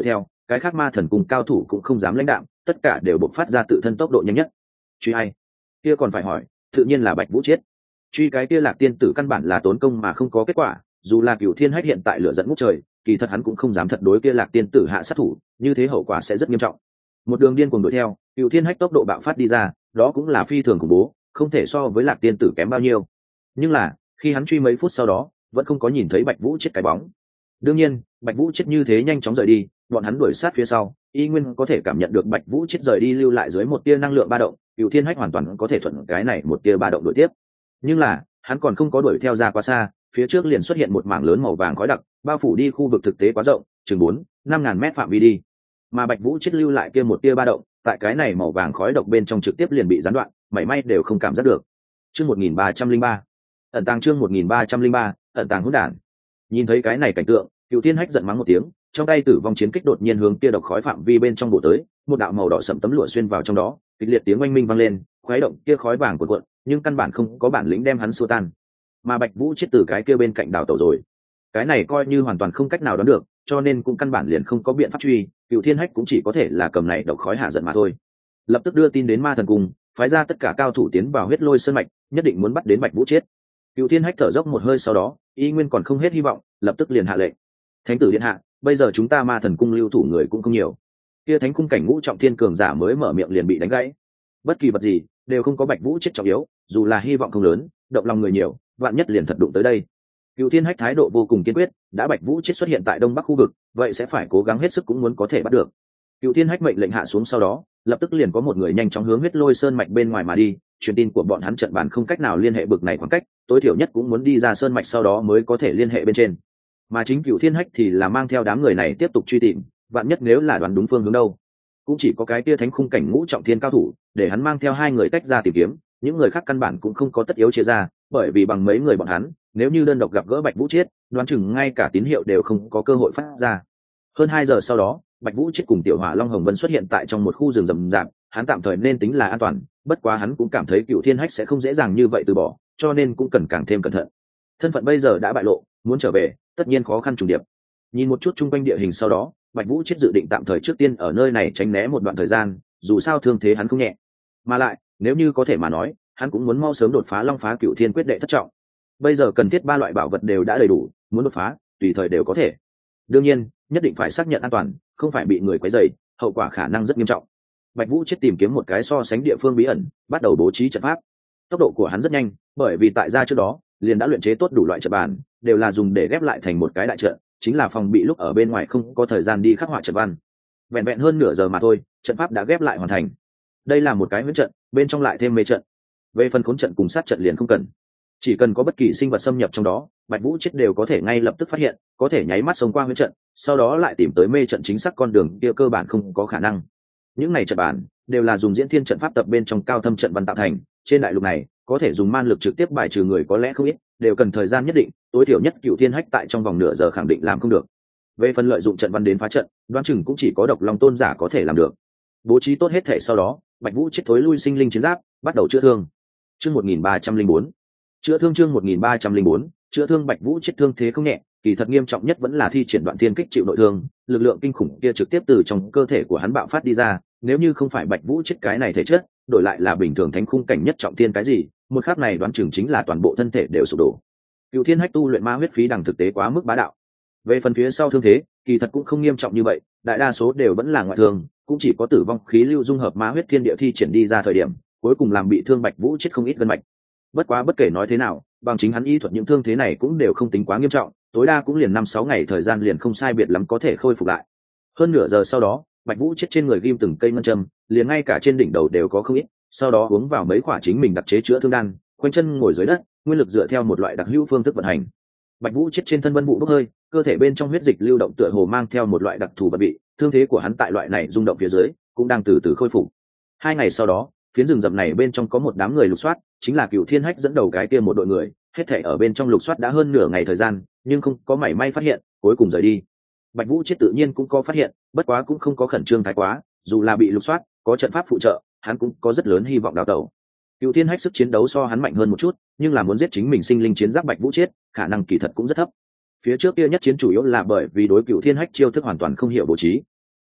cái khác ma thần cùng cao thủ cũng không dám lãnh đạm, tất cả đều bộc phát ra tự thân tốc độ nhanh nhất. Truy ai? Kia còn phải hỏi, tự nhiên là Bạch Vũ Chiết. Truy cái kia Lạc tiên tử căn bản là tốn công mà không có kết quả, dù là Cửu Thiên Hách hiện tại lửa giận ngút trời, kỳ thật hắn cũng không dám thật đối kia Lạc tiên tử hạ sát thủ, như thế hậu quả sẽ rất nghiêm trọng. Một đường điên cuồng đuổi theo, Cửu Thiên Hách tốc độ bạo phát đi ra, đó cũng là phi thường khủng bố, không thể so với Lạc tiên tử kém bao nhiêu. Nhưng là, khi hắn truy mấy phút sau đó, vẫn không có nhìn thấy Bạch Vũ Chiết cái bóng. Đương nhiên, Bạch Vũ Chiết như thế nhanh chóng rời đi, bọn hắn đuổi sát phía sau, y nguyên có thể cảm nhận được Bạch Vũ Chiết rời đi lưu lại dưới một tia năng lượng ba động, Cửu Thiên Hách hoàn toàn có thể thuận cái này một tia ba động đuổi tiếp. Nhưng là, hắn còn không có đuổi theo ra quá xa, phía trước liền xuất hiện một mảng lớn màu vàng khói đặc, bao phủ đi khu vực thực tế quá rộng, chừng 4-5 ngàn mét phạm vi đi. Mà Bạch Vũ Chiết lưu lại kia một tia ba động, tại cái này màu vàng khói độc bên trong trực tiếp liền bị gián đoạn, mảy may đều không cảm giác được. Chương 1303. Ẩn tàng chương 1303, ẩn tàng hỗn đản. Nhìn thấy cái này cảnh tượng, Cửu Thiên Hách giận mắng một tiếng, trong tay tử vong chiến kích đột nhiên hướng kia độc khói phạm vi bên trong bổ tới, một đạo màu đỏ sẫm tấm lụa xuyên vào trong đó, kịch liệt tiếng oanh minh vang lên, khuấy động kia khói vàng cuộn cuộn, nhưng căn bản không có bản lĩnh đem hắn xua tan. Mà Bạch Vũ Chết từ cái kia bên cạnh đảo tẩu rồi, cái này coi như hoàn toàn không cách nào đoán được, cho nên cũng căn bản liền không có biện pháp truy, Cửu Thiên Hách cũng chỉ có thể là cầm này độc khói hạ giận mà thôi. Lập tức đưa tin đến Ma Thần Cung, phái ra tất cả cao thủ tiến vào huyết lôi sơn mạch, nhất định muốn bắt đến Bạch Vũ Chết. Cửu Thiên Hách thở dốc một hơi sau đó, y nguyên còn không hết hy vọng, lập tức liền hạ lệnh: Thánh tử điện hạ, bây giờ chúng ta Ma Thần Cung lưu thủ người cũng không nhiều. Kia Thánh Cung cảnh ngũ trọng thiên cường giả mới mở miệng liền bị đánh gãy. Bất kỳ vật gì đều không có Bạch Vũ Chết trọng yếu, dù là hy vọng không lớn, động lòng người nhiều, vạn nhất liền thật đụng tới đây. Cửu Thiên Hách thái độ vô cùng kiên quyết, đã Bạch Vũ Chết xuất hiện tại đông bắc khu vực, vậy sẽ phải cố gắng hết sức cũng muốn có thể bắt được. Cửu Thiên Hách mệnh lệnh hạ xuống sau đó, lập tức liền có một người nhanh chóng hướng huyết lôi sơn mạch bên ngoài mà đi, truyền tin của bọn hắn trận bàn không cách nào liên hệ bực này khoảng cách, tối thiểu nhất cũng muốn đi ra sơn mạch sau đó mới có thể liên hệ bên trên. Mà chính Cửu Thiên Hách thì là mang theo đám người này tiếp tục truy tìm, vạn nhất nếu là đoán đúng phương hướng đâu, cũng chỉ có cái kia Thánh Khung cảnh ngũ trọng thiên cao thủ, để hắn mang theo hai người tách ra tìm kiếm, những người khác căn bản cũng không có tất yếu chia ra, bởi vì bằng mấy người bọn hắn, nếu như đơn độc gặp gỡ Bạch Vũ Chết, đoán chừng ngay cả tín hiệu đều không có cơ hội phát ra. Hơn 2 giờ sau đó, Bạch Vũ Chết cùng Tiểu Hỏa Long Hồng Vân xuất hiện tại trong một khu rừng rậm rạp, hắn tạm thời nên tính là an toàn, bất quá hắn cũng cảm thấy Cửu Thiên Hách sẽ không dễ dàng như vậy từ bỏ, cho nên cũng cần càng thêm cẩn thận. Thân phận bây giờ đã bại lộ, muốn trở về, tất nhiên khó khăn trùng điệp. Nhìn một chút chung quanh địa hình sau đó, Bạch Vũ Chết dự định tạm thời trước tiên ở nơi này tránh né một đoạn thời gian, dù sao thương thế hắn không nhẹ. Mà lại, nếu như có thể mà nói, hắn cũng muốn mau sớm đột phá Long Phá Cửu Thiên quyết đệ thất trọng. Bây giờ cần thiết 3 loại bảo vật đều đã đầy đủ, muốn đột phá, tùy thời đều có thể. Đương nhiên, nhất định phải xác nhận an toàn, không phải bị người quấy rầy, hậu quả khả năng rất nghiêm trọng. Bạch Vũ Chết tìm kiếm một cái so sánh địa phương bí ẩn, bắt đầu bố trí trận pháp. Tốc độ của hắn rất nhanh, bởi vì tại gia trước đó, liền đã luyện chế tốt đủ loại trận bàn, đều là dùng để ghép lại thành một cái đại trận, chính là phòng bị lúc ở bên ngoài không có thời gian đi khắc họa trận văn. Vẹn vẹn hơn nửa giờ mà thôi, trận pháp đã ghép lại hoàn thành. Đây là một cái huyễn trận, bên trong lại thêm mê trận. Về phần khốn trận cùng sát trận liền không cần, chỉ cần có bất kỳ sinh vật xâm nhập trong đó, Bạch Vũ Chết đều có thể ngay lập tức phát hiện, có thể nháy mắt xông qua huyễn trận, sau đó lại tìm tới mê trận chính xác con đường kia cơ bản không có khả năng. Những này trận bản đều là dùng diễn thiên trận pháp tập bên trong cao thâm trận văn tạo thành, trên đại lục này có thể dùng man lực trực tiếp bài trừ người có lẽ không ít, đều cần thời gian nhất định, tối thiểu nhất Cửu Thiên Hách tại trong vòng nửa giờ khẳng định làm không được. Về phần lợi dụng trận văn đến phá trận, đoán chừng cũng chỉ có Độc Long tôn giả có thể làm được. Bố trí tốt hết thể sau đó, Bạch Vũ Chết thối lui sinh linh chiến giáp, bắt đầu chữa thương. Chương 1304. Chữa thương chương 1304, chữa thương. Bạch Vũ Chết thương thế không nhẹ, kỳ thật nghiêm trọng nhất vẫn là thi triển Đoạn Thiên Kích chịu nội thương, lực lượng kinh khủng kia trực tiếp từ trong cơ thể của hắn bạo phát đi ra, nếu như không phải Bạch Vũ Chết cái này thể chất, đổi lại là bình thường Thánh Khung cảnh nhất trọng thiên cái gì, một khắc này đoán chừng chính là toàn bộ thân thể đều sụp đổ. Cửu Thiên Hách tu luyện ma huyết phí đằng thực tế quá mức bá đạo. Về phần phía sau thương thế, kỳ thật cũng không nghiêm trọng như vậy, đại đa số đều vẫn là ngoại thương, cũng chỉ có tử vong khí lưu dung hợp ma huyết thiên địa thi triển đi ra thời điểm, cuối cùng làm bị thương Bạch Vũ Chết không ít gân mạch. Bất quá bất kể nói thế nào, bằng chính hắn y thuật những thương thế này cũng đều không tính quá nghiêm trọng, tối đa cũng liền 5-6 ngày thời gian liền không sai biệt lắm có thể khôi phục lại. Hơn nửa giờ sau đó, Bạch Vũ Chết trên người ghim từng cây ngân châm, liền ngay cả trên đỉnh đầu đều có không ít, sau đó uống vào mấy quả chính mình đặc chế chữa thương đan, khoanh chân ngồi dưới đất, nguyên lực dựa theo một loại đặc hữu phương thức vận hành. Bạch Vũ Chết trên thân vân vụ bốc hơi, cơ thể bên trong huyết dịch lưu động tựa hồ mang theo một loại đặc thù bất bị, thương thế của hắn tại loại này rung động phía dưới cũng đang từ từ khôi phục. 2 ngày sau đó, phiến rừng rậm này bên trong có một đám người lục soát, chính là Cửu Thiên Hách dẫn đầu cái kia một đội người, hết thảy ở bên trong lục soát đã hơn nửa ngày thời gian, nhưng không có mảy may phát hiện, cuối cùng rời đi. Bạch Vũ Chết tự nhiên cũng có phát hiện, bất quá cũng không có khẩn trương thái quá, dù là bị lục soát, có trận pháp phụ trợ, hắn cũng có rất lớn hy vọng đào tẩu. Cửu Thiên Hách sức chiến đấu so hắn mạnh hơn một chút, nhưng là muốn giết chính mình sinh linh chiến giáp Bạch Vũ Chết, khả năng kỳ thật cũng rất thấp. Phía trước kia nhất chiến chủ yếu là bởi vì đối Cửu Thiên Hách chiêu thức hoàn toàn không hiểu bố trí.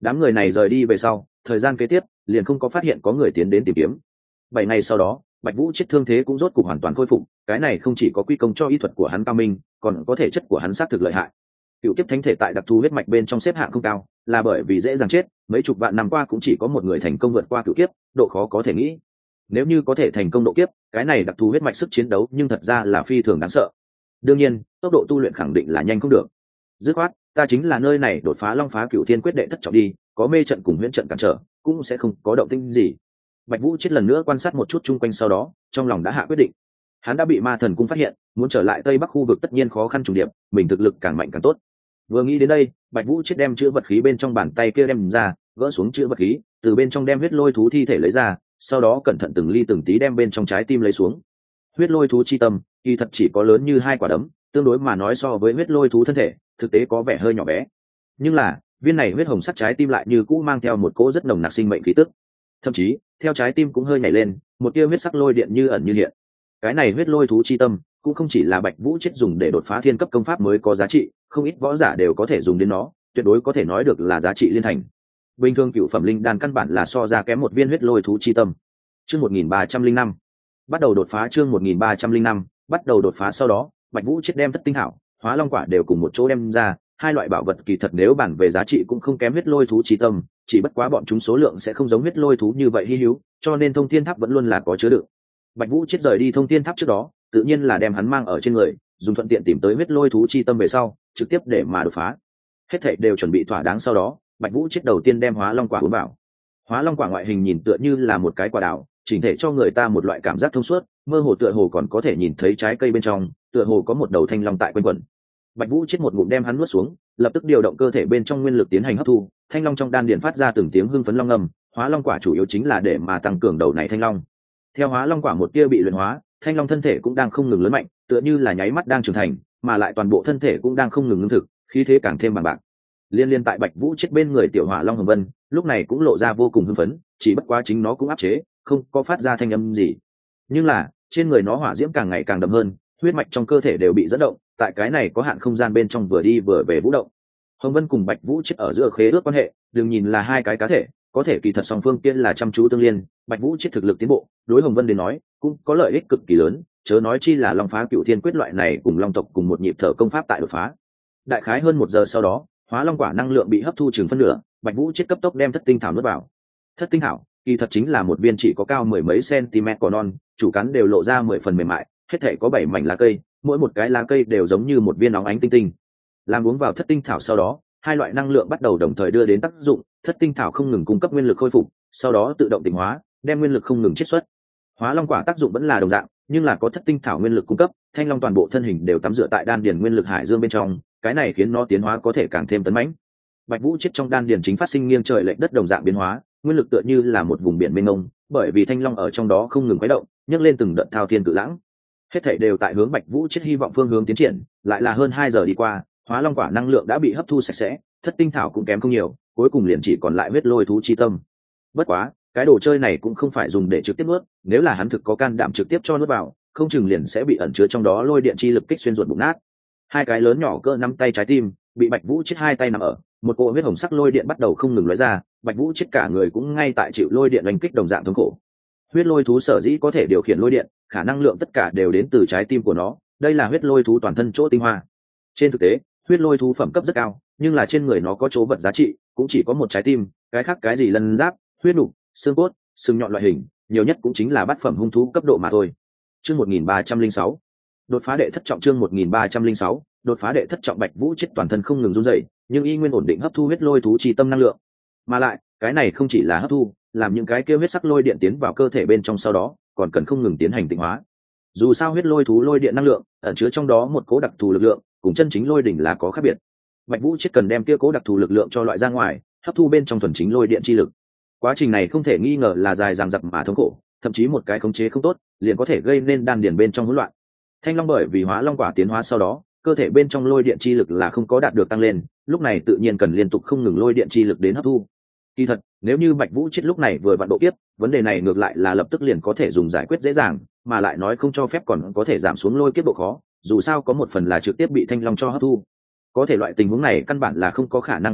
Đám người này rời đi về sau, thời gian kế tiếp liền không có phát hiện có người tiến đến tìm kiếm. 7 ngày sau đó, Bạch Vũ Chết thương thế cũng rốt cục hoàn toàn khôi phục, cái này không chỉ có quy công cho y thuật của hắn cao minh, còn có thể chất của hắn xác thực lợi hại. Cựu kiếp thánh thể tại đặc thù huyết mạch bên trong xếp hạng không cao, là bởi vì dễ dàng chết, mấy chục vạn năm qua cũng chỉ có một người thành công vượt qua cựu kiếp, độ khó có thể nghĩ. Nếu như có thể thành công độ kiếp, cái này đặc thù huyết mạch sức chiến đấu nhưng thật ra là phi thường đáng sợ. Đương nhiên, tốc độ tu luyện khẳng định là nhanh không được. Dứt khoát, ta chính là nơi này đột phá Long Phá Cửu Thiên quyết đệ thất trọng đi, có mê trận cùng huyễn trận cản trở, cũng sẽ không có động tĩnh gì. Bạch Vũ Chết lần nữa quan sát một chút chung quanh sau đó, trong lòng đã hạ quyết định. Hắn đã bị Ma Thần cung phát hiện, muốn trở lại Tây Bắc khu vực tất nhiên khó khăn trùng điệp, mình thực lực càng mạnh càng tốt. Vừa nghĩ đến đây, Bạch Vũ Chết đem chữ vật khí bên trong bàn tay kia đem ra, gỡ xuống chữ vật khí, từ bên trong đem huyết lôi thú thi thể lấy ra, sau đó cẩn thận từng ly từng tí đem bên trong trái tim lấy xuống. Huyết lôi thú chi tâm, kỳ thật chỉ có lớn như hai quả đấm, tương đối mà nói so với huyết lôi thú thân thể, thực tế có vẻ hơi nhỏ bé. Nhưng là, viên này huyết hồng sắc trái tim lại như cũ mang theo một cỗ rất nồng nặc sinh mệnh khí tức. Thậm chí, theo trái tim cũng hơi nhảy lên, một tia huyết sắc lôi điện như ẩn như hiện. Cái này huyết lôi thú chi tâm, cũng không chỉ là Bạch Vũ Chết dùng để đột phá thiên cấp công pháp mới có giá trị, không ít võ giả đều có thể dùng đến nó, tuyệt đối có thể nói được là giá trị liên thành. Bình thường cựu phẩm linh đan căn bản là so ra kém một viên huyết lôi thú chi tâm. Chương 1305. Bắt đầu đột phá chương 1305, bắt đầu đột phá sau đó, Bạch Vũ Chết đem thất tinh hảo, hóa long quả đều cùng một chỗ đem ra, hai loại bảo vật kỳ thật nếu bản về giá trị cũng không kém huyết lôi thú chi tâm, chỉ bất quá bọn chúng số lượng sẽ không giống huyết lôi thú như vậy hi hữu, cho nên thông thiên tháp vẫn luôn là có chứa đựng. Bạch Vũ Chết rời đi thông thiên tháp trước đó, tự nhiên là đem hắn mang ở trên người, dùng thuận tiện tìm tới huyết lôi thú chi tâm về sau, trực tiếp để mà đột phá. Hết thảy đều chuẩn bị thỏa đáng sau đó, Bạch Vũ Chết đầu tiên đem hóa long quả uống vào. Hóa long quả ngoại hình nhìn tựa như là một cái quả đào, chỉnh thể cho người ta một loại cảm giác thông suốt, mơ hồ tựa hồ còn có thể nhìn thấy trái cây bên trong, tựa hồ có một đầu thanh long tại quanh quẩn. Bạch Vũ Chết một ngụm đem hắn nuốt xuống, lập tức điều động cơ thể bên trong nguyên lực tiến hành hấp thu, thanh long trong đan điền phát ra từng tiếng hưng phấn long ngâm, hóa long quả chủ yếu chính là để mà tăng cường đầu này thanh long. Theo hóa long quả một tia bị luyện hóa, thanh long thân thể cũng đang không ngừng lớn mạnh, tựa như là nháy mắt đang trưởng thành, mà lại toàn bộ thân thể cũng đang không ngừng ngưng thực, khí thế càng thêm bằng bạc. Liên tại Bạch Vũ Chết bên người tiểu hỏa long hồng vân, lúc này cũng lộ ra vô cùng hưng phấn, chỉ bất quá chính nó cũng áp chế, không có phát ra thanh âm gì. Nhưng là, trên người nó hỏa diễm càng ngày càng đậm hơn, huyết mạch trong cơ thể đều bị dẫn động, tại cái này có hạn không gian bên trong vừa đi vừa về vũ động. Hồng Vân cùng Bạch Vũ Chết ở giữa khế ước quan hệ, đừng nhìn là hai cái cá thể, có thể kỳ thật song phương kia là chăm chú tương liên, Bạch Vũ Chết thực lực tiến bộ, đối Hồng Vân đến nói, cũng có lợi ích cực kỳ lớn, chớ nói chi là Long Phá Cửu Thiên quyết loại này cùng Long tộc cùng một nhịp thở công pháp tại đột phá. Đại khái hơn 1 giờ sau đó, hóa long quả năng lượng bị hấp thu chừng phân nửa, Bạch Vũ Chết cấp tốc đem thất tinh thảo nuốt vào. Thất tinh thảo, kỳ thật chính là một viên chỉ có cao mười mấy cm cỏ non, chủ cắn đều lộ ra 10 phần mềm mại, hết thể có 7 mảnh lá cây, mỗi một cái lá cây đều giống như một viên óng ánh tinh tinh. Làm uống vào thất tinh thảo sau đó, hai loại năng lượng bắt đầu đồng thời đưa đến tác dụng, thất tinh thảo không ngừng cung cấp nguyên lực khôi phục, sau đó tự động tịnh hóa, đem nguyên lực không ngừng chiết xuất. Hóa long quả tác dụng vẫn là đồng dạng, nhưng là có thất tinh thảo nguyên lực cung cấp, thanh long toàn bộ thân hình đều tắm rửa tại đan điền nguyên lực hải dương bên trong, cái này khiến nó tiến hóa có thể càng thêm tấn mãnh. Bạch Vũ Chết trong đan điền chính phát sinh nghiêng trời lệch đất đồng dạng biến hóa, nguyên lực tựa như là một vùng biển mênh mông, bởi vì thanh long ở trong đó không ngừng quấy động, nhấc lên từng đợt thao thiên cự lãng. Hết thảy đều tại hướng Bạch Vũ Chết hy vọng phương hướng tiến triển, lại là hơn 2 giờ đi qua, hóa long quả năng lượng đã bị hấp thu sạch sẽ, thất tinh thảo cũng kém không nhiều, cuối cùng liền chỉ còn lại huyết lôi thú chi tâm. Bất quá, cái đồ chơi này cũng không phải dùng để trực tiếp nuốt, nếu là hắn thực có can đảm trực tiếp cho nuốt vào, không chừng liền sẽ bị ẩn chứa trong đó lôi điện chi lực kích xuyên ruột bụng nát. Hai cái lớn nhỏ cỡ nắm tay trái tim, bị Bạch Vũ Chết hai tay nắm ở, một cỗ huyết hồng sắc lôi điện bắt đầu không ngừng lóe ra, Bạch Vũ Chết cả người cũng ngay tại chịu lôi điện đánh kích đồng dạng thống khổ. Huyết lôi thú sở dĩ có thể điều khiển lôi điện, khả năng lượng tất cả đều đến từ trái tim của nó, đây là huyết lôi thú toàn thân chỗ tinh hoa. Trên thực tế, huyết lôi thú phẩm cấp rất cao, nhưng là trên người nó có chỗ vật giá trị, cũng chỉ có một trái tim, cái khác cái gì lân giáp, huyết nục, xương cốt, xương nhọn loại hình, nhiều nhất cũng chính là bát phẩm hung thú cấp độ mà thôi. Chương 1306. Đột phá đệ thất trọng chương 1306, đột phá đệ thất trọng Bạch Vũ Chết toàn thân không ngừng run rẩy, nhưng y nguyên ổn định hấp thu huyết lôi thú chi tâm năng lượng. Mà lại, cái này không chỉ là hấp thu, làm những cái kia huyết sắc lôi điện tiến vào cơ thể bên trong sau đó, còn cần không ngừng tiến hành tịnh hóa. Dù sao huyết lôi thú lôi điện năng lượng ẩn chứa trong đó một cố đặc thù lực lượng, cùng chân chính lôi đỉnh là có khác biệt. Bạch Vũ Chết cần đem kia cố đặc thù lực lượng cho loại ra ngoài, hấp thu bên trong thuần chính lôi điện chi lực. Quá trình này không thể nghi ngờ là dài dằng dặc mà thống khổ, thậm chí một cái khống chế không tốt, liền có thể gây nên đan điền bên trong hỗn loạn. Thanh long bởi vì hóa long quả tiến hóa sau đó, cơ thể bên trong lôi điện chi lực là không có đạt được tăng lên, lúc này tự nhiên cần liên tục không ngừng lôi điện chi lực đến hấp thu. Kỳ thật, nếu như Bạch Vũ Chết lúc này vừa vặn độ kiếp, vấn đề này ngược lại là lập tức liền có thể dùng giải quyết dễ dàng, mà lại nói không cho phép còn có thể giảm xuống lôi kiếp độ khó, dù sao có một phần là trực tiếp bị thanh long cho hấp thu. Có thể loại tình huống này căn bản là không có khả năng xuất hiện,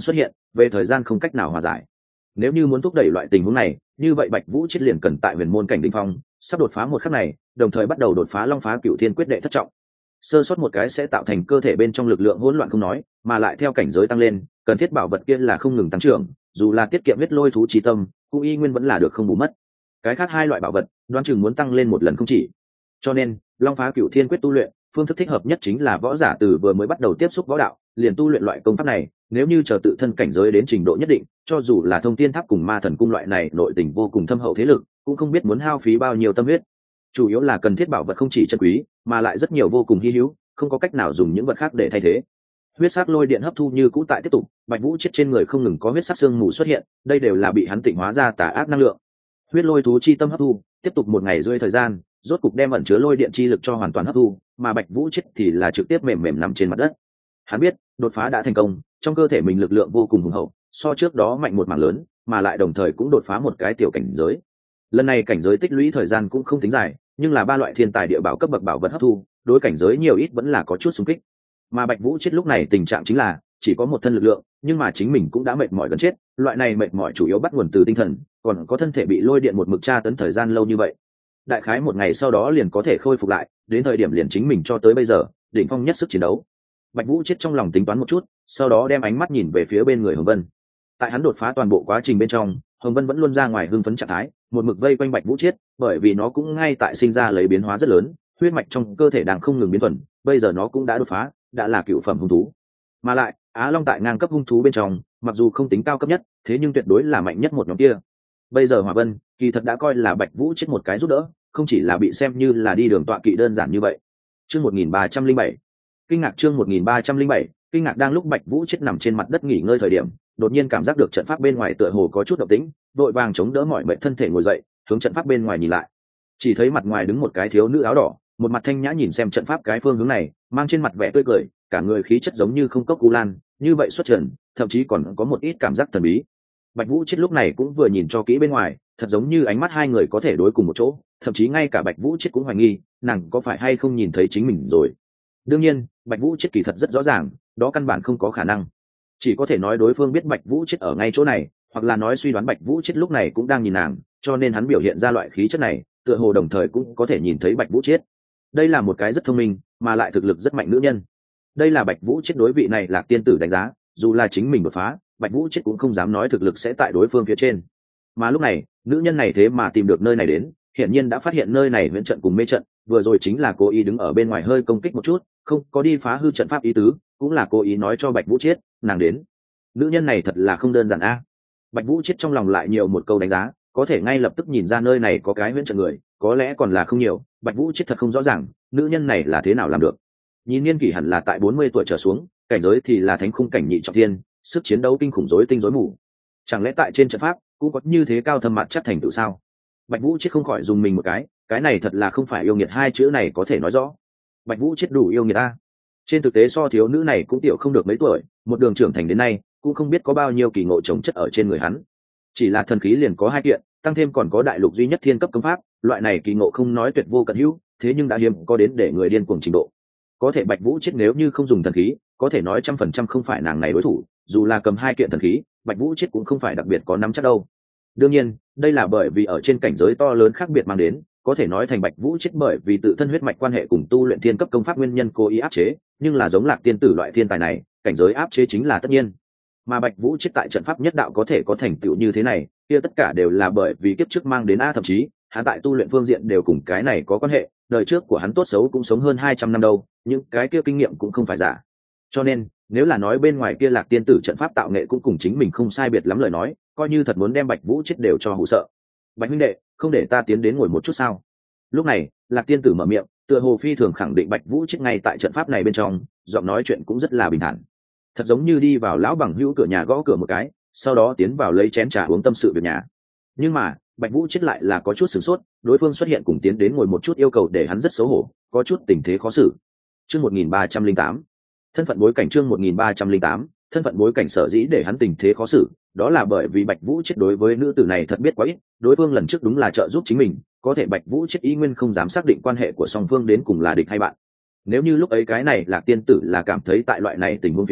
về thời gian không cách nào hòa giải. Nếu như muốn thúc đẩy loại tình huống này, như vậy Bạch Vũ Chết liền cần tại huyền môn cảnh đỉnh phong sắp đột phá một khắc này, đồng thời bắt đầu đột phá Long Phá Cửu Thiên quyết đệ thất trọng. Sơ suất một cái sẽ tạo thành cơ thể bên trong lực lượng hỗn loạn không nói, mà lại theo cảnh giới tăng lên, cần thiết bảo vật kia là không ngừng tăng trưởng, dù là tiết kiệm huyết lôi thú chí tâm, cũng y nguyên vẫn là được không bù mất. Cái khác hai loại bảo vật, đoán chừng muốn tăng lên một lần không chỉ. Cho nên, Long Phá Cửu Thiên quyết tu luyện, phương thức thích hợp nhất chính là võ giả từ vừa mới bắt đầu tiếp xúc võ đạo, liền tu luyện loại công pháp này, nếu như chờ tự thân cảnh giới đến trình độ nhất định, cho dù là Thông Thiên Tháp cùng Ma Thần cung loại này nội tình vô cùng thâm hậu thế lực, cũng không biết muốn hao phí bao nhiêu tâm huyết. Chủ yếu là cần thiết bảo vật không chỉ chân quý, mà lại rất nhiều vô cùng hi hữu, không có cách nào dùng những vật khác để thay thế. Huyết sắc lôi điện hấp thu như cũ tại tiếp tục, Bạch Vũ Chết trên người không ngừng có huyết sắc xương mù xuất hiện, đây đều là bị hắn tịnh hóa ra tà ác năng lượng. Huyết lôi thú chi tâm hấp thu, tiếp tục một ngày rơi thời gian, rốt cục đem ẩn chứa lôi điện chi lực cho hoàn toàn hấp thu, mà Bạch Vũ Chết thì là trực tiếp mềm mềm nằm trên mặt đất. Hắn biết, đột phá đã thành công, trong cơ thể mình lực lượng vô cùng hùng hậu, so trước đó mạnh một mảng lớn, mà lại đồng thời cũng đột phá một cái tiểu cảnh giới. Lần này cảnh giới tích lũy thời gian cũng không tính dài, nhưng là ba loại thiên tài địa bảo cấp bậc bảo vật hấp thu, đối cảnh giới nhiều ít vẫn là có chút xung kích. Mà Bạch Vũ Chết lúc này tình trạng chính là chỉ có một thân lực lượng, nhưng mà chính mình cũng đã mệt mỏi gần chết, loại này mệt mỏi chủ yếu bắt nguồn từ tinh thần, còn có thân thể bị lôi điện một mực tra tấn thời gian lâu như vậy. Đại khái một ngày sau đó liền có thể khôi phục lại, đến thời điểm liền chính mình cho tới bây giờ, đỉnh phong nhất sức chiến đấu. Bạch Vũ Chết trong lòng tính toán một chút, sau đó đem ánh mắt nhìn về phía bên người Hồng Vân. Tại hắn đột phá toàn bộ quá trình bên trong, Hồng Vân vẫn luôn ra ngoài hưng phấn trạng thái, một mực vây quanh Bạch Vũ Chết, bởi vì nó cũng ngay tại sinh ra lấy biến hóa rất lớn, huyết mạch trong cơ thể đang không ngừng biến thuần, bây giờ nó cũng đã đột phá, đã là cựu phẩm hung thú. Mà lại, Á Long tại ngang cấp hung thú bên trong, mặc dù không tính cao cấp nhất, thế nhưng tuyệt đối là mạnh nhất một nhóm kia. Bây giờ Hỏa Vân, kỳ thật đã coi là Bạch Vũ Chết một cái giúp đỡ, không chỉ là bị xem như là đi đường tọa kỵ đơn giản như vậy. Chương 1307. Kinh ngạc chương 1307, kinh ngạc đang lúc Bạch Vũ Chết nằm trên mặt đất nghỉ ngơi thời điểm, đột nhiên cảm giác được trận pháp bên ngoài tựa hồ có chút động tĩnh, vội vàng chống đỡ mọi mệnh thân thể ngồi dậy, hướng trận pháp bên ngoài nhìn lại. Chỉ thấy mặt ngoài đứng một cái thiếu nữ áo đỏ, một mặt thanh nhã nhìn xem trận pháp cái phương hướng này, mang trên mặt vẻ tươi cười, cả người khí chất giống như không cốc cú lan, như vậy xuất trần, thậm chí còn có một ít cảm giác thần bí. Bạch Vũ Chết lúc này cũng vừa nhìn cho kỹ bên ngoài, thật giống như ánh mắt hai người có thể đối cùng một chỗ, thậm chí ngay cả Bạch Vũ Chết cũng hoài nghi, nàng có phải hay không nhìn thấy chính mình rồi. Đương nhiên, Bạch Vũ Chết kỳ thật rất rõ ràng, đó căn bản không có khả năng. Chỉ có thể nói đối phương biết Bạch Vũ Chết ở ngay chỗ này, hoặc là nói suy đoán Bạch Vũ Chết lúc này cũng đang nhìn nàng, cho nên hắn biểu hiện ra loại khí chất này, tựa hồ đồng thời cũng có thể nhìn thấy Bạch Vũ Chết. Đây là một cái rất thông minh, mà lại thực lực rất mạnh nữ nhân. Đây là Bạch Vũ Chết đối vị này Lạc tiên tử đánh giá, dù là chính mình đột phá, Bạch Vũ Chết cũng không dám nói thực lực sẽ tại đối phương phía trên. Mà lúc này, nữ nhân này thế mà tìm được nơi này đến, hiển nhiên đã phát hiện nơi này huyễn trận cùng mê trận, vừa rồi chính là cố ý đứng ở bên ngoài hơi công kích một chút, không có đi phá hư trận pháp ý tứ, cũng là cố ý nói cho Bạch Vũ Chết, nàng đến. Nữ nhân này thật là không đơn giản a. Bạch Vũ Chết trong lòng lại nhiều một câu đánh giá, có thể ngay lập tức nhìn ra nơi này có cái huyễn trận người, có lẽ còn là không nhiều, Bạch Vũ Chết thật không rõ ràng, nữ nhân này là thế nào làm được. Nhìn niên kỷ hẳn là tại 40 tuổi trở xuống, cảnh giới thì là thánh khung cảnh nhị trọng thiên, sức chiến đấu kinh khủng rối tinh rối mù. Chẳng lẽ tại trên trận pháp cũng có như thế cao thâm mặt chắc thành tựu sao? Bạch Vũ Chết không khỏi dùng mình một cái này thật là không phải yêu nghiệt hai chữ này có thể nói rõ. Bạch Vũ Chết đủ yêu nghiệt a. Trên thực tế so thiếu nữ này cũng tiểu không được mấy tuổi, một đường trưởng thành đến nay, cũng không biết có bao nhiêu kỳ ngộ chồng chất ở trên người hắn. Chỉ là thần khí liền có 2 kiện, tăng thêm còn có đại lục duy nhất thiên cấp công pháp, loại này kỳ ngộ không nói tuyệt vô cận hữu, thế nhưng đã hiếm có đến để người điên cuồng trình độ. Có thể Bạch Vũ Chết nếu như không dùng thần khí, có thể nói 100% không phải nàng này đối thủ, dù là cầm 2 kiện thần khí, Bạch Vũ Chết cũng không phải đặc biệt có nắm chắc đâu. Đương nhiên, đây là bởi vì ở trên cảnh giới to lớn khác biệt mang đến, có thể nói thành Bạch Vũ Chết bởi vì tự thân huyết mạch quan hệ cùng tu luyện thiên cấp công pháp nguyên nhân cố ý áp chế, nhưng là giống Lạc tiên tử loại thiên tài này, cảnh giới áp chế chính là tất nhiên. Mà Bạch Vũ Chết tại trận pháp nhất đạo có thể có thành tựu như thế này, kia tất cả đều là bởi vì kiếp trước mang đến thậm chí, hắn tại tu luyện phương diện đều cùng cái này có quan hệ, đời trước của hắn tốt xấu cũng sống hơn 200 năm đâu, nhưng cái kia kinh nghiệm cũng không phải giả. Cho nên, nếu là nói bên ngoài kia Lạc tiên tử trận pháp tạo nghệ cũng cùng chính mình không sai biệt lắm lời nói, coi như thật muốn đem Bạch Vũ Chết đều cho hù sợ. Bạch huynh đệ, không để ta tiến đến ngồi một chút sao? Lúc này, Lạc tiên tử mở miệng, tựa hồ phi thường khẳng định Bạch Vũ Chết ngay tại trận pháp này bên trong, giọng nói chuyện cũng rất là bình thản. Thật giống như đi vào lão bằng hữu cửa nhà gõ cửa một cái, sau đó tiến vào lấy chén trà uống tâm sự việc nhà. Nhưng mà, Bạch Vũ Chết lại là có chút sửng sốt, đối phương xuất hiện cùng tiến đến ngồi một chút yêu cầu để hắn rất xấu hổ, có chút tình thế khó xử. Chương 1308. Thân phận bối cảnh chương 1308, thân phận bối cảnh sở dĩ để hắn tình thế khó xử, đó là bởi vì Bạch Vũ Chết đối với nữ tử này thật biết quá ít, đối phương lần trước đúng là trợ giúp chính mình, có thể Bạch Vũ Chết ý nguyên không dám xác định quan hệ của song phương đến cùng là địch hay bạn. Nếu như lúc ấy cái này Lạc tiên tử là cảm thấy tại loại này tình huống phía dưới,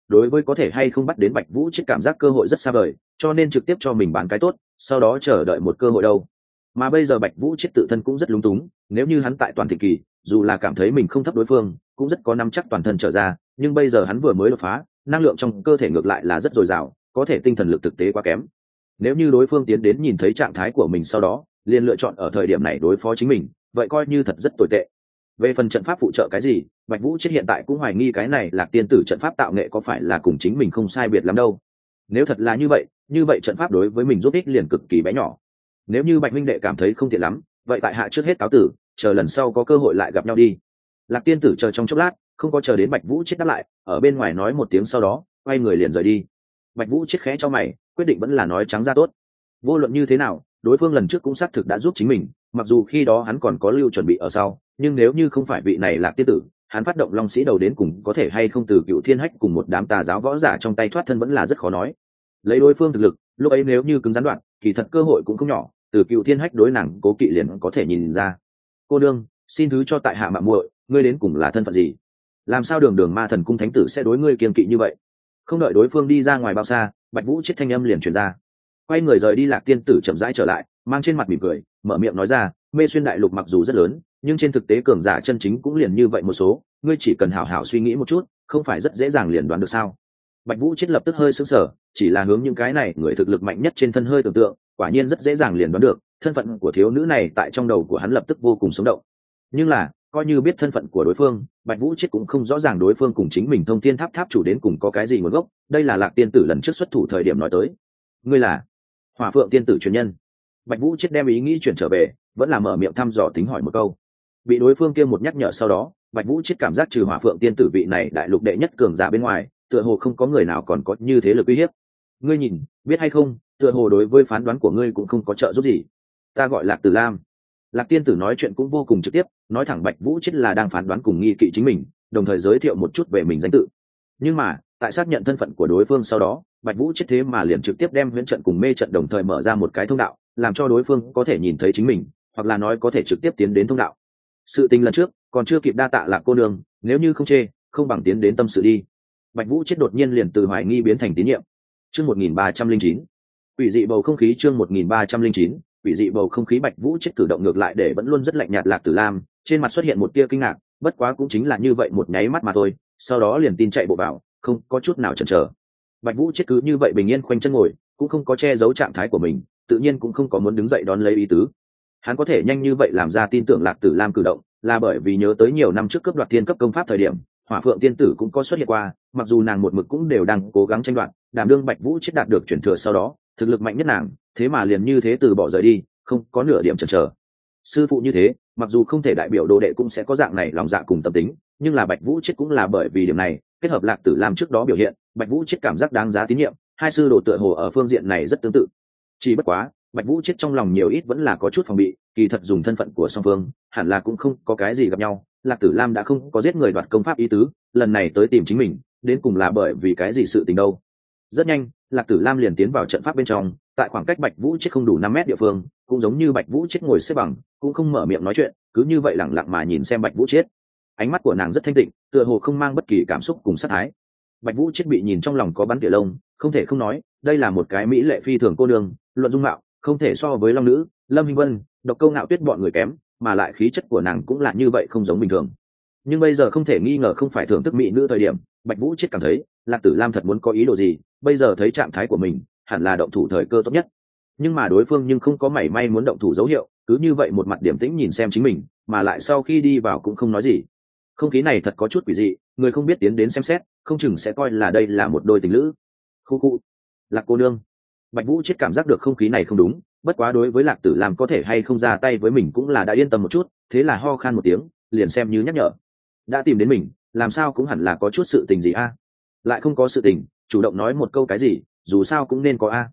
đối với có thể hay không bắt đến Bạch Vũ Chết cảm giác cơ hội rất xa vời, cho nên trực tiếp cho mình bán cái tốt, sau đó chờ đợi một cơ hội đâu. Mà bây giờ Bạch Vũ Chết tự thân cũng rất lúng túng, nếu như hắn tại toàn thịnh kỳ, dù là cảm thấy mình không thấp đối phương, cũng rất có nắm chắc toàn thân trở ra, nhưng bây giờ hắn vừa mới đột phá, năng lượng trong cơ thể ngược lại là rất dồi dào, có thể tinh thần lực thực tế quá kém. Nếu như đối phương tiến đến nhìn thấy trạng thái của mình sau đó, liền lựa chọn ở thời điểm này đối phó chính mình, vậy coi như thật rất tồi tệ. Về phần trận pháp phụ trợ cái gì, Bạch Vũ Chết hiện tại cũng hoài nghi cái này Lạc Tiên tử trận pháp tạo nghệ có phải là cùng chính mình không sai biệt lắm đâu. Nếu thật là như vậy trận pháp đối với mình giúp ích liền cực kỳ bé nhỏ. Nếu như Bạch minh đệ cảm thấy không tiện lắm, vậy tại hạ trước hết cáo tử, chờ lần sau có cơ hội lại gặp nhau đi. Lạc Tiên tử chờ trong chốc lát, không có chờ đến Bạch Vũ Chết đáp lại, ở bên ngoài nói một tiếng sau đó, quay người liền rời đi. Bạch Vũ Chết khẽ cho mày, quyết định vẫn là nói trắng ra tốt. Vô luận như thế nào, đối phương lần trước cũng xác thực đã giúp chính mình, mặc dù khi đó hắn còn có lưu chuẩn bị ở sau, nhưng nếu như không phải vị này Lạc Tiên tử, hắn phát động Long Sĩ đầu đến cùng có thể hay không từ Cựu Thiên Hách cùng một đám tà giáo võ giả trong tay thoát thân vẫn là rất khó nói. Lấy đối phương thực lực, lúc ấy nếu như cứng rắn đoạn, kỳ thật cơ hội cũng không nhỏ, từ Cựu Thiên Hách đối nàng Cố Kỵ liền có thể nhìn ra. Cô đương, xin thứ cho tại hạ mạo muội, ngươi đến cùng là thân phận gì? Làm sao Đường Đường Ma Thần Cung thánh tử sẽ đối ngươi kiêng kỵ như vậy? Không đợi đối phương đi ra ngoài bao xa, Bạch Vũ Chết thanh âm liền truyền ra. Quay người rời đi, Lạc Tiên tử chậm rãi trở lại, mang trên mặt mỉm cười, mở miệng nói ra, Mê Xuyên đại lục mặc dù rất lớn, nhưng trên thực tế cường giả chân chính cũng liền như vậy một số, ngươi chỉ cần hảo hảo suy nghĩ một chút, không phải rất dễ dàng liền đoán được sao? Bạch Vũ Chết lập tức hơi sững sờ, chỉ là hướng những cái này người thực lực mạnh nhất trên thân hơi tưởng tượng, quả nhiên rất dễ dàng liền đoán được, thân phận của thiếu nữ này tại trong đầu của hắn lập tức vô cùng sống động. Nhưng là, coi như biết thân phận của đối phương, Bạch Vũ Chết cũng không rõ ràng đối phương cùng chính mình Thông Thiên Tháp tháp chủ đến cùng có cái gì nguồn gốc, đây là Lạc Tiên tử lần trước xuất thủ thời điểm nói tới. Ngươi là Hỏa Phượng tiên tử truyền nhân. Bạch Vũ Chết đem ý nghĩ chuyển trở về, vẫn là mở miệng thăm dò tính hỏi một câu. Bị đối phương kia một nhắc nhở sau đó, Bạch Vũ Chết cảm giác trừ Hỏa Phượng tiên tử vị này đại lục đệ nhất cường giả bên ngoài, tựa hồ không có người nào còn có như thế lực uy hiếp. Ngươi nhìn, biết hay không, tựa hồ đối với phán đoán của ngươi cũng không có trợ giúp gì. Ta gọi Lạc Tử Lam. Lạc Tiên tử nói chuyện cũng vô cùng trực tiếp, nói thẳng Bạch Vũ Chết là đang phán đoán cùng nghi kỵ chính mình, đồng thời giới thiệu một chút về mình danh tự. Nhưng mà, tại xác nhận thân phận của đối phương sau đó, Bạch Vũ Chết thế mà liền trực tiếp đem huyễn trận cùng mê trận đồng thời mở ra một cái thông đạo, làm cho đối phương có thể nhìn thấy chính mình, hoặc là nói có thể trực tiếp tiến đến thông đạo. Sự tình lần trước còn chưa kịp đa tạ Lạc cô nương, nếu như không chê, không bằng tiến đến tâm sự đi. Bạch Vũ Chết đột nhiên liền từ hoài nghi biến thành tín nhiệm. Chương 1309. Quỷ dị bầu không khí. Chương 1309. Quỷ dị bầu không khí. Bạch Vũ Chết cử động ngược lại để vẫn luôn rất lạnh nhạt Lạc Tử Lam, trên mặt xuất hiện một tia kinh ngạc, bất quá cũng chính là như vậy một nháy mắt mà thôi, sau đó liền tin chạy bộ vào, không có chút nào chần chờ. Bạch Vũ Chết cứ như vậy bình yên khoanh chân ngồi, cũng không có che giấu trạng thái của mình, tự nhiên cũng không có muốn đứng dậy đón lấy ý tứ. Hắn có thể nhanh như vậy làm ra tin tưởng Lạc Tử Lam cử động, là bởi vì nhớ tới nhiều năm trước cướp đoạt thiên cấp công pháp thời điểm, Hỏa Phượng tiên tử cũng có xuất hiện qua, mặc dù nàng một mực cũng đều đang cố gắng tranh đoạt, đảm đương Bạch Vũ Chết đạt được chuyển thừa sau đó, thực lực mạnh nhất nàng, thế mà liền như thế từ bỏ rời đi, không có nửa điểm chần chờ. Sư phụ như thế, mặc dù không thể đại biểu đồ đệ cũng sẽ có dạng này lòng dạ cùng tâm tính, nhưng là Bạch Vũ Chết cũng là bởi vì điểm này, kết hợp Lạc Tử Lam trước đó biểu hiện, Bạch Vũ Chết cảm giác đáng giá tín nhiệm, hai sư đồ tựa hồ ở phương diện này rất tương tự. Chỉ bất quá, Bạch Vũ Chết trong lòng nhiều ít vẫn là có chút phòng bị, kỳ thật dùng thân phận của song phương, hẳn là cũng không có cái gì gặp nhau. Lạc Tử Lam đã không có giết người đoạt công pháp ý tứ, lần này tới tìm chính mình, đến cùng là bởi vì cái gì sự tình đâu. Rất nhanh, Lạc Tử Lam liền tiến vào trận pháp bên trong, tại khoảng cách Bạch Vũ Chết không đủ 5 mét địa phương, cũng giống như Bạch Vũ Chết ngồi xếp bằng, cũng không mở miệng nói chuyện, cứ như vậy lặng lặng mà nhìn xem Bạch Vũ Chết. Ánh mắt của nàng rất thanh tịnh, tựa hồ không mang bất kỳ cảm xúc cùng sát thái. Bạch Vũ Chết bị nhìn trong lòng có bắn tỉa lông, không thể không nói, đây là một cái mỹ lệ phi thường cô nương, luận dung mạo, không thể so với Long Nữ, Lâm Hinh Vân, Độc Câu Ngạo Tuyết bọn người kém, mà lại khí chất của nàng cũng là như vậy không giống bình thường. Nhưng bây giờ không thể nghi ngờ không phải thưởng thức mỹ nữ thời điểm, Bạch Vũ Chết cảm thấy, Lạc Tử Lam thật muốn có ý đồ gì, bây giờ thấy trạng thái của mình, hẳn là động thủ thời cơ tốt nhất. Nhưng mà đối phương nhưng không có mảy may muốn động thủ dấu hiệu, cứ như vậy một mặt điềm tĩnh nhìn xem chính mình, mà lại sau khi đi vào cũng không nói gì. Không khí này thật có chút quỷ dị, người không biết tiến đến xem xét, không chừng sẽ coi là đây là một đôi tình lữ. Khu khu, Lạc cô nương. Bạch Vũ Chết cảm giác được không khí này không đúng, bất quá đối với Lạc Tử Lam có thể hay không ra tay với mình cũng là đã yên tâm một chút, thế là ho khan một tiếng, liền xem như nhắc nhở. Đã tìm đến mình, làm sao cũng hẳn là có chút sự tình gì a? Lại không có sự tình, chủ động nói một câu cái gì, dù sao cũng nên có a.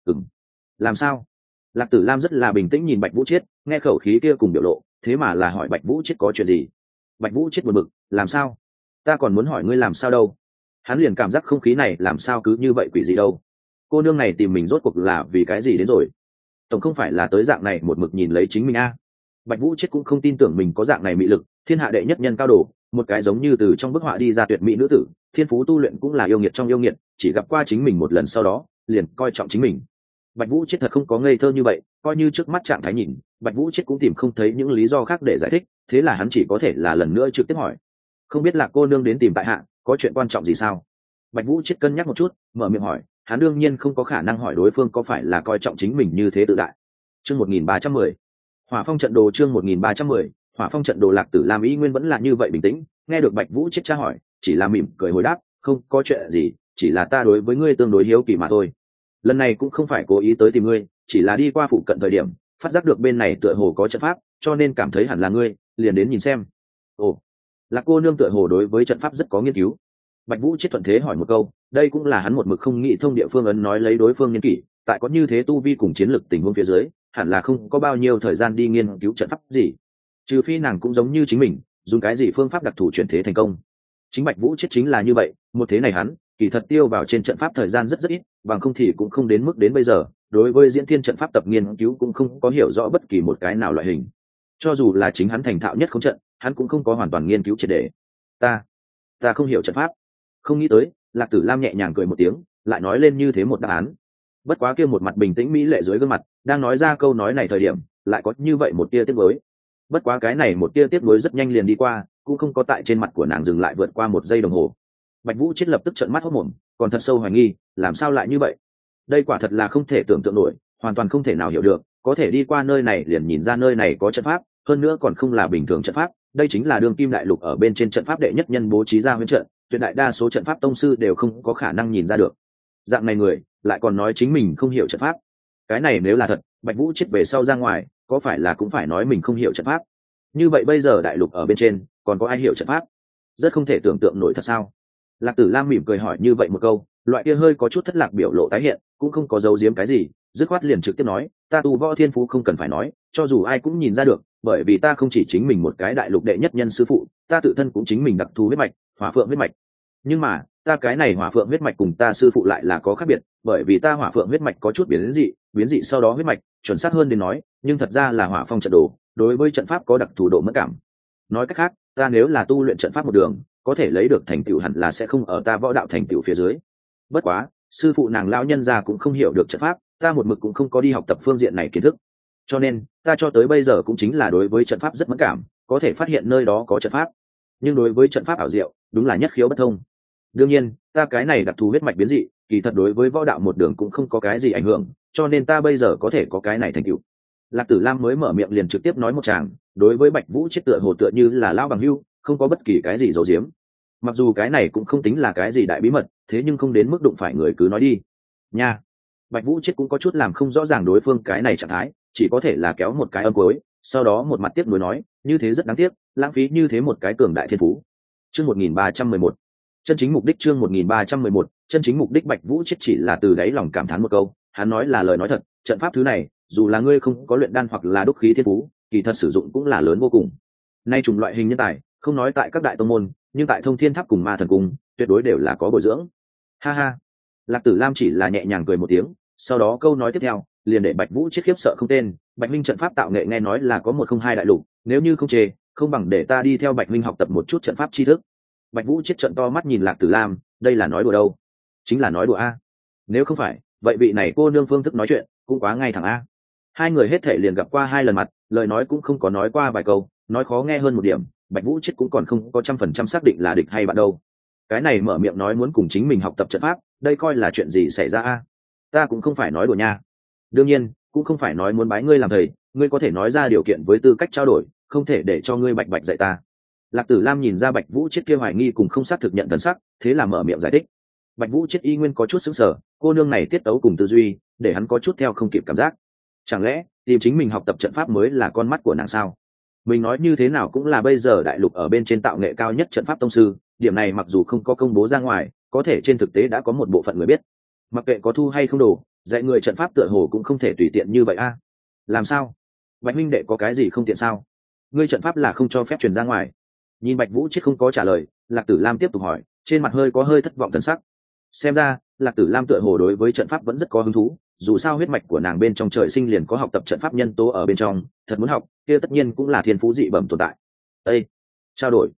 Làm sao? Lạc Tử Lam rất là bình tĩnh nhìn Bạch Vũ Chết, nghe khẩu khí kia cùng biểu lộ, thế mà là hỏi Bạch Vũ Chết có chuyện gì. Bạch Vũ Chết buồn bực, làm sao? Ta còn muốn hỏi ngươi làm sao đâu? Hắn liền cảm giác không khí này làm sao cứ như vậy quỷ gì đâu. Cô nương này tìm mình rốt cuộc là vì cái gì đến rồi? Tổng không phải là tới dạng này một mực nhìn lấy chính mình a. Bạch Vũ Chết cũng không tin tưởng mình có dạng này mị lực, thiên hạ đệ nhất nhân cao đồ, một cái giống như từ trong bức họa đi ra tuyệt mỹ nữ tử, thiên phú tu luyện cũng là yêu nghiệt trong yêu nghiệt, chỉ gặp qua chính mình một lần sau đó liền coi trọng chính mình. Bạch Vũ Chết thật không có ngây thơ như vậy, coi như trước mắt trạng thái nhìn, Bạch Vũ Chết cũng tìm không thấy những lý do khác để giải thích, thế là hắn chỉ có thể là lần nữa trực tiếp hỏi: không biết là cô nương đến tìm tại hạ có chuyện quan trọng gì sao? Bạch Vũ Chết cân nhắc một chút, mở miệng hỏi. Hắn đương nhiên không có khả năng hỏi đối phương có phải là coi trọng chính mình như thế tự đại. Chương 1310. Hỏa Phong trận đồ. Chương 1310. Hỏa Phong trận đồ. Lạc Tử Lam ý nguyên vẫn là như vậy bình tĩnh, nghe được Bạch Vũ Chết tra hỏi, chỉ là mỉm cười hồi đáp: không có chuyện gì, chỉ là ta đối với ngươi tương đối hiếu kỳ mà thôi. Lần này cũng không phải cố ý tới tìm ngươi, chỉ là đi qua phụ cận thời điểm, phát giác được bên này tựa hồ có trận pháp, cho nên cảm thấy hẳn là ngươi, liền đến nhìn xem. Ồ, là cô nương tựa hồ đối với trận pháp rất có nghiên cứu. Bạch Vũ Chết thuận thế hỏi một câu, đây cũng là hắn một mực không nghĩ thông địa phương ấn nói lấy đối phương nhân kỷ, tại có như thế tu vi cùng chiến lực tình huống phía dưới, hẳn là không có bao nhiêu thời gian đi nghiên cứu trận pháp gì. Trừ phi nàng cũng giống như chính mình, dùng cái gì phương pháp đặc thù chuyển thế thành công. Chính Bạch Vũ Chết chính là như vậy, một thế này hắn kỳ thật tiêu vào trên trận pháp thời gian rất ít, bằng không thì cũng không đến mức đến bây giờ, đối với diễn thiên trận pháp tập nghiên cứu cũng không có hiểu rõ bất kỳ một cái nào loại hình. Cho dù là chính hắn thành thạo nhất không trận, hắn cũng không có hoàn toàn nghiên cứu triệt để. Ta không hiểu trận pháp. Không nghĩ tới, Lạc Tử Lam nhẹ nhàng cười một tiếng, lại nói lên như thế một đáp án. Bất quá kia một mặt bình tĩnh mỹ lệ dưới gương mặt, đang nói ra câu nói này thời điểm, lại có như vậy một tia tiếc nuối. Bất quá cái này một tia tiếc nuối rất nhanh liền đi qua, cũng không có tại trên mặt của nàng dừng lại vượt qua một giây đồng hồ. Bạch Vũ Chết lập tức trợn mắt hốt mồm, còn thật sâu hoài nghi, làm sao lại như vậy? Đây quả thật là không thể tưởng tượng nổi, hoàn toàn không thể nào hiểu được, có thể đi qua nơi này liền nhìn ra nơi này có trận pháp, hơn nữa còn không là bình thường trận pháp, đây chính là Đường Kim Đại Lục ở bên trên trận pháp đệ nhất nhân bố trí ra huyễn trận, tuyệt đại đa số trận pháp tông sư đều không có khả năng nhìn ra được. Dạng này người, lại còn nói chính mình không hiểu trận pháp. Cái này nếu là thật, Bạch Vũ Chết về sau ra ngoài, có phải là cũng phải nói mình không hiểu trận pháp? Như vậy bây giờ đại lục ở bên trên, còn có ai hiểu trận pháp? Rất không thể tưởng tượng nổi thật sao? Lạc Tử Lam mỉm cười hỏi như vậy một câu, loại kia hơi có chút thất lạc biểu lộ tái hiện, cũng không có giấu giếm cái gì, dứt khoát liền trực tiếp nói, ta tu võ thiên phú không cần phải nói, cho dù ai cũng nhìn ra được, bởi vì ta không chỉ chính mình một cái đại lục đệ nhất nhân sư phụ, ta tự thân cũng chính mình đặc thù huyết mạch, Hỏa Phượng huyết mạch. Nhưng mà, ta cái này Hỏa Phượng huyết mạch cùng ta sư phụ lại là có khác biệt, bởi vì ta Hỏa Phượng huyết mạch có chút biến dị sau đó huyết mạch, chuẩn xác hơn đến nói, nhưng thật ra là Hỏa Phong trận đồ, đối với trận pháp có đặc thù độ mẫn cảm. Nói cách khác, ta nếu là tu luyện trận pháp một đường, có thể lấy được thành tựu hẳn là sẽ không ở ta võ đạo thành tựu phía dưới. Bất quá, sư phụ nàng lão nhân gia cũng không hiểu được trận pháp, ta một mực cũng không có đi học tập phương diện này kiến thức, cho nên ta cho tới bây giờ cũng chính là đối với trận pháp rất mẫn cảm, có thể phát hiện nơi đó có trận pháp, nhưng đối với trận pháp ảo diệu đúng là nhất khiếu bất thông. Đương nhiên, ta cái này đặc thù huyết mạch biến dị, kỳ thật đối với võ đạo một đường cũng không có cái gì ảnh hưởng, cho nên ta bây giờ có thể có cái này thành tựu. Lạc Tử Lam mới mở miệng liền trực tiếp nói một tràng, đối với Bạch Vũ Chết tựa hồ tựa như là lão bằng hữu, không có bất kỳ cái gì giấu giếm. Mặc dù cái này cũng không tính là cái gì đại bí mật, thế nhưng không đến mức đụng phải người cứ nói đi nha. Bạch Vũ Chết cũng có chút làm không rõ ràng đối phương cái này trạng thái, chỉ có thể là kéo một cái âm cuối, sau đó một mặt tiếc nuối nói, như thế rất đáng tiếc, lãng phí như thế một cái cường đại thiên phú. Chương 1311. Chân chính mục đích. Chương 1311. Chân chính mục đích. Bạch Vũ Chết chỉ là từ đáy lòng cảm thán một câu, hắn nói là lời nói thật, trận pháp thứ này, dù là ngươi không có luyện đan hoặc là đúc khí thiên phú, kỳ thật sử dụng cũng là lớn vô cùng. Nay chủng loại hình nhân tài, không nói tại các đại tông môn, nhưng tại Thông Thiên Tháp cùng Ma Thần Cung, tuyệt đối đều là có bồi dưỡng. Ha ha. Lạc Tử Lam chỉ là nhẹ nhàng cười một tiếng, sau đó câu nói tiếp theo liền để Bạch Vũ Chết khiếp sợ không tên. Bạch Minh trận pháp tạo nghệ nghe nói là có 102 đại lục, nếu như không chê, không bằng để ta đi theo Bạch Minh học tập một chút trận pháp tri thức. Bạch Vũ Chết trợn to mắt nhìn Lạc Tử Lam, đây là nói đùa đâu? Chính là nói đùa a. Nếu không phải, vậy vị này cô nương phương thức nói chuyện cũng quá ngay thẳng a. Hai người hết thể liền gặp qua 2 lần mặt, lời nói cũng không có nói qua vài câu, nói khó nghe hơn một điểm, Bạch Vũ Chết cũng còn không có 100% xác định là địch hay bạn đâu. Cái này mở miệng nói muốn cùng chính mình học tập trận pháp, đây coi là chuyện gì xảy ra a? Ta cũng không phải nói đùa nha. Đương nhiên, cũng không phải nói muốn bái ngươi làm thầy, ngươi có thể nói ra điều kiện với tư cách trao đổi, không thể để cho ngươi bạch bạch dạy ta. Lạc Tử Lam nhìn ra Bạch Vũ Chết kia hoài nghi cùng không xác thực nhận thần sắc, thế là mở miệng giải thích. Bạch Vũ Chết y nguyên có chút sững sờ, cô nương này tiết tấu cùng tư duy, để hắn có chút theo không kịp cảm giác. Chẳng lẽ tìm chính mình học tập trận pháp mới là con mắt của nàng sao? Mình nói như thế nào cũng là bây giờ đại lục ở bên trên tạo nghệ cao nhất trận pháp tông sư, điểm này mặc dù không có công bố ra ngoài, có thể trên thực tế đã có một bộ phận người biết. Mặc kệ có thu hay không đủ, dạy người trận pháp tựa hồ cũng không thể tùy tiện như vậy a. Làm sao? Bạch minh đệ có cái gì không tiện sao? Ngươi trận pháp là không cho phép truyền ra ngoài. Nhìn Bạch Vũ Chết không có trả lời, Lạc Tử Lam tiếp tục hỏi, trên mặt hơi thất vọng thần sắc. Xem ra, Lạc Tử Lam tựa hồ đối với trận pháp vẫn rất có hứng thú, dù sao huyết mạch của nàng bên trong trời sinh liền có học tập trận pháp nhân tố ở bên trong, thật muốn học, kia tất nhiên cũng là thiên phú dị bẩm tồn tại. Ê, trao đổi.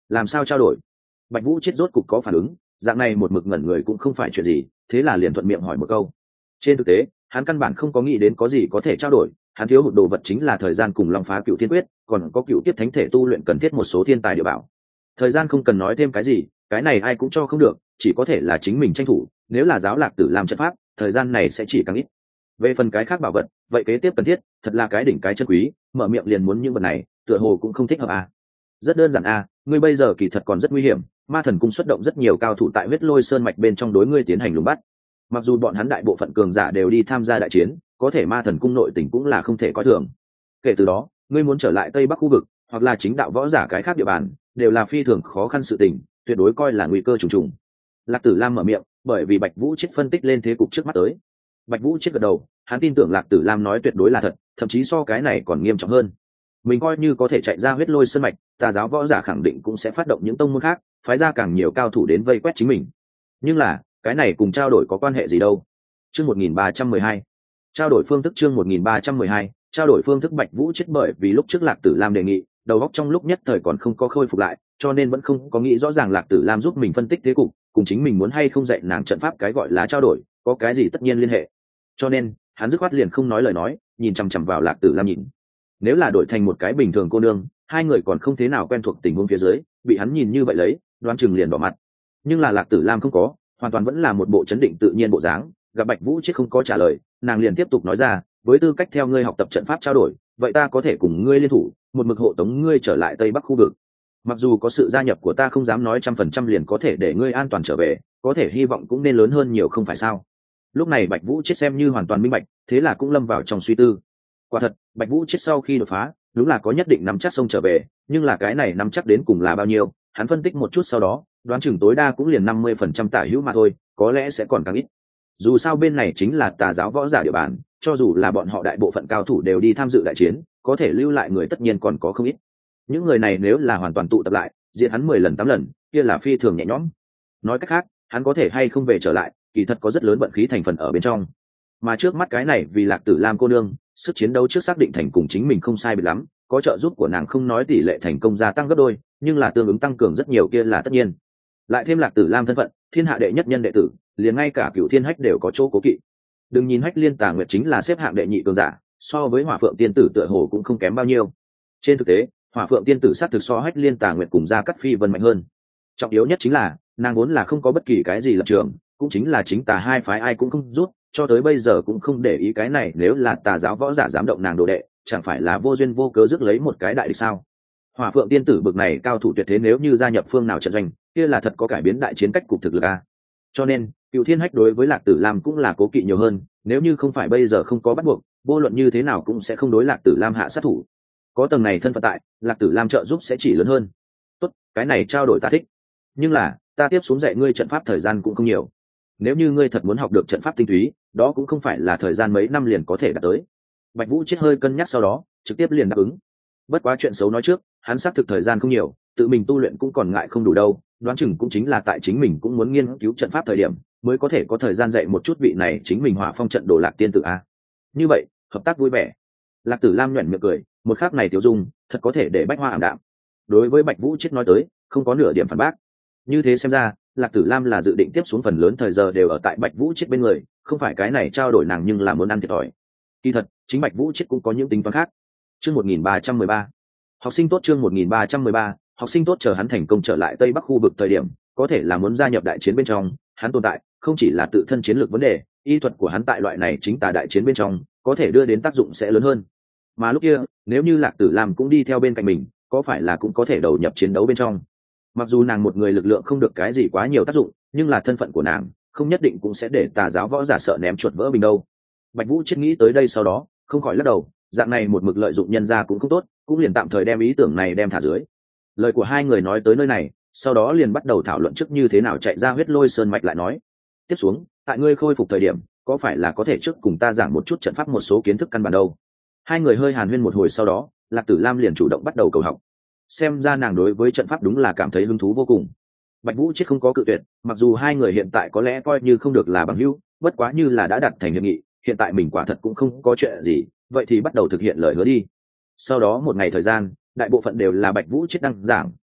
Làm sao trao đổi? Bạch Vũ chết rốt cục có phản ứng, dạng này một mực ngẩn người cũng không phải chuyện gì, thế là liền thuận miệng hỏi một câu. Trên thực tế, hắn căn bản không có nghĩ đến có gì có thể trao đổi, hắn thiếu hụt đồ vật chính là thời gian cùng long phá cựu thiên quyết, còn có cựu kiếp thánh thể tu luyện cần thiết một số thiên tài địa bảo. Thời gian không cần nói thêm cái gì, cái này ai cũng cho không được, chỉ có thể là chính mình tranh thủ, nếu là giáo lạc tử làm trận pháp, thời gian này sẽ chỉ càng ít. Về phần cái khác bảo vật, vậy kế tiếp cần thiết, thật là cái đỉnh cái chân quý, mở miệng liền muốn những vật này, tựa hồ cũng không thích hợp à. Rất đơn giản à, ngươi bây giờ kỳ thật còn rất nguy hiểm, ma thần cung xuất động rất nhiều cao thủ tại huyết lôi sơn mạch bên trong đối ngươi tiến hành lùng bắt. Mặc dù bọn hắn đại bộ phận cường giả đều đi tham gia đại chiến, có thể ma thần cung nội tình cũng là không thể coi thường. Kể từ đó, ngươi muốn trở lại tây bắc khu vực, hoặc là chính đạo võ giả cái khác địa bàn, đều là phi thường khó khăn sự tình, tuyệt đối coi là nguy cơ trùng trùng. Lạc Tử Lam mở miệng, bởi vì Bạch Vũ chết phân tích lên thế cục trước mắt tới. Bạch Vũ chết gật đầu, hắn tin tưởng Lạc Tử Lam nói tuyệt đối là thật, thậm chí so cái này còn nghiêm trọng hơn. Mình coi như có thể chạy ra huyết lôi sơn mạch, tà giáo võ giả khẳng định cũng sẽ phát động những tông môn khác, phái ra càng nhiều cao thủ đến vây quét chính mình. Nhưng là, cái này cùng trao đổi có quan hệ gì đâu? Chương 1312. Trao đổi phương thức chương 1312, trao đổi phương thức. Bạch Vũ chết bởi vì lúc trước Lạc Tử Lam đề nghị, đầu óc trong lúc nhất thời còn không có khôi phục lại, cho nên vẫn không có nghĩ rõ ràng Lạc Tử Lam giúp mình phân tích thế cục, cùng chính mình muốn hay không dạy nàng trận pháp cái gọi là trao đổi, có cái gì tất nhiên liên hệ. Cho nên, hắn dứt khoát liền không nói lời nói, nhìn chằm chằm vào Lạc Tử Lam nhìn. Nếu là đổi thành một cái bình thường cô nương, hai người còn không thế nào quen thuộc tình huống phía dưới, bị hắn nhìn như vậy lấy, đoán chừng liền đỏ mặt. Nhưng là Lạc Tử Lam không có, hoàn toàn vẫn là một bộ chấn định tự nhiên bộ dáng. Gặp Bạch Vũ chết không có trả lời, nàng liền tiếp tục nói ra, với tư cách theo ngươi học tập trận pháp trao đổi, vậy ta có thể cùng ngươi liên thủ, một mực hộ tống ngươi trở lại tây bắc khu vực. Mặc dù có sự gia nhập của ta không dám nói 100% liền có thể để ngươi an toàn trở về, có thể hy vọng cũng nên lớn hơn nhiều không phải sao? Lúc này Bạch Vũ chết xem như hoàn toàn minh bạch, thế là cũng lâm vào trong suy tư. Quả thật, Bạch Vũ chết sau khi đột phá, đúng là có nhất định nắm chắc xông trở về, nhưng là cái này nắm chắc đến cùng là bao nhiêu? Hắn phân tích một chút sau đó, đoán chừng tối đa cũng liền 50% tả hữu mà thôi, có lẽ sẽ còn càng ít. Dù sao bên này chính là tà giáo võ giả địa bàn, cho dù là bọn họ đại bộ phận cao thủ đều đi tham dự đại chiến, có thể lưu lại người tất nhiên còn có không ít. Những người này nếu là hoàn toàn tụ tập lại, diệt hắn 10 lần 8 lần, kia là phi thường nhẹ nhõm. Nói cách khác, hắn có thể hay không về trở lại, kỳ thật có rất lớn vận khí thành phần ở bên trong. Mà trước mắt cái này vì Lạc Tử Lam cô nương, sức chiến đấu trước xác định thành cùng chính mình không sai biệt lắm, có trợ giúp của nàng không nói tỷ lệ thành công gia tăng gấp đôi, nhưng là tương ứng tăng cường rất nhiều kia là tất nhiên. Lại thêm Lạc Tử Lam thân phận, thiên hạ đệ nhất nhân đệ tử, liền ngay cả Cửu Thiên Hách đều có chỗ cố kỵ. Đừng nhìn Hách Liên Tà Nguyệt chính là xếp hạng đệ nhị cường giả, so với Hỏa Phượng Tiên tử tựa hồ cũng không kém bao nhiêu. Trên thực tế, Hỏa Phượng Tiên tử sát thực so Hách Liên Tà Nguyệt cùng Gia Cát Phi Vân mạnh hơn. Trọng yếu nhất chính là, nàng vốn là không có bất kỳ cái gì lập trường, cũng chính là chính tà hai phái ai cũng không rút, cho tới bây giờ cũng không để ý cái này, nếu là tà giáo võ giả dám động nàng đồ đệ, chẳng phải là vô duyên vô cớ rước lấy một cái đại địch sao? Hỏa Phượng Tiên tử bực này cao thủ tuyệt thế nếu như gia nhập phương nào trận doanh, kia là thật có cải biến đại chiến cách cục thực lực a. Cho nên, Cửu Thiên Hách đối với Lạc Tử Lam cũng là cố kỵ nhiều hơn, nếu như không phải bây giờ không có bắt buộc, vô luận như thế nào cũng sẽ không đối Lạc Tử Lam hạ sát thủ. Có tầng này thân phận tại, Lạc Tử Lam trợ giúp sẽ chỉ lớn hơn. Tốt, cái này trao đổi ta thích. Nhưng là, ta tiếp xuống dạy ngươi trận pháp thời gian cũng không nhiều. Nếu như ngươi thật muốn học được trận pháp tinh túy, đó cũng không phải là thời gian mấy năm liền có thể đạt tới. Bạch Vũ chết hơi cân nhắc sau đó, trực tiếp liền đáp ứng. Bất quá chuyện xấu nói trước, hắn xác thực thời gian không nhiều, tự mình tu luyện cũng còn ngại không đủ đâu, đoán chừng cũng chính là tại chính mình cũng muốn nghiên cứu trận pháp thời điểm, mới có thể có thời gian dạy một chút vị này chính mình Hỏa Phong trận đồ Lạc tiên tử a. Như vậy, hợp tác vui vẻ. Lạc Tử Lam nhuyễn miệng cười, một khắc này Tiểu Dung, thật có thể để bách hoa ảm đạm. Đối với Bạch Vũ chết nói tới, không có nửa điểm phản bác. Như thế xem ra, Lạc Tử Lam là dự định tiếp xuống phần lớn thời giờ đều ở tại Bạch Vũ chết bên người, không phải cái này trao đổi nàng nhưng là muốn ăn thiệt thòi. Kỳ thật, chính Bạch Vũ chết cũng có những tính toán khác. Chương 1313. Học sinh tốt chương 1313, học sinh tốt chờ hắn thành công trở lại Tây Bắc khu vực thời điểm, có thể là muốn gia nhập đại chiến bên trong, hắn tồn tại, không chỉ là tự thân chiến lược vấn đề, y thuật của hắn tại loại này chính tà đại chiến bên trong, có thể đưa đến tác dụng sẽ lớn hơn. Mà lúc kia, nếu như Lạc Tử Lam cũng đi theo bên cạnh mình, có phải là cũng có thể đầu nhập chiến đấu bên trong. Mặc dù nàng một người lực lượng không được cái gì quá nhiều tác dụng, nhưng là thân phận của nàng, không nhất định cũng sẽ để tà giáo võ giả sợ ném chuột vỡ bình đâu. Bạch Vũ chết nghĩ tới đây sau đó, không khỏi lắc đầu, dạng này một mực lợi dụng nhân gia cũng không tốt, cũng liền tạm thời đem ý tưởng này đem thả dưới. Lời của hai người nói tới nơi này, sau đó liền bắt đầu thảo luận trước như thế nào chạy ra huyết lôi sơn mạch lại nói. Tiếp xuống, tại ngươi khôi phục thời điểm, có phải là có thể trước cùng ta giảng một chút trận pháp một số kiến thức căn bản đâu? Hai người hơi hàn huyên một hồi sau đó, Lạc Tử Lam liền chủ động bắt đầu cầu học. Xem ra nàng đối với trận pháp đúng là cảm thấy hứng thú vô cùng. Bạch Vũ chết không có cự tuyệt, mặc dù hai người hiện tại có lẽ coi như không được là bằng hữu, bất quá như là đã đặt thành hiệp nghị, hiện tại mình quả thật cũng không có chuyện gì, vậy thì bắt đầu thực hiện lời hứa đi. Sau đó một ngày thời gian, đại bộ phận đều là Bạch Vũ chết đăng giảng,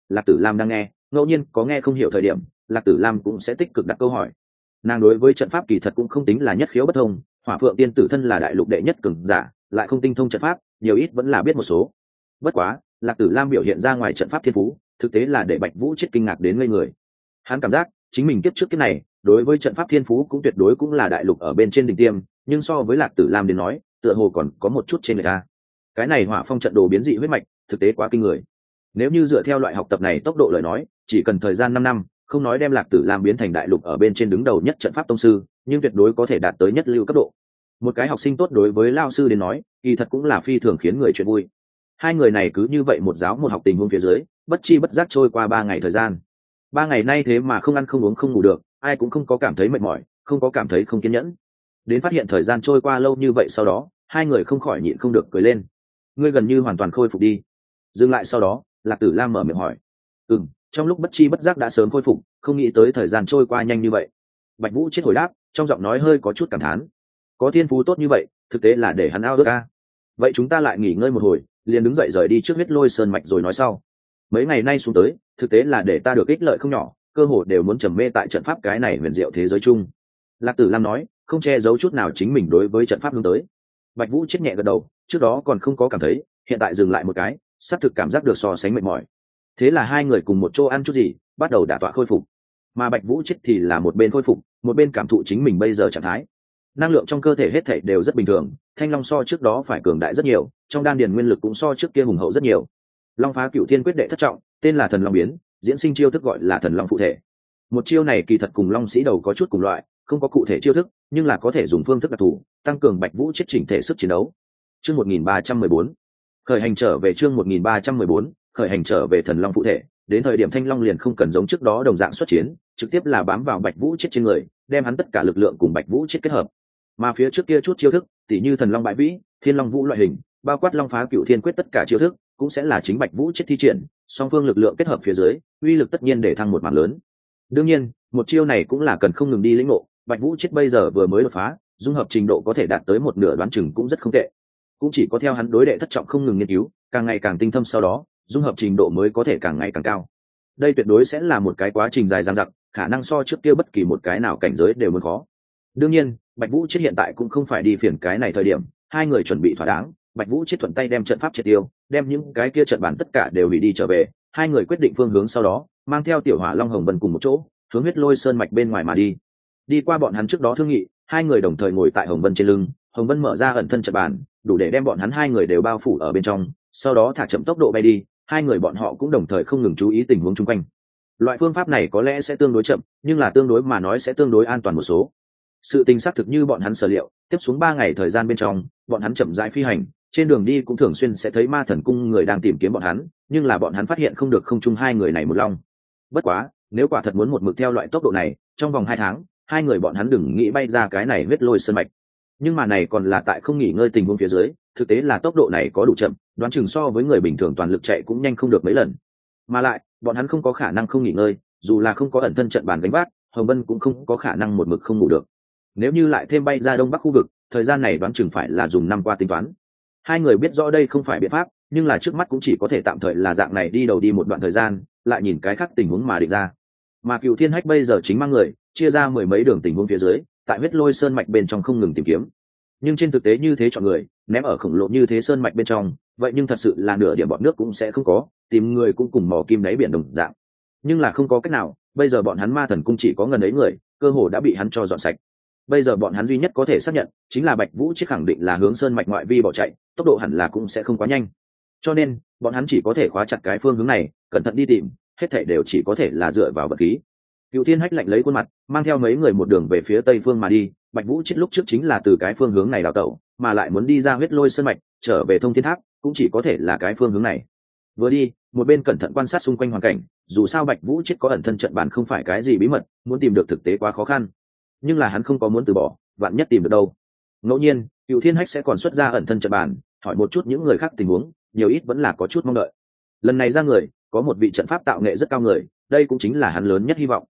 Lạc Tử Lam đang nghe, ngẫu nhiên có nghe không hiểu thời điểm, Lạc Tử Lam cũng sẽ tích cực đặt câu hỏi. Nàng đối với trận pháp kỳ thật cũng không tính là nhất khiếu bất thông, Hỏa Phượng tiên tử thân là đại lục đệ nhất cường giả, lại không tinh thông trận pháp, nhiều ít vẫn là biết một số. Bất quá, Lạc Tử Lam biểu hiện ra ngoài trận pháp thiên phú, thực tế là để Bạch Vũ chết kinh ngạc đến ngây người. Hắn cảm giác chính mình kiếp trước cái này, đối với trận pháp thiên phú cũng tuyệt đối cũng là đại lục ở bên trên đỉnh tiêm, nhưng so với Lạc Tử Lam đến nói, tựa hồ còn có một chút trên người ta. Cái này Hỏa Phong trận đồ biến dị huyết mạch, thực tế quá kinh người. Nếu như dựa theo loại học tập này tốc độ lời nói, chỉ cần thời gian 5 năm, không nói đem Lạc Tử Lam biến thành đại lục ở bên trên đứng đầu nhất trận pháp tông sư, nhưng tuyệt đối có thể đạt tới nhất lưu cấp độ. Một cái học sinh tốt đối với lao sư đến nói, kỳ thật cũng là phi thường khiến người chuyện vui. Hai người này cứ như vậy một giáo một học tình huống phía dưới, bất chi bất giác trôi qua 3 ngày thời gian. 3 ngày nay thế mà không ăn không uống không ngủ được, ai cũng không có cảm thấy mệt mỏi, không có cảm thấy không kiên nhẫn. Đến phát hiện thời gian trôi qua lâu như vậy sau đó, hai người không khỏi nhịn không được cười lên. Ngươi gần như hoàn toàn khôi phục đi. Dừng lại sau đó, Lạc Tử Lam mở miệng hỏi. Trong lúc bất chi bất giác đã sớm khôi phục, không nghĩ tới thời gian trôi qua nhanh như vậy. Bạch Vũ chết hồi đáp, trong giọng nói hơi có chút cảm thán. Có thiên phú tốt như vậy, thực tế là để hắn ao ước ca. Vậy chúng ta lại nghỉ ngơi một hồi, liền đứng dậy rời đi trước Huyết Lôi Sơn mạch rồi nói sau. Mấy ngày nay xuống tới, thực tế là để ta được ích lợi không nhỏ, cơ hội đều muốn trầm mê tại trận pháp cái này huyền diệu thế giới chung. Lạc Tử Lam nói, không che giấu chút nào chính mình đối với trận pháp hướng tới. Bạch Vũ chết nhẹ gật đầu, trước đó còn không có cảm thấy, hiện tại dừng lại một cái, sắp thực cảm giác được so sánh mệt mỏi. Thế là hai người cùng một chỗ ăn chút gì, bắt đầu đả tọa khôi phục. Mà Bạch Vũ chết thì là một bên khôi phục, một bên cảm thụ chính mình bây giờ trạng thái. Năng lượng trong cơ thể hết thảy đều rất bình thường, Thanh Long so trước đó phải cường đại rất nhiều, trong đan điền nguyên lực cũng so trước kia hùng hậu rất nhiều. Long phá cửu thiên quyết đệ thất trọng, tên là Thần Long biến, diễn sinh chiêu thức gọi là Thần Long phụ thể. Một chiêu này kỳ thật cùng Long Sĩ Đầu có chút cùng loại, không có cụ thể chiêu thức, nhưng là có thể dùng phương thức đặc thù, tăng cường Bạch Vũ chết chỉnh thể sức chiến đấu. Chương 1314. Khởi hành trở về chương 1314, khởi hành trở về Thần Long phụ thể, đến thời điểm Thanh Long liền không cần giống trước đó đồng dạng xuất chiến, trực tiếp là bám vào Bạch Vũ chết trên người, đem hắn tất cả lực lượng cùng Bạch Vũ chết kết hợp. Mà phía trước kia chút chiêu thức, tỉ như Thần Long bại vĩ, Thiên Long vũ loại hình, bao quát Long phá cửu thiên quyết tất cả chiêu thức, cũng sẽ là chính Bạch Vũ chết thi triển, song phương lực lượng kết hợp phía dưới, uy lực tất nhiên để thăng một mảng lớn. Đương nhiên, một chiêu này cũng là cần không ngừng đi lĩnh ngộ, Bạch Vũ chết bây giờ vừa mới đột phá, dung hợp trình độ có thể đạt tới một nửa đoán chừng cũng rất không tệ. Cũng chỉ có theo hắn đối đệ thất trọng không ngừng nghiên cứu, càng ngày càng tinh thâm sau đó, dung hợp trình độ mới có thể càng ngày càng cao. Đây tuyệt đối sẽ là một cái quá trình dài dằng dặc, khả năng so trước kia bất kỳ một cái nào cảnh giới đều muốn khó. Đương nhiên, Bạch Vũ chết hiện tại cũng không phải đi phiền cái này thời điểm, hai người chuẩn bị thỏa đáng, Bạch Vũ chết thuận tay đem trận pháp triệt tiêu, đem những cái kia trận bản tất cả đều hủy đi trở về, hai người quyết định phương hướng sau đó, mang theo Tiểu Hỏa Long Hồng Vân cùng một chỗ, hướng Huyết Lôi Sơn mạch bên ngoài mà đi. Đi qua bọn hắn trước đó thương nghị, hai người đồng thời ngồi tại Hồng Vân trên lưng, Hồng Vân mở ra ẩn thân trận bản, đủ để đem bọn hắn hai người đều bao phủ ở bên trong, sau đó thả chậm tốc độ bay đi, hai người bọn họ cũng đồng thời không ngừng chú ý tình huống xung quanh. Loại phương pháp này có lẽ sẽ tương đối chậm, nhưng là tương đối mà nói sẽ tương đối an toàn một số. Sự tình xác thực như bọn hắn sở liệu, tiếp xuống 3 ngày thời gian bên trong, bọn hắn chậm rãi phi hành, trên đường đi cũng thường xuyên sẽ thấy Ma Thần cung người đang tìm kiếm bọn hắn, nhưng là bọn hắn phát hiện không được không chung hai người này một long. Bất quá, nếu quả thật muốn một mực theo loại tốc độ này, trong vòng 2 tháng, hai người bọn hắn đừng nghĩ bay ra cái này Huyết Lôi Sơn mạch. Nhưng mà này còn là tại không nghỉ ngơi tình huống phía dưới, thực tế là tốc độ này có đủ chậm, đoán chừng so với người bình thường toàn lực chạy cũng nhanh không được mấy lần. Mà lại, bọn hắn không có khả năng không nghỉ ngơi, dù là không có ẩn thân trận bàn gánh vác, Hồng Vân cũng không có khả năng một mực không ngủ được. Nếu như lại thêm bay ra đông bắc khu vực, thời gian này đoán chừng phải là dùng năm qua tính toán. Hai người biết rõ đây không phải biện pháp, nhưng là trước mắt cũng chỉ có thể tạm thời là dạng này đi đầu đi một đoạn thời gian, lại nhìn cái khác tình huống mà định ra. Mà Cựu Thiên Hách bây giờ chính mang người chia ra mười mấy đường tình huống phía dưới, tại Huyết Lôi Sơn mạch bên trong không ngừng tìm kiếm. Nhưng trên thực tế như thế chọn người, ném ở khổng lồ như thế sơn mạch bên trong, vậy nhưng thật sự là nửa điểm bọn nước cũng sẽ không có, tìm người cũng cùng mò kim đáy biển đồng dạng. Nhưng là không có cách nào, bây giờ bọn hắn Ma Thần cung chỉ có ngần ấy người, cơ hồ đã bị hắn cho dọn sạch. Bây giờ bọn hắn duy nhất có thể xác nhận chính là Bạch Vũ chiếc khẳng định là hướng sơn mạch ngoại vi bỏ chạy, tốc độ hẳn là cũng sẽ không quá nhanh. Cho nên, bọn hắn chỉ có thể khóa chặt cái phương hướng này, cẩn thận đi tìm, hết thảy đều chỉ có thể là dựa vào vật khí. Cựu Thiên Hách lạnh lấy khuôn mặt, mang theo mấy người một đường về phía tây phương mà đi. Bạch Vũ chết lúc trước chính là từ cái phương hướng này đào tẩu, mà lại muốn đi ra Huyết Lôi Sơn mạch, trở về Thông Thiên Tháp, cũng chỉ có thể là cái phương hướng này. Vừa đi, một bên cẩn thận quan sát xung quanh hoàn cảnh, dù sao Bạch Vũ chết có ẩn thân trận bàn không phải cái gì bí mật, muốn tìm được thực tế quá khó khăn. Nhưng là hắn không có muốn từ bỏ, vạn nhất tìm được đâu. Ngẫu nhiên, Cựu Thiên Hách sẽ còn xuất ra ẩn thân trận bàn, hỏi một chút những người khác tình huống, nhiều ít vẫn là có chút mong đợi. Lần này ra người, có một vị trận pháp tạo nghệ rất cao người, đây cũng chính là hắn lớn nhất hy vọng.